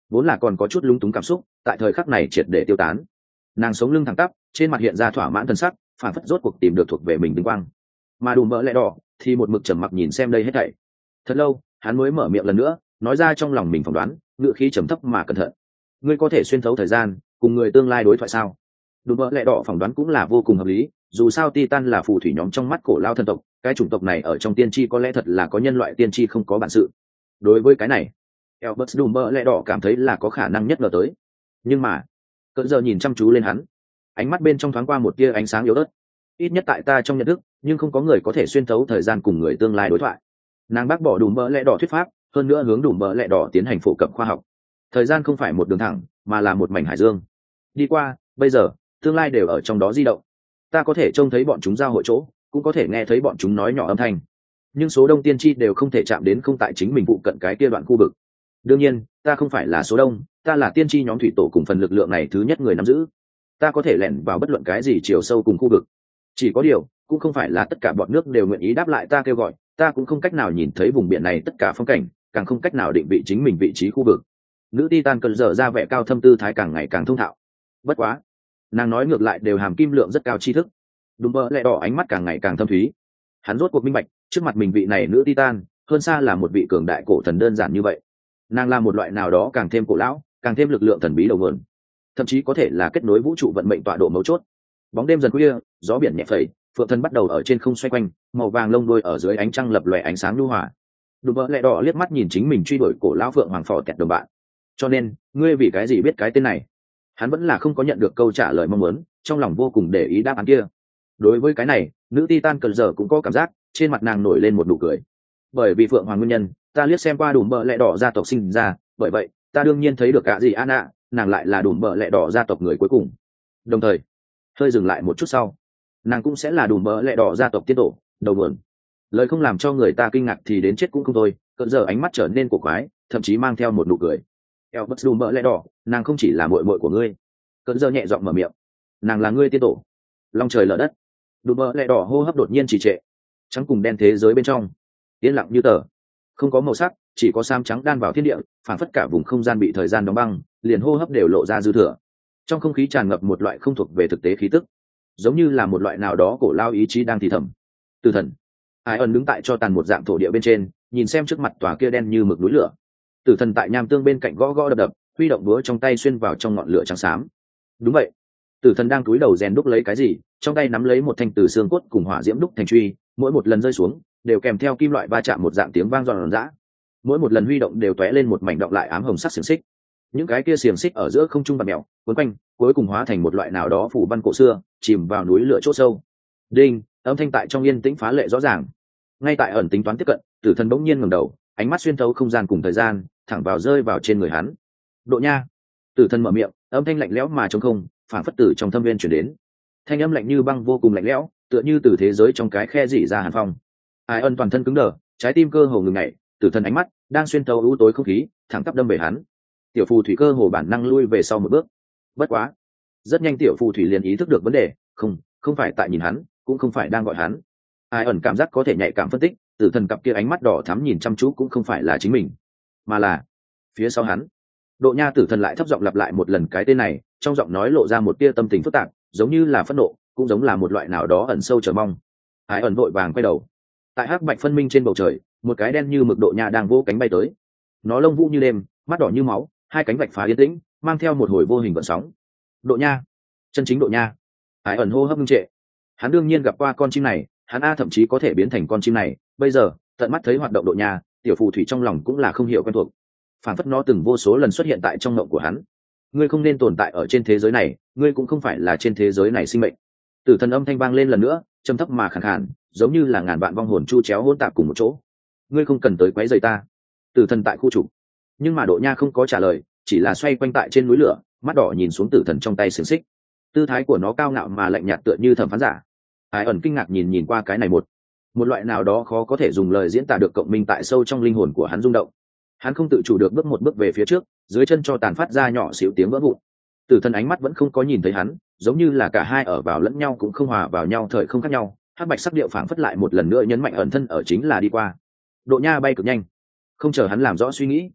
vốn là còn có chút lúng túng cảm xúc tại thời khắc này triệt để tiêu tán. Nàng sống lưng thẳng tắp, trên mặt hiện ra thỏa mãn thân sắc, phản phất rốt cuộc tìm được thuộc về mình vinh quang. Mà đùm bỡ lẽ đỏ thì một mực trầm mặc nhìn xem đây hết thảy. Thật lâu hắn mới mở miệng lần nữa, nói ra trong lòng mình phỏng đoán, ngựa khí trầm thấp mà cẩn thận. Ngươi có thể xuyên thấu thời gian cùng người tương lai đối thoại sao? Đùm bỡ lẽ đỏ phỏng đoán cũng là vô cùng hợp lý, dù sao Titan là phù thủy nhóm trong mắt cổ lao thần tộc, cái chủng tộc này ở trong tiên tri có lẽ thật là có nhân loại tiên tri không có bản sự. Đối với cái này, Albert đùm bỡ lẽ đỏ cảm thấy là có khả năng nhất ngờ tới. Nhưng mà cỡ giờ nhìn chăm chú lên hắn, ánh mắt bên trong thoáng qua một tia ánh sáng yếu ớt. Ít nhất tại ta trong nhận thức, nhưng không có người có thể xuyên thấu thời gian cùng người tương lai đối thoại. Nàng bác bỏ đùm bỡ lẽ đỏ thuyết pháp, hơn nữa hướng đùm bỡ lẽ đỏ tiến hành phổ cập khoa học. Thời gian không phải một đường thẳng, mà là một mảnh hải dương. Đi qua, bây giờ, tương lai đều ở trong đó di động. Ta có thể trông thấy bọn chúng giao hội chỗ, cũng có thể nghe thấy bọn chúng nói nhỏ âm thanh. Nhưng số đông tiên tri đều không thể chạm đến không tại chính mình phụ cận cái kia đoạn khu vực. Đương nhiên, ta không phải là số đông, ta là tiên tri nhóm thủy tổ cùng phần lực lượng này thứ nhất người nắm giữ. Ta có thể lẻn vào bất luận cái gì chiều sâu cùng khu vực. Chỉ có điều, cũng không phải là tất cả bọn nước đều nguyện ý đáp lại ta kêu gọi, ta cũng không cách nào nhìn thấy vùng biển này tất cả phong cảnh, càng không cách nào định vị chính mình vị trí khu vực. Nữ Titan cần dở ra vẻ cao thâm tư thái càng ngày càng thông thạo. Bất quá, nàng nói ngược lại đều hàm kim lượng rất cao tri thức. Đùm bơ lẹ đỏ ánh mắt càng ngày càng thâm thúy. Hắn rốt cuộc minh bạch, trước mặt mình vị này nữ Titan, hơn xa là một vị cường đại cổ thần đơn giản như vậy. Nàng là một loại nào đó càng thêm cổ lão, càng thêm lực lượng thần bí đầu nguồn, thậm chí có thể là kết nối vũ trụ vận mệnh tọa độ mấu chốt. Bóng đêm dần khuya, gió biển nhẹ phẩy, phượng thần bắt đầu ở trên không xoay quanh, màu vàng lông đuôi ở dưới ánh trăng lập lòe ánh sáng nhu hòa. Đùm bơ lẹ đỏ liếc mắt nhìn chính mình truy đuổi cổ lão phượng hoàng phò kẹt đồng bạn. Cho nên, ngươi vì cái gì biết cái tên này? Hắn vẫn là không có nhận được câu trả lời mong muốn, trong lòng vô cùng để ý đáp án kia. Đối với cái này, nữ Titan cần giờ cũng có cảm giác, trên mặt nàng nổi lên một nụ cười. Bởi vì phượng hoàng nguyên nhân, ta liếc xem qua đùm bơ lẹ đỏ gia tộc sinh ra, bởi vậy, ta đương nhiên thấy được cả gì Anna, nàng lại là đùm bơ lẹ đỏ gia tộc người cuối cùng. Đồng thời, hơi dừng lại một chút sau, nàng cũng sẽ là đùm bơ lẹ đỏ gia tộc tiên tổ, đầu nguồn. Lời không làm cho người ta kinh ngạc thì đến chết cũng không thôi, cỡ giờ ánh mắt trở nên cổ quái, thậm chí mang theo một nụ cười. Albert đùm bơ lẹ đỏ, nàng không chỉ là muội muội của ngươi. Cỡ giờ nhẹ giọng mở miệng, nàng là ngươi tiên tổ. Long trời lở đất, đùm bơ lẹ đỏ hô hấp đột nhiên trì trệ, trắng cùng đen thế giới bên trong yên lặng như tờ, không có màu sắc, chỉ có xám trắng đan vào thiên địa, phản phất cả vùng không gian bị thời gian đóng băng, liền hô hấp đều lộ ra dư thừa. Trong không khí tràn ngập một loại không thuộc về thực tế khí tức, giống như là một loại nào đó cổ lao ý chí đang thì thầm. Từ thần ai ẩn đứng tại cho tàn một dạng thổ địa bên trên, nhìn xem trước mặt tòa kia đen như mực núi lửa. Tử thần tại nham tương bên cạnh gõ gõ đập đập, huy động búa trong tay xuyên vào trong ngọn lửa trắng xám. Đúng vậy, tử thần đang cúi đầu rèn đúc lấy cái gì, trong tay nắm lấy một thanh từ xương cốt cùng hỏa diễm đúc thành truy, mỗi một lần rơi xuống đều kèm theo kim loại va chạm một dạng tiếng vang giòn giã. Mỗi một lần huy động đều tóe lên một mảnh động lại ám hồng sắc xiềng xích. Những cái kia xiềng xích ở giữa không trung bạt mèo cuốn quanh, cuối cùng hóa thành một loại nào đó phủ văn cổ xưa, chìm vào núi lửa chỗ sâu. Đinh, âm thanh tại trong yên tĩnh phá lệ rõ ràng. Ngay tại ẩn tính toán tiếp cận, tử thần bỗng nhiên ngẩng đầu, ánh mắt xuyên thấu không gian cùng thời gian, thẳng vào rơi vào trên người hắn. Độ nha. Tử thần mở miệng, âm thanh lạnh lẽo mà trống không, phản phất tử trong thâm viên truyền đến. Thanh âm lạnh như băng vô cùng lạnh lẽo, tựa như từ thế giới trong cái khe rỉ ra hàn phong. Ai ân toàn thân cứng đờ, trái tim cơ hồ ngừng nhảy, tử thần ánh mắt đang xuyên thấu u tối không khí, thẳng tắp đâm về hắn. Tiểu phù thủy cơ hồ bản năng lui về sau một bước. Bất quá, rất nhanh tiểu phù thủy liền ý thức được vấn đề, không, không phải tại nhìn hắn, cũng không phải đang gọi hắn. Ai ẩn cảm giác có thể nhạy cảm phân tích, tử thần cặp kia ánh mắt đỏ thắm nhìn chăm chú cũng không phải là chính mình, mà là phía sau hắn. Độ nha tử thần lại thấp giọng lặp lại một lần cái tên này, trong giọng nói lộ ra một tia tâm tình phức tạp, giống như là phẫn nộ, cũng giống là một loại nào đó ẩn sâu chờ mong. Ai ẩn vội vàng quay đầu. Tại hắc bạch phân minh trên bầu trời, một cái đen như mực độ nha đang vỗ cánh bay tới. Nó lông vũ như đêm, mắt đỏ như máu, hai cánh vạch phá yên tĩnh, mang theo một hồi vô hình gợn sóng. Độ nha, chân chính độ nha. Ai ẩn hô hấp ngưng trệ. Hắn đương nhiên gặp qua con chim này, hắn a thậm chí có thể biến thành con chim này, bây giờ tận mắt thấy hoạt động độ nha, tiểu phù thủy trong lòng cũng là không hiểu quen thuộc, phản phất nó từng vô số lần xuất hiện tại trong mộng của hắn. Ngươi không nên tồn tại ở trên thế giới này, ngươi cũng không phải là trên thế giới này sinh mệnh. Tử thần âm thanh vang lên lần nữa, trầm thấp mà khàn khàn, giống như là ngàn vạn vong hồn chu chéo hỗn tạp cùng một chỗ. Ngươi không cần tới quấy rầy ta. Tử thần tại khu trục. Nhưng mà độ nha không có trả lời, chỉ là xoay quanh tại trên núi lửa, mắt đỏ nhìn xuống tử thần trong tay xiềng xích. Tư thái của nó cao ngạo mà lạnh nhạt tựa như thẩm phán giả. Ai ẩn kinh ngạc nhìn nhìn qua cái này một một loại nào đó khó có thể dùng lời diễn tả được cộng minh tại sâu trong linh hồn của hắn rung động. Hắn không tự chủ được bước một bước về phía trước, dưới chân cho tàn phát ra nhỏ xíu tiếng vỡ vụn. Tử thần ánh mắt vẫn không có nhìn thấy hắn, giống như là cả hai ở vào lẫn nhau cũng không hòa vào nhau, thời không khác nhau. Hắc bạch sắc điệu phảng phất lại một lần nữa nhấn mạnh ẩn thân ở chính là đi qua. Độ nha bay cực nhanh, không chờ hắn làm rõ suy nghĩ,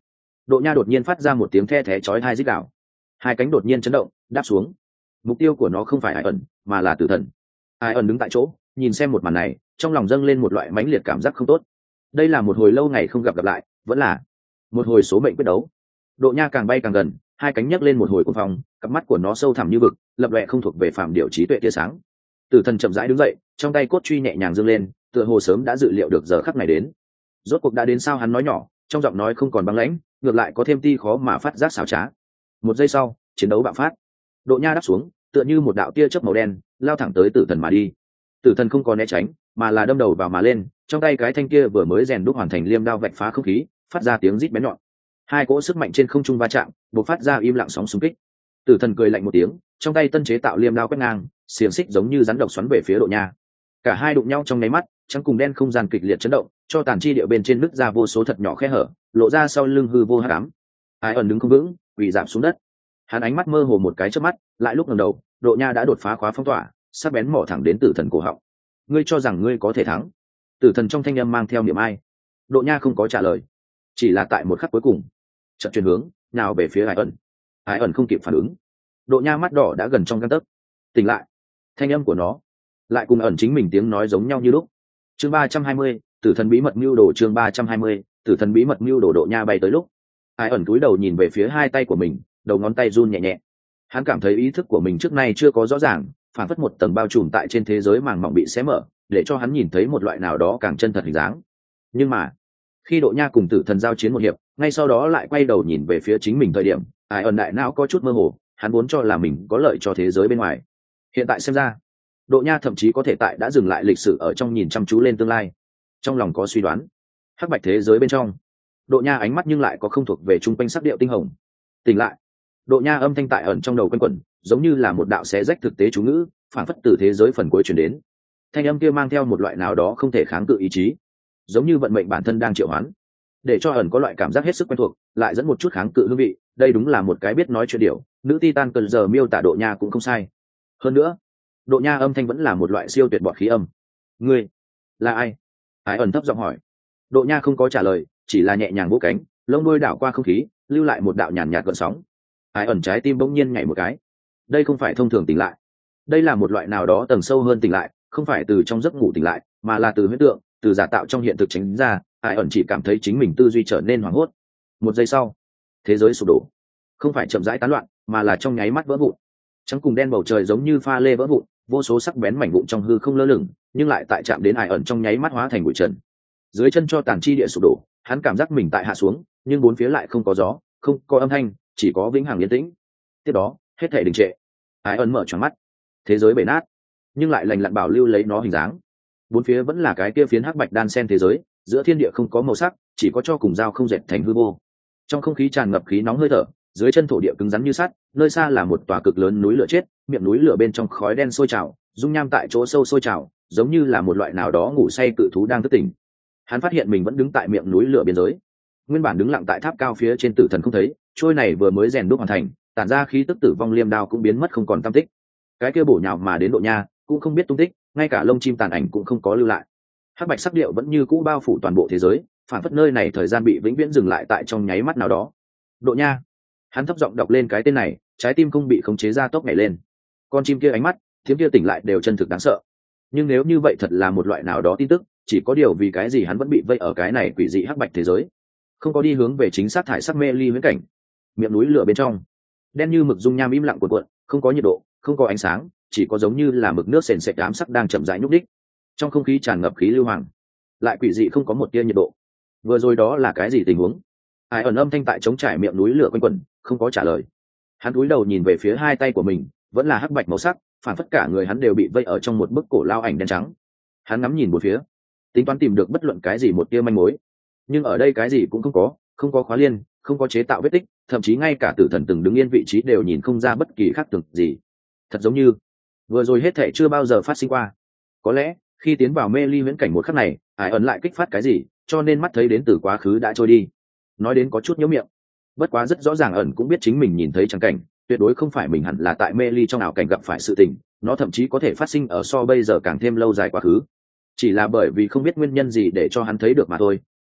Độ Nha đột nhiên phát ra một tiếng the thé chói tai rít gào, hai cánh đột nhiên chấn động đáp xuống. Mục tiêu của nó không phải Ai ẩn mà là Tử Thần. Ai ẩn đứng tại chỗ nhìn xem một màn này, trong lòng dâng lên một loại mãnh liệt cảm giác không tốt. Đây là một hồi lâu ngày không gặp gặp lại, vẫn là một hồi số mệnh quyết đấu. Độ Nha càng bay càng gần, hai cánh nhấc lên một hồi cuồng phong, cặp mắt của nó sâu thẳm như vực, lập lòe không thuộc về phàm điệu trí tuệ tia sáng. Tử Thần chậm rãi đứng dậy, trong tay cốt truy nhẹ nhàng giương lên, tựa hồ sớm đã dự liệu được giờ khắc này đến. Rốt cuộc đã đến sao, hắn nói nhỏ, trong giọng nói không còn băng lãnh, ngược lại có thêm ti khó mà phát giác xảo trá. Một giây sau, chiến đấu bạo phát. Độ Nha đáp xuống, tựa như một đạo tia chớp màu đen, lao thẳng tới Tử Thần mà đi. Tử Thần không có né tránh, mà là đâm đầu vào mà lên, trong tay cái thanh kia vừa mới rèn đúc hoàn thành liêm đao vạch phá không khí, phát ra tiếng rít bén nhọn. Hai cỗ sức mạnh trên không trung va chạm, bộc phát ra im lặng sóng xung kích. Tử Thần cười lạnh một tiếng, trong tay tân chế tạo liêm đao quét ngang, xiềng xích giống như rắn độc xoắn về phía Độ Nha. Cả hai đụng nhau trong nháy mắt, trắng cùng đen không gian kịch liệt chấn động, cho tàn chi địa bên trên nứt ra vô số thật nhỏ khe hở, lộ ra sau lưng hư vô hắc ám. Ai ẩn đứng không vững, quỳ rạp xuống đất. Hắn ánh mắt mơ hồ một cái chớp mắt, lại lúc ngẩng đầu, Độ Nha đã đột phá khóa phong tỏa, sắc bén mỏ thẳng đến Tử Thần cổ họng. Ngươi cho rằng ngươi có thể thắng? Tử Thần trong thanh âm mang theo niệm ai. Độ Nha không có trả lời, chỉ là tại một khắc cuối cùng chợt chuyển hướng nào về phía Ai ẩn. Ai ẩn không kịp phản ứng, Độ Nha mắt đỏ đã gần trong gang tấc. Tỉnh lại. Thanh âm của nó lại cùng ẩn chính mình tiếng nói giống nhau như lúc. Chương ba trăm hai mươi, Tử Thần bí mật mưu đồ. Chương ba trăm hai mươi, Tử Thần bí mật mưu đồ. Độ Nha bay tới lúc, Ai ẩn cúi đầu nhìn về phía hai tay của mình, đầu ngón tay run nhẹ nhẹ. Hắn cảm thấy ý thức của mình trước nay chưa có rõ ràng, phản phất một tầng bao trùm tại trên thế giới màng mỏng bị xé mở, để cho hắn nhìn thấy một loại nào đó càng chân thật hình dáng. Nhưng mà khi Độ Nha cùng Tử Thần giao chiến một hiệp, ngay sau đó lại quay đầu nhìn về phía chính mình thời điểm, Ai ẩn đại não có chút mơ hồ, hắn vốn cho là mình có lợi cho thế giới bên ngoài. Hiện tại xem ra, Độ Nha thậm chí có thể tại đã dừng lại lịch sử ở trong nhìn chăm chú lên tương lai. Trong lòng có suy đoán, hắc bạch thế giới bên trong, Độ Nha ánh mắt nhưng lại có không thuộc về trung quanh sắc điệu tinh hồng. Tỉnh lại. Độ Nha âm thanh tại ẩn trong đầu quanh quẩn, giống như là một đạo xé rách thực tế chú ngữ, phản phất từ thế giới phần cuối truyền đến. Thanh âm kia mang theo một loại nào đó không thể kháng cự ý chí, giống như vận mệnh bản thân đang triệu hoán, để cho ẩn có loại cảm giác hết sức quen thuộc, lại dẫn một chút kháng cự hương vị. Đây đúng là một cái biết nói chuyện điệu, nữ titan cần giờ miêu tả Độ Nha cũng không sai. Hơn nữa, Độ Nha âm thanh vẫn là một loại siêu tuyệt bọt khí âm. Ngươi là ai? Ai ẩn thấp giọng hỏi. Độ Nha không có trả lời, chỉ là nhẹ nhàng vỗ cánh, lông đuôi đảo qua không khí, lưu lại một đạo nhàn nhạt gợn sóng. Ai ẩn trái tim bỗng nhiên nhảy một cái. Đây không phải thông thường tỉnh lại, đây là một loại nào đó tầng sâu hơn tỉnh lại, không phải từ trong giấc ngủ tỉnh lại, mà là từ huyễn tượng, từ giả tạo trong hiện thực tránh ra. Ai ẩn chỉ cảm thấy chính mình tư duy trở nên hoảng hốt. Một giây sau, thế giới sụp đổ, không phải chậm rãi tán loạn, mà là trong nháy mắt vỡ vụn. Trắng cùng đen bầu trời giống như pha lê vỡ vụn, vô số sắc bén mảnh vụn trong hư không lơ lửng, nhưng lại tại chạm đến Ai ẩn trong nháy mắt hóa thành bụi trần. Dưới chân cho tàn chi địa sụp đổ, hắn cảm giác mình tại hạ xuống, nhưng bốn phía lại không có gió, không có âm thanh, chỉ có vĩnh hằng yên tĩnh. Tiếp đó, hết thảy đình trệ. Ai ẩn mở tròn mắt, thế giới bể nát, nhưng lại lành lặn bảo lưu lấy nó hình dáng. Bốn phía vẫn là cái kia phiến hắc bạch đan xen thế giới, giữa thiên địa không có màu sắc, chỉ có cho cùng dao không dệt thành hư vô. Trong không khí tràn ngập khí nóng hơi thở, dưới chân thổ địa cứng rắn như sắt, nơi xa là một tòa cực lớn núi lửa chết, miệng núi lửa bên trong khói đen sôi trào, dung nham tại chỗ sâu sôi trào, giống như là một loại nào đó ngủ say cự thú đang thức tỉnh. Hắn phát hiện mình vẫn đứng tại miệng núi lửa biên giới. Nguyên bản đứng lặng tại tháp cao phía trên Tử Thần không thấy, trôi này vừa mới rèn đúc hoàn thành, tản ra khí tức tử vong liêm đao cũng biến mất không còn tăm tích. Cái kia bổ nhào mà đến Độ Nha cũng không biết tung tích, ngay cả lông chim tàn ảnh cũng không có lưu lại. Hắc bạch sắc điệu vẫn như cũ bao phủ toàn bộ thế giới, phản phất nơi này thời gian bị vĩnh viễn dừng lại tại trong nháy mắt nào đó. Độ Nha. Hắn thấp giọng đọc lên cái tên này, trái tim không bị khống chế ra tốc nhảy lên. Con chim kia ánh mắt, thiếm kia tỉnh lại đều chân thực đáng sợ. Nhưng nếu như vậy thật là một loại nào đó tin tức, chỉ có điều vì cái gì hắn vẫn bị vây ở cái này quỷ dị hắc bạch thế giới, không có đi hướng về chính xác thải sắc mê ly huyễn cảnh. Miệng núi lửa bên trong, đen như mực dung nham im lặng cuộn cuộn, không có nhiệt độ, không có ánh sáng, chỉ có giống như là mực nước sền sệt ám sắc đang chậm rãi nhúc đích. Trong không khí tràn ngập khí lưu hoàng, lại quỷ dị không có một tia nhiệt độ. Vừa rồi đó là cái gì tình huống? Ai ẩn âm thanh tại chống trải miệng núi lửa quanh quẩn, không có trả lời. Hắn cúi đầu nhìn về phía hai tay của mình, vẫn là hắc bạch màu sắc, phản phất cả người hắn đều bị vây ở trong một bức cổ lao ảnh đen trắng. Hắn ngắm nhìn một phía, tính toán tìm được bất luận cái gì một tia manh mối, nhưng ở đây cái gì cũng không có, không có khóa liên, không có chế tạo vết tích, thậm chí ngay cả Tử Thần từng đứng yên vị trí đều nhìn không ra bất kỳ khác thường gì. Thật giống như vừa rồi hết thảy chưa bao giờ phát sinh qua. Có lẽ khi tiến vào mê ly viễn cảnh một khắc này, Ai ẩn lại kích phát cái gì, cho nên mắt thấy đến từ quá khứ đã trôi đi. Nói đến có chút nhớ miệng, bất quá rất rõ ràng ẩn cũng biết chính mình nhìn thấy trắng cảnh, tuyệt đối không phải mình hẳn là tại mê ly trong ảo cảnh gặp phải sự tình, nó thậm chí có thể phát sinh ở so bây giờ càng thêm lâu dài quá khứ. Chỉ là bởi vì không biết nguyên nhân gì để cho hắn thấy được mà thôi,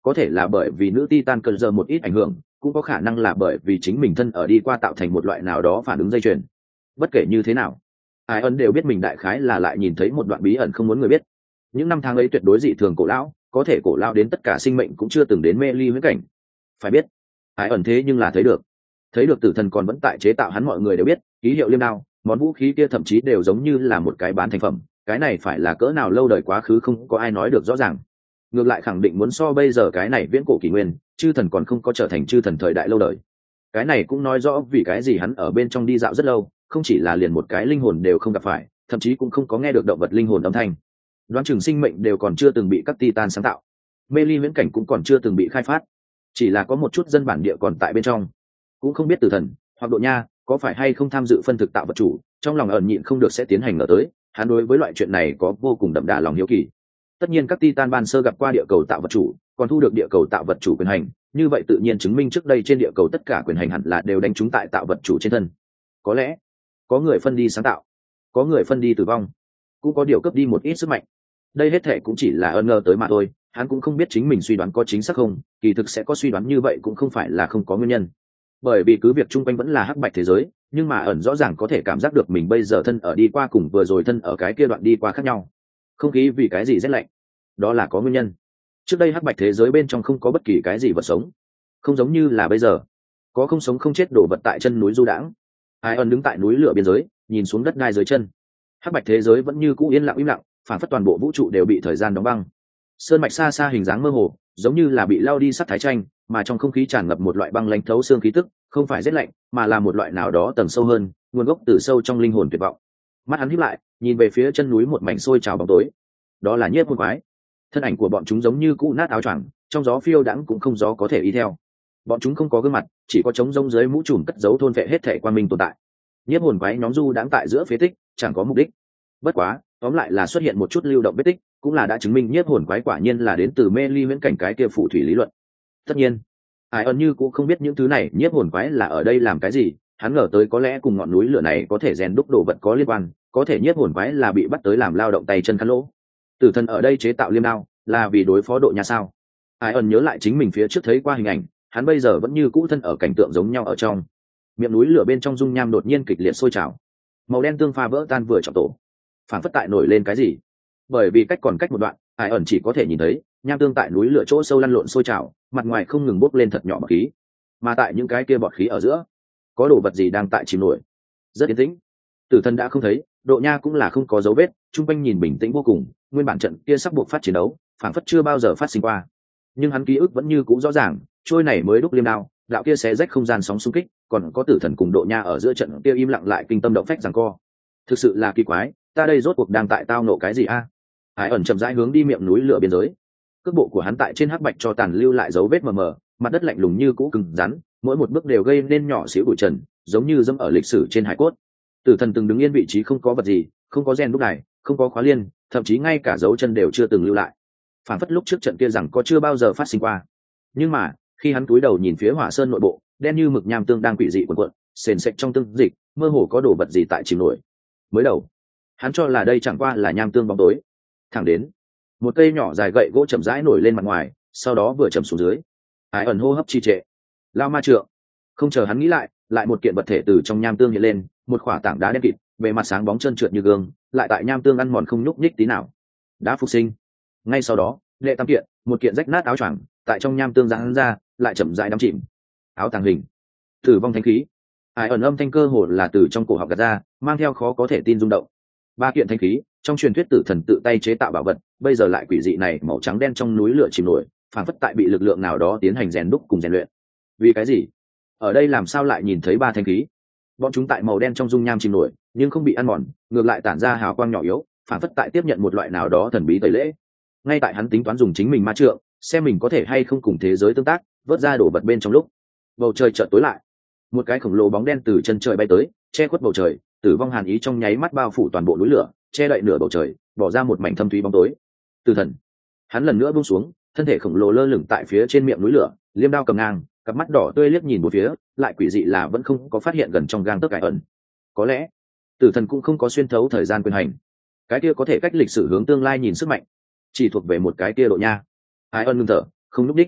có thể là bởi vì nữ titan cần giờ một ít ảnh hưởng, cũng có khả năng là bởi vì chính mình thân ở đi qua tạo thành một loại nào đó phản ứng dây chuyền. Bất kể như thế nào, ai ân đều biết mình đại khái là lại nhìn thấy một đoạn bí ẩn không muốn người biết. Những năm tháng ấy tuyệt đối dị thường cổ lão, có thể cổ lão đến tất cả sinh mệnh cũng chưa từng đến mê ly huyễn cảnh. Phải biết, ai ẩn thế nhưng là thấy được, thấy được tử thần còn vẫn tại chế tạo, hắn mọi người đều biết, ký hiệu liêm đao, món vũ khí kia thậm chí đều giống như là một cái bán thành phẩm. Cái này phải là cỡ nào lâu đời quá khứ không có ai nói được rõ ràng. Ngược lại khẳng định muốn so bây giờ cái này viễn cổ kỷ nguyên, chư thần còn không có trở thành chư thần thời đại lâu đời. Cái này cũng nói rõ vì cái gì hắn ở bên trong đi dạo rất lâu, không chỉ là liền một cái linh hồn đều không gặp phải, thậm chí cũng không có nghe được động vật linh hồn âm thanh. Đoán chừng sinh mệnh đều còn chưa từng bị các titan sáng tạo, mê ly viễn cảnh cũng còn chưa từng bị khai phát, chỉ là có một chút dân bản địa còn tại bên trong. Cũng không biết tử thần hoặc độ nha có phải hay không tham dự phân thực tạo vật chủ, trong lòng ẩn nhịn không được sẽ tiến hành ngờ tới. Hắn đối với loại chuyện này có vô cùng đậm đà lòng hiếu kỳ. Tất nhiên các titan ban sơ gặp qua địa cầu tạo vật chủ, còn thu được địa cầu tạo vật chủ quyền hành, như vậy tự nhiên chứng minh trước đây trên địa cầu tất cả quyền hành hẳn là đều đánh trúng tại tạo vật chủ trên thân. Có lẽ có người phân đi sáng tạo, có người phân đi tử vong, cũng có điều cấp đi một ít sức mạnh. Đây hết thể cũng chỉ là ân ngờ tới mà thôi. Hắn cũng không biết chính mình suy đoán có chính xác không, kỳ thực sẽ có suy đoán như vậy cũng không phải là không có nguyên nhân. Bởi vì cứ việc chung quanh vẫn là hắc bạch thế giới, nhưng mà ẩn rõ ràng có thể cảm giác được mình bây giờ thân ở đi qua cùng vừa rồi thân ở cái kia đoạn đi qua khác nhau. Không khí vì cái gì rét lạnh, đó là có nguyên nhân. Trước đây hắc bạch thế giới bên trong không có bất kỳ cái gì vật sống, không giống như là bây giờ có không sống không chết đổ vật tại chân núi du đãng. Ai ẩn đứng tại núi lửa biên giới, nhìn xuống đất đai dưới chân. Hắc bạch thế giới vẫn như cũ yên lặng im lặng, phản phất toàn bộ vũ trụ đều bị thời gian đóng băng. Sơn mạch xa xa hình dáng mơ hồ, giống như là bị lao đi sắc thái tranh, mà trong không khí tràn ngập một loại băng lãnh thấu xương khí tức, không phải rét lạnh, mà là một loại nào đó tầng sâu hơn, nguồn gốc từ sâu trong linh hồn tuyệt vọng. Mắt hắn híp lại, nhìn về phía chân núi một mảnh sôi trào bóng tối. Đó là nhiếp hồn quái. Thân ảnh của bọn chúng giống như cũ nát áo choàng, trong gió phiêu đãng cũng không gió có thể y theo. Bọn chúng không có gương mặt, chỉ có trống rỗng dưới mũ trùm cất giấu thôn vệ hết thể quan minh tồn tại. Nhiếp hồn quái nhóm du đãng tại giữa phế tích, chẳng có mục đích. Bất quá, tóm lại là xuất hiện một chút lưu động vết tích, cũng là đã chứng minh nhiếp hồn quái quả nhiên là đến từ mê ly viễn cảnh cái kia phù thủy lý luận. Tất nhiên, ai ẩn như cũng không biết những thứ này nhiếp hồn quái là ở đây làm cái gì. Hắn ngờ tới có lẽ cùng ngọn núi lửa này có thể rèn đúc đồ vật có liên quan, có thể nhiếp hồn quái là bị bắt tới làm lao động tay chân khăn lỗ. Tử thần ở đây chế tạo liêm đao là vì đối phó độ nhà sao? Ai ẩn nhớ lại chính mình phía trước thấy qua hình ảnh, hắn bây giờ vẫn như cũ thân ở cảnh tượng giống nhau ở trong. Miệng núi lửa bên trong dung nham đột nhiên kịch liệt sôi trào, màu đen tương pha vỡ tan vừa trọng tổ, phản phất tại nổi lên cái gì. Bởi vì cách còn cách một đoạn, ai ẩn chỉ có thể nhìn thấy nham tương tại núi lửa chỗ sâu lăn lộn sôi trào, mặt ngoài không ngừng bốc lên thật nhỏ bọt khí, mà tại những cái kia bọt khí ở giữa có đồ vật gì đang tại chìm nổi. Rất yên tĩnh, tử thần đã không thấy, độ nha cũng là không có dấu vết, trung quanh nhìn bình tĩnh vô cùng, nguyên bản trận kia sắp buộc phát chiến đấu phản phất chưa bao giờ phát sinh qua. Nhưng hắn ký ức vẫn như cũ rõ ràng, trôi này mới đúc liêm đao, đạo kia xé rách không gian sóng xung kích, còn có tử thần cùng độ nha ở giữa trận kia im lặng lại kinh tâm động phách giằng co. Thực sự là kỳ quái, ta đây rốt cuộc đang tại tao nộ cái gì a? Hải ẩn chậm rãi hướng đi miệng núi lửa biên giới. Cước bộ của hắn tại trên hắc bạch cho tàn lưu lại dấu vết mờ mờ, mặt đất lạnh lùng như cũ cứng rắn, mỗi một bước đều gây nên nhỏ xíu bụi trần, giống như dẫm ở lịch sử trên hải cốt. Tử thần từng đứng yên vị trí không có vật gì, không có gen đúc này, không có khóa liên, thậm chí ngay cả dấu chân đều chưa từng lưu lại. Phản phất lúc trước trận kia rằng có chưa bao giờ phát sinh qua. Nhưng mà, khi hắn cúi đầu nhìn phía hỏa sơn nội bộ, đen như mực nham tương đang quỷ dị cuộn cuộn, sền sệt trong tương dịch, mơ hồ có đồ vật gì tại chìm nổi. Mới đầu, hắn cho là đây chẳng qua là nham tương bóng tối. Thẳng đến, một cây nhỏ dài gậy gỗ chậm rãi nổi lên mặt ngoài, sau đó vừa chầm xuống dưới. Ái ẩn hô hấp trì trệ. Lao ma trượng. Không chờ hắn nghĩ lại, lại một kiện vật thể từ trong nham tương hiện lên, một khỏa tảng đá đen kịt, bề mặt sáng bóng trơn trượt như gương, lại tại nham tương ăn mòn không nhúc nhích tí nào. Đã phục sinh. Ngay sau đó, đệ tam kiện, một kiện rách nát áo choàng, tại trong nham tương giãn ra, lại chậm rãi đắm chìm. Áo tàng hình, tử vong thánh khí. Ái ẩn âm thanh cơ hồ là từ trong cổ họng gạt ra, mang theo khó có thể tin rung động. Ba kiện thánh khí, trong truyền thuyết tử thần tự tay chế tạo bảo vật, bây giờ lại quỷ dị này màu trắng đen trong núi lửa chìm nổi, phản phất tại bị lực lượng nào đó tiến hành rèn đúc cùng rèn luyện. Vì cái gì? Ở đây làm sao lại nhìn thấy ba thánh khí? Bọn chúng tại màu đen trong dung nham chìm nổi, nhưng không bị ăn mòn, ngược lại tản ra hào quang nhỏ yếu, phản phất tại tiếp nhận một loại nào đó thần bí tẩy lễ. Ngay tại hắn tính toán dùng chính mình ma trượng, xem mình có thể hay không cùng thế giới tương tác, vớt ra đổ vật bên trong lúc bầu trời chợt tối lại, một cái khổng lồ bóng đen từ chân trời bay tới, che khuất bầu trời, tử vong hàn ý trong nháy mắt bao phủ toàn bộ núi lửa, che đậy nửa bầu trời, bỏ ra một mảnh thâm thúy bóng tối. Tử thần, hắn lần nữa buông xuống, thân thể khổng lồ lơ lửng tại phía trên miệng núi lửa, liêm đao cầm ngang, cặp mắt đỏ tươi liếc nhìn một phía, lại quỷ dị là vẫn không có phát hiện gần trong gang tấc cải ẩn. Có lẽ, tử thần cũng không có xuyên thấu thời gian quyền hành, cái kia có thể cách lịch sử hướng tương lai nhìn sức mạnh, chỉ thuộc về một cái kia độ nha. Ai ân ngưng thở, không lúc đích,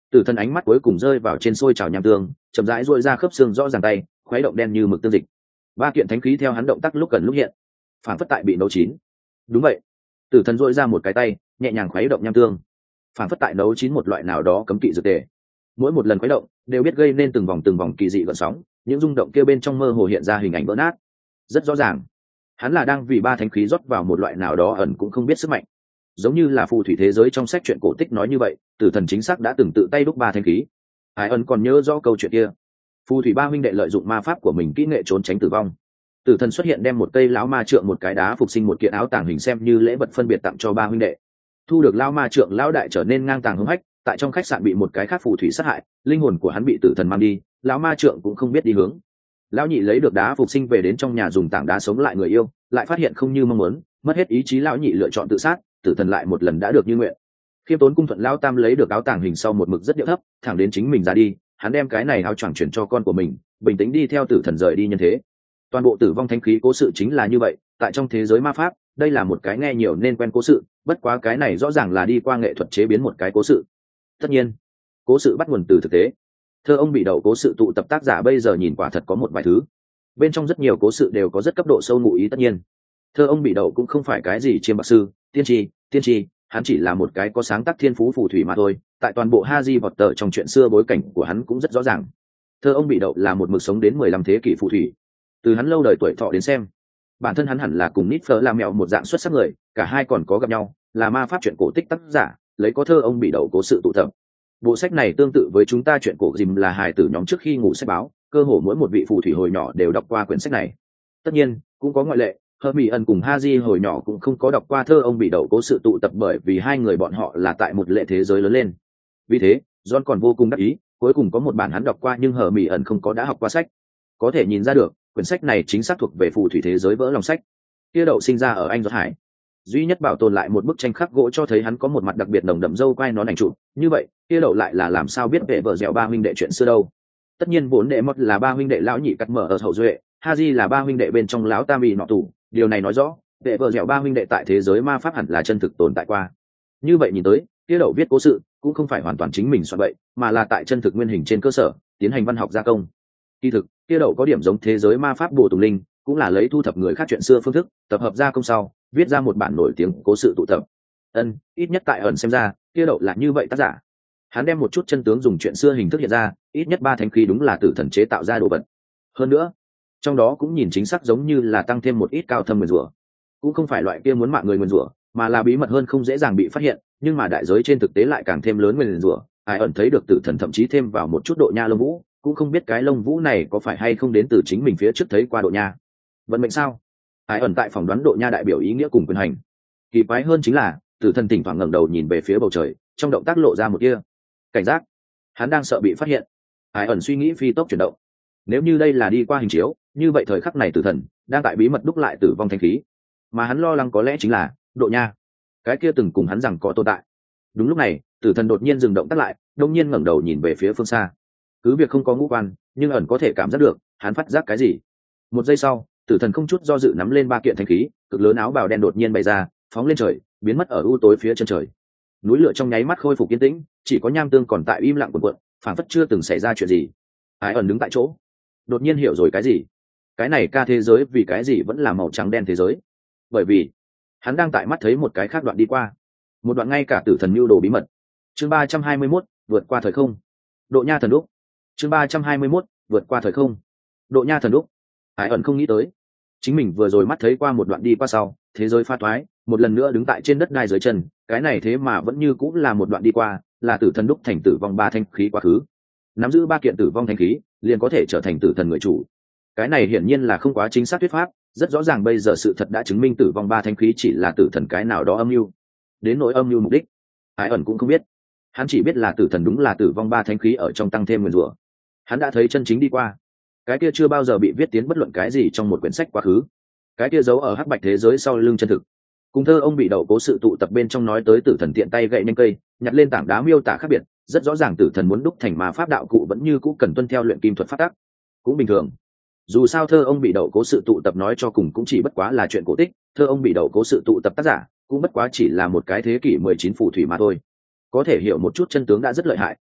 Tử thần ánh mắt cuối cùng rơi vào trên xôi trào nham tương, chậm rãi duỗi ra khớp xương rõ ràng tay, khuấy động đen như mực tương dịch. Ba kiện thánh khí theo hắn động tác lúc gần lúc hiện, phản phất tại bị nấu chín. Đúng vậy, Tử thần duỗi ra một cái tay, nhẹ nhàng khuấy động nham tương, phản phất tại nấu chín một loại nào đó cấm kỵ dược tề. Mỗi một lần khuấy động đều biết gây nên từng vòng từng vòng kỳ dị gợn sóng, những rung động kia bên trong mơ hồ hiện ra hình ảnh vỡ nát. Rất rõ ràng, hắn là đang vì ba thánh khí rót vào một loại nào đó ẩn cũng không biết sức mạnh, giống như là phù thủy thế giới trong sách truyện cổ tích nói như vậy. Tử thần chính xác đã từng tự tay đúc ba thánh khí. Hải ẩn còn nhớ rõ câu chuyện kia, phù thủy ba huynh đệ lợi dụng ma pháp của mình kỹ nghệ trốn tránh tử vong. Tử thần xuất hiện đem một cây lão ma trượng, một cái đá phục sinh, một kiện áo tàng hình xem như lễ vật phân biệt tặng cho ba huynh đệ. Thu được lão ma trượng, lão đại trở nên ngang tàng hung hách, tại trong khách sạn bị một cái khác phù thủy sát hại, linh hồn của hắn bị tử thần mang đi, lão ma trượng cũng không biết đi hướng. Lão nhị lấy được đá phục sinh về đến trong nhà dùng tảng đá sống lại người yêu, lại phát hiện không như mong muốn, mất hết ý chí, lão nhị lựa chọn tự sát, tử thần lại một lần đã được như nguyện. Khiêm tốn cung thuận lão tam lấy được áo tàng hình sau một mực rất điệu thấp, thẳng đến chính mình ra đi, hắn đem cái này áo choàng chuyển cho con của mình, bình tĩnh đi theo tử thần rời đi nhân thế. Toàn bộ tử vong thánh khí cố sự chính là như vậy. Tại trong thế giới ma pháp, đây là một cái nghe nhiều nên quen cố sự, bất quá cái này rõ ràng là đi qua nghệ thuật chế biến một cái cố sự. Tất nhiên, cố sự bắt nguồn từ thực tế. Thơ ông bị đậu cố sự tụ tập tác giả bây giờ nhìn quả thật có một vài thứ, bên trong rất nhiều cố sự đều có rất cấp độ sâu ngụ ý. Tất nhiên, thơ ông bị đậu cũng không phải cái gì chiêm bạc sư, tiên tri, tiên tri, hắn chỉ là một cái có sáng tác thiên phú phù thủy mà thôi. Tại toàn bộ Harry Potter trong chuyện xưa bối cảnh của hắn cũng rất rõ ràng. Thơ ông bị đậu là một mực sống đến mười lăm thế kỷ phù thủy. Từ hắn lâu đời tuổi thọ đến xem, bản thân hắn hẳn là cùng Nít Phở làm mẹo một dạng xuất sắc người, cả hai còn có gặp nhau, là ma pháp chuyện cổ tích tác giả, lấy có thơ ông bị đậu cố sự tụ tập. Bộ sách này tương tự với chúng ta chuyện cổ dìm là hài tử nhóm trước khi ngủ sách báo, cơ hồ mỗi một vị phù thủy hồi nhỏ đều đọc qua quyển sách này. Tất nhiên, cũng có ngoại lệ, Hermione cùng Harry hồi nhỏ cũng không có đọc qua thơ ông bị đậu cố sự tụ tập, bởi vì hai người bọn họ là tại một lệ thế giới lớn lên. Vì thế, John còn vô cùng đắc ý, cuối cùng có một bản hắn đọc qua nhưng Hermione không có đã học qua sách. Có thể nhìn ra được, quyển sách này chính xác thuộc về phù thủy thế giới vỡ lòng sách. Kia đậu sinh ra ở Anh Giọt Hải, duy nhất bảo tồn lại một bức tranh khắc gỗ cho thấy hắn có một mặt đặc biệt nồng đậm râu quai nón ảnh trụ. Như vậy, kia đậu lại là làm sao biết về vợ dẻo ba huynh đệ chuyện xưa đâu? Tất nhiên vốn đệ mất là ba huynh đệ lão nhị cắt mở ở hậu duệ, Harry là ba huynh đệ bên trong lão tam bị nọ tù. Điều này nói rõ, vệ vợ dẻo ba huynh đệ tại thế giới ma pháp hẳn là chân thực tồn tại qua. Như vậy nhìn tới, kia đậu viết cố sự cũng không phải hoàn toàn chính mình soạn bậy, mà là tại chân thực nguyên hình trên cơ sở tiến hành văn học gia công. Kỳ thực, kia đậu có điểm giống thế giới ma pháp bồ tùng linh, cũng là lấy thu thập người khác chuyện xưa phương thức tập hợp gia công sau viết ra một bản nổi tiếng cố sự tụ tập. Ân, ít nhất tại ẩn xem ra, kia đậu là như vậy tác giả. Hắn đem một chút chân tướng dùng chuyện xưa hình thức hiện ra, ít nhất ba thánh khí đúng là tử thần chế tạo ra đồ vật. Hơn nữa, trong đó cũng nhìn chính xác giống như là tăng thêm một ít cao thâm nguyền rủa, cũng không phải loại kia muốn mạng người nguyền rủa, mà là bí mật hơn không dễ dàng bị phát hiện, nhưng mà đại giới trên thực tế lại càng thêm lớn nguyền rủa. Ai ẩn thấy được tử thần thậm chí thêm vào một chút độ nha lông vũ, cũng không biết cái lông vũ này có phải hay không đến từ chính mình phía trước thấy qua độ nha. Vận mệnh sao? Ai ẩn tại phỏng đoán độ nha đại biểu ý nghĩa cùng quyền hành. Kỳ quái hơn chính là, tử thần thỉnh thoảng ngẩng đầu nhìn về phía bầu trời, trong động tác lộ ra một kia cảnh giác. Hắn đang sợ bị phát hiện. Ai ẩn suy nghĩ phi tốc chuyển động. Nếu như đây là đi qua hình chiếu, như vậy thời khắc này tử thần đang tại bí mật đúc lại tử vong thanh khí, mà hắn lo lắng có lẽ chính là độ nha, cái kia từng cùng hắn rằng có tồn tại. Đúng lúc này, tử thần đột nhiên dừng động tác lại, đông nhiên ngẩng đầu nhìn về phía phương xa. Cứ việc không có ngũ quan, nhưng ẩn có thể cảm giác được hắn phát giác cái gì. Một giây sau, tử thần không chút do dự nắm lên ba kiện thanh khí, cực lớn áo bào đen đột nhiên bày ra, phóng lên trời, biến mất ở u tối phía chân trời. Núi lửa trong nháy mắt khôi phục yên tĩnh, chỉ có nham tương còn tại im lặng cuộn cuộn, phảng phất chưa từng xảy ra chuyện gì. Ai ẩn đứng tại chỗ, đột nhiên hiểu rồi cái gì. Cái này ca thế giới vì cái gì vẫn là màu trắng đen thế giới? Bởi vì hắn đang tại mắt thấy một cái khác đoạn đi qua, một đoạn ngay cả tử thần mưu đồ bí mật. Chương ba trăm hai mươi mốt, vượt qua thời không. Độ nha thần đúc. Chương ba trăm hai mươi mốt, vượt qua thời không. Độ nha thần đúc. Ai ẩn không nghĩ tới, chính mình vừa rồi mắt thấy qua một đoạn đi qua sau, thế giới pha toái, một lần nữa đứng tại trên đất đai dưới chân, cái này thế mà vẫn như cũng là một đoạn đi qua, là tử thần đúc thành tử vong ba thanh khí quá khứ. Nắm giữ ba kiện tử vong thanh khí, liền có thể trở thành tử thần người chủ. Cái này hiển nhiên là không quá chính xác thuyết pháp, rất rõ ràng bây giờ sự thật đã chứng minh tử vong ba thanh khí chỉ là tử thần cái nào đó âm mưu. Đến nỗi âm mưu mục đích, Ai ẩn cũng không biết. Hắn chỉ biết là tử thần đúng là tử vong ba thanh khí ở trong tăng thêm nguyên rủa. Hắn đã thấy chân chính đi qua, cái kia chưa bao giờ bị viết tiến bất luận cái gì trong một quyển sách quá khứ, cái kia giấu ở hắc bạch thế giới sau lưng chân thực. Cùng thơ ông bị đậu cố sự tụ tập bên trong nói tới tử thần tiện tay gậy nhanh cây, nhặt lên tảng đá miêu tả khác biệt, rất rõ ràng tử thần muốn đúc thành ma pháp đạo cụ vẫn như cũ cần tuân theo luyện kim thuật pháp tắc. Cũng bình thường, dù sao thơ ông bị đậu cố sự tụ tập nói cho cùng cũng chỉ bất quá là chuyện cổ tích, thơ ông bị đậu cố sự tụ tập tác giả cũng bất quá chỉ là một cái thế kỷ mười chín phù thủy mà thôi. Có thể hiểu một chút chân tướng đã rất lợi hại,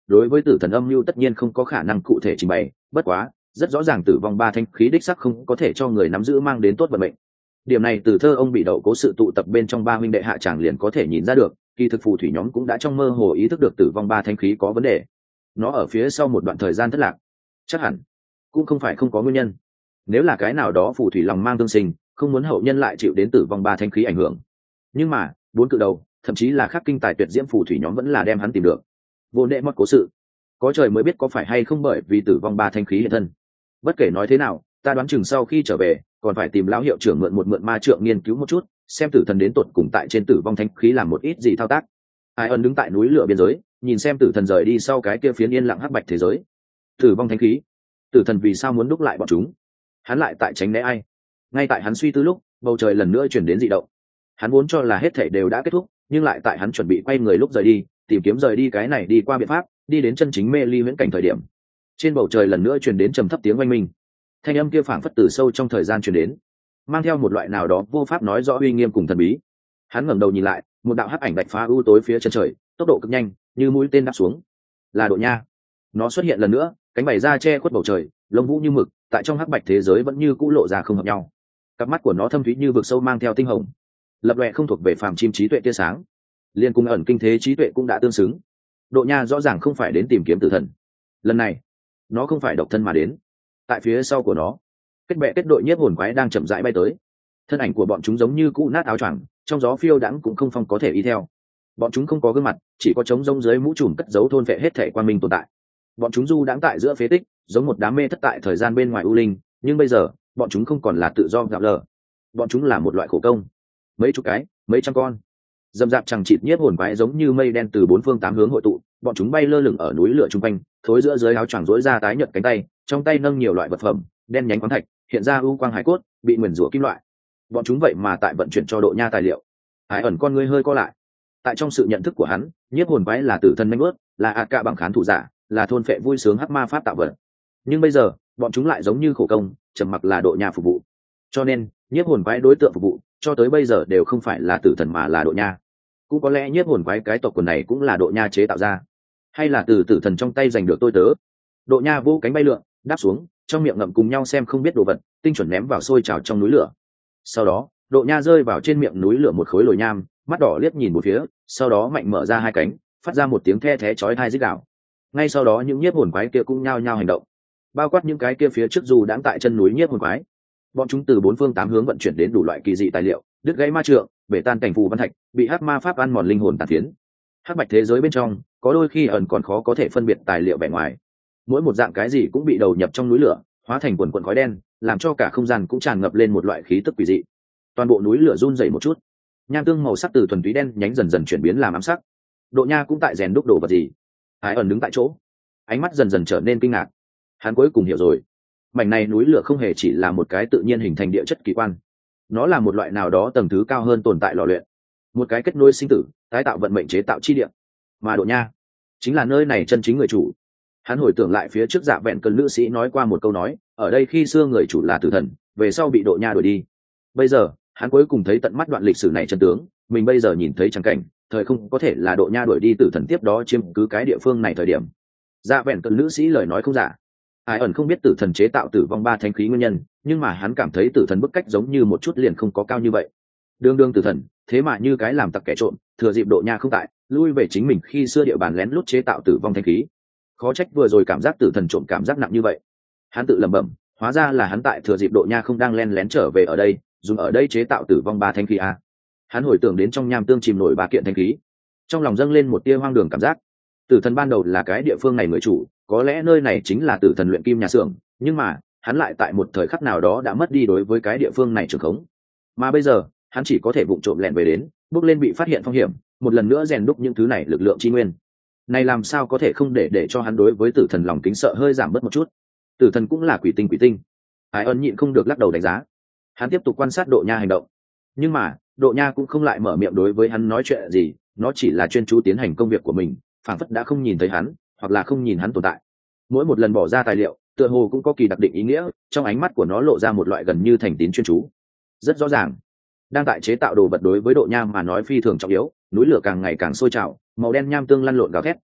đối với tử thần âm mưu tất nhiên không có khả năng cụ thể trình bày, bất quá rất rõ ràng tử vong ba thanh khí đích sắc không có thể cho người nắm giữ mang đến tốt vận mệnh. Điểm này từ thơ ông bị đậu cố sự tụ tập bên trong ba huynh đệ hạ tràng liền có thể nhìn ra được, kỳ thực phù thủy nhóm cũng đã trong mơ hồ ý thức được tử vong ba thanh khí có vấn đề. Nó ở phía sau một đoạn thời gian thất lạc, chắc hẳn cũng không phải không có nguyên nhân. Nếu là cái nào đó phù thủy lòng mang tương sinh, không muốn hậu nhân lại chịu đến tử vong ba thanh khí ảnh hưởng. Nhưng mà bốn cự đầu, thậm chí là khắc kinh tài tuyệt diễm phù thủy nhóm vẫn là đem hắn tìm được. Vô nệ mất cố sự, có trời mới biết có phải hay không bởi vì tử vong ba thanh khí hiện thân. Bất kể nói thế nào, ta đoán chừng sau khi trở về còn phải tìm lão hiệu trưởng mượn một mượn ma trượng nghiên cứu một chút, xem tử thần đến tột cùng tại trên tử vong thanh khí làm một ít gì thao tác. Ai ân đứng tại núi lửa biên giới, nhìn xem tử thần rời đi sau cái kia phiến yên lặng hắc bạch thế giới. Tử vong thanh khí, tử thần vì sao muốn đúc lại bọn chúng? Hắn lại tại tránh né ai? Ngay tại hắn suy tư lúc, bầu trời lần nữa chuyển đến dị động. Hắn vốn cho là hết thảy đều đã kết thúc, nhưng lại tại hắn chuẩn bị quay người lúc rời đi, tìm kiếm rời đi cái này đi qua biện pháp, đi đến chân chính mê ly huyễn cảnh thời điểm, trên bầu trời lần nữa truyền đến trầm thấp tiếng oanh minh. Thanh âm kia phảng phất từ sâu trong thời gian truyền đến, mang theo một loại nào đó vô pháp nói rõ uy nghiêm cùng thần bí. Hắn ngẩng đầu nhìn lại, một đạo hắc ảnh đạch phá u tối phía chân trời, tốc độ cực nhanh, như mũi tên đáp xuống. Là Độ Nha. Nó xuất hiện lần nữa, cánh bày ra che khuất bầu trời, lông vũ như mực, tại trong hắc bạch thế giới vẫn như cũ lộ ra không hợp nhau. Cặp mắt của nó thâm thúy như vực sâu mang theo tinh hồng, lập lòe không thuộc về phàm chim trí tuệ tia sáng, liên cung ẩn kinh thế trí tuệ cũng đã tương xứng. Độ Nha rõ ràng không phải đến tìm kiếm tử thần, lần này nó không phải độc thân mà đến. Tại phía sau của nó, kết bè kết đội nhiếp hồn quái đang chậm rãi bay tới. Thân ảnh của bọn chúng giống như cũ nát áo choàng, trong gió phiêu đãng cũng không phong có thể y theo. Bọn chúng không có gương mặt, chỉ có trống rỗng dưới mũ trùm cất giấu thôn vệ hết thể quan minh tồn tại. Bọn chúng du đãng tại giữa phế tích, giống một đám mê thất tại thời gian bên ngoài u linh, nhưng bây giờ bọn chúng không còn là tự do gạo lờ, bọn chúng là một loại khổ công. Mấy chục cái, mấy trăm con dầm dạp chẳng chịt nhiếp hồn quái giống như mây đen từ bốn phương tám hướng hội tụ, bọn chúng bay lơ lửng ở núi lửa trung quanh, thối giữa dưới áo choàng rối ra tái nhợt cánh tay, trong tay nâng nhiều loại vật phẩm đen nhánh khoáng thạch, hiện ra ưu quang hải cốt, bị nguyền rủa kim loại. Bọn chúng vậy mà tại vận chuyển cho Độ Nha tài liệu. Hải ẩn con ngươi hơi co lại. Tại trong sự nhận thức của hắn, nhiếp hồn quái là tử thân nhanh ướt, là ạt cạ bằng khán thủ giả, là thôn phệ vui sướng hắc ma pháp tạo vật. Nhưng bây giờ bọn chúng lại giống như khổ công, trầm mặc là Độ Nha phục vụ. Cho nên nhiếp hồn quái đối tượng phục vụ cho tới bây giờ đều không phải là tử thần mà là Độ Nha. Cũng có lẽ nhiếp hồn quái cái tộc quần này cũng là Độ Nha chế tạo ra, hay là từ tử thần trong tay giành được tôi tớ. Độ Nha vỗ cánh bay lượn, đáp xuống, trong miệng ngậm cùng nhau xem không biết đồ vật, tinh chuẩn ném vào sôi trào trong núi lửa. Sau đó Độ Nha rơi vào trên miệng núi lửa một khối lồi nham, mắt đỏ liếc nhìn một phía, sau đó mạnh mở ra hai cánh, phát ra một tiếng the thé chói tai rít gào. Ngay sau đó những nhiếp hồn quái kia cũng nhao nhao hành động, bao quát những cái kia phía trước dù đãng tại chân núi nhiếp hồn quái. Bọn chúng từ bốn phương tám hướng vận chuyển đến đủ loại kỳ dị tài liệu, đứt gãy ma trượng, bể tan cảnh phù văn thạch, bị hắc ma pháp ăn mòn linh hồn tàn phiến. Hắc bạch thế giới bên trong có đôi khi ẩn còn khó có thể phân biệt tài liệu bề ngoài, mỗi một dạng cái gì cũng bị đầu nhập trong núi lửa, hóa thành quần quần khói đen, làm cho cả không gian cũng tràn ngập lên một loại khí tức quỷ dị. Toàn bộ núi lửa run rẩy một chút, nham tương màu sắc từ thuần túy đen nhánh dần dần chuyển biến làm ám sắc. Độ Nha cũng tại rèn đúc đồ vật gì. Hải ẩn đứng tại chỗ, ánh mắt dần dần trở nên kinh ngạc. Hắn cuối cùng hiểu rồi, mảnh này núi lửa không hề chỉ là một cái tự nhiên hình thành địa chất kỳ quan, nó là một loại nào đó tầng thứ cao hơn tồn tại lò luyện, một cái kết nối sinh tử, tái tạo vận mệnh chế tạo chi địa. Mà Độ Nha chính là nơi này chân chính người chủ. Hắn hồi tưởng lại phía trước Dạ Vẹn Cơn nữ sĩ nói qua một câu nói, ở đây khi xưa người chủ là tử thần, về sau bị Độ Nha đuổi đi. Bây giờ hắn cuối cùng thấy tận mắt đoạn lịch sử này chân tướng, mình bây giờ nhìn thấy chẳng cảnh, thời không có thể là Độ Nha đuổi đi tử thần tiếp đó chiếm cứ cái địa phương này thời điểm. Dạ Vẹn Cơn nữ sĩ lời nói không giả. Ai ẩn không biết tử thần chế tạo tử vong ba thánh khí nguyên nhân, nhưng mà hắn cảm thấy tử thần bức cách giống như một chút liền không có cao như vậy. Đương đương tử thần, thế mà như cái làm tặc kẻ trộm, thừa dịp Độ Nha không tại, lui về chính mình khi xưa địa bàn lén lút chế tạo tử vong thánh khí. Khó trách vừa rồi cảm giác tử thần trộm cảm giác nặng như vậy. Hắn tự lẩm bẩm, hóa ra là hắn tại thừa dịp Độ Nha không đang len lén trở về ở đây, dùng ở đây chế tạo tử vong ba thánh khí a. Hắn hồi tưởng đến trong nham tương chìm nổi ba kiện thánh khí, trong lòng dâng lên một tia hoang đường cảm giác. Tử thần ban đầu là cái địa phương này người chủ, có lẽ nơi này chính là tử thần luyện kim nhà xưởng, nhưng mà hắn lại tại một thời khắc nào đó đã mất đi đối với cái địa phương này trường khống, mà bây giờ hắn chỉ có thể vụng trộm lẻn về đến, bước lên bị phát hiện phong hiểm, một lần nữa rèn đúc những thứ này lực lượng chi nguyên. Này làm sao có thể không để để cho hắn đối với tử thần lòng kính sợ hơi giảm bớt một chút. Tử thần cũng là quỷ tinh quỷ tinh. Hải ân nhịn không được lắc đầu đánh giá. Hắn tiếp tục quan sát Độ Nha hành động, nhưng mà Độ Nha cũng không lại mở miệng đối với hắn nói chuyện gì, nó chỉ là chuyên chú tiến hành công việc của mình, phảng phất đã không nhìn thấy hắn, hoặc là không nhìn hắn tồn tại. Mỗi một lần bỏ ra tài liệu, tựa hồ cũng có kỳ đặc định ý nghĩa, trong ánh mắt của nó lộ ra một loại gần như thành tín chuyên chú. Rất rõ ràng, đang tại chế tạo đồ vật đối với Độ Nha mà nói phi thường trọng yếu. Núi lửa càng ngày càng sôi trào, màu đen nham tương lăn lộn gào thét,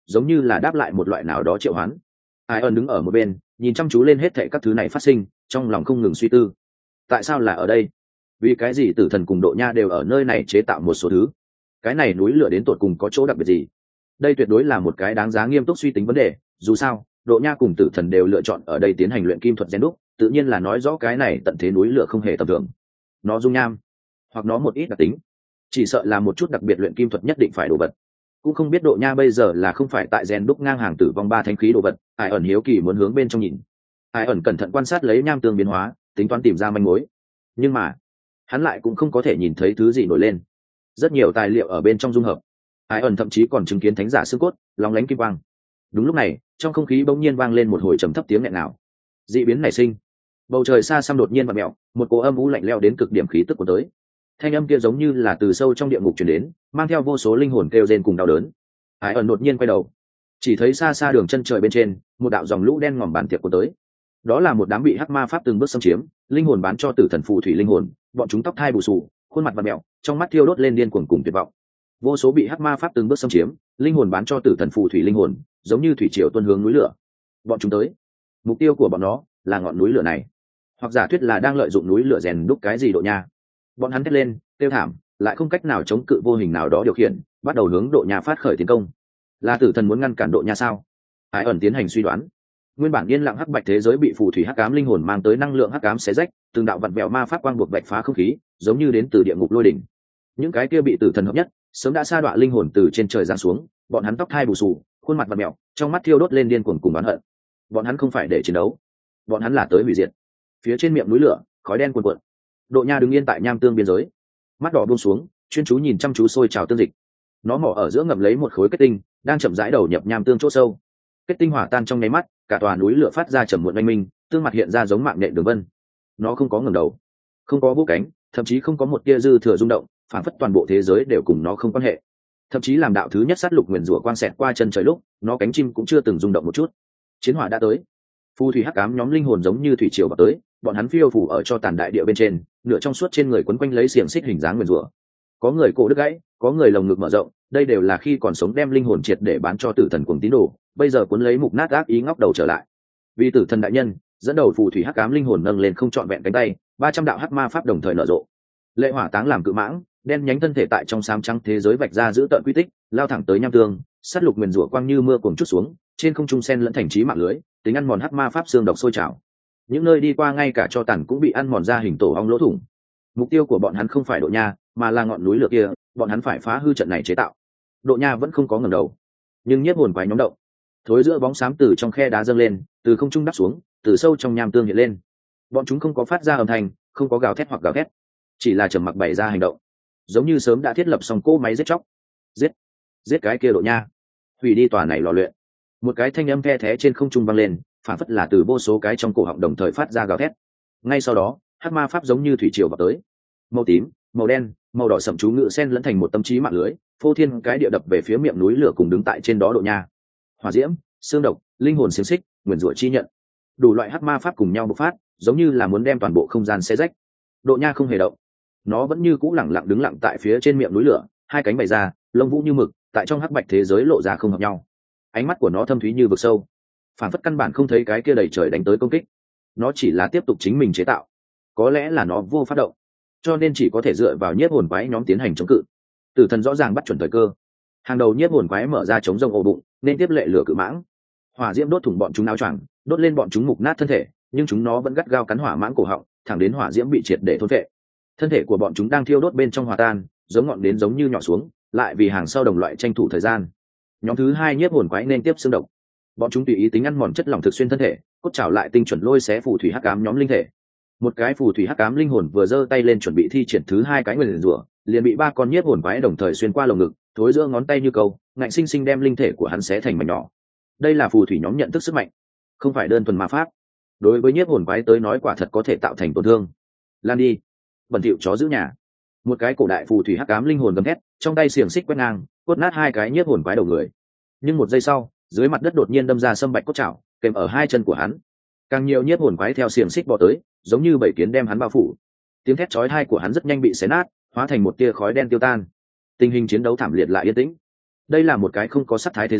giống như là đáp lại một loại nào đó triệu hoán. Ai ẩn đứng ở một bên nhìn chăm chú lên hết thệ các thứ này phát sinh, trong lòng không ngừng suy tư. Tại sao là ở đây? Vì cái gì tử thần cùng Độ Nha đều ở nơi này chế tạo một số thứ? Cái này núi lửa đến tột cùng có chỗ đặc biệt gì? Đây tuyệt đối là một cái đáng giá nghiêm túc suy tính vấn đề. Dù sao, Độ Nha cùng tử thần đều lựa chọn ở đây tiến hành luyện kim thuật rèn đúc, tự nhiên là nói rõ cái này tận thế núi lửa không hề tầm thường. Nó dung nham, hoặc nó một ít đặc tính, chỉ sợ là một chút đặc biệt luyện kim thuật nhất định phải đồ vật. Cũng không biết Độ Nha bây giờ là không phải tại rèn đúc ngang hàng tử vong ba thánh khí đồ vật. Ai ẩn hiếu kỳ muốn hướng bên trong nhìn. Ai ẩn cẩn thận quan sát lấy nham tương biến hóa, tính toán tìm ra manh mối. Nhưng mà hắn lại cũng không có thể nhìn thấy thứ gì nổi lên. Rất nhiều tài liệu ở bên trong dung hợp. Ai ẩn thậm chí còn chứng kiến thánh giả xương cốt lóng lánh kim quang. Đúng lúc này, trong không khí bỗng nhiên vang lên một hồi trầm thấp tiếng nghẹn nào. Dị biến nảy sinh. Bầu trời xa xăm đột nhiên vặn mèo, một cỗ âm u lạnh lẽo đến cực điểm khí tức của tới. Thanh âm kia giống như là từ sâu trong địa ngục truyền đến, mang theo vô số linh hồn kêu rên cùng đau đớn. Ai ẩn đột nhiên quay đầu, chỉ thấy xa xa đường chân trời bên trên, một đạo dòng lũ đen ngòm bàn tiệc của tới. Đó là một đám bị hắc ma pháp từng bước xâm chiếm, linh hồn bán cho tử thần phù thủy linh hồn, bọn chúng tóc thai bù xù, khuôn mặt vặn mèo, trong mắt thiêu đốt lên điên cuồng cùng tuyệt vọng. Vô số bị hắc ma pháp từng bước xâm chiếm, linh hồn bán cho tử thần phù thủy linh hồn, giống như thủy triều tuôn hướng núi lửa. Bọn chúng tới, mục tiêu của bọn nó là ngọn núi lửa này, hoặc giả thuyết là đang lợi dụng núi lửa rèn đúc cái gì Độ Nha. Bọn hắn thét lên, tiêu thảm, lại không cách nào chống cự vô hình nào đó điều khiển, bắt đầu hướng Độ Nha phát khởi tiến công. Là tử thần muốn ngăn cản Độ Nha sao? Ai ẩn tiến hành suy đoán. Nguyên bản yên lặng hắc bạch thế giới bị phù thủy hắc ám linh hồn mang tới năng lượng hắc ám xé rách, từng đạo vặn vẹo ma pháp quang buộc vạch phá không khí, giống như đến từ địa ngục lôi đỉnh. Những cái kia bị tử thần hợp nhất, sớm đã sa đọa linh hồn từ trên trời giáng xuống, bọn hắn tóc hai bù xù, khuôn mặt vặn vẹo, trong mắt thiêu đốt lên điên cuồng cùng oán hận. Bọn hắn không phải để chiến đấu, bọn hắn là tới hủy diệt. Phía trên miệng núi lửa, khói đen cuồn cuộn. Độ Nha đứng yên tại nham tương biên giới, mắt đỏ buông xuống, chuyên chú nhìn chăm chú sôi trào tương dịch. Nó mỏ ở giữa ngậm lấy một khối kết tinh, đang chậm rãi đầu nhập nham tương chỗ sâu. Kết tinh hỏa tan trong nháy mắt, cả tòa núi lửa phát ra trầm muộn oanh minh, tương mặt hiện ra giống mạng nhện đường vân. Nó không có ngẩng đầu, không có vỗ cánh, thậm chí không có một tia dư thừa rung động, phản phất toàn bộ thế giới đều cùng nó không quan hệ. Thậm chí làm đạo thứ nhất sát lục nguyền rủa quang xẹt qua chân trời lúc, nó cánh chim cũng chưa từng rung động một chút. Chiến hỏa đã tới, phù thủy hắc ám nhóm linh hồn giống như thủy triều vào tới, bọn hắn phiêu phủ ở cho tàn đại địa bên trên, nửa trong suốt trên người quấn quanh lấy xiềng xích hình dáng nguyền rủa. Có người cổ đứt gãy, có người lồng ngực mở rộng, đây đều là khi còn sống đem linh hồn triệt để bán cho tử thần cuồng tín đồ, bây giờ cuốn lấy mục nát ác ý ngóc đầu trở lại. Vì tử thần đại nhân dẫn đầu phù thủy hắc ám linh hồn nâng lên không trọn vẹn cánh tay, ba trăm đạo hắc ma pháp đồng thời nở rộ. Lệ hỏa táng làm cự mãng, đen nhánh thân thể tại trong xám trắng thế giới vạch ra giữ tợn quy tích, lao thẳng tới nham tương, sát lục nguyền rủa quang như mưa cuồng chút xuống, trên không trung sen lẫn thành trí mạng lưới, tính ăn mòn hắc ma pháp xương độc sôi trào. Những nơi đi qua ngay cả cho tàn cũng bị ăn mòn ra hình tổ ong lỗ thủng. Mục tiêu của bọn hắn không phải Độ Nha, mà là ngọn núi lửa kia, bọn hắn phải phá hư trận này chế tạo. Độ Nha vẫn không có ngẩng đầu, nhưng nhiếp hồn quái nhóm động. Thối giữa bóng xám từ trong khe đá dâng lên, từ không trung đáp xuống, từ sâu trong nham tương hiện lên. Bọn chúng không có phát ra âm thanh, không có gào thét hoặc gào thét, chỉ là trầm mặc bày ra hành động, giống như sớm đã thiết lập xong cỗ máy giết chóc. Giết, giết cái kia Độ Nha, hủy đi tòa này lò luyện. Một cái thanh âm the thé trên không trung vang lên, phản phất là từ vô số cái trong cổ họng đồng thời phát ra gào thét. Ngay sau đó, hắc ma pháp giống như thủy triều vào tới. Màu tím, màu đen, màu đỏ sậm chú ngự sen lẫn thành một tấm chí mạng lưới, phô thiên cái địa đập về phía miệng núi lửa cùng đứng tại trên đó Độ Nha. Hỏa diễm, xương độc, linh hồn xiềng xích, nguyền rủa chi nhận, đủ loại hắc ma pháp cùng nhau bộc phát, giống như là muốn đem toàn bộ không gian xé rách. Độ Nha không hề động, nó vẫn như cũ lẳng lặng đứng lặng tại phía trên miệng núi lửa, hai cánh bày ra, lông vũ như mực, tại trong hắc bạch thế giới lộ ra không hợp nhau. Ánh mắt của nó thâm thúy như vực sâu, phản phất căn bản không thấy cái kia đầy trời đánh tới công kích. Nó chỉ là tiếp tục chính mình chế tạo, có lẽ là nó vô phát động, cho nên chỉ có thể dựa vào nhiếp hồn quái nhóm tiến hành chống cự. Tử thần rõ ràng bắt chuẩn thời cơ, hàng đầu nhiếp hồn quái mở ra chống rông ổ bụng, nên tiếp lệ lửa cự mãng. Hỏa diễm đốt thủng bọn chúng áo choàng, đốt lên bọn chúng mục nát thân thể, nhưng chúng nó vẫn gắt gao cắn hỏa mãng cổ họng, thẳng đến hỏa diễm bị triệt để thôn vệ. Thân thể của bọn chúng đang thiêu đốt bên trong hòa tan, giống ngọn đến giống như nhỏ xuống, lại vì hàng sau đồng loại tranh thủ thời gian. Nhóm thứ hai nhiếp hồn quái nên tiếp xương độc, bọn chúng tùy ý tính ăn mòn chất lỏng thực xuyên thân thể, cốt trào lại tinh chuẩn lôi xé phù thủy hắc ám nhóm linh thể. Một cái phù thủy hắc ám linh hồn vừa giơ tay lên chuẩn bị thi triển thứ hai cái nguyền rủa, liền bị ba con nhiếp hồn quái đồng thời xuyên qua lồng ngực, thối giữa ngón tay như câu, ngạnh sinh sinh đem linh thể của hắn xé thành mảnh nhỏ. Đây là phù thủy nhóm nhận thức sức mạnh, không phải đơn thuần ma pháp. Đối với nhiếp hồn quái tới nói quả thật có thể tạo thành tổn thương. Lan đi, bẩn thỉu chó giữ nhà. Một cái cổ đại phù thủy hắc ám linh hồn gầm thét, trong tay xiềng xích quét ngang, cốt nát hai cái nhiếp hồn quái đầu người. Nhưng một giây sau, dưới mặt đất đột nhiên đâm ra sâm bạch cốt chảo, kèm ở hai chân của hắn. Càng nhiều nhiếp hồn quái theo xiềng xích bò tới, giống như bảy kiến đem hắn bao phủ. Tiếng thét chói tai của hắn rất nhanh bị xé nát, hóa thành một tia khói đen tiêu tan. Tình hình chiến đấu thảm liệt lại yên tĩnh. Đây là một cái không có sắc thái thế giới,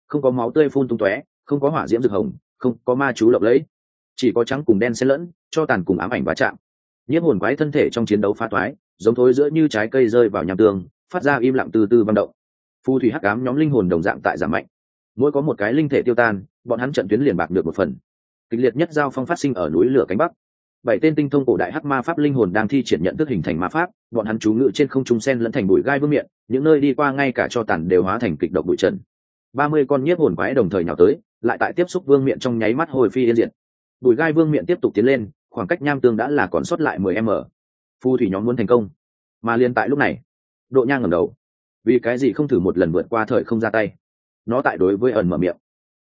không có máu tươi phun tung tóe, không có hỏa diễm rực hồng, không có ma chú lộng lẫy, chỉ có trắng cùng đen xen lẫn, cho tàn cùng ám ảnh va chạm. Nhiếp hồn quái thân thể trong chiến đấu phá toái, giống thối giữa như trái cây rơi vào nham tương, phát ra im lặng từ từ vang động. Phù thủy hắc ám nhóm linh hồn đồng dạng tại giảm mạnh, mỗi có một cái linh thể tiêu tan, bọn hắn trận tuyến liền bạc được một phần. Kịch liệt nhất giao phong phát sinh ở núi lửa cánh bắc. Bảy tên tinh thông cổ đại hắc ma pháp linh hồn đang thi triển nhận thức hình thành ma pháp, bọn hắn chú ngự trên không trung sen lẫn thành bụi gai vương miện, những nơi đi qua ngay cả cho tàn đều hóa thành kịch độc bụi trần. Ba mươi con nhiếp hồn quái đồng thời nhào tới, lại tại tiếp xúc vương miện trong nháy mắt hồi phi yên diệt. Bụi gai vương miện tiếp tục tiến lên, khoảng cách nham tương đã là còn sót lại mười mét. Phù thủy nhóm muốn thành công, mà liên tại lúc này, Độ Nhang ngẩng đầu. Vì cái gì không thử một lần vượt qua thời không ra tay? Nó tại đối với ẩn mở miệng.